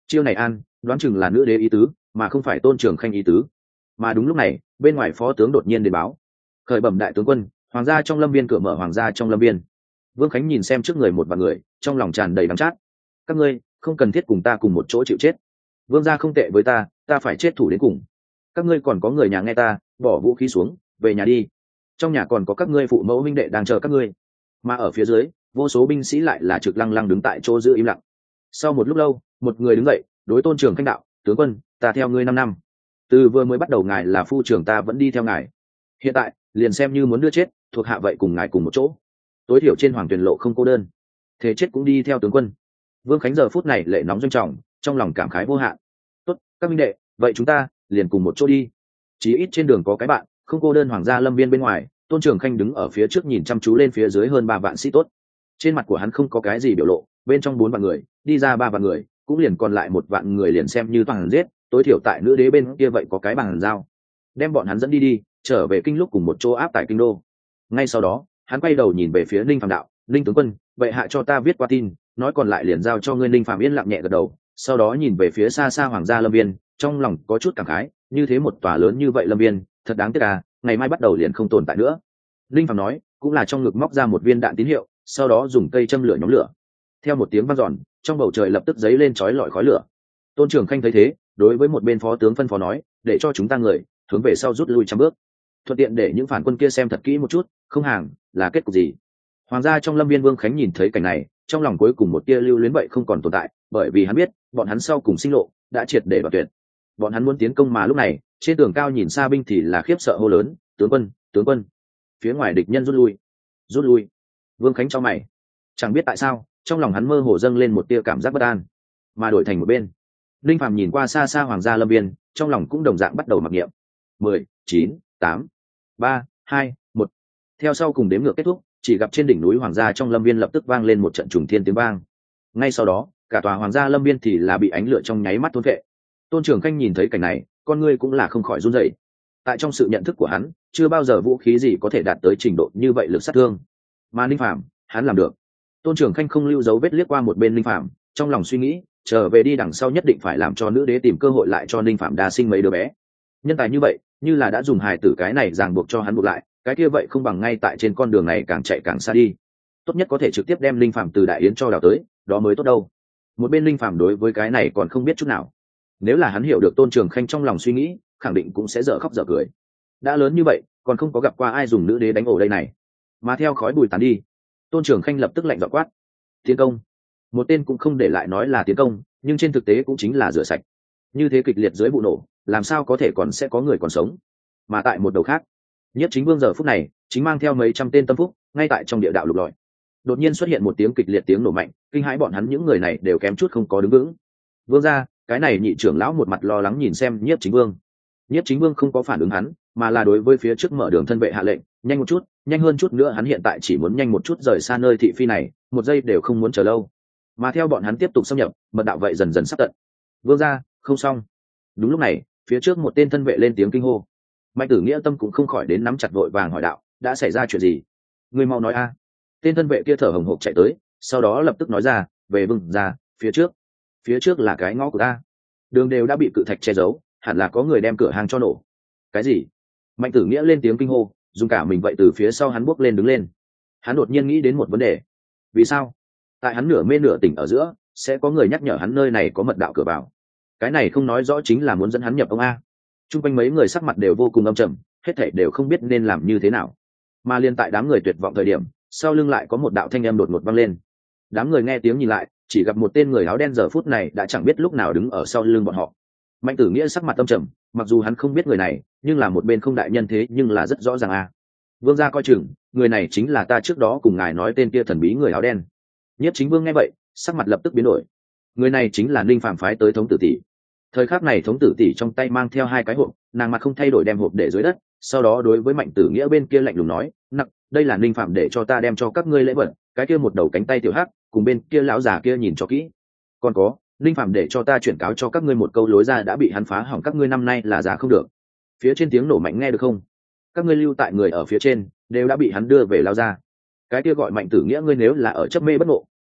chiêu này an đoán chừng là nữ đế ý tứ mà không phải Tôn Trường Khanh ý tứ. Mà đúng lúc này bên ngoài phó tướng đột nhiên đến báo: khởi bẩm đại tướng quân, hoàng gia trong lâm viên cửa mở. Hoàng gia trong lâm viên. Vương Khánh nhìn xem trước người một vài người, trong lòng tràn đầy đắng chát. Các ngươi không cần thiết cùng ta cùng một chỗ chịu chết. Vương gia không tệ với ta, ta phải chết thủ đến cùng. Các ngươi còn có người nhà nghe ta, bỏ vũ khí xuống, về nhà đi. Trong nhà còn có các ngươi phụ mẫu huynh đệ đang chờ các ngươi. Mà ở phía dưới, vô số binh sĩ lại là trực lăng lăng đứng tại chỗ giữ im lặng. Sau một lúc lâu, một người đứng dậy, đối Tôn Trường Khanh đạo: tướng quân, ta theo ngươi năm năm. Từ vừa mới bắt đầu ngài là phu trưởng, ta vẫn đi theo ngài. Hiện tại liền xem như muốn đưa chết, thuộc hạ vậy cùng ngài cùng một chỗ. Tối thiểu trên hoàng tuyển lộ không cô đơn, thế chết cũng đi theo tướng quân. Vương Khánh giờ phút này lệ nóng doanh trọng, trong lòng cảm khái vô hạn. Tốt, các minh đệ, vậy chúng ta liền cùng một chỗ đi. Chí ít trên đường có cái bạn, không cô đơn. Hoàng gia lâm viên bên ngoài, Tôn Trường Khanh đứng ở phía trước nhìn chăm chú lên phía dưới hơn ba vạn sĩ tốt. Trên mặt của hắn không có cái gì biểu lộ, bên trong bốn vạn người đi ra ba vạn người, cũng liền còn lại một vạn người, liền xem như toàn giết, tối thiểu tại nữ đế bên kia vậy có cái bằng giao, đem bọn hắn dẫn đi đi, trở về kinh lúc cùng một chỗ áp tại kinh đô. Ngay sau đó hắn quay đầu nhìn về phía Ninh Phạm đạo: Ninh tướng quân, vậy hạ cho ta viết qua tin, nói còn lại liền giao cho ngươi. Ninh Phạm yên lặng nhẹ gật đầu, sau đó nhìn về phía xa xa hoàng gia lâm viên, trong lòng có chút cảm khái, như thế một tòa lớn như vậy lâm viên, thật đáng tiếc à, ngày mai bắt đầu liền không tồn tại nữa. Ninh Phạm nói, cũng là trong ngực móc ra một viên đạn tín hiệu, sau đó dùng cây châm lửa nhóm lửa. Theo một tiếng vang dọn, trong bầu trời lập tức dấy lên chói lọi khói lửa. Tôn Trường Khanh thấy thế, đối với một bên phó tướng phân phó nói: để cho chúng ta người hướng về sau rút lui trăm bước, thuận tiện để những phản quân kia xem thật kỹ một chút, không hàng là kết cục gì. Hoàng gia trong lâm viên, Vương Khánh nhìn thấy cảnh này, trong lòng cuối cùng một tia lưu luyến vậy không còn tồn tại, bởi vì hắn biết bọn hắn sau cùng sinh lộ đã triệt để đoạt tuyệt. Bọn hắn muốn tiến công, mà lúc này trên tường cao nhìn xa binh thì là khiếp sợ hô lớn: tướng quân, tướng quân, phía ngoài địch nhân rút lui, rút lui. Vương Khánh cho mày, chẳng biết tại sao trong lòng hắn mơ hồ dâng lên một tia cảm giác bất an. Mà đổi thành một bên, Linh Phạm nhìn qua xa xa hoàng gia lâm viên, trong lòng cũng đồng dạng bắt đầu mặc niệm. Mười, chín, tám, ba, hai, một. Theo sau cùng đếm ngược kết thúc, chỉ gặp trên đỉnh núi hoàng gia trong lâm viên lập tức vang lên một trận trùng thiên tiếng vang. Ngay sau đó, cả tòa hoàng gia lâm viên thì là bị ánh lửa trong nháy mắt thôn vệ. Tôn Trường Khanh nhìn thấy cảnh này, con ngươi cũng là không khỏi run rẩy. Tại trong sự nhận thức của hắn, chưa bao giờ vũ khí gì có thể đạt tới trình độ như vậy lực sát thương. Mà Linh Phạm, hắn làm được. Tôn Trường Khanh không lưu dấu vết liếc qua một bên Linh Phạm, trong lòng suy nghĩ, trở về đi đằng sau nhất định phải làm cho nữ đế tìm cơ hội lại cho Linh Phạm đa sinh mấy đứa bé. Nhân tài như vậy, như là đã dùng hài tử cái này ràng buộc cho hắn buộc lại, cái kia vậy không bằng ngay tại trên con đường này càng chạy càng xa đi. Tốt nhất có thể trực tiếp đem Linh Phạm từ Đại Yến cho đào tới, đó mới tốt đâu. Một bên Linh Phạm đối với cái này còn không biết chút nào. Nếu là hắn hiểu được Tôn Trường Khanh trong lòng suy nghĩ, khẳng định cũng sẽ dở khóc dở cười. Đã lớn như vậy, còn không có gặp qua ai dùng nữ đế đánh ổ đây này. Mà theo khói bụi tán đi, Tôn Trường Khanh lập tức lạnh giọng quát: tiến công. Một tên cũng không để lại nói là tiến công, nhưng trên thực tế cũng chính là rửa sạch. Như thế kịch liệt dưới vụ nổ, làm sao có thể còn sẽ có người còn sống. Mà tại một đầu khác, Nhiếp Chính Vương giờ phút này chính mang theo mấy trăm tên tâm phúc, ngay tại trong địa đạo lục lọi. Đột nhiên xuất hiện một tiếng kịch liệt tiếng nổ mạnh, kinh hãi bọn hắn những người này đều kém chút không có đứng vững. Vương gia, cái này nhị trưởng lão một mặt lo lắng nhìn xem Nhiếp Chính Vương. Nhiếp Chính Vương không có phản ứng hắn, mà là đối với phía trước mở đường thân vệ hạ lệnh: nhanh một chút, nhanh hơn chút nữa. Hắn hiện tại chỉ muốn nhanh một chút rời xa nơi thị phi này, một giây đều không muốn chờ lâu. Mà theo bọn hắn tiếp tục xâm nhập, mật đạo vậy dần dần sắp tận. Vương gia, không xong. Đúng lúc này, phía trước một tên thân vệ lên tiếng kinh hô. Mạnh Tử Nghĩa tâm cũng không khỏi đến nắm chặt vội vàng hỏi đạo: đã xảy ra chuyện gì? Ngươi mau nói a. Tên thân vệ kia thở hồng hộc chạy tới, sau đó lập tức nói ra: về Vương gia, phía trước, phía trước là cái ngõ của ta, đường đều đã bị cự thạch che giấu, hẳn là có người đem cửa hàng cho nổ. Cái gì? Mạnh Tử Nghĩa lên tiếng kinh hô, dùng cả mình vậy từ phía sau hắn bước lên đứng lên. Hắn đột nhiên nghĩ đến một vấn đề. Vì sao tại hắn nửa mê nửa tỉnh ở giữa sẽ có người nhắc nhở hắn nơi này có mật đạo cửa vào? Cái này không nói rõ chính là muốn dẫn hắn nhập ông a. Trung quanh mấy người sắc mặt đều vô cùng âm trầm, hết thảy đều không biết nên làm như thế nào. Mà liên tại đám người tuyệt vọng thời điểm, sau lưng lại có một đạo thanh âm đột ngột vang lên. Đám người nghe tiếng nhìn lại, chỉ gặp một tên người áo đen giờ phút này đã chẳng biết lúc nào đứng ở sau lưng bọn họ. Mạnh Tử Nghĩa sắc mặt âm trầm, mặc dù hắn không biết người này, nhưng là một bên không đại nhân thế nhưng là rất rõ ràng a. Vương gia coi chừng, người này chính là ta trước đó cùng ngài nói tên kia thần bí người áo đen. Nhiếp Chính Vương nghe vậy, sắc mặt lập tức biến đổi. Người này chính là Ninh Phạm phái tới thống tử tỷ. Thời khắc này thống tử tỷ trong tay mang theo hai cái hộp, nàng mặt không thay đổi đem hộp để dưới đất, sau đó đối với Mạnh Tử Nghĩa bên kia lạnh lùng nói: nặng, đây là Ninh Phạm để cho ta đem cho các ngươi lễ vật, cái kia một đầu cánh tay tiểu hắc, cùng bên kia lão già kia nhìn cho kỹ. Còn có, Ninh Phạm để cho ta chuyển cáo cho các ngươi một câu lối ra đã bị hắn phá hỏng, các ngươi năm nay là già không được. Phía trên tiếng nổ mạnh nghe được không? Các ngươi lưu tại người ở phía trên đều đã bị hắn đưa về lao ra. Cái kia gọi Mạnh Tử Nghĩa, ngươi nếu là ở chấp mê bất ngộ,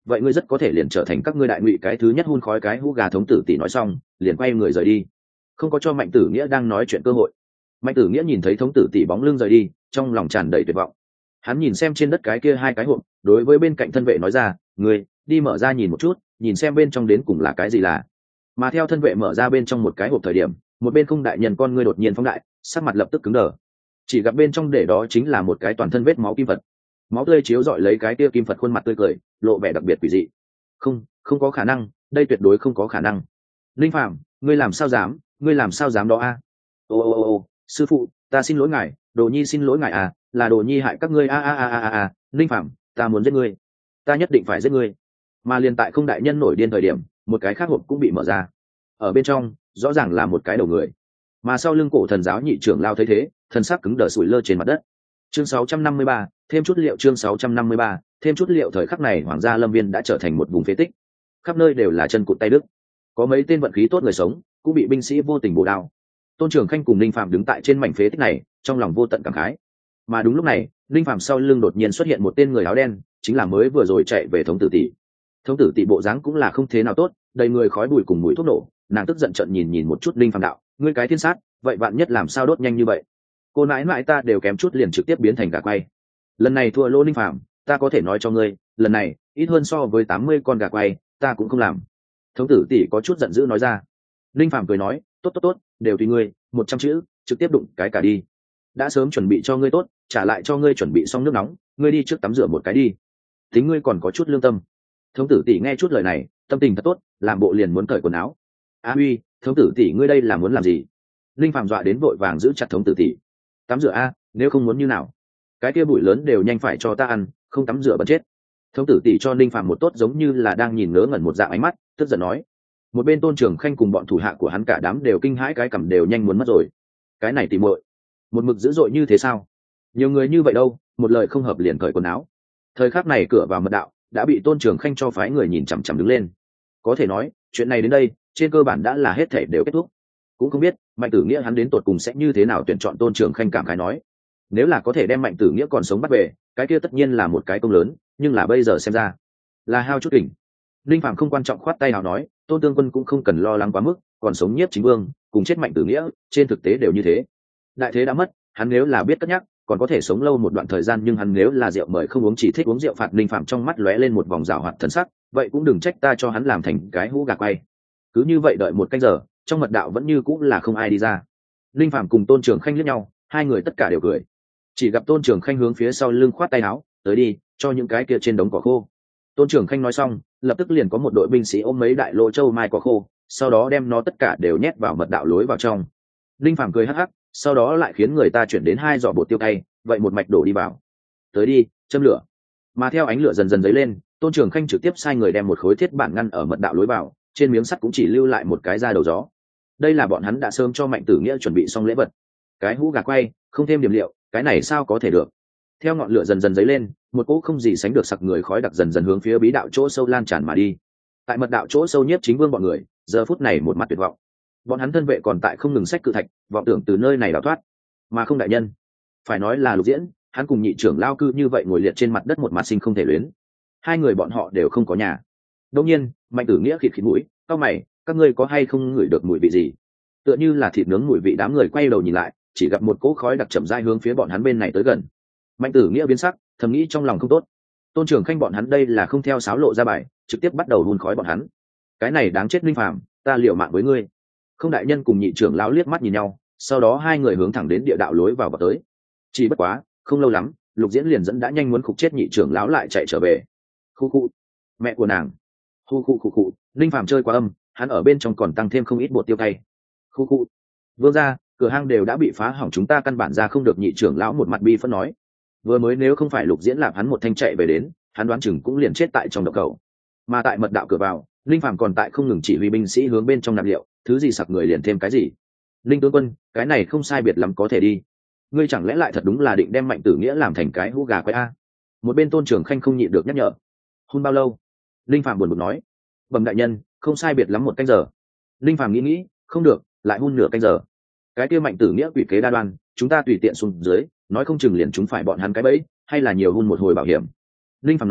vậy ngươi rất có thể liền trở thành các ngươi đại ngụy cái thứ nhất hun khói cái hũ gà. Thống tử tỷ nói xong liền quay người rời đi, không có cho Mạnh Tử Nghĩa đang nói chuyện cơ hội. Mạnh Tử Nghĩa nhìn thấy thống tử tỷ bóng lưng rời đi, trong lòng tràn đầy tuyệt vọng. Hắn nhìn xem trên đất cái kia hai cái hộp, đối với bên cạnh thân vệ nói ra, ngươi đi mở ra nhìn một chút, nhìn xem bên trong đến cùng là cái gì là. Mà theo thân vệ mở ra bên trong một cái hộp thời điểm, một bên Không đại nhân con ngươi đột nhiên phóng đại, sắc mặt lập tức cứng đờ. Chỉ gặp bên trong để đó chính là một cái toàn thân vết máu kim vật, máu tươi chiếu rọi lấy cái kia kim vật khuôn mặt tươi cười, lộ vẻ đặc biệt quỷ dị. Không, không có khả năng, đây tuyệt đối không có khả năng. Linh Phạm, ngươi làm sao dám, ngươi làm sao dám đó a? Ô ô ô ô, sư phụ, ta xin lỗi ngài, Đồ Nhi xin lỗi ngài à, là Đồ Nhi hại các ngươi a a a a a. Linh Phạm, ta muốn giết ngươi, ta nhất định phải giết ngươi. Mà liền tại Không đại nhân nổi điên thời điểm, một cái khác hộp cũng bị mở ra, ở bên trong rõ ràng là một cái đầu người. Mà sau lưng Cổ Thần giáo nhị trưởng lao thấy thế, thân xác cứng đờ sủi lơ trên mặt đất. Chương sáu trăm năm mươi ba, thêm chút liệu. Chương sáu trăm năm mươi ba, thêm chút liệu. Thời khắc này Hoàng gia Lâm Viên đã trở thành một vùng phế tích, khắp nơi đều là chân cụt tay đứt, có mấy tên vận khí tốt người sống cũng bị binh sĩ vô tình bổ đao. Tôn Trường Khanh cùng Linh Phạm đứng tại trên mảnh phế tích này, trong lòng vô tận cảm khái. Mà đúng lúc này, Linh Phạm sau lưng đột nhiên xuất hiện một tên người áo đen, chính là mới vừa rồi chạy về thống tử tỷ. Thống tử tỷ bộ dáng cũng là không thế nào tốt, đầy người khói bụi cùng mùi thuốc nổ, nàng tức giận trợn nhìn nhìn một chút Linh Phạm đạo, ngươi cái thiên sát, vậy vạn nhất làm sao đốt nhanh như vậy? Cô nãi nãi ta đều kém chút liền trực tiếp biến thành gà quay. Lần này thua lỗ Linh Phạm, ta có thể nói cho ngươi, lần này ít hơn so với tám mươi con gà quay, ta cũng không làm. Thống tử tỷ có chút giận dữ nói ra. Linh Phạm cười nói, tốt tốt tốt, đều tùy ngươi, một trăm chữ, trực tiếp đụng cái cả đi. Đã sớm chuẩn bị cho ngươi tốt, trả lại cho ngươi chuẩn bị xong nước nóng, ngươi đi trước tắm rửa một cái đi. Tính ngươi còn có chút lương tâm. Thống tử tỷ nghe chút lời này, tâm tình thật tốt, làm bộ liền muốn cởi quần áo. A huy, thống tử tỷ ngươi đây là muốn làm gì? Linh Phạm dọa đến vội vàng giữ chặt thống tử tỷ. Tắm rửa a, nếu không muốn như nào? Cái kia bụi lớn đều nhanh phải cho ta ăn, không tắm rửa bật chết. Thống tử tỷ cho Linh Phạm một tốt giống như là đang nhìn ngớ ngẩn một dạng ánh mắt, tức giận nói. Một bên Tôn Trường Khanh cùng bọn thủ hạ của hắn cả đám đều kinh hãi, cái cằm đều nhanh muốn mất rồi. Cái này tỉ muội, một mực dữ dội như thế sao? Nhiều người như vậy đâu, một lời không hợp liền cởi quần áo. Thời khắc này cửa vào mật đạo đã bị Tôn Trường Khanh cho phái người nhìn chằm chằm đứng lên. Có thể nói, chuyện này đến đây, trên cơ bản đã là hết thể đều kết thúc. Cũng không biết Mạnh Tử Nghĩa hắn đến tột cùng sẽ như thế nào tuyển chọn. Tôn Trường Khanh cảm khái nói, nếu là có thể đem Mạnh Tử Nghĩa còn sống bắt về, cái kia tất nhiên là một cái công lớn, nhưng là bây giờ xem ra là hao chút đỉnh. Linh Phạm không quan trọng khoát tay nào nói, Tôn tướng quân cũng không cần lo lắng quá mức, còn sống Nhiếp Chính Vương cùng chết Mạnh Tử Nghĩa, trên thực tế đều như thế. Đại thế đã mất, hắn nếu là biết cất nhắc, còn có thể sống lâu một đoạn thời gian, nhưng hắn nếu là rượu mời không uống, chỉ thích uống rượu phạt. Linh Phạm trong mắt lóe lên một vòng rào hoạt thần sắc, vậy cũng đừng trách ta cho hắn làm thành cái hũ gà quay. Cứ như vậy đợi một canh giờ, trong mật đạo vẫn như cũng là không ai đi ra. Linh Phạm cùng Tôn Trường Khanh liếc nhau, hai người tất cả đều cười. Chỉ gặp Tôn Trường Khanh hướng phía sau lưng khoát tay áo, tới đi, cho những cái kia trên đống cỏ khô. Tôn Trường Khanh nói xong, lập tức liền có một đội binh sĩ ôm mấy đại lô châu mai cỏ khô, sau đó đem nó tất cả đều nhét vào mật đạo lối vào trong. Linh Phạm cười hắc hắc, sau đó lại khiến người ta chuyển đến hai giỏ bột tiêu cay, vậy một mạch đổ đi vào. Tới đi, châm lửa. Mà theo ánh lửa dần dần dấy lên, Tôn Trường Khanh trực tiếp sai người đem một khối thiết bản ngăn ở mật đạo lối vào, trên miếng sắt cũng chỉ lưu lại một cái da đầu gió. Đây là bọn hắn đã sớm cho Mạnh Tử Nghĩa chuẩn bị xong lễ vật. Cái hũ gà quay, không thêm điểm liệu, cái này sao có thể được? Theo ngọn lửa dần dần dấy lên, một cỗ không gì sánh được sặc người khói đặc dần dần hướng phía bí đạo chỗ sâu lan tràn mà đi. Tại mật đạo chỗ sâu Nhiếp Chính Vương bọn người giờ phút này một mặt tuyệt vọng. Bọn hắn thân vệ còn tại không ngừng xách cự thạch, vọng tưởng từ nơi này đào thoát. Mà Không đại nhân, phải nói là Lục Diễn, hắn cùng nhị trưởng lao cư như vậy ngồi liệt trên mặt đất một mặt sinh không thể luyến. Hai người bọn họ đều không có nhà. Đương nhiên, Mạnh Tử Nghĩa khịt khịt mũi, "Cao mày, các ngươi có hay không ngửi được mùi vị gì?" Tựa như là thịt nướng mùi vị. Đám người quay đầu nhìn lại, chỉ gặp một cỗ khói đặc chậm rãi hướng phía bọn hắn bên này tới gần. Mạnh Tử Nghĩa biến sắc, thầm nghĩ trong lòng không tốt. Tôn Trường Khanh bọn hắn đây là không theo sáo lộ ra bài, trực tiếp bắt đầu hun khói bọn hắn. Cái này đáng chết. Linh Phạm, ta liều mạng với ngươi. Không đại nhân cùng nhị trưởng lão liếc mắt nhìn nhau, sau đó hai người hướng thẳng đến địa đạo lối vào vào tới. Chỉ bất quá, không lâu lắm, Lục Diễn liền dẫn đã nhanh muốn khục chết nhị trưởng lão lại chạy trở về. Khu khu, mẹ của nàng. Khu khu khu khu, Linh Phạm chơi quá âm, hắn ở bên trong còn tăng thêm không ít bột tiêu cay. Khu khu, vương gia, cửa hang đều đã bị phá hỏng, chúng ta căn bản ra không được. Nhị trưởng lão một mặt bi phẫn nói. Vừa mới nếu không phải Lục Diễn làm hắn một thanh chạy về đến, hắn đoán chừng cũng liền chết tại trong động cầu. Mà tại mật đạo cửa vào, Linh Phạm còn tại không ngừng chỉ huy binh sĩ hướng bên trong nạp liệu, thứ gì sặc người liền thêm cái gì. Linh tướng quân, cái này không sai biệt lắm có thể đi. Ngươi chẳng lẽ lại thật đúng là định đem Mạnh Tử Nghĩa làm thành cái hũ gà quay a? Một bên Tôn Trường Khanh không nhịn được nhắc nhở. Hun bao lâu? Linh Phạm buồn bực nói. Bẩm đại nhân, không sai biệt lắm một canh giờ. Linh Phạm nghĩ nghĩ, không được, lại hun nửa canh giờ. Cái kia Mạnh Tử Nghĩa quỷ kế đa đoan, chúng ta tùy tiện xuống dưới, nói không chừng liền chúng phải bọn hắn cái bẫy, hay là nhiều hun một hồi bảo hiểm. Linh Phạm nói,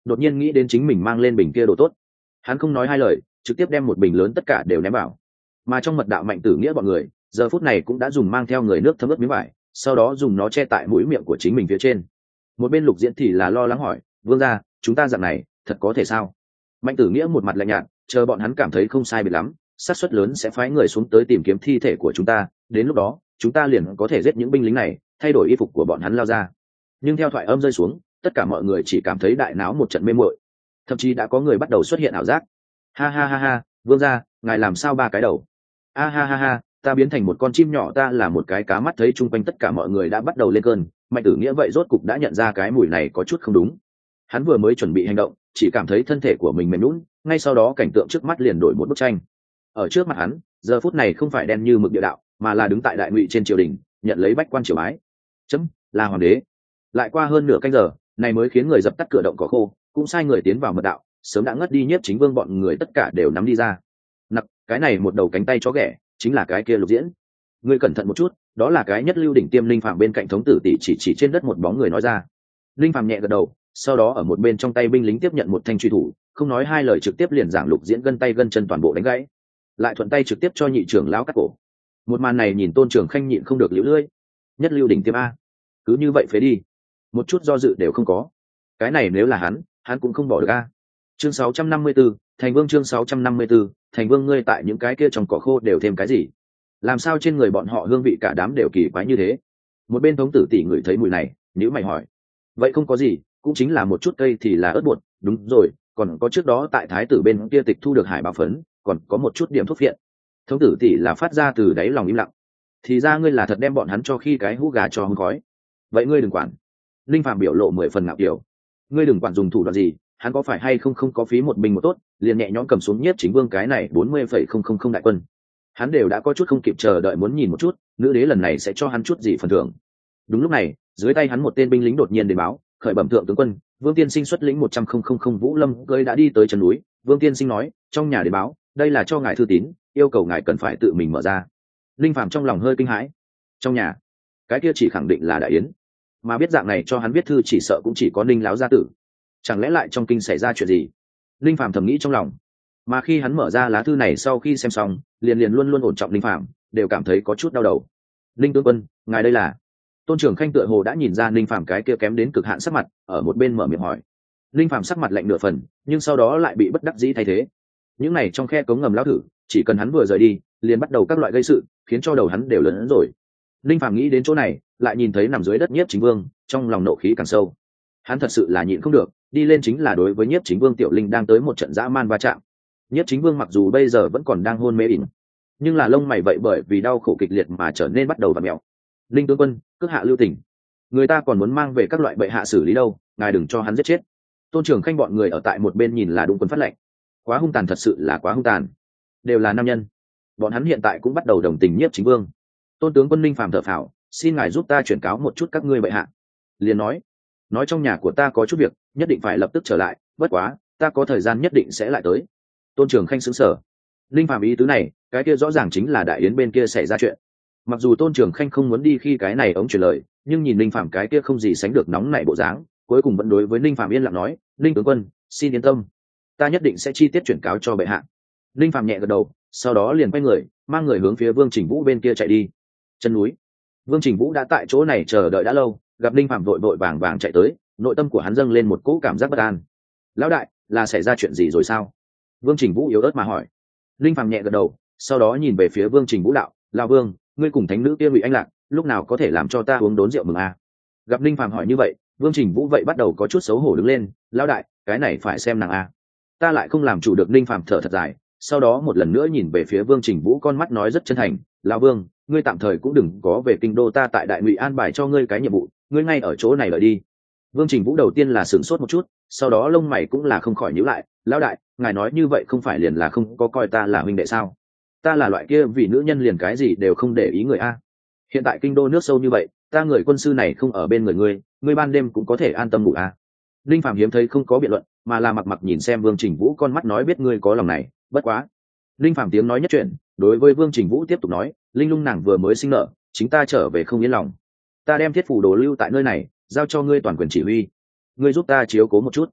đột nhiên nghĩ đến chính mình mang lên bình kia đồ tốt. Hắn không nói hai lời, trực tiếp đem một bình lớn tất cả đều ném vào. Mà trong mật đạo Mạnh Tử Nghĩa bọn người giờ phút này cũng đã dùng mang theo người nước thấm ướt miếng vải, sau đó dùng nó che tại mũi miệng của chính mình phía trên. Một bên Lục Diễn thì là lo lắng hỏi, vương gia, chúng ta dạng này thật có thể sao? Mạnh Tử Nghĩa một mặt lạnh nhạt, chờ bọn hắn cảm thấy không sai biệt lắm, xác suất lớn sẽ phái người xuống tới tìm kiếm thi thể của chúng ta, đến lúc đó chúng ta liền có thể giết những binh lính này, thay đổi y phục của bọn hắn lao ra. Nhưng theo thoại âm rơi xuống, tất cả mọi người chỉ cảm thấy đại náo một trận mê muội, thậm chí đã có người bắt đầu xuất hiện ảo giác. Ha ha ha ha, vương gia, ngài làm sao ba cái đầu? A ha ha ha, ta biến thành một con chim nhỏ, ta là một cái cá mắt. Thấy chung quanh tất cả mọi người đã bắt đầu lên cơn, Mạnh Tử Nghĩa vậy rốt cục đã nhận ra cái mùi này có chút không đúng. Hắn vừa mới chuẩn bị hành động, chỉ cảm thấy thân thể của mình mềm nhũn, ngay sau đó cảnh tượng trước mắt liền đổi một bức tranh. Ở trước mặt hắn, giờ phút này không phải đen như mực địa đạo, mà là đứng tại đại ngụy trên triều đình, nhận lấy bách quan triều bái. Chấm, là hoàng đế. Lại qua hơn nửa canh giờ, này mới khiến người dập tắt cửa động cỏ khô, cũng sai người tiến vào mật đạo, sớm đã ngất đi Nhiếp Chính Vương bọn người tất cả đều nắm đi ra. Nặc, cái này một đầu cánh tay chó ghẻ, chính là cái kia Lục Diễn. Ngươi cẩn thận một chút, đó là cái nhất lưu đỉnh tiêm linh phàm. Bên cạnh thống tử tỷ chỉ chỉ trên đất một bóng người nói ra. Linh phàm nhẹ gật đầu, sau đó ở một bên trong tay binh lính tiếp nhận một thanh truy thủ, không nói hai lời trực tiếp liền giảng Lục Diễn gân tay gân chân toàn bộ đánh gãy, lại thuận tay trực tiếp cho nhị trưởng lão cắt cổ. Một màn này nhìn Tôn Trường Khanh nhịn không được liễu lưỡi. Nhất lưu đỉnh tiêm a, cứ như vậy phế đi, một chút do dự đều không có. Cái này nếu là hắn, hắn cũng không bỏ được a. Chương sáu trăm năm mươi tư, Thành Vương. Chương sáu trăm năm mươi tư, Thành Vương. Ngươi tại những cái kia trong cỏ khô đều thêm cái gì? Làm sao trên người bọn họ hương vị cả đám đều kỳ quái như thế? Một bên thống tử tỷ ngửi thấy mùi này, nhíu mày hỏi. Vậy không có gì, cũng chính là một chút cây thì là ớt bột, đúng rồi, còn có trước đó tại thái tử bên kia tịch thu được hải bảo phấn, còn có một chút điểm thuốc phiện. Thống tử tỷ là phát ra từ đáy lòng im lặng. Thì ra ngươi là thật đem bọn hắn cho khi cái hũ gà cho hương khói. Vậy ngươi đừng quản. Linh Phạm biểu lộ mười phần ngạo kiểu. Ngươi đừng quản dùng thủ đoạn gì, hắn có phải hay không không có phí một binh một tốt, liền nhẹ nhõm cầm xuống Nhiếp Chính Vương cái này bốn mươi phẩy không không không đại quân. Hắn đều đã có chút không kịp chờ đợi muốn nhìn một chút, nữ đế lần này sẽ cho hắn chút gì phần thưởng. Đúng lúc này, dưới tay hắn một tên binh lính đột nhiên đến báo, khởi bẩm thượng tướng quân, Vương tiên sinh xuất lĩnh một trăm không không không Vũ Lâm cưỡi đã đi tới chân núi. Vương tiên sinh nói, trong nhà đến báo, đây là cho ngài thư tín, yêu cầu ngài cần phải tự mình mở ra. Linh Phạm trong lòng hơi kinh hãi. Trong nhà, cái kia chỉ khẳng định là đại yến, mà biết dạng này cho hắn viết thư chỉ sợ cũng chỉ có Ninh láo gia tử. Chẳng lẽ lại trong kinh xảy ra chuyện gì? Linh Phạm thầm nghĩ trong lòng. Mà khi hắn mở ra lá thư này sau khi xem xong, liền liền luôn luôn ổn trọng Linh Phạm đều cảm thấy có chút đau đầu. Linh tướng quân, ngài đây là? Tôn Trường Khanh tựa hồ đã nhìn ra Linh Phạm cái kia kém đến cực hạn sắc mặt, ở một bên mở miệng hỏi. Linh Phạm sắc mặt lạnh nửa phần, nhưng sau đó lại bị bất đắc dĩ thay thế. Những này trong khe cống ngầm lão thử, chỉ cần hắn vừa rời đi, liền bắt đầu các loại gây sự, khiến cho đầu hắn đều lớn hơn rồi. Linh Phạm nghĩ đến chỗ này, lại nhìn thấy nằm dưới đất Nhiếp Chính Vương, trong lòng nộ khí càng sâu. Hắn thật sự là nhịn không được, đi lên chính là đối với Nhiếp Chính Vương Tiểu Linh đang tới một trận dã man va chạm. Nhiếp Chính Vương mặc dù bây giờ vẫn còn đang hôn mê ỉn, nhưng là lông mày vậy bởi vì đau khổ kịch liệt mà trở nên bắt đầu vặn mèo. Linh tướng quân, cước hạ lưu tình, người ta còn muốn mang về các loại bệ hạ xử lý đâu, ngài đừng cho hắn giết chết. Tôn Trường Khanh bọn người ở tại một bên nhìn là đúng quân phát lệnh. Quá hung tàn, thật sự là quá hung tàn. Đều là nam nhân, bọn hắn hiện tại cũng bắt đầu đồng tình Nhiếp Chính Vương. Tôn tướng quân Linh Phàm thở phào, xin ngài giúp ta chuyển cáo một chút các ngươi bệ hạ. Liền nói, nói trong nhà của ta có chút việc, nhất định phải lập tức trở lại, bất quá ta có thời gian nhất định sẽ lại tới. Tôn Trường Khanh sững sờ. Linh Phàm ý tứ này, cái kia rõ ràng chính là đại yến bên kia xảy ra chuyện. Mặc dù Tôn Trường Khanh không muốn đi khi cái này ống truyền lời, nhưng nhìn Linh Phàm cái kia không gì sánh được nóng nảy bộ dáng, cuối cùng vẫn đối với Linh Phàm yên lặng nói, Linh tướng quân, xin yên tâm, ta nhất định sẽ chi tiết chuyển cáo cho bệ hạ. Linh Phàm nhẹ gật đầu, sau đó liền quay người, mang người hướng phía Vương Trình Vũ bên kia chạy đi. Chân núi, Vương Trình Vũ đã tại chỗ này chờ đợi đã lâu, gặp Linh Phàm vội vội vàng vàng chạy tới, nội tâm của hắn dâng lên một cỗ cảm giác bất an. Lão đại, là xảy ra chuyện gì rồi sao? Vương Trình Vũ yếu ớt mà hỏi. Linh Phàm nhẹ gật đầu, sau đó nhìn về phía Vương Trình Vũ đạo, lão Vương, ngươi cùng thánh nữ kia Ngụy Anh Lạc, lúc nào có thể làm cho ta uống đốn rượu mừng à? Gặp Linh Phàm hỏi như vậy, Vương Trình Vũ vậy bắt đầu có chút xấu hổ đứng lên, lão đại, cái này phải xem nàng à. Ta lại không làm chủ được. Linh Phàm thở thật dài, sau đó một lần nữa nhìn về phía Vương Trình Vũ, con mắt nói rất chân thành, lão Vương, ngươi tạm thời cũng đừng có về kinh đô, ta tại đại ngụy an bài cho ngươi cái nhiệm vụ, ngươi ngay ở chỗ này lợi đi. Vương Trình Vũ đầu tiên là sửng sốt một chút, sau đó lông mày cũng là không khỏi nhíu lại, lão đại, ngài nói như vậy không phải liền là không có coi ta là huynh đệ sao? Ta là loại kia vì nữ nhân liền cái gì đều không để ý người a. Hiện tại kinh đô nước sâu như vậy, ta người quân sư này không ở bên người ngươi, ngươi ban đêm cũng có thể an tâm ngủ a. Linh Phạm hiếm thấy không có biện luận, mà là mặc mặc nhìn xem Vương Trình Vũ, con mắt nói biết ngươi có lòng này, bất quá. Linh Phạm tiếng nói nhất chuyện, đối với Vương Trình Vũ tiếp tục nói, Linh Lung nàng vừa mới sinh nở, chính ta trở về không yên lòng, ta đem thiết phủ đồ lưu tại nơi này, giao cho ngươi toàn quyền chỉ huy, ngươi giúp ta chiếu cố một chút.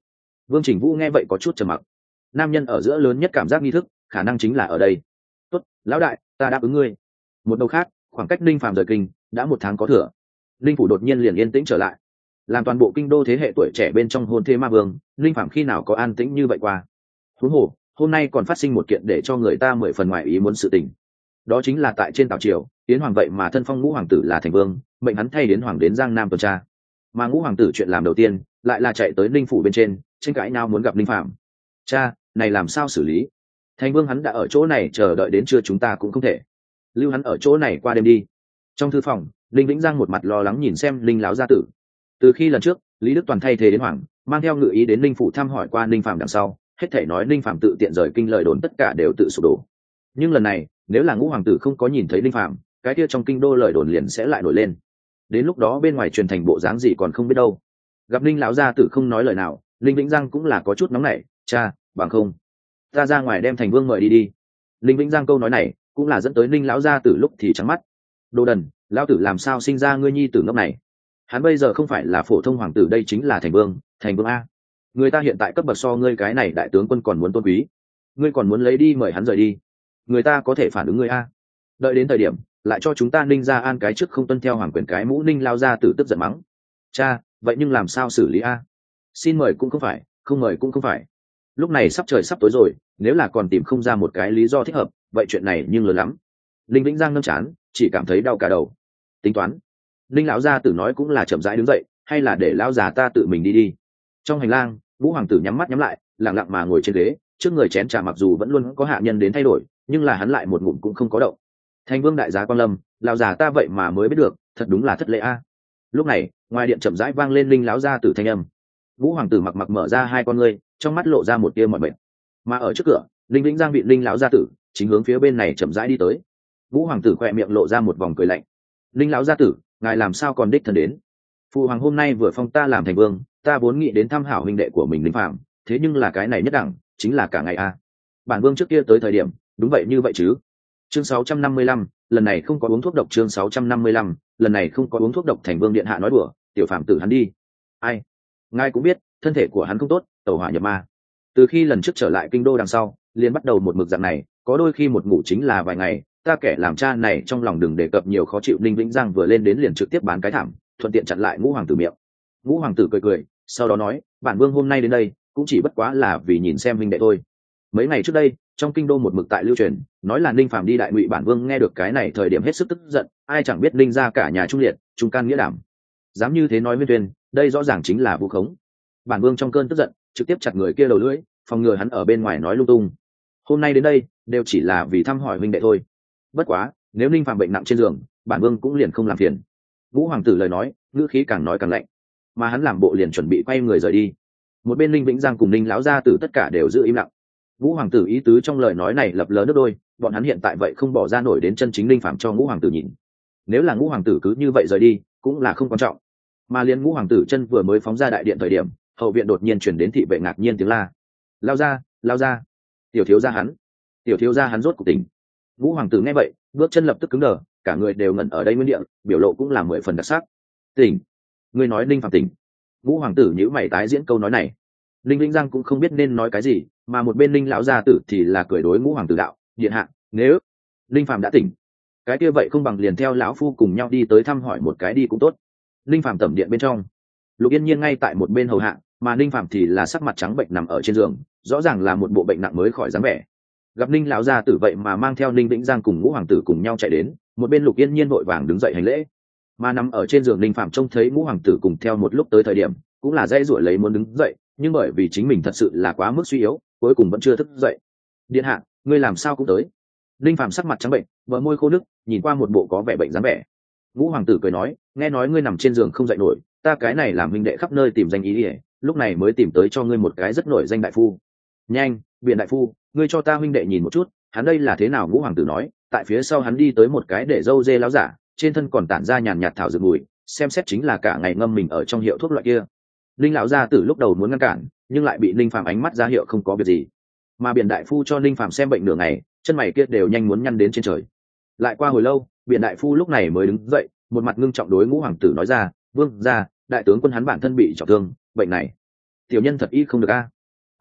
Vương Trình Vũ nghe vậy có chút trầm mặc. Nam nhân ở giữa lớn nhất cảm giác nghi thức khả năng chính là ở đây. Tốt, lão đại, ta đáp ứng ngươi. Một đầu khác, khoảng cách Ninh Phàm rời kinh đã một tháng có thừa. Ninh phủ đột nhiên liền yên tĩnh trở lại. Làm toàn bộ kinh đô thế hệ tuổi trẻ bên trong hôn thê ma vương, Ninh Phàm khi nào có an tĩnh như vậy qua. Huống hồ, hôm nay còn phát sinh một kiện để cho người ta mười phần ngoài ý muốn sự tình. Đó chính là tại trên tàu triều, Yến Hoàng vậy mà thân phong Ngũ hoàng tử là thành vương, mệnh hắn thay Yến Hoàng đến Giang Nam tuần tra. Mà Ngũ hoàng tử chuyện làm đầu tiên, lại là chạy tới Ninh phủ bên trên, tranh cãi nào muốn gặp Ninh Phàm. Cha, này làm sao xử lý? Thành vương hắn đã ở chỗ này chờ đợi đến trưa, chúng ta cũng không thể lưu hắn ở chỗ này qua đêm đi. Trong thư phòng, Linh Vĩnh Giang một mặt lo lắng nhìn xem Linh lão gia tử. Từ khi lần trước Lý Đức Toàn thay thế đến Hoàng, mang theo ngự ý đến Ninh phủ thăm hỏi qua Ninh Phàm đằng sau, hết thể nói Ninh Phàm tự tiện rời kinh lời đồn tất cả đều tự sụp đổ. Nhưng lần này, nếu là Ngũ hoàng tử không có nhìn thấy Ninh Phàm, cái kia trong kinh đô lời đồn liền sẽ lại nổi lên. Đến lúc đó bên ngoài truyền thành bộ dáng gì còn không biết đâu. Gặp Ninh lão gia tử không nói lời nào, Linh Vĩnh Giang cũng là có chút nóng nảy, cha, bằng không ta ra ngoài đem thành vương mời đi đi. Linh Vĩnh Giang câu nói này cũng là dẫn tới Ninh lão gia tử lúc thì trắng mắt. Đồ đần, lão tử làm sao sinh ra ngươi nhi tử ngốc này? Hắn bây giờ không phải là phổ thông hoàng tử, đây chính là thành vương, thành vương a. Người ta hiện tại cấp bậc so ngươi cái này đại tướng quân còn muốn tôn quý, ngươi còn muốn lấy đi mời hắn rời đi, người ta có thể phản ứng ngươi a. Đợi đến thời điểm lại cho chúng ta Ninh ra an cái trước không tuân theo hoàng quyền cái mũ. Ninh lao gia tử tức giận mắng. Cha, vậy nhưng làm sao xử lý a? Xin mời cũng không phải, không mời cũng không phải. Lúc này sắp trời sắp tối rồi, nếu là còn tìm không ra một cái lý do thích hợp, vậy chuyện này nhưng lớn lắm. Linh Vĩnh Giang nâng chán, chỉ cảm thấy đau cả đầu. Tính toán. Linh lão gia tử nói cũng là chậm rãi đứng dậy, hay là để lão già ta tự mình đi đi. Trong hành lang, Vũ hoàng tử nhắm mắt nhắm lại, lặng lặng mà ngồi trên ghế, trước người chén trà mặc dù vẫn luôn có hạ nhân đến thay đổi, nhưng là hắn lại một ngụm cũng không có động. Thành vương đại giá quan lâm, lão già ta vậy mà mới biết được, thật đúng là thất lễ a. Lúc này, ngoài điện chậm rãi vang lên Linh lão gia tử thanh âm. Vũ hoàng tử mặc mặc mở ra hai con ngươi, trong mắt lộ ra một tia mỏi mệt. Mà ở trước cửa, Linh Vĩnh Giang bị Linh lão gia tử chính hướng phía bên này chậm rãi đi tới. Vũ hoàng tử khỏe miệng lộ ra một vòng cười lạnh. Linh lão gia tử, ngài làm sao còn đích thân đến? Phụ hoàng hôm nay vừa phong ta làm thành vương, ta vốn nghĩ đến thăm hảo huynh đệ của mình Linh Phạm, thế nhưng là cái này nhất đẳng, chính là cả ngày a. Bản vương trước kia tới thời điểm, đúng vậy như vậy chứ? Chương sáu trăm năm mươi lăm, lần này không có uống thuốc độc. Chương sáu trăm năm mươi lăm, lần này không có uống thuốc độc. Thành vương điện hạ nói đùa, tiểu phạm tử hắn đi. Ai? Ngài cũng biết, thân thể của hắn không tốt, tẩu hỏa nhập ma. Từ khi lần trước trở lại kinh đô đằng sau, liền bắt đầu một mực dạng này, có đôi khi một ngủ chính là vài ngày. Ta kẻ làm cha này trong lòng đừng đề cập nhiều khó chịu. Ninh Vĩnh Giang vừa lên đến liền trực tiếp bán cái thảm, thuận tiện chặn lại Ngũ hoàng tử miệng. Ngũ hoàng tử cười cười, sau đó nói, bản vương hôm nay đến đây cũng chỉ bất quá là vì nhìn xem huynh đệ thôi. Mấy ngày trước đây, trong kinh đô một mực tại lưu truyền, nói là Ninh Phàm đi đại ngụy. Bản vương nghe được cái này thời điểm hết sức tức giận, ai chẳng biết Ninh ra cả nhà trung liệt, trung can nghĩa đảm, dám như thế nói Nguyên Tuyên, đây rõ ràng chính là vu khống. Bản vương trong cơn tức giận, trực tiếp chặt người kia đầu lưỡi, phòng ngừa hắn ở bên ngoài nói lung tung. Hôm nay đến đây, đều chỉ là vì thăm hỏi huynh đệ thôi. Bất quá, nếu Ninh Phàm bệnh nặng trên giường, bản vương cũng liền không làm phiền. Vũ hoàng tử lời nói, ngữ khí càng nói càng lạnh, mà hắn làm bộ liền chuẩn bị quay người rời đi. Một bên Ninh Vĩnh Giang cùng Ninh lão gia tử tất cả đều giữ im lặng. Vũ hoàng tử ý tứ trong lời nói này lập lờ nước đôi, bọn hắn hiện tại vậy không bỏ ra nổi đến chân chính Ninh Phàm cho Ngũ hoàng tử nhìn. Nếu là Ngũ hoàng tử cứ như vậy rời đi, cũng là không quan trọng. Mà liên Ngũ hoàng tử chân vừa mới phóng ra đại điện thời điểm, hậu viện đột nhiên truyền đến thị vệ ngạc nhiên tiếng la. Lao ra, lao ra, tiểu thiếu gia hắn, tiểu thiếu gia hắn rốt cuộc tỉnh. Vũ hoàng tử nghe vậy, bước chân lập tức cứng đờ, cả người đều ngẩn ở đây nguyên địa, biểu lộ cũng là mười phần đặc sắc. Tỉnh? Ngươi nói Ninh Phàm tỉnh? Vũ hoàng tử nhíu mày tái diễn câu nói này. Linh Vĩnh Giang cũng không biết nên nói cái gì, mà một bên Linh lão gia tử thì là cười đối Ngũ hoàng tử đạo, điện hạ, nếu Linh Phàm đã tỉnh, cái kia vậy không bằng liền theo lão phu cùng nhau đi tới thăm hỏi một cái đi cũng tốt. Linh Phàm tẩm điện bên trong, Lục Yên Nhiên ngay tại một bên hầu hạ, mà Ninh Phàm thì là sắc mặt trắng bệnh nằm ở trên giường, rõ ràng là một bộ bệnh nặng mới khỏi dáng vẻ. Gặp Ninh lão gia tử vậy mà mang theo Ninh Vĩnh Giang cùng Ngũ hoàng tử cùng nhau chạy đến, một bên Lục Yên Nhiên vội vàng đứng dậy hành lễ. Mà nằm ở trên giường Ninh Phàm trông thấy Ngũ hoàng tử cùng theo một lúc tới thời điểm, cũng là dãy ruổi lấy muốn đứng dậy, nhưng bởi vì chính mình thật sự là quá mức suy yếu, cuối cùng vẫn chưa thức dậy. Điện hạ, ngươi làm sao cũng tới? Ninh Phàm sắc mặt trắng bệnh, bờ môi khô nức, nhìn qua một bộ có vẻ bệnh dáng vẻ. Ngũ hoàng tử cười nói, nghe nói ngươi nằm trên giường không dậy nổi, ta cái này làm huynh đệ khắp nơi tìm danh ý ỉa, lúc này mới tìm tới cho ngươi một cái rất nổi danh đại phu. Nhanh, biện đại phu, ngươi cho ta huynh đệ nhìn một chút, hắn đây là thế nào? Ngũ hoàng tử nói, tại phía sau hắn đi tới một cái để dâu dê láo giả, trên thân còn tản ra nhàn nhạt thảo dược mùi, xem xét chính là cả ngày ngâm mình ở trong hiệu thuốc loại kia. Linh lão gia tử lúc đầu muốn ngăn cản, nhưng lại bị Linh Phàm ánh mắt ra hiệu không có việc gì. Mà biện đại phu cho Linh Phàm xem bệnh nửa ngày, chân mày kia đều nhanh muốn nhăn đến trên trời. Lại qua hồi lâu, biện đại phu lúc này mới đứng dậy, một mặt ngưng trọng đối Ngũ hoàng tử nói ra, vương gia, đại tướng quân hắn bản thân bị trọng thương, bệnh này tiểu nhân thật y không được a.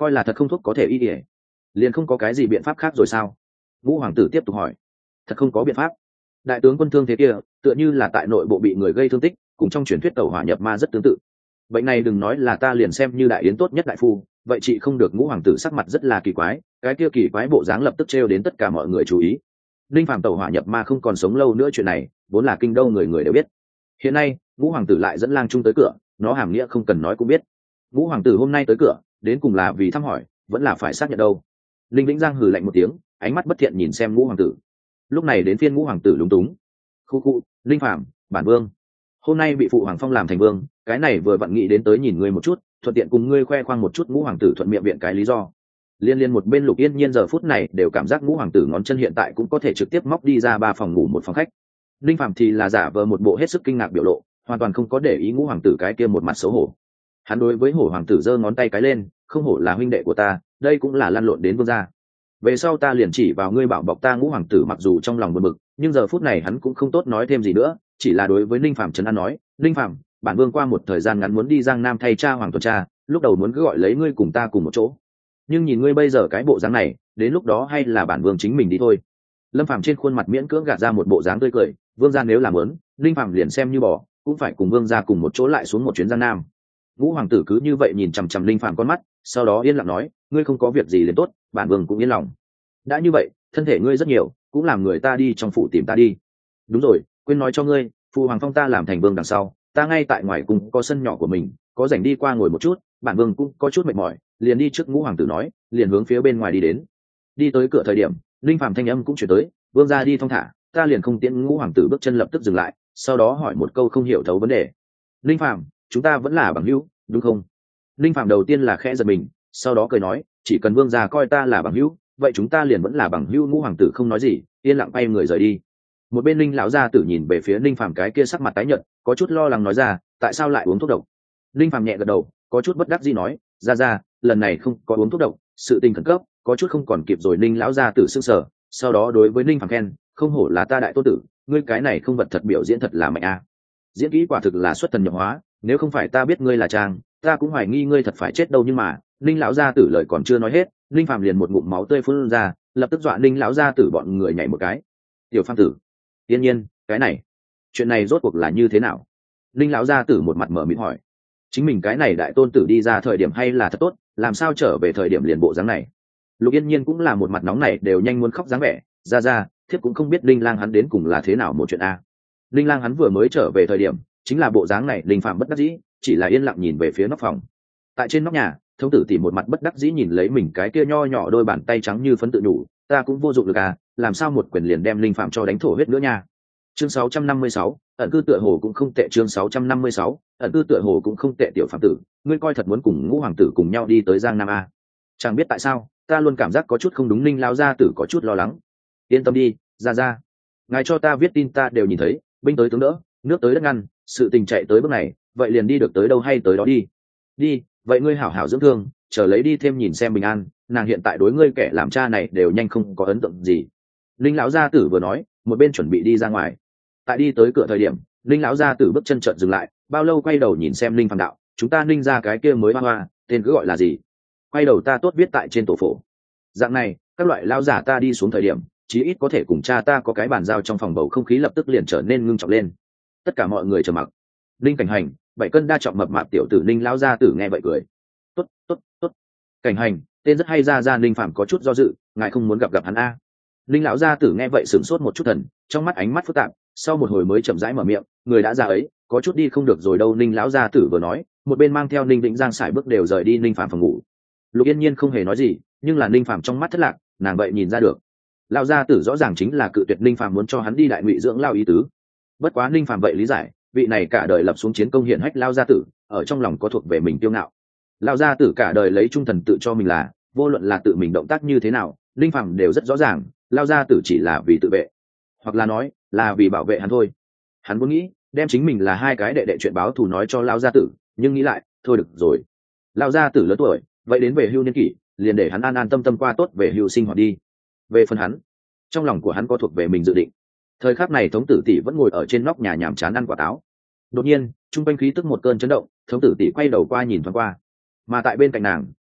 coi là thật không thuốc có thể y ỉa, liền không có cái gì biện pháp khác rồi sao? Ngũ hoàng tử tiếp tục hỏi. Thật không có biện pháp. Đại tướng quân thương thế kia tựa như là tại nội bộ bị người gây thương tích, cùng trong truyền thuyết tẩu hỏa nhập ma rất tương tự. Bệnh này đừng nói là ta liền xem như đại yến tốt nhất đại phu, vậy chị không được. Ngũ hoàng tử sắc mặt rất là kỳ quái, cái kia kỳ quái bộ dáng lập tức trêu đến tất cả mọi người chú ý. Linh Phàm tẩu hỏa nhập ma không còn sống lâu nữa, chuyện này vốn là kinh đô người người đều biết. Hiện nay Ngũ hoàng tử lại dẫn lang trung tới cửa, nó hàm nghĩa không cần nói cũng biết. Ngũ hoàng tử hôm nay tới cửa đến cùng là vì thăm hỏi, vẫn là phải xác nhận đâu? Linh Vĩnh Giang hừ lạnh một tiếng, ánh mắt bất thiện nhìn xem Ngũ hoàng tử. Lúc này đến phiên Ngũ hoàng tử lúng túng. Khu khu, Linh Phàm, bản vương hôm nay bị phụ hoàng phong làm thành vương, cái này vừa vặn nghĩ đến tới nhìn ngươi một chút, thuận tiện cùng ngươi khoe khoang một chút. Ngũ hoàng tử thuận miệng viện cái lý do. Liên liên một bên Lục Yên Nhiên giờ phút này đều cảm giác Ngũ hoàng tử ngón chân hiện tại cũng có thể trực tiếp móc đi ra ba phòng ngủ một phòng khách. Linh Phàm thì là giả vờ một bộ hết sức kinh ngạc biểu lộ, hoàn toàn không có để ý Ngũ hoàng tử cái kia một mặt xấu hổ. Hắn đối với Hổ hoàng tử giơ ngón tay cái lên, không hổ là huynh đệ của ta, đây cũng là lăn lộn đến vương gia. Về sau ta liền chỉ vào ngươi bảo bọc ta. Ngũ hoàng tử mặc dù trong lòng buồn bực, nhưng giờ phút này hắn cũng không tốt nói thêm gì nữa, chỉ là đối với Ninh Phạm trấn an nói: Ninh Phạm, bản vương qua một thời gian ngắn muốn đi Giang Nam thay cha hoàng tuần tra, lúc đầu muốn cứ gọi lấy ngươi cùng ta cùng một chỗ, nhưng nhìn ngươi bây giờ cái bộ dáng này, đến lúc đó hay là bản vương chính mình đi thôi. Lâm Phạm trên khuôn mặt miễn cưỡng gạt ra một bộ dáng tươi cười: vương gia nếu làm muốn, Ninh Phạm liền xem như bỏ, cũng phải cùng vương gia cùng một chỗ lại xuống một chuyến Giang Nam. Ngũ hoàng tử cứ như vậy nhìn chằm chằm Ninh Phạm con mắt, sau đó yên lặng nói: ngươi không có việc gì liền tốt, bản vương cũng yên lòng. Đã như vậy, thân thể ngươi rất nhiều, cũng làm người ta đi trong phủ tìm ta đi. Đúng rồi, quên nói cho ngươi, phụ hoàng phong ta làm thành vương đằng sau, ta ngay tại ngoài cùng có sân nhỏ của mình, có rảnh đi qua ngồi một chút, bản vương cũng có chút mệt mỏi, liền đi trước. Ngũ hoàng tử nói, liền hướng phía bên ngoài đi đến. Đi tới cửa thời điểm, Linh Phàm thanh âm cũng chuyển tới: vương gia đi thong thả, ta liền không tiễn. Ngũ hoàng tử bước chân lập tức dừng lại, sau đó hỏi một câu không hiểu thấu vấn đề: Linh Phàm, chúng ta vẫn là bằng hữu, đúng không? Linh Phàm đầu tiên là khẽ giật mình, sau đó cười nói: chỉ cần vương gia coi ta là bằng hữu, vậy chúng ta liền vẫn là bằng hữu. Ngũ hoàng tử không nói gì, yên lặng bay người rời đi. Một bên Linh lão gia tử nhìn về phía Linh Phàm cái kia sắc mặt tái nhợt, có chút lo lắng nói ra: tại sao lại uống thuốc độc? Linh Phàm nhẹ gật đầu, có chút bất đắc dĩ nói: ra ra, lần này không có uống thuốc độc, sự tình khẩn cấp, có chút không còn kịp rồi. Linh lão gia tử sững sờ, sau đó đối với Linh Phàm khen: không hổ là ta đại tôn tử, ngươi cái này không vật thật biểu diễn thật là mạnh a. Diễn kỹ quả thực là xuất thần nhập hóa, nếu không phải ta biết ngươi là trang, ta cũng hoài nghi ngươi thật phải chết đâu. Nhưng mà Linh lão gia tử lời còn chưa nói hết, Linh Phàm liền một ngụm máu tươi phun ra, lập tức dọa Linh lão gia tử bọn người nhảy một cái. Tiểu Phàm tử, tiên nhiên, cái này, chuyện này rốt cuộc là như thế nào? Linh lão gia tử một mặt mở miệng hỏi. Chính mình cái này đại tôn tử đi ra thời điểm hay là thật tốt, làm sao trở về thời điểm liền bộ dáng này? Lục Yên Nhiên cũng là một mặt nóng này, đều nhanh muốn khóc dáng vẻ. Ra ra, thiếp cũng không biết Linh lang hắn đến cùng là thế nào một chuyện a. Linh lang hắn vừa mới trở về thời điểm chính là bộ dáng này. Linh Phạm bất đắc dĩ, chỉ là yên lặng nhìn về phía nóc phòng. Tại trên nóc nhà, thống tử tỉ một mặt bất đắc dĩ nhìn lấy mình cái kia nho nhỏ đôi bàn tay trắng như phấn tự nhủ: ta cũng vô dụng được à, làm sao một quyền liền đem Linh Phạm cho đánh thổ huyết nữa nha. Chương sáu trăm năm mươi sáu, ẩn cư tựa hồ cũng không tệ. Chương sáu trăm năm mươi sáu, ẩn cư tựa hồ cũng không tệ. Tiểu Phạm tử, ngươi coi thật muốn cùng Ngũ hoàng tử cùng nhau đi tới Giang Nam a? Chẳng biết tại sao, ta luôn cảm giác có chút không đúng. Linh lão gia tử có chút lo lắng. Yên tâm đi, ra ra, ngài cho ta viết tin ta đều nhìn thấy, binh tới tướng đỡ, nước tới đất ngăn, sự tình chạy tới bước này, vậy liền đi được tới đâu hay tới đó đi. Đi, vậy ngươi hảo hảo dưỡng thương, chờ lấy đi thêm nhìn xem bình an. Nàng hiện tại đối ngươi kẻ làm cha này đều nhanh không có ấn tượng gì. Linh lão gia tử vừa nói, một bên chuẩn bị đi ra ngoài. Tại đi tới cửa thời điểm, Linh lão gia tử bước chân chợt dừng lại, bao lâu quay đầu nhìn xem Linh Phàm đạo: chúng ta Ninh ra cái kia mới hoa hoa, tên cứ gọi là gì? Quay đầu ta tốt viết tại trên tổ phổ. Dạng này, các loại lão giả ta đi xuống thời điểm, chí ít có thể cùng cha ta có cái bàn giao. Trong phòng bầu không khí lập tức liền trở nên ngưng trọng lên. Tất cả mọi người trầm mặc. Linh Cảnh Hành, bảy cân đa trọng mập mạp tiểu tử Ninh lão gia tử nghe vậy cười: tốt tốt tốt, Cảnh Hành, tên rất hay. ra ra Linh Phạm có chút do dự, ngài không muốn gặp gặp hắn a? Linh lão gia tử nghe vậy sửng sốt một chút, thần trong mắt ánh mắt phức tạp, sau một hồi mới chậm rãi mở miệng: người đã ra ấy, có chút đi không được rồi đâu. Linh lão gia tử vừa nói, một bên mang theo Ninh Vĩnh Giang sải bước đều rời đi Linh Phạm phòng ngủ. Lục Yên Nhiên không hề nói gì, nhưng là Linh Phạm trong mắt thất lạc, nàng vậy nhìn ra được. Lão gia tử rõ ràng chính là cự tuyệt Linh Phạm muốn cho hắn đi đại ngụy dưỡng lao ý tứ. Bất quá Linh Phạm vậy lý giải, vị này cả đời lập xuống chiến công hiển hách lão gia tử, ở trong lòng có thuộc về mình tiêu ngạo. Lão gia tử cả đời lấy trung thần tự cho mình là, vô luận là tự mình động tác như thế nào, Linh Phạm đều rất rõ ràng, lão gia tử chỉ là vì tự vệ, hoặc là nói là vì bảo vệ hắn thôi. Hắn muốn nghĩ đem chính mình là hai cái đệ đệ chuyện báo thù nói cho lão gia tử, nhưng nghĩ lại, thôi được rồi. Lão gia tử lớn tuổi, vậy đến về hưu niên kỷ, liền để hắn an an tâm tâm qua tốt về hưu sinh hoạt đi. Về phần hắn, trong lòng của hắn có thuộc về mình dự định. Thời khắc này thống tử tỷ vẫn ngồi ở trên nóc nhà nhàm chán ăn quả táo. Đột nhiên, trung quanh khí tức một cơn chấn động, thống tử tỷ quay đầu qua nhìn thoáng qua, mà tại bên cạnh nàng,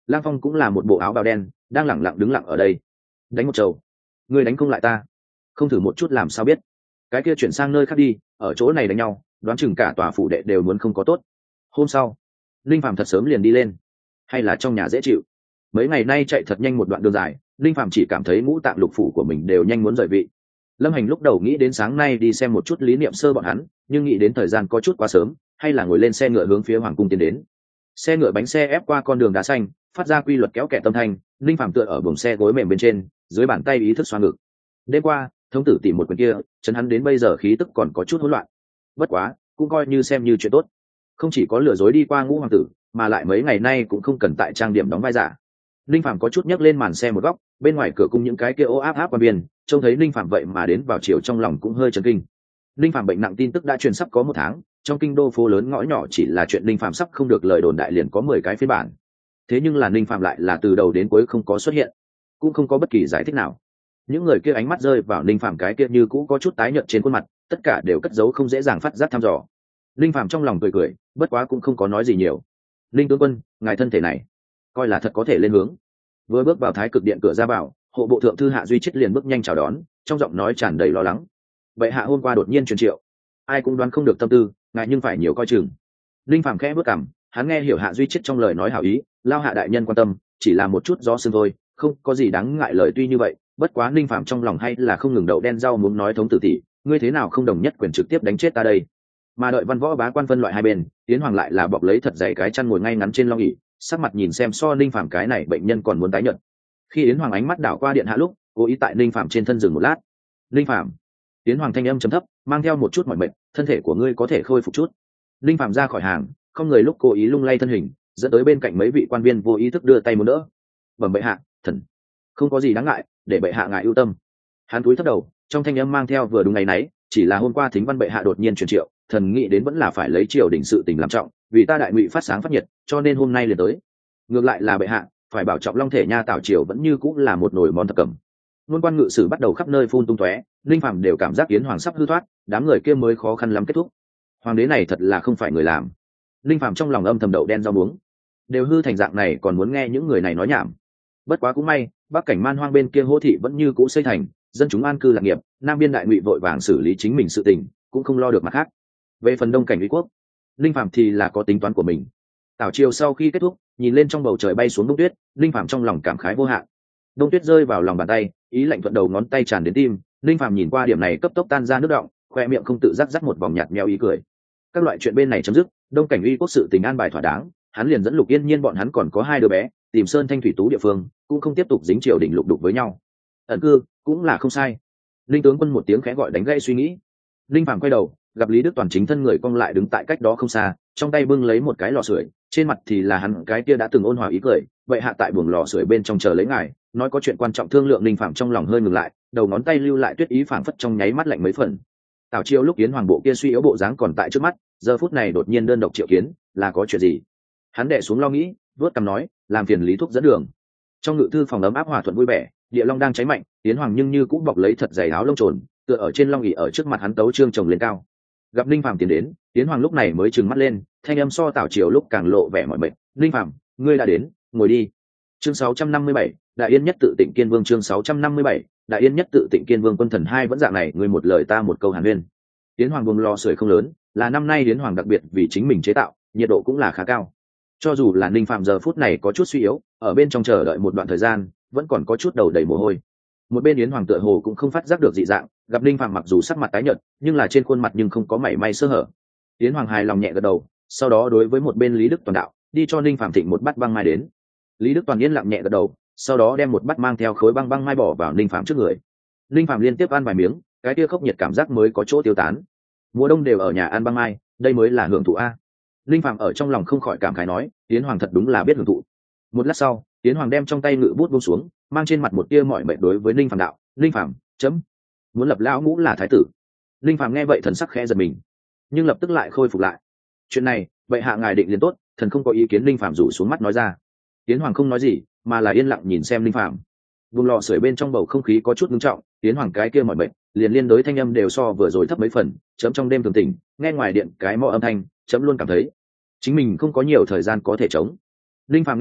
Lang Phong cũng là một bộ áo bào đen, đang lẳng lặng đứng lặng ở đây. Đánh một trầu, ngươi đánh không lại ta, không thử một chút làm sao biết. Cái kia chuyển sang nơi khác đi, ở chỗ này đánh nhau, đoán chừng cả tòa phủ đệ đều muốn không có tốt. Hôm sau, Linh Phạm thật sớm liền đi lên, hay là trong nhà dễ chịu. Mấy ngày nay chạy thật nhanh một đoạn đường dài, Linh Phạm chỉ cảm thấy ngũ tạng lục phủ của mình đều nhanh muốn rời vị. Lâm Hành lúc đầu nghĩ đến sáng nay đi xem một chút Lý Niệm Sơ bọn hắn, nhưng nghĩ đến thời gian có chút quá sớm, hay là ngồi lên xe ngựa hướng phía hoàng cung tiến đến. Xe ngựa bánh xe ép qua con đường đá xanh, phát ra quy luật kéo kẹt tâm thanh. Linh Phạm tựa ở buồng xe gối mềm bên trên, dưới bàn tay ý thức xoa ngực. Đêm qua, thống tử tìm một quyền kia, chấn hắn đến bây giờ khí tức còn có chút hỗn loạn. Bất quá, cũng coi như xem như chuyện tốt. Không chỉ có lừa dối đi qua ngũ hoàng tử, mà lại mấy ngày nay cũng không cần tại trang điểm đóng vai giả. Linh Phạm có chút nhấc lên màn xe một góc, bên ngoài cửa cung những cái kia ô áp áp quan biên, trông thấy Linh Phạm vậy mà đến vào chiều trong lòng cũng hơi chấn kinh. Linh Phạm bệnh nặng tin tức đã truyền sắp có một tháng, trong kinh đô phố lớn ngõ nhỏ chỉ là chuyện Linh Phạm sắp không được lời đồn đại liền có mười cái phiên bản. Thế nhưng là Linh Phạm lại là từ đầu đến cuối không có xuất hiện, cũng không có bất kỳ giải thích nào. Những người kia ánh mắt rơi vào Linh Phạm cái kia như cũ có chút tái nhợt trên khuôn mặt, tất cả đều cất giấu không dễ dàng phát giác thăm dò. Linh Phạm trong lòng cười cười, bất quá cũng không có nói gì nhiều. Linh tướng quân, ngài thân thể này coi là thật có thể lên hướng. Vừa bước vào Thái Cực Điện cửa ra vào, hộ bộ thượng thư Hạ Duy Chết liền bước nhanh chào đón, trong giọng nói tràn đầy lo lắng. Vậy hạ hôm qua đột nhiên truyền triệu, ai cũng đoán không được tâm tư ngài, nhưng phải nhiều coi chừng. Linh Phàm khẽ bước cằm, hắn nghe hiểu Hạ Duy Chết trong lời nói hảo ý, lao hạ đại nhân quan tâm, chỉ là một chút gió sương thôi, không có gì đáng ngại. Lời tuy như vậy, bất quá Linh Phàm trong lòng hay là không ngừng đậu đen rau muốn nói thống tử tỷ, ngươi thế nào không đồng nhất quyền trực tiếp đánh chết ta đây. Mà đợi văn võ bá quan phân loại hai bên, Tiến Hoàng lại là bọc lấy thật dày cái chăn ngồi ngay ngắn trên long ỷ, sắc mặt nhìn xem so Linh Phàm cái này bệnh nhân còn muốn tái nhợt. Khi Yến Hoàng ánh mắt đảo qua điện hạ lúc, cố ý tại Linh Phàm trên thân dừng một lát. Linh Phàm. Yến Hoàng thanh âm trầm thấp, mang theo một chút mỏi mệt, thân thể của ngươi có thể khôi phục chút. Linh Phàm ra khỏi hàng, không người lúc cố ý lung lay thân hình, dẫn tới bên cạnh mấy vị quan viên vô ý thức đưa tay muốn đỡ. Bẩm bệ hạ, thần không có gì đáng ngại, để bệ hạ ngài ưu tâm. Hắn cúi thấp đầu, trong thanh âm mang theo vừa đúng ngày nấy, chỉ là hôm qua thính văn bệ hạ đột nhiên truyền triệu, thần nghĩ đến vẫn là phải lấy triều đình sự tình làm trọng, vì ta đại ngụy phát sáng phát nhiệt, cho nên hôm nay liền tới. Ngược lại là bệ hạ phải bảo trọng long thể nha, tảo triều vẫn như cũng là một nồi món thập cẩm. Luân quan ngự sử bắt đầu khắp nơi phun tung tóe, Linh Phàm đều cảm giác Yến Hoàng sắp hư thoát, đám người kia mới khó khăn lắm kết thúc. Hoàng đế này thật là không phải người làm. Linh Phàm trong lòng âm thầm đậu đen rau muống, đều hư thành dạng này còn muốn nghe những người này nói nhảm. Bất quá cũng may, bắc cảnh man hoang bên kia Hỗ thị vẫn như cũ xây thành, dân chúng an cư lạc nghiệp, nam biên đại ngụy vội vàng xử lý chính mình sự tình, cũng không lo được mặt khác. Về phần đông cảnh uy quốc, Linh Phàm thì là có tính toán của mình. Tảo triều sau khi kết thúc, nhìn lên trong bầu trời bay xuống đông tuyết, Linh Phàm trong lòng cảm khái vô hạn. Đông tuyết rơi vào lòng bàn tay, ý lạnh thuận đầu ngón tay tràn đến tim. Linh Phàm nhìn qua điểm này cấp tốc tan ra nước động, khoe miệng không tự giác dắt một vòng nhạt nhẽo ý cười. Các loại chuyện bên này chấm dứt, đông cảnh uy quốc sự tình an bài thỏa đáng, hắn liền dẫn Lục Yên Nhiên bọn hắn còn có hai đứa bé, tìm sơn thanh thủy tú địa phương, cũng không tiếp tục dính triều đình lục đục với nhau. Ẩn cư cũng là không sai. Linh tướng quân một tiếng khẽ gọi đánh gãy suy nghĩ. Linh Phàm quay đầu, gặp Lý Đức Toàn chính thân người cong lại đứng tại cách đó không xa, trong tay bưng lấy một cái lò sưởi, trên mặt thì là hắn cái kia đã từng ôn hòa ý cười. Vậy hạ tại buồng lò sưởi bên trong chờ lấy ngài, nói có chuyện quan trọng thương lượng. Linh Phàm trong lòng hơi ngừng lại, đầu ngón tay lưu lại tuyết ý phảng phất trong nháy mắt lạnh mấy phần. Tào Chiêu lúc Yến Hoàng bộ kia suy yếu bộ dáng còn tại trước mắt, giờ phút này đột nhiên đơn độc triệu kiến, là có chuyện gì? Hắn đè xuống lo nghĩ, vớt cằm nói, làm phiền Lý thúc dẫn đường. Trong ngự thư phòng ấm áp hòa thuận vui vẻ, địa long đang cháy mạnh, Yến Hoàng nhưng như cũng bọc lấy thật dày áo lông trồn, tựa ở trên long ỷ ở trước mặt hắn tấu trương chồng lên cao. Gặp Linh Phàm tiến đến, Yến Hoàng lúc này mới trừng mắt lên, thanh âm so Tào Chiêu lúc càng lộ vẻ mỏi mệt. Linh Phàm, ngươi đã đến, ngồi đi. Chương sáu trăm năm mươi bảy, Đại Yên nhất tự Tịnh Kiên Vương. Chương sáu trăm năm mươi bảy, Đại Yên nhất tự Tịnh Kiên Vương. Quân thần hai vẫn dạng này, ngươi một lời ta một câu hàn huyên. Yến Hoàng buồng lò sưởi không lớn, là năm nay Yến Hoàng đặc biệt vì chính mình chế tạo, nhiệt độ cũng là khá cao. Cho dù là Ninh Phạm giờ phút này có chút suy yếu, ở bên trong chờ đợi một đoạn thời gian, vẫn còn có chút đầu đầy mồ hôi. Một bên Yến Hoàng tựa hồ cũng không phát giác được dị dạng, gặp Ninh Phạm mặc dù sắc mặt tái nhợt, nhưng là trên khuôn mặt nhưng không có mảy may sơ hở. Yến Hoàng hài lòng nhẹ gật đầu, sau đó đối với một bên Lý Đức Toàn đạo, đi cho Ninh Phạm thịnh một bát băng mai đến. Lý Đức Toàn yên lặng nhẹ gật đầu, sau đó đem một bát mang theo khối băng băng mai bỏ vào Ninh Phạm trước người. Ninh Phạm liên tiếp ăn vài miếng, cái kia khốc nhiệt cảm giác mới có chỗ tiêu tán. Mùa đông đều ở nhà ăn băng mai, đây mới là hưởng thụ a. Linh Phạm ở trong lòng không khỏi cảm khái nói, Yến Hoàng thật đúng là biết hưởng thụ. Một lát sau, Yến Hoàng đem trong tay ngự bút buông xuống, mang trên mặt một tia mỏi mệt đối với Linh Phạm đạo, Linh Phạm, chấm, muốn lập lão ngũ là thái tử. Linh Phạm nghe vậy thần sắc khẽ giật mình, nhưng lập tức lại khôi phục lại. Chuyện này, vậy hạ ngài định liền tốt, thần không có ý kiến. Linh Phạm rủ xuống mắt nói ra. Yến Hoàng không nói gì, mà là yên lặng nhìn xem Linh Phạm. Vùng lò sưởi bên trong bầu không khí có chút ngưng trọng, Yến Hoàng cái kia mỏi mệt, liền liên đối thanh âm đều so vừa rồi thấp mấy phần, chấm trong đêm thường tỉnh, nghe ngoài điện cái mõ âm thanh, chấm luôn cảm thấy chính mình không có nhiều thời gian có thể chống. Linh Phàm nghe vậy,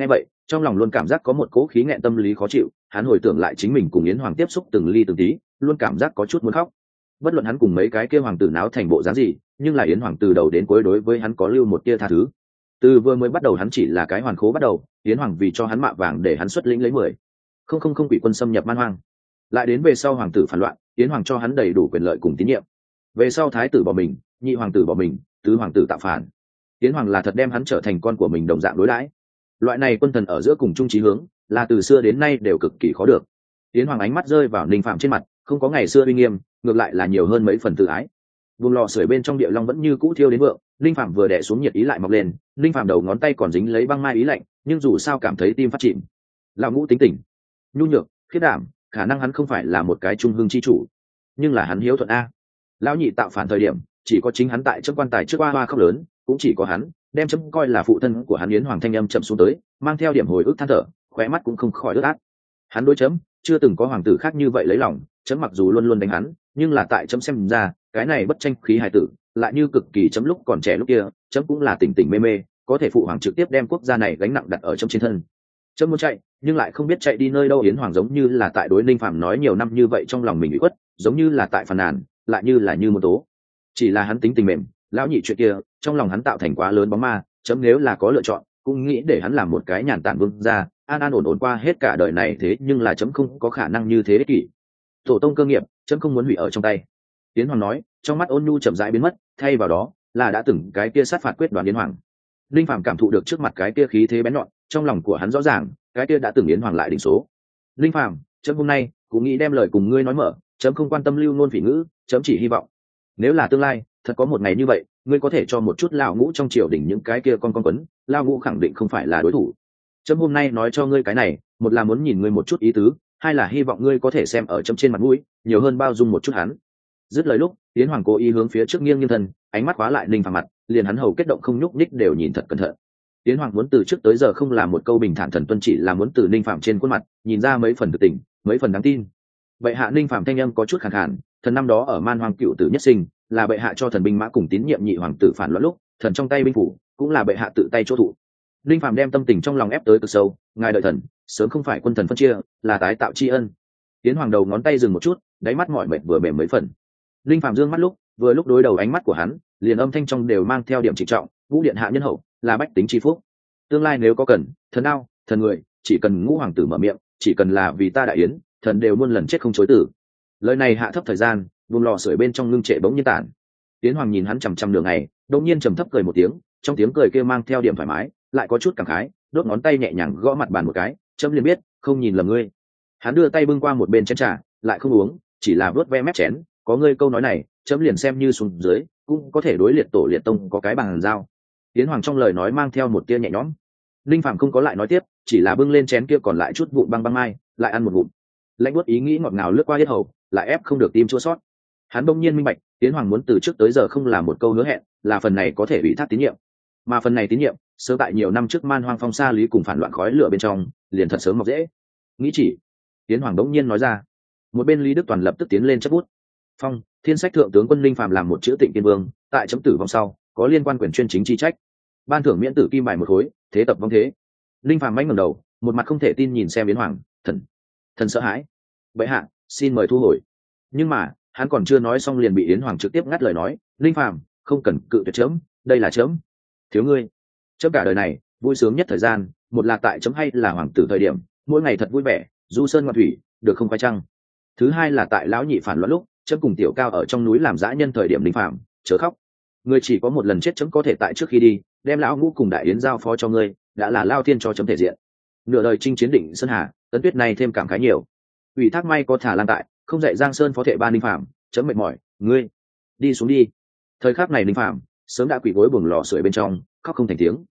trong lòng luôn cảm giác có một cỗ khí nghẹn tâm lý khó chịu. Hắn hồi tưởng lại chính mình cùng Yến Hoàng tiếp xúc từng ly từng tí, luôn cảm giác có chút muốn khóc. Bất luận hắn cùng mấy cái kia hoàng tử náo thành bộ dáng gì, nhưng là Yến Hoàng từ đầu đến cuối đối với hắn có lưu một tia tha thứ. Từ vừa mới bắt đầu hắn chỉ là cái hoàn khố bắt đầu, Yến Hoàng vì cho hắn mạ vàng để hắn xuất lĩnh lấy mười không không không quỷ quân xâm nhập man hoang, lại đến về sau hoàng tử phản loạn, Yến Hoàng cho hắn đầy đủ quyền lợi cùng tín nhiệm. Về sau thái tử bỏ mình, nhị hoàng tử bỏ mình, tứ hoàng tử tạo phản, Yến Hoàng là thật đem hắn trở thành con của mình đồng dạng đối đãi. Loại này quân thần ở giữa cùng chung chí hướng, là từ xưa đến nay đều cực kỳ khó được. Yến Hoàng ánh mắt rơi vào Ninh Phạm trên mặt, không có ngày xưa uy nghiêm, ngược lại là nhiều hơn mấy phần tự ái. Vùng lò sưởi bên trong địa long vẫn như cũ thiêu đến vượng, Ninh Phạm vừa đè xuống nhiệt ý lại mọc lên, Ninh Phạm đầu ngón tay còn dính lấy băng mai ý lạnh, nhưng dù sao cảm thấy tim phát chìm. Lão ngũ tính tình nhu nhược, khiết đảm, khả năng hắn không phải là một cái trung hưng chi chủ, nhưng là hắn hiếu thuận a. Lão nhị tạo phản thời điểm, chỉ có chính hắn tại trong quan tài trước oa oa khóc lớn, cũng chỉ có hắn đem chấm coi là phụ thân của hắn. Yến Hoàng thanh âm chậm xuống tới, mang theo điểm hồi ức than thở, khóe mắt cũng không khỏi ướt át. Hắn đối chấm chưa từng có hoàng tử khác như vậy lấy lòng, chấm mặc dù luôn luôn đánh hắn, nhưng là tại chấm xem ra cái này bất tranh khí hài tử lại như cực kỳ chấm lúc còn trẻ lúc kia, chấm cũng là tỉnh tỉnh mê mê, có thể phụ hoàng trực tiếp đem quốc gia này gánh nặng đặt ở chấm trên thân. Chấm muốn chạy nhưng lại không biết chạy đi nơi đâu. Yến Hoàng giống như là tại đối Ninh Phạm nói nhiều năm như vậy trong lòng mình bị khuất, giống như là tại phàn nàn, lại như là như một tố. Chỉ là hắn tính tình mềm, lão nhị chuyện kia trong lòng hắn tạo thành quá lớn bóng ma, chấm nếu là có lựa chọn cũng nghĩ để hắn làm một cái nhàn tản vương gia, an an ổn ổn qua hết cả đời này, thế nhưng là chấm không có khả năng như thế ích kỷ. Tổ tông cơ nghiệp chấm không muốn hủy ở trong tay. Yến Hoàng nói, trong mắt ôn nhu chậm rãi biến mất, thay vào đó là đã từng cái kia sát phạt quyết đoán. Yến Hoàng Linh Phạm cảm thụ được trước mặt cái kia khí thế bén nhọn, trong lòng của hắn rõ ràng cái kia đã từng Yến Hoàng lại đỉnh số. Linh Phạm, chấm hôm nay cũng nghĩ đem lời cùng ngươi nói mở, chấm không quan tâm lưu ngôn phỉ ngữ, chấm chỉ hy vọng nếu là tương lai thật có một ngày như vậy, ngươi có thể cho một chút lão ngũ trong triều đình những cái kia con con quấn, lão ngũ khẳng định không phải là đối thủ. Chấm hôm nay nói cho ngươi cái này, một là muốn nhìn ngươi một chút ý tứ, hai là hy vọng ngươi có thể xem ở chấm trên mặt mũi, nhiều hơn bao dung một chút hắn. Dứt lời lúc, Yến Hoàng cố ý hướng phía trước nghiêng nghiêng thân, ánh mắt khóa lại Ninh Phạm mặt, liền hắn hầu kết động không nhúc nhích đều nhìn thật cẩn thận. Yến Hoàng muốn từ trước tới giờ không là một câu bình thản thần tuân, chỉ là muốn từ Ninh Phạm trên khuôn mặt nhìn ra mấy phần thực tình, mấy phần đáng tin. Bệ hạ, Ninh Phạm thanh âm có chút khàn khàn, thần năm đó ở man hoang cựu tử nhất sinh, là bệ hạ cho thần binh mã cùng tín nhiệm nhị hoàng tử phản loạn lúc, thần trong tay binh phủ cũng là bệ hạ tự tay chỗ thụ. Ninh Phạm đem tâm tình trong lòng ép tới cực sâu, ngài đợi thần sớm không phải quân thần phân chia, là tái tạo tri ân. Yến Hoàng đầu ngón tay dừng một chút, đáy mắt mỏi mệt vừa mềm mấy phần. Ninh Phạm dương mắt lúc vừa lúc đối đầu ánh mắt của hắn, liền âm thanh trong đều mang theo điểm trịnh trọng, ngũ điện hạ nhân hậu, là bách tính tri phúc, tương lai nếu có cần thần đao thần người, chỉ cần ngũ hoàng tử mở miệng, chỉ cần là vì ta đại yến, thần đều muôn lần chết không chối từ. Lời này hạ thấp thời gian, vùng lò sưởi bên trong ngưng trệ bỗng nhiên tản. Yến Hoàng nhìn hắn chằm chằm đường này, đột nhiên trầm thấp cười một tiếng, trong tiếng cười kia mang theo điểm thoải mái, lại có chút cảm khái, đốt ngón tay nhẹ nhàng gõ mặt bàn một cái, chấm liền biết không nhìn lầm ngươi. Hắn đưa tay bưng qua một bên chén trà, lại không uống, chỉ là vớt ve mép chén, có ngươi câu nói này, chấm liền xem như xuống dưới cũng có thể đối liệt tổ liệt tông có cái bằng giao. Yến Hoàng trong lời nói mang theo một tia nhẹ nhõm. Linh Phạm không có lại nói tiếp, chỉ là bưng lên chén kia còn lại chút vụn băng băng mai, lại ăn một ngụm. Lãnh buốt ý nghĩ ngọt ngào lướt qua yết hầu, lại ép không được tim chua xót. Hắn bỗng nhiên minh bạch, Yến Hoàng muốn từ trước tới giờ không là một câu hứa hẹn, là phần này có thể ủy thác tín nhiệm. Mà phần này tín nhiệm, sớm tại nhiều năm trước man hoang phong sa lý cùng phản loạn khói lửa bên trong, liền thật sớm mọc dễ. Nghĩ chỉ, Yến Hoàng bỗng nhiên nói ra. Một bên Lý Đức Toàn lập tức tiến lên chấp bút. Phong, Thiên sách thượng tướng quân Linh Phạm làm một chữ Tịnh Tiên Vương, tại chấm tử vong sau, có liên quan quyền chuyên chính chi trách. Ban thưởng miễn tử kim bài một khối, thế tập vong thế. Linh Phạm manh ngẩng đầu, một mặt không thể tin nhìn xem Yến Hoàng, thần, thần sợ hãi. Bệ hạ, xin mời thu hồi. Nhưng mà, hắn còn chưa nói xong liền bị Yến Hoàng trực tiếp ngắt lời nói, Linh Phạm, không cần cự tuyệt chấm, đây là chấm. Thiếu ngươi. Chấm cả đời này, vui sướng nhất thời gian, một là tại chấm hay là hoàng tử thời điểm, mỗi ngày thật vui vẻ, du sơn ngoạn thủy, được không phải chăng? Thứ hai là tại lão nhị phản loạn lúc, chấm cùng tiểu cao ở trong núi làm dã nhân thời điểm. Linh Phạm, chớ khóc. Ngươi chỉ có một lần chết, chấm có thể tại trước khi đi, đem lão ngũ cùng đại yến giao phó cho ngươi, đã là lao thiên cho chấm thể diện. Nửa đời chinh chiến định sơn hà, tấn tuyết này thêm cảm khái nhiều. Ủy thác may có thả lan tại, không dạy giang sơn phó thệ ban. Linh Phạm, chấm mệt mỏi, ngươi đi xuống đi. Thời khắc này Linh Phạm sớm đã quỳ gối buồng lò sưởi bên trong, khóc không thành tiếng.